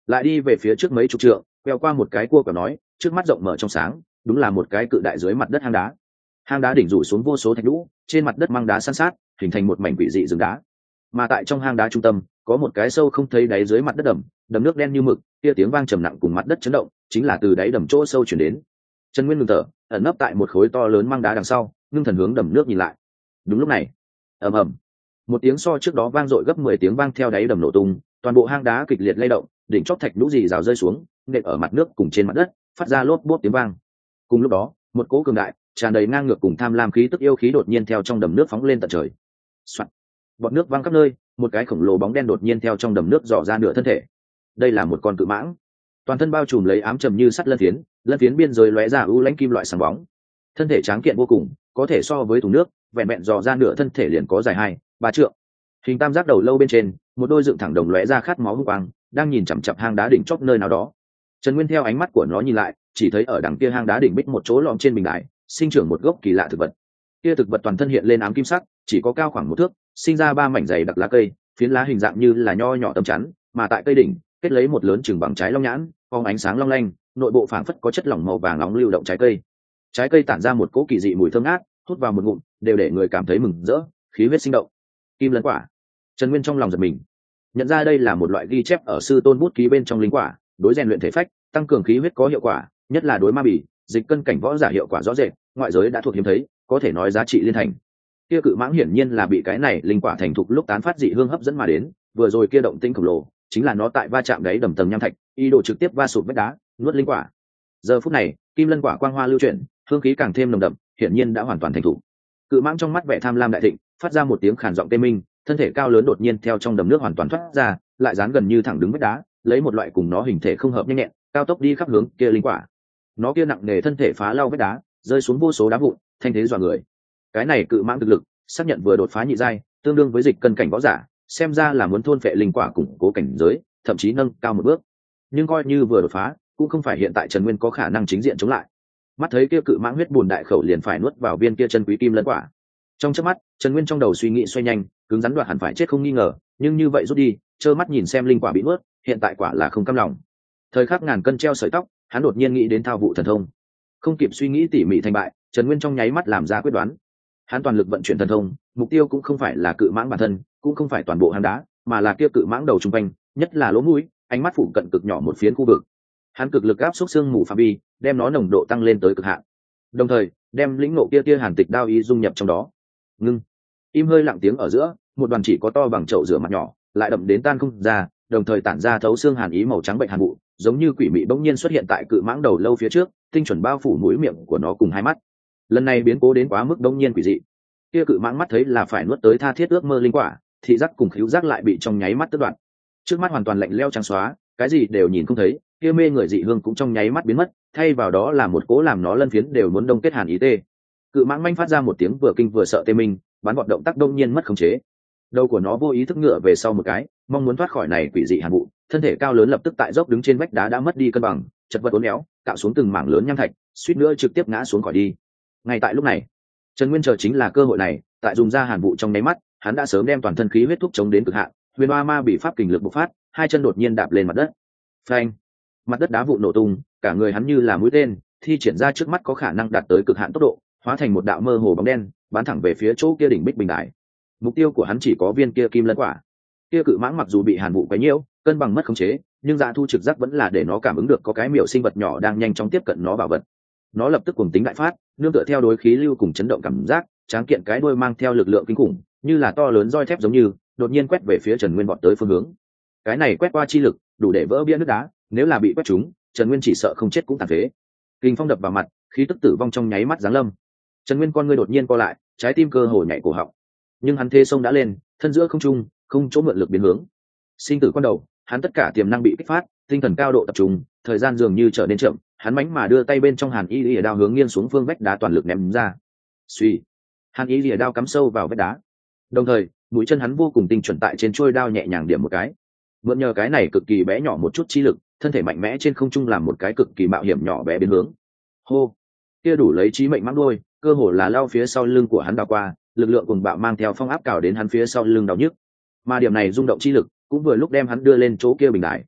lại đi về phía trước mấy chục trượng, quẹo qua một cái cua quẹo nói, trước mắt rộng mở trong sáng, đúng là một cái cự đại dưới mặt đất hang đá. Hang đá đỉnh rủ xuống vô số thạch lũ, trên mặt đất mang đá san sát, hình thành một mảnh quỷ dị rừng đá. Mà tại trong hang đá trung tâm, có một cái sâu không thấy đáy dưới mặt đất đầm, đầm nước đen như mực, kia tiếng vang trầm nặng cùng mặt đất chấn động, chính là từ đáy đầm chỗ sâu truyền đến. Trần Nguyên ngừng thở, ẩn nấp tại một khối to lớn mang đá đằng sau, ngưng thần hướng đầm nước nhìn lại. Đúng lúc này, ầm ầm, một tiếng so trước đó vang dội gấp mười tiếng vang theo đáy đầm nổ tung, toàn bộ hang đá kịch liệt lay động, đỉnh chóp thạch lũ rì rào rơi xuống, nện ở mặt nước cùng trên mặt đất, phát ra lốp bốp tiếng vang. Cùng lúc đó, một cỗ cường đại, tràn đầy ngang ngược cùng tham lam khí tức yêu khí đột nhiên theo trong đầm nước phóng lên tận trời. Soạt. Bọt nước văng khắp nơi, một cái khổng lồ bóng đen đột nhiên theo trong đầm nước dò ra nửa thân thể. Đây là một con cự mãng, toàn thân bao trùm lấy ám trầm như sắt lân phiến, lân phiến biên giới lóe ra u lãnh kim loại sáng bóng. Thân thể tráng kiện vô cùng, có thể so với thùng nước, vẹn vẹn dò ra nửa thân thể liền có dài hai ba trượng. Hình tam giác đầu lâu bên trên, một đôi dựng thẳng đồng lóe ra khát máu hung quang, đang nhìn chằm chằm hang đá đỉnh chóp nơi nào đó. Trần Nguyên theo ánh mắt của nó nhìn lại, chỉ thấy ở đằng kia hang đá đỉnh bích một chỗ lõm trên bình đài, sinh trưởng một gốc kỳ lạ thực vật. Kia thực vật toàn thân hiện lên ám kim sắc, chỉ có cao khoảng một thước, sinh ra ba mảnh dày đặc lá cây, phiến lá hình dạng như là nho nhỏ tấm chắn, mà tại cây đỉnh kết lấy một lớn chừng bằng trái long nhãn, phóng ánh sáng long lanh, nội bộ phảng phất có chất lỏng màu vàng nóng lưu động trái cây. Trái cây tản ra một cỗ kỳ dị mùi thơm ngát, hút vào một ngụm, đều để người cảm thấy mừng rỡ, khí huyết sinh động. Kim lân quả. Trần Nguyên trong lòng giật mình, nhận ra đây là một loại ghi chép ở sư tôn bút ký bên trong linh quả, đối rèn luyện thể phách, tăng cường khí huyết có hiệu quả, nhất là đối ma bỉ, dịch cân cảnh võ giả hiệu quả rõ rệt, ngoại giới đã thuộc hiếm thấy, có thể nói giá trị liên thành. Kia cự mãng hiển nhiên là bị cái này linh quả thành thục lúc tán phát dị hương hấp dẫn mà đến, vừa rồi kia động tĩnh khổng lồ, chính là nó tại va chạm đáy đầm tầng nham thạch, ý đồ trực tiếp va sụp vách đá, nuốt linh quả. Giờ phút này, kim lân quả quang hoa lưu chuyển, hương khí càng thêm nồng đậm, hiển nhiên đã hoàn toàn thành thục. Cự mãng trong mắt vẻ tham lam đại thịnh, phát ra một tiếng khàn giọng tê minh, thân thể cao lớn đột nhiên theo trong đầm nước hoàn toàn thoát ra, lại dán gần như thẳng đứng vách đá, lấy một loại cùng nó hình thể không hợp nhanh nhẹn, cao tốc đi khắp hướng kia linh quả. Nó kia nặng nề thân thể phá lau vách đá, rơi xuống vô số đá vụn, thanh thế dọa người. Cái này cự mãng thực lực, xác nhận vừa đột phá nhị giai, tương đương với dịch cân cảnh võ giả, xem ra là muốn thôn phệ linh quả củng cố cảnh giới, thậm chí nâng cao một bước. Nhưng coi như vừa đột phá, cũng không phải hiện tại Trần Nguyên có khả năng chính diện chống lại. Mắt thấy kia cự mãng huyết bùn đại khẩu liền phải nuốt vào viên kia chân quý kim lân quả. Trong chớp mắt, Trần Nguyên trong đầu suy nghĩ xoay nhanh, cứng rắn đoạt hẳn phải chết không nghi ngờ, nhưng như vậy rút đi, trơ mắt nhìn xem linh quả bị nuốt, hiện tại quả là không cam lòng. Thời khắc ngàn cân treo sợi tóc, hắn đột nhiên nghĩ đến thao vụ thần thông. Không kịp suy nghĩ tỉ mỉ thành bại, Trần Nguyên trong nháy mắt làm ra quyết đoán. Hắn toàn lực vận chuyển thần thông, mục tiêu cũng không phải là cự mãng bản thân, cũng không phải toàn bộ hang đá, mà là kia cự mãng đầu trung quanh, nhất là lỗ mũi, ánh mắt phủ cận cực nhỏ một phiến khu vực. Hắn cực lực áp xúc xương mù phạm vi, đem nó nồng độ tăng lên tới cực hạn. Đồng thời, đem lĩnh ngộ kia kia hàn tịch đao ý dung nhập trong đó. Ngưng. Im hơi lặng tiếng ở giữa, một đoàn chỉ có to bằng chậu rửa mặt nhỏ, lại đậm đến tan không ra, đồng thời tản ra thấu xương hàn ý màu trắng bệnh hàn vụ, giống như quỷ mị bỗng nhiên xuất hiện tại cự mãng đầu lâu phía trước, tinh chuẩn bao phủ mũi miệng của nó cùng hai mắt. Lần này biến cố đến quá mức bỗng nhiên quỷ dị. Kia cự mãng mắt thấy là phải nuốt tới tha thiết ước mơ linh quả, thị giác cùng khứu giác lại bị trong nháy mắt tước đoạn. Trước mắt hoàn toàn lạnh lẽo trắng xóa, cái gì đều nhìn không thấy, kia mê người dị hương cũng trong nháy mắt biến mất, thay vào đó là một cố làm nó lân phiến đều muốn đông kết hàn ý tê. Cự mãng manh phát ra một tiếng vừa kinh vừa sợ tê minh, bắn vọt động tác đông nhiên mất khống chế. Đầu của nó vô ý thức ngựa về sau một cái, mong muốn thoát khỏi này quỷ dị hàn vụ, thân thể cao lớn lập tức tại dốc đứng trên vách đá đã mất đi cân bằng, chật vật uốn éo, cạo xuống từng mảng lớn nham thạch, suýt nữa trực tiếp ngã xuống khỏi đi. Ngay tại lúc này, Trần Nguyên chờ chính là cơ hội này, tại dùng ra hàn vụ trong nháy mắt, hắn đã sớm đem toàn thân khí huyết thúc chống đến cực hạn, huyền oa ma bị pháp kình lực bộc phát, hai chân đột nhiên đạp lên mặt đất. Phanh! Mặt đất đá vụn nổ tung, cả người hắn như là mũi tên, thi triển ra trước mắt có khả năng đạt tới cực hạn tốc độ, hóa thành một đạo mơ hồ bóng đen, bắn thẳng về phía chỗ kia đỉnh bích bình đài. Mục tiêu của hắn chỉ có viên kia kim lân quả. Kia cự mãng mặc dù bị hàn vụ quấy nhiễu, cân bằng mất khống chế, nhưng dạ thu trực giác vẫn là để nó cảm ứng được có cái miểu sinh vật nhỏ đang nhanh chóng tiếp cận nó bảo vật. Nó lập tức cuồng tính đại phát, nương tựa theo đối khí lưu cùng chấn động cảm giác, tráng kiện cái đuôi mang theo lực lượng kinh khủng, như là to lớn roi thép giống như, đột nhiên quét về phía Trần Nguyên vọt tới phương hướng. Cái này quét qua chi lực, đủ để vỡ bia nước đá, nếu là bị quét trúng, Trần Nguyên chỉ sợ không chết cũng tàn phế. Kình phong đập vào mặt, khí tức tử vong trong nháy mắt giáng lâm. Trần Nguyên con ngươi đột nhiên co lại, trái tim cơ hồ nhảy cổ họng. Nhưng hắn thế sông đã lên, thân giữa không trung, không chỗ mượn lực biến hướng. Sinh tử quan đầu, hắn tất cả tiềm năng bị kích phát, tinh thần cao độ tập trung, thời gian dường như trở nên chậm, hắn mánh mà đưa tay bên trong hàn y lìa đao hướng nghiêng xuống phương vách đá toàn lực ném ra. Suy, hàn y lìa đao cắm sâu vào vách đá. Đồng thời, mũi chân hắn vô cùng tinh chuẩn tại trên chuôi đao nhẹ nhàng điểm một cái. Mượn nhờ cái này cực kỳ bé nhỏ một chút chi lực, thân thể mạnh mẽ trên không trung làm một cái cực kỳ mạo hiểm nhỏ bé biến hướng. Hô, kia đủ lấy chí mệnh mắc đôi, cơ hồ là lao phía sau lưng của hắn đao qua, lực lượng cùng bạo mang theo phong áp cào đến hắn phía sau lưng đau nhức. Mà điểm này rung động chi lực cũng vừa lúc đem hắn đưa lên chỗ kia bình đại.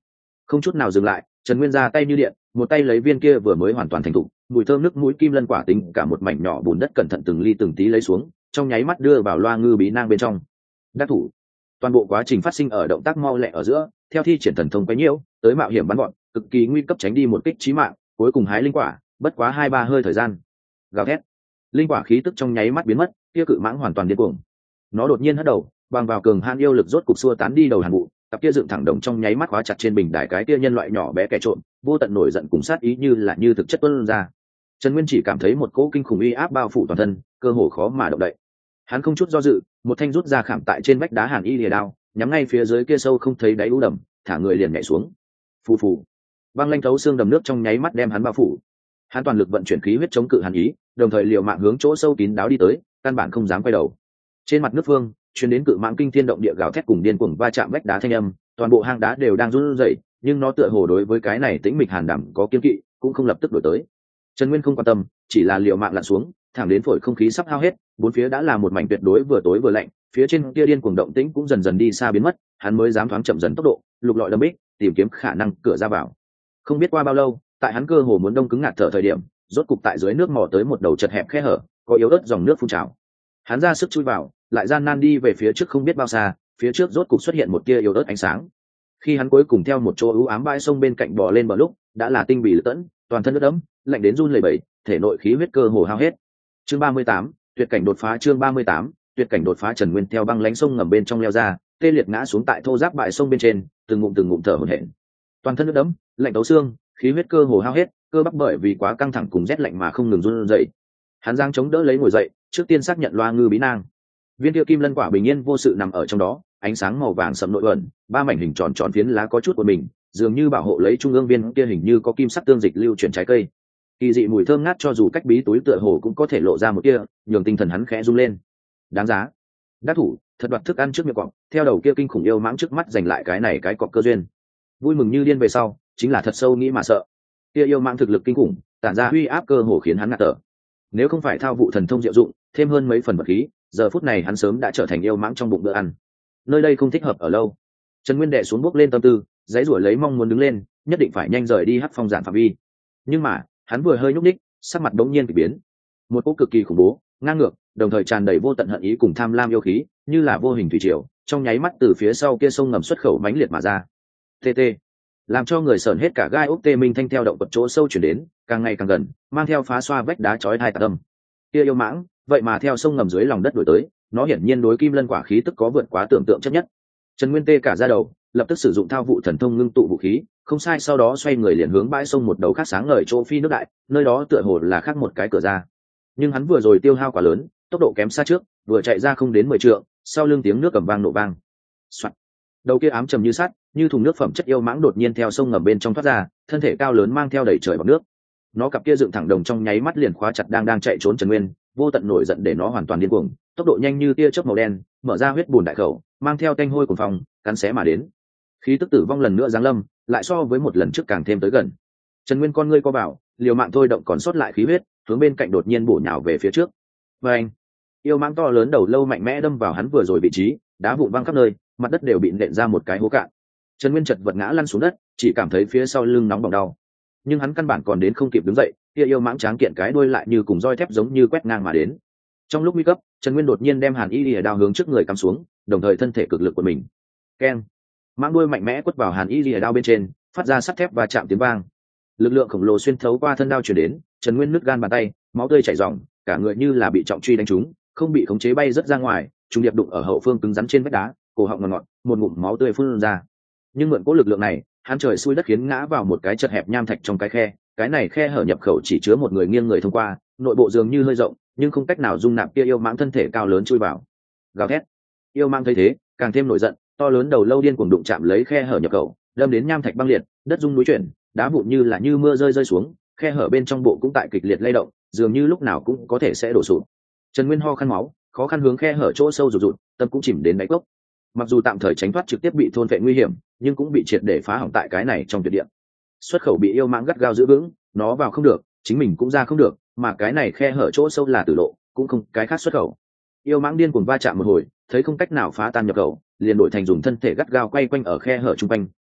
Không chút nào dừng lại, Trần Nguyên ra tay như điện, một tay lấy viên kia vừa mới hoàn toàn thành thục, mùi thơm nước mũi kim lân quả tính cả một mảnh nhỏ bùn đất cẩn thận từng ly từng tí lấy xuống, trong nháy mắt đưa vào loa ngư bí nang bên trong. Đắc thủ. Toàn bộ quá trình phát sinh ở động tác mau lẹ ở giữa, theo thi triển thần thông quấy nhiễu, tới mạo hiểm bắn gọn, cực kỳ nguy cấp tránh đi một kích chí mạng, cuối cùng hái linh quả, bất quá hai ba hơi thời gian. Gào thét. Linh quả khí tức trong nháy mắt biến mất, kia cự mãng hoàn toàn điên cuồng. Nó đột nhiên hất đầu, bằng vào cường hàn yêu lực rốt cục xua tán đi đầu hàn vụ, cặp kia dựng thẳng đồng trong nháy mắt khóa chặt trên bình đài cái kia nhân loại nhỏ bé kẻ trộm, vô tận nổi giận cùng sát ý như là như thực chất tuôn ra. Trần Nguyên chỉ cảm thấy một cỗ kinh khủng uy áp bao phủ toàn thân, cơ hồ khó mà động đậy. Hắn không chút do dự, một thanh rút ra khảm tại trên vách đá hàn y lìa đao, nhắm ngay phía dưới kia sâu không thấy đáy u đầm, thả người liền nhảy xuống. Phù phù. Băng lanh thấu xương đầm nước trong nháy mắt đem hắn bao phủ. Hắn toàn lực vận chuyển khí huyết chống cự hàn ý, đồng thời liều mạng hướng chỗ sâu kín đáo đi tới, căn bản không dám quay đầu. Trên mặt nước phương, truyền đến cự mãng kinh thiên động địa gào thét cùng điên cuồng va chạm vách đá thanh âm, toàn bộ hang đá đều đang run rẩy, nhưng nó tựa hồ đối với cái này tĩnh mịch hàn đảm có kiêng kỵ, cũng không lập tức đổi tới. Trần Nguyên không quan tâm, chỉ là liều mạng lặn xuống, thẳng đến phổi không khí sắp hao hết, bốn phía đã là một mảnh tuyệt đối vừa tối vừa lạnh, phía trên kia điên cuồng động tĩnh cũng dần dần đi xa biến mất, hắn mới dám thoáng chậm dần tốc độ, lục lọi đâm bích, tìm kiếm khả năng cửa ra vào. Không biết qua bao lâu, tại hắn cơ hồ muốn đông cứng ngạt thở thời điểm, rốt cục tại dưới nước mò tới một đầu chật hẹp khe hở, có yếu ớt dòng nước phun trào. Hắn ra sức chui vào, lại gian nan đi về phía trước không biết bao xa, phía trước rốt cục xuất hiện một tia yếu ớt ánh sáng. Khi hắn cuối cùng theo một chỗ u ám bãi sông bên cạnh bò lên bờ lúc, đã là tinh bì lự tẫn, toàn thân ướt đẫm, lạnh đến run lẩy bẩy, thể nội khí huyết cơ hồ hao hết. Chương ba mươi tám, tuyệt cảnh đột phá. Chương ba mươi tám, tuyệt cảnh đột phá. Trần Nguyên theo băng lãnh sông ngầm bên trong leo ra, tê liệt ngã xuống tại thô ráp bãi sông bên trên, từng ngụm từng ngụm thở hổn hển. Toàn thân ướt đẫm, lạnh tấu xương, khí huyết cơ hồ hao hết, cơ bắp bởi vì quá căng thẳng cùng rét lạnh mà không ngừng run rẩy. Hắn giang chống đỡ lấy ngồi dậy, trước tiên xác nhận loa ngư bí nang. Viên tiêu kim lân quả bình yên vô sự nằm ở trong đó, ánh sáng màu vàng sẫm nội ẩn, ba mảnh hình tròn tròn phiến lá có chút của mình, dường như bảo hộ lấy trung ương viên kia hình như có kim sắc tương dịch lưu chuyển trái cây. Kỳ dị mùi thơm ngát cho dù cách bí túi tựa hồ cũng có thể lộ ra một kia, nhường tinh thần hắn khẽ rung lên. Đáng giá. Đắc thủ, thật đoạt thức ăn trước miệng cọp, theo đầu kia kinh khủng yêu mãng trước mắt giành lại cái này cái cọp cơ duyên. Vui mừng như điên về sau, chính là thật sâu nghĩ mà sợ. Kia yêu mãng thực lực kinh khủng, tản ra uy áp cơ hồ khiến hắn ngạt thở. Nếu không phải thao vụ thần thông diệu dụng, thêm hơn mấy phần vật khí, giờ phút này hắn sớm đã trở thành yêu mãng trong bụng bữa ăn. Nơi đây không thích hợp ở lâu. Trần Nguyên đệ xuống bước lên tâm tư, giãy giụa lấy mong muốn đứng lên, nhất định phải nhanh rời đi hắc phong giản phạm vi. Nhưng mà, hắn vừa hơi nhúc nhích, sắc mặt đống nhiên kỳ biến. Một cỗ cực kỳ khủng bố, ngang ngược, đồng thời tràn đầy vô tận hận ý cùng tham lam yêu khí, như là vô hình thủy triều, trong nháy mắt từ phía sau kia sông ngầm xuất khẩu mãnh liệt mà ra. Tê tê, làm cho người sởn hết cả gai ốc. Tê minh thanh theo động vật chỗ sâu chuyển đến, càng ngày càng gần, mang theo phá xoa vách đá chói tai tạc âm. Kia yêu mãng, vậy mà theo sông ngầm dưới lòng đất đuổi tới, nó hiển nhiên đối kim lân quả khí tức có vượt quá tưởng tượng chấp nhất. Trần Nguyên tê cả ra đầu, lập tức sử dụng thao vụ thần thông ngưng tụ vũ khí, không sai, sau đó xoay người liền hướng bãi sông một đầu khác sáng ngời chỗ phi nước đại, nơi đó tựa hồ là khác một cái cửa ra. Nhưng hắn vừa rồi tiêu hao quá lớn, tốc độ kém xa trước, vừa chạy ra không đến mười trượng, sau lưng tiếng nước cầm vang nổ vang. Soạn. Đầu kia ám trầm như sắt, như thùng nước phẩm chất yêu mãng đột nhiên theo sông ngầm bên trong thoát ra, thân thể cao lớn mang theo đầy trời bọt nước. Nó cặp kia dựng thẳng đồng trong nháy mắt liền khóa chặt đang đang chạy trốn Trần Nguyên, vô tận nổi giận để nó hoàn toàn điên cuồng, tốc độ nhanh như tia chớp màu đen, mở ra huyết bùn đại khẩu, mang theo tanh hôi cuồng phong, cắn xé mà đến. Khí tức tử vong lần nữa giáng lâm, lại so với một lần trước càng thêm tới gần. Trần Nguyên con ngươi co bảo, liều mạng thôi động còn sót lại khí huyết, hướng bên cạnh đột nhiên bổ nhào về phía trước. Và anh, yêu mãng to lớn đầu lâu mạnh mẽ đâm vào hắn vừa rồi vị trí, đá vụn văng khắp nơi, mặt đất đều bị nện ra một cái hố cạn. Trần Nguyên chật vật ngã lăn xuống đất, chỉ cảm thấy phía sau lưng nóng bỏng đau. Nhưng hắn căn bản còn đến không kịp đứng dậy, kia yêu mãng tráng kiện cái đuôi lại như cùng roi thép giống như quét ngang mà đến. Trong lúc nguy cấp, Trần Nguyên đột nhiên đem Hàn Y Lìa đao hướng trước người cắm xuống, đồng thời thân thể cực lực của mình. Keng! Mãng đuôi mạnh mẽ quất vào Hàn Y Lìa đao bên trên, phát ra sắt thép và chạm tiếng vang. Lực lượng khổng lồ xuyên thấu qua thân đao truyền đến, Trần Nguyên nứt gan bàn tay, máu tươi chảy ròng, cả người như là bị trọng truy đánh trúng, không bị khống chế bay rất ra ngoài, trùng điệp đụng ở hậu phương cứng rắn trên vách đá, cổ họng ngọt ngọt, một ngụm máu tươi phun ra. Nhưng mượn cỗ lực lượng này, hắn trời xui đất khiến ngã vào một cái chật hẹp nham thạch trong cái khe, cái này khe hở nhập khẩu chỉ chứa một người nghiêng người thông qua, nội bộ dường như hơi rộng, nhưng không cách nào dung nạp kia yêu mãng thân thể cao lớn chui vào. Gào thét. Yêu mãng thấy thế, càng thêm nổi giận, to lớn đầu lâu điên cuồng đụng chạm lấy khe hở nhập khẩu, đâm đến nham thạch băng liệt, đất rung núi chuyển, đá vụn như là như mưa rơi rơi xuống, khe hở bên trong bộ cũng tại kịch liệt lay động, dường như lúc nào cũng có thể sẽ đổ sụp. Trần Nguyên ho khăn máu, khó khăn hướng khe hở chỗ sâu rụt rụt, tâm cũng chìm đến đáy cốc. Mặc dù tạm thời tránh thoát trực tiếp bị thôn vệ nguy hiểm, nhưng cũng bị triệt để phá hỏng tại cái này trong tuyệt địa. Xuất khẩu bị yêu mãng gắt gao giữ vững, nó vào không được, chính mình cũng ra không được, mà cái này khe hở chỗ sâu là tử lộ, cũng không cái khác xuất khẩu. Yêu mãng điên cuồng va chạm một hồi, thấy không cách nào phá tan nhập khẩu, liền đổi thành dùng thân thể gắt gao quay quanh ở khe hở trung quanh,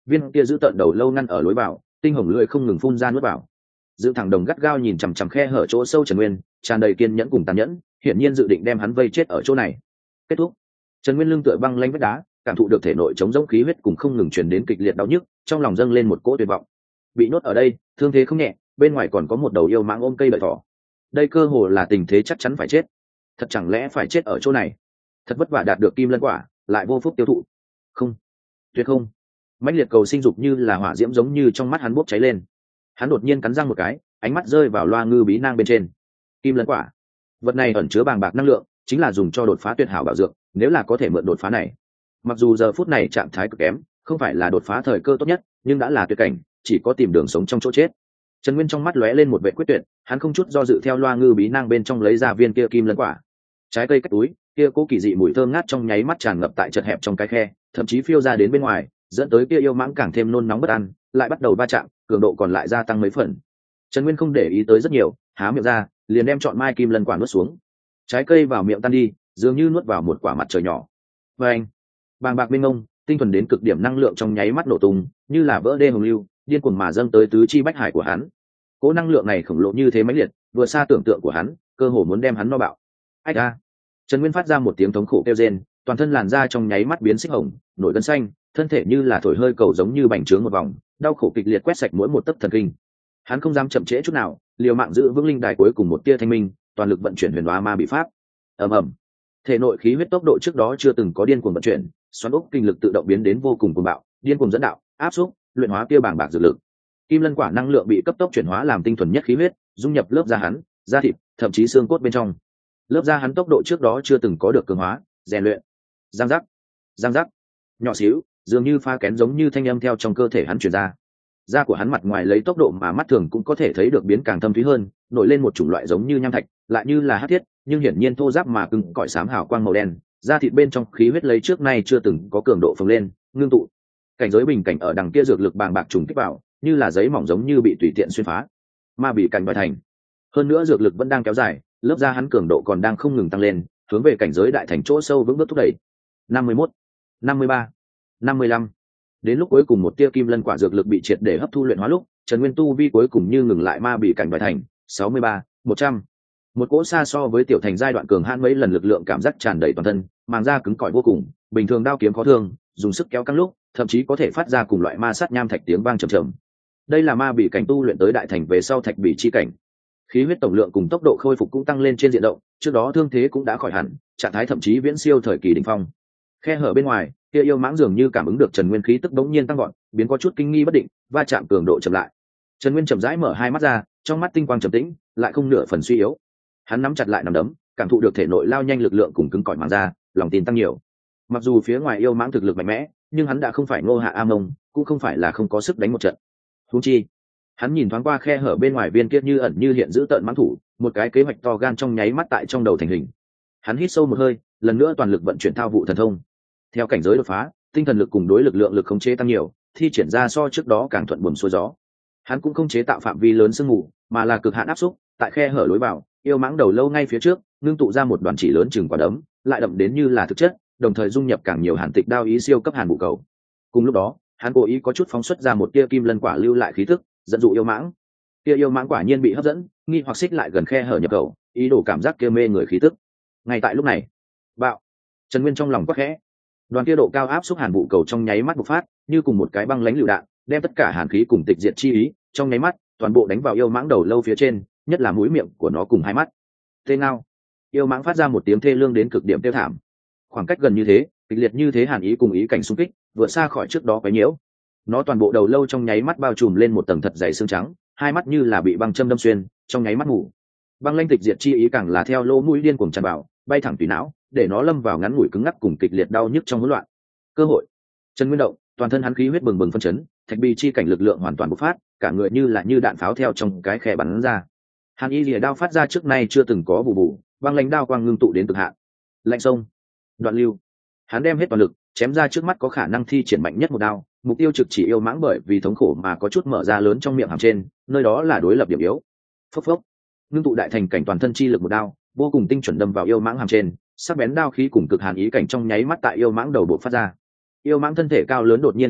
viên kia giữ tận đầu lâu ngăn ở lối vào, tinh hồng lưỡi không ngừng phun ra nuốt vào. Giữ thẳng đồng gắt gao nhìn chằm chằm khe hở chỗ sâu Trần Nguyên, tràn đầy kiên nhẫn cùng tàn nhẫn, hiển nhiên dự định đem hắn vây chết ở chỗ này. Kết thúc. Trần Nguyên lưng tựa băng lanh vách đá, cảm thụ được thể nội chống rỗng khí huyết cùng không ngừng truyền đến kịch liệt đau nhức, trong lòng dâng lên một cỗ tuyệt vọng. Bị nhốt ở đây, thương thế không nhẹ, bên ngoài còn có một đầu yêu mãng ôm cây đợi thỏ. Đây cơ hồ là tình thế chắc chắn phải chết. Thật chẳng lẽ phải chết ở chỗ này? Thật vất vả đạt được kim lân quả, lại vô phúc tiêu thụ. Không, tuyệt không. Mãnh liệt cầu sinh dục như là hỏa diễm giống như trong mắt hắn bốc cháy lên. Hắn đột nhiên cắn răng một cái, ánh mắt rơi vào loa ngư bí nang bên trên. Kim lân quả, vật này ẩn chứa bàng bạc năng lượng, chính là dùng cho đột phá tuyệt hảo bảo dược. Nếu là có thể mượn đột phá này, mặc dù giờ phút này trạng thái cực kém, không phải là đột phá thời cơ tốt nhất, nhưng đã là tuyệt cảnh, chỉ có tìm đường sống trong chỗ chết. Trần Nguyên trong mắt lóe lên một vẻ quyết tuyệt, hắn không chút do dự theo loa ngư bí nang bên trong lấy ra viên kia kim lân quả. Trái cây cách túi, kia cố kỳ dị mùi thơm ngát trong nháy mắt tràn ngập tại chật hẹp trong cái khe, thậm chí phiêu ra đến bên ngoài, dẫn tới kia yêu mãng càng thêm nôn nóng bất an, lại bắt đầu va chạm, cường độ còn lại gia tăng mấy phần. Trần Nguyên không để ý tới rất nhiều, há miệng ra, liền đem chọn mai kim lân quả nuốt xuống. Trái cây vào miệng tan đi, dường như nuốt vào một quả mặt trời nhỏ. Và anh, bàng bạc mênh mông, tinh thuần đến cực điểm năng lượng trong nháy mắt nổ tung, như là vỡ đê hồng lưu, điên cuồng mà dâng tới tứ chi bách hải của hắn. Cố năng lượng này khổng lồ như thế mãnh liệt, vừa xa tưởng tượng của hắn, cơ hồ muốn đem hắn no bạo. Ách a! Trần Nguyên phát ra một tiếng thống khổ kêu rên, toàn thân làn da trong nháy mắt biến xích hồng, nổi gân xanh, thân thể như là thổi hơi cầu giống như bành trướng một vòng, đau khổ kịch liệt quét sạch mỗi một tấc thần kinh. Hắn không dám chậm trễ chút nào, liều mạng giữ vững linh đài cuối cùng một tia thanh minh, toàn lực vận chuyển huyền hóa ma bị pháp. Ầm ầm. Thể nội khí huyết tốc độ trước đó chưa từng có điên cuồng vận chuyển, xoắn ốc kinh lực tự động biến đến vô cùng cuồng bạo, điên cuồng dẫn đạo, áp xúc, luyện hóa kia bảng bạc dược lực. Kim lân quả năng lượng bị cấp tốc chuyển hóa làm tinh thuần nhất khí huyết, dung nhập lớp da hắn, da thịt, thậm chí xương cốt bên trong. Lớp da hắn tốc độ trước đó chưa từng có được cường hóa, rèn luyện. Giang giác, giang giác, nhỏ xíu, dường như pha kén giống như thanh âm theo trong cơ thể hắn truyền ra. Da của hắn mặt ngoài lấy tốc độ mà mắt thường cũng có thể thấy được biến càng thâm thúy hơn, nổi lên một chủng loại giống như nham thạch, lại như là hắc thiết, nhưng hiển nhiên thô ráp mà cứng cỏi xám hào quang màu đen, da thịt bên trong khí huyết lấy trước nay chưa từng có cường độ phồng lên, ngưng tụ. Cảnh giới bình cảnh ở đằng kia dược lực bàng bạc trùng kích vào, như là giấy mỏng giống như bị tùy tiện xuyên phá. Ma bị cảnh bại thành. Hơn nữa dược lực vẫn đang kéo dài, lớp da hắn cường độ còn đang không ngừng tăng lên, hướng về cảnh giới đại thành chỗ sâu vững bước thúc đẩy. năm mươi mốt, năm mươi ba, năm mươi lăm. Đến lúc cuối cùng một tia kim lân quả dược lực bị triệt để hấp thu luyện hóa lúc, Trần Nguyên tu vi cuối cùng như ngừng lại ma bị cảnh bại thành, sáu mươi ba, một trăm. Một cỗ xa so với tiểu thành giai đoạn cường hãn mấy lần lực lượng cảm giác tràn đầy toàn thân, màng da cứng cỏi vô cùng, bình thường đao kiếm khó thương, dùng sức kéo căng lúc, thậm chí có thể phát ra cùng loại ma sát nham thạch tiếng vang trầm trầm. Đây là ma bị cảnh tu luyện tới đại thành về sau thạch bị chi cảnh. Khí huyết tổng lượng cùng tốc độ khôi phục cũng tăng lên trên diện rộng, trước đó thương thế cũng đã khỏi hẳn, trạng thái thậm chí viễn siêu thời kỳ đỉnh phong. Khe hở bên ngoài, kia yêu mãng dường như cảm ứng được Trần Nguyên khí tức bỗng nhiên tăng vọt, biến có chút kinh nghi bất định, va chạm cường độ chậm lại. Trần Nguyên chậm rãi mở hai mắt ra, trong mắt tinh quang trầm tĩnh, lại không nửa phần suy yếu. Hắn nắm chặt lại nắm đấm, cảm thụ được thể nội lao nhanh lực lượng cùng cứng cỏi màng da, lòng tin tăng nhiều. Mặc dù phía ngoài yêu mãng thực lực mạnh mẽ, nhưng hắn đã không phải Ngô Hạ A Mông, cũng không phải là không có sức đánh một trận. Huống chi, hắn nhìn thoáng qua khe hở bên ngoài viên kia như ẩn như hiện giữ tợn mãng thủ, một cái kế hoạch to gan trong nháy mắt tại trong đầu thành hình. Hắn hít sâu một hơi, lần nữa toàn lực vận chuyển thao vụ thần thông. Theo cảnh giới đột phá, tinh thần lực cùng đối lực lượng lực khống chế tăng nhiều, thi triển ra so trước đó càng thuận buồm xuôi gió. Hắn cũng không chế tạo phạm vi lớn sương mù, mà là cực hạn áp xúc, tại khe hở lối vào, yêu mãng đầu lâu ngay phía trước, ngưng tụ ra một đoàn chỉ lớn chừng quả đấm, lại đậm đến như là thực chất, đồng thời dung nhập càng nhiều hàn tịch đao ý siêu cấp hàn vụ cầu. Cùng lúc đó, hắn cố ý có chút phóng xuất ra một tia kim lân quả lưu lại khí tức, dẫn dụ yêu mãng. Tia yêu mãng quả nhiên bị hấp dẫn, nghi hoặc xích lại gần khe hở nhập cầu, ý đồ cảm giác kia mê người khí tức. Ngay tại lúc này, bạo, Trần Nguyên trong lòng quắc khẽ. Đoàn kia độ cao áp xúc hàn vụ cầu trong nháy mắt bộc phát, như cùng một cái băng lãnh lựu đạn, đem tất cả hàn khí cùng tịch diệt chi ý, trong nháy mắt, toàn bộ đánh vào yêu mãng đầu lâu phía trên, nhất là mũi miệng của nó cùng hai mắt. Tê ngao. Yêu mãng phát ra một tiếng thê lương đến cực điểm tiêu thảm. Khoảng cách gần như thế, kịch liệt như thế hàn ý cùng ý cảnh xung kích, vượt xa khỏi trước đó quấy nhiễu. Nó toàn bộ đầu lâu trong nháy mắt bao trùm lên một tầng thật dày xương trắng, hai mắt như là bị băng châm đâm xuyên, trong nháy mắt ngủ. Băng lãnh tịch diệt chi ý càng là theo lỗ mũi điên cuồng tràn vào, bay thẳng tùy não, để nó lâm vào ngắn ngủi cứng ngắc cùng kịch liệt đau nhức trong hỗn loạn. Cơ hội. Trần Nguyên động, toàn thân hắn khí huyết bừng bừng phân chấn, thạch bì chi cảnh lực lượng hoàn toàn bộc phát, cả người như là như đạn pháo theo trong cái khe bắn ra. Hàn y lìa đao phát ra trước nay chưa từng có bù bù, băng lãnh đao quang ngưng tụ đến cực hạn. Lạnh sông, đoạn lưu. Hắn đem hết toàn lực, chém ra trước mắt có khả năng thi triển mạnh nhất một đao, mục tiêu trực chỉ yêu mãng bởi vì thống khổ mà có chút mở ra lớn trong miệng hàm trên, nơi đó là đối lập điểm yếu. Phốc phốc. Ngưng tụ đại thành cảnh toàn thân chi lực một đao, vô cùng tinh chuẩn đâm vào yêu mãng hàm trên, sắc bén đao khí cùng cực hàn ý cảnh trong nháy mắt tại yêu mãng đầu bộ phát ra. Yêu mãng thân thể cao lớn đột nhiên cứng đờ,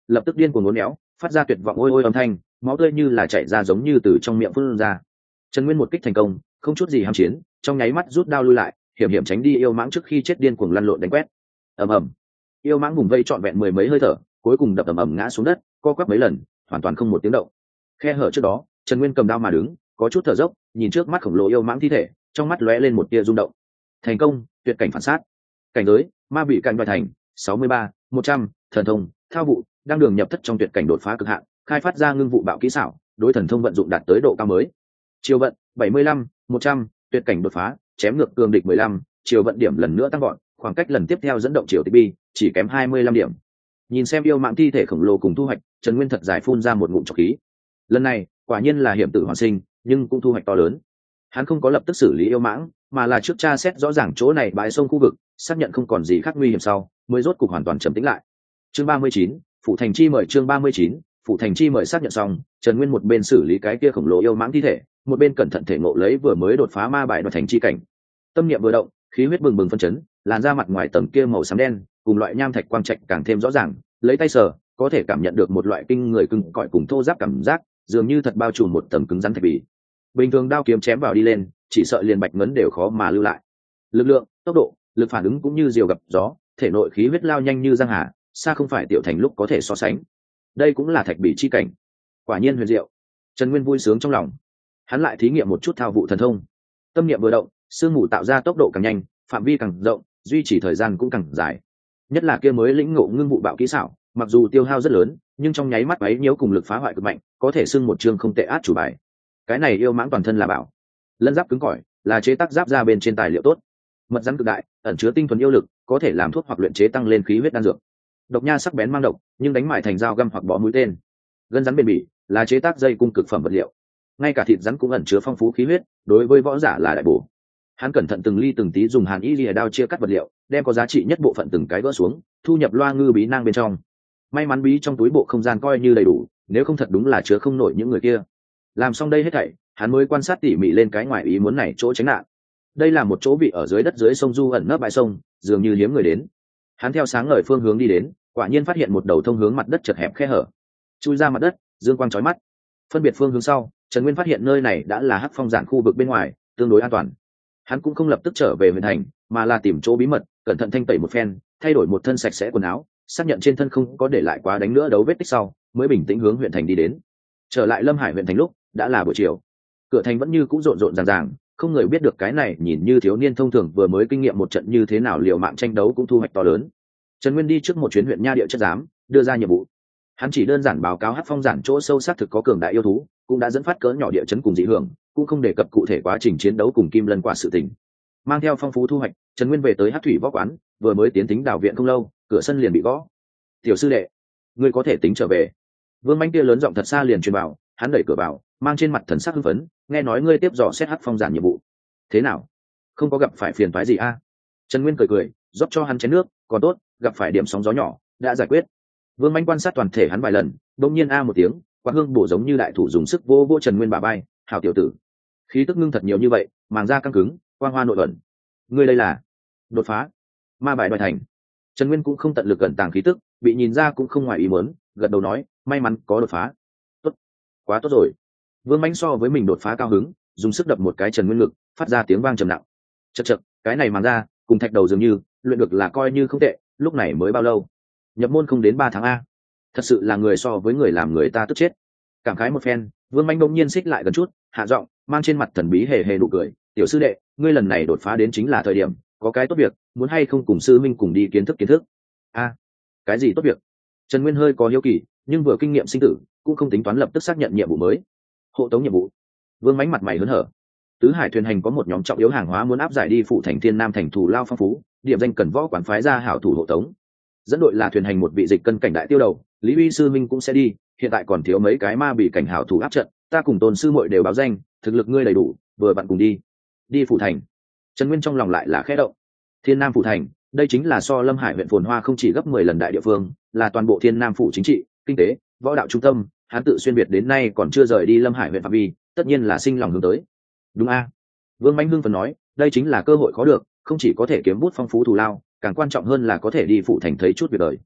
lập tức điên cuồng uốn éo, phát ra tuyệt vọng ôi ôi âm thanh, máu tươi như là chảy ra giống như từ trong miệng phun ra. Trần Nguyên một kích thành công, không chút gì ham chiến, trong nháy mắt rút đao lui lại, hiểm hiểm tránh đi yêu mãng trước khi chết điên cuồng lăn lộn đánh quét. Ầm ầm. Yêu mãng vùng vây trọn vẹn mười mấy hơi thở, cuối cùng đập ầm ầm ngã xuống đất, co quắp mấy lần, hoàn toàn không một tiếng động. Khe hở trước đó, Trần Nguyên cầm đao mà đứng, có chút thở dốc, nhìn trước mắt khổng lồ yêu mãng thi thể, trong mắt lóe lên một tia rung động. Thành công, tuyệt cảnh phản sát. Cảnh giới, ma bị cảnh đoại thành, sáu mươi ba, một trăm, thần thông, thao vụ, đang đường nhập thất trong tuyệt cảnh đột phá cực hạn, khai phát ra ngưng vụ bạo kỹ xảo, đối thần thông vận dụng đạt tới độ cao mới. Chiều vận, bảy mươi lăm, một trăm, tuyệt cảnh đột phá, chém ngược cường địch mười lăm, chiều vận điểm lần nữa tăng gọn, khoảng cách lần tiếp theo dẫn động chiều tê bi, chỉ kém hai mươi lăm điểm. Nhìn xem yêu mạng thi thể khổng lồ cùng thu hoạch, Trần Nguyên thật dài phun ra một ngụm trọc khí. Lần này, quả nhiên là hiểm tử hoàn sinh, nhưng cũng thu hoạch to lớn. Hắn không có lập tức xử lý yêu mãng, mà là trước tra xét rõ ràng chỗ này bãi sông khu vực, xác nhận không còn gì khác nguy hiểm sau, mới rốt cục hoàn toàn trầm tĩnh lại. Chương ba mươi chín, phụ thành chi mời chương ba mươi chín, phụ thành chi mời xác nhận xong, Trần Nguyên một bên xử lý cái kia khổng lồ yêu mãng thi thể, một bên cẩn thận thể ngộ lấy vừa mới đột phá ma bài đoạt thành chi cảnh. Tâm niệm vừa động, khí huyết bừng bừng phân chấn, làn da mặt ngoài tầng kia màu xám đen, cùng loại nham thạch quang trạch càng thêm rõ ràng, lấy tay sờ, có thể cảm nhận được một loại kinh người cứng cỏi cùng thô ráp cảm giác, dường như thật bao trùm một tầng cứng rắn thạch bì. Bình thường đao kiếm chém vào đi lên, chỉ sợ liền bạch ngấn đều khó mà lưu lại. Lực lượng, tốc độ, lực phản ứng cũng như diều gặp gió, thể nội khí huyết lao nhanh như giang hà, xa không phải tiểu thành lúc có thể so sánh. Đây cũng là thạch bì chi cảnh, quả nhiên huyền diệu. Trần Nguyên vui sướng trong lòng, hắn lại thí nghiệm một chút thao vụ thần thông. Tâm niệm vừa động, sương mù tạo ra tốc độ càng nhanh, phạm vi càng rộng, duy trì thời gian cũng càng dài. Nhất là kia mới lĩnh ngộ ngưng vụ bạo kỹ xảo, mặc dù tiêu hao rất lớn, nhưng trong nháy mắt ấy nhiễu cùng lực phá hoại cực mạnh, có thể xưng một chương không tệ át chủ bài. Cái này yêu mãng toàn thân là bảo, lân giáp cứng cỏi, là chế tác giáp ra bên trên tài liệu tốt. Mật rắn cực đại, ẩn chứa tinh thuần yêu lực, có thể làm thuốc hoặc luyện chế tăng lên khí huyết đan dược. Độc nha sắc bén mang độc, nhưng đánh mại thành dao găm hoặc bó mũi tên. Gân rắn bền bỉ, là chế tác dây cung cực phẩm vật liệu. Ngay cả thịt rắn cũng ẩn chứa phong phú khí huyết, đối với võ giả là đại bổ. Hắn cẩn thận từng ly từng tí dùng hàn y lìa đao chia cắt vật liệu, đem có giá trị nhất bộ phận từng cái gỡ xuống, thu nhập loa ngư bí nang bên trong. May mắn bí trong túi bộ không gian coi như đầy đủ, nếu không thật đúng là chứa không nổi những người kia. Làm xong đây hết thảy, hắn mới quan sát tỉ mỉ lên cái ngoài ý muốn này chỗ tránh nạn. Đây là một chỗ bị ở dưới đất dưới sông du ẩn nấp bãi sông, dường như hiếm người đến. Hắn theo sáng ngời phương hướng đi đến, quả nhiên phát hiện một đầu thông hướng mặt đất chật hẹp khe hở. Chui ra mặt đất, dương quang chói mắt. Phân biệt phương hướng sau, Trần Nguyên phát hiện nơi này đã là hắc phong giản khu vực bên ngoài, tương đối an toàn. Hắn cũng không lập tức trở về huyện thành, mà là tìm chỗ bí mật, cẩn thận thanh tẩy một phen, thay đổi một thân sạch sẽ quần áo, xác nhận trên thân không có để lại quá đánh nữa đấu vết tích sau, mới bình tĩnh hướng huyện thành đi đến. Trở lại Lâm Hải huyện thành lúc đã là buổi chiều, cửa thành vẫn như cũ rộn rộn ràng ràng, không người biết được cái này nhìn như thiếu niên thông thường vừa mới kinh nghiệm một trận như thế nào liều mạng tranh đấu cũng thu hoạch to lớn. Trần Nguyên đi trước một chuyến huyện nha địa chất giám, đưa ra nhiệm vụ. Hắn chỉ đơn giản báo cáo hắc phong giản chỗ sâu xác thực có cường đại yêu thú, cũng đã dẫn phát cỡ nhỏ địa chấn cùng dị hưởng, cũng không đề cập cụ thể quá trình chiến đấu cùng Kim Lân quả sự tình. Mang theo phong phú thu hoạch, Trần Nguyên về tới Hắc Thủy Võ quán, vừa mới tiến tính đào viện không lâu, cửa sân liền bị gõ. "Tiểu sư đệ, ngươi có thể tính trở về." Vương Mạnh kia lớn giọng thật xa liền truyền vào, hắn đẩy cửa vào, mang trên mặt thần sắc hưng phấn, "Nghe nói ngươi tiếp dò xét hắc phong giản nhiệm vụ, thế nào? Không có gặp phải phiền toái gì a?" À? Trần Nguyên cười cười, rót cho hắn chén nước, "Còn tốt, gặp phải điểm sóng gió nhỏ, đã giải quyết." Vương Mạnh quan sát toàn thể hắn vài lần, đột nhiên a một tiếng, quạt hương bổ giống như đại thủ dùng sức vô vô Trần Nguyên bả vai, "Hảo tiểu tử, khí tức ngưng thật nhiều như vậy, màng da căng cứng, quang hoa nội ẩn. Ngươi đây là đột phá ma bài đoạt thành." Trần Nguyên cũng không tận lực gần tàng khí tức, bị nhìn ra cũng không ngoài ý muốn, gật đầu nói, "May mắn có đột phá." "Tốt, quá tốt rồi." Vương Mạnh so với mình đột phá cao hứng, dùng sức đập một cái Trần Nguyên ngực, phát ra tiếng vang trầm nặng. "Chậc chậc, cái này màng da cùng thạch đầu dường như, luyện được là coi như không tệ, lúc này mới bao lâu? Nhập môn không đến ba tháng a. Thật sự là người so với người làm người ta tức chết." Cảm khái một phen, Vương Mạnh đông nhiên xích lại gần chút, hạ giọng, mang trên mặt thần bí hề hề nụ cười, "Tiểu sư đệ, ngươi lần này đột phá đến chính là thời điểm, có cái tốt việc, muốn hay không cùng sư minh cùng đi kiến thức kiến thức?" "A, cái gì tốt việc?" Trần Nguyên hơi có hiếu kỳ, nhưng vừa kinh nghiệm sinh tử, cũng không tính toán lập tức xác nhận nhiệm vụ mới. "Hộ tống nhiệm vụ." Vương Mạnh mặt mày hớn hở. Tứ Hải thuyền hành có một nhóm trọng yếu hàng hóa muốn áp giải đi phụ thành Thiên Nam thành thủ lao phong phú, điểm danh cần võ quán phái ra hảo thủ hộ tống. Dẫn đội là thuyền hành một vị dịch cân cảnh đại tiêu đầu, Lý Uy sư minh cũng sẽ đi, hiện tại còn thiếu mấy cái ma bị cảnh hảo thủ áp trận, ta cùng Tôn sư muội đều báo danh, thực lực ngươi đầy đủ, vừa bạn cùng đi. Đi phụ thành. Trần Nguyên trong lòng lại là khẽ động. Thiên Nam phụ thành, đây chính là so Lâm Hải huyện phồn hoa không chỉ gấp mười lần đại địa phương, là toàn bộ Thiên Nam phủ chính trị, kinh tế, võ đạo trung tâm, hắn tự xuyên việt đến nay còn chưa rời đi Lâm Hải huyện phạm vi, tất nhiên là sinh lòng hướng tới. Đúng a? Vương Mạnh hưng phấn nói, đây chính là cơ hội khó được, không chỉ có thể kiếm bút phong phú thù lao, càng quan trọng hơn là có thể đi phụ thành thấy chút việc đời.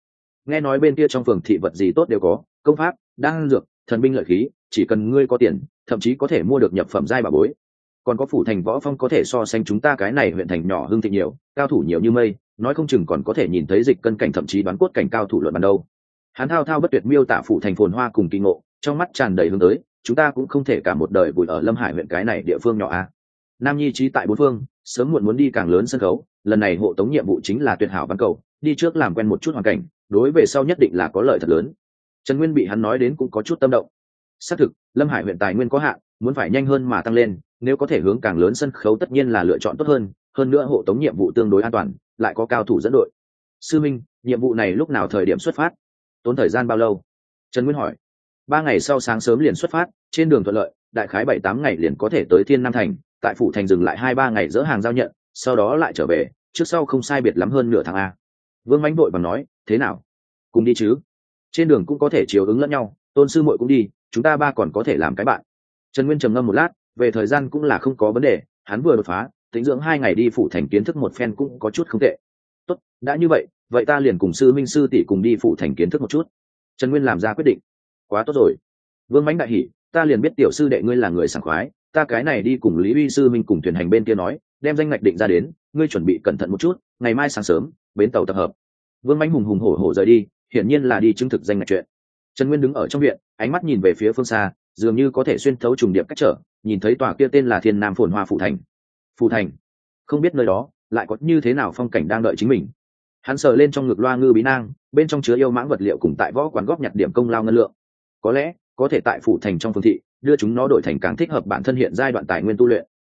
nghe nói bên kia trong phường thị vật gì tốt đều có, công pháp, đan dược, thần binh lợi khí, chỉ cần ngươi có tiền, thậm chí có thể mua được nhập phẩm giai bảo bối. Còn có phủ thành võ phong có thể so sánh chúng ta cái này huyện thành nhỏ hưng thịnh nhiều, cao thủ nhiều như mây, nói không chừng còn có thể nhìn thấy dịch cân cảnh thậm chí đoán cốt cảnh cao thủ luận bàn đâu. Hắn thao thao bất tuyệt miêu tả phủ thành phồn hoa cùng kỳ ngộ, trong mắt tràn đầy hướng tới, chúng ta cũng không thể cả một đời vùi ở Lâm Hải huyện cái này địa phương nhỏ a. Nam Nhi trí tại bốn phương, sớm muộn muốn đi càng lớn sân khấu, lần này hộ tống nhiệm vụ chính là tuyệt hảo văn cầu, đi trước làm quen một chút hoàn cảnh, đối về sau nhất định là có lợi thật lớn. Trần Nguyên bị hắn nói đến cũng có chút tâm động. Xác thực, Lâm Hải huyện tài nguyên có hạn, muốn phải nhanh hơn mà tăng lên, nếu có thể hướng càng lớn sân khấu tất nhiên là lựa chọn tốt hơn, hơn nữa hộ tống nhiệm vụ tương đối an toàn, lại có cao thủ dẫn đội. Sư minh, nhiệm vụ này lúc nào thời điểm xuất phát? Tốn thời gian bao lâu? Trần Nguyên hỏi. Ba ngày sau sáng sớm liền xuất phát, trên đường thuận lợi, đại khái bảy tám ngày liền có thể tới Thiên Nam thành, tại phủ thành dừng lại hai ba ngày dỡ hàng giao nhận, sau đó lại trở về, trước sau không sai biệt lắm hơn nửa tháng a. Vương Mãnh vội vàng nói, thế nào? Cùng đi chứ? Trên đường cũng có thể chiếu ứng lẫn nhau, Tôn sư muội cũng đi, chúng ta ba còn có thể làm cái bạn. Trần Nguyên trầm ngâm một lát, về thời gian cũng là không có vấn đề, hắn vừa đột phá, tĩnh dưỡng hai ngày đi phủ thành kiến thức một phen cũng có chút không tệ. Tốt, đã như vậy, vậy ta liền cùng sư minh sư tỷ cùng đi phủ thành kiến thức một chút. Trần Nguyên làm ra quyết định. Quá tốt rồi. Vương Mãnh đại hỉ, ta liền biết tiểu sư đệ ngươi là người sảng khoái, ta cái này đi cùng Lý Uy sư minh cùng thuyền hành bên kia nói, đem danh ngạch định ra đến, ngươi chuẩn bị cẩn thận một chút, ngày mai sáng sớm, bến tàu tập hợp. Vương Mãnh hùng hùng hổ hổ rời đi, hiển nhiên là đi chứng thực danh ngạch chuyện. Trần Nguyên đứng ở trong viện, ánh mắt nhìn về phía phương xa, dường như có thể xuyên thấu trùng điệp cách trở, nhìn thấy tòa kia tên là Thiên Nam phồn hoa phủ thành. Phủ thành, không biết nơi đó lại có như thế nào phong cảnh đang đợi chính mình. Hắn sờ lên trong ngực loa ngư bí nang, bên trong chứa yêu mãng vật liệu cùng tại võ quán góp nhặt điểm công lao ngân lượng. Có lẽ có thể tại phủ thành trong phương thị đưa chúng nó đổi thành càng thích hợp bản thân hiện giai đoạn tài nguyên tu luyện.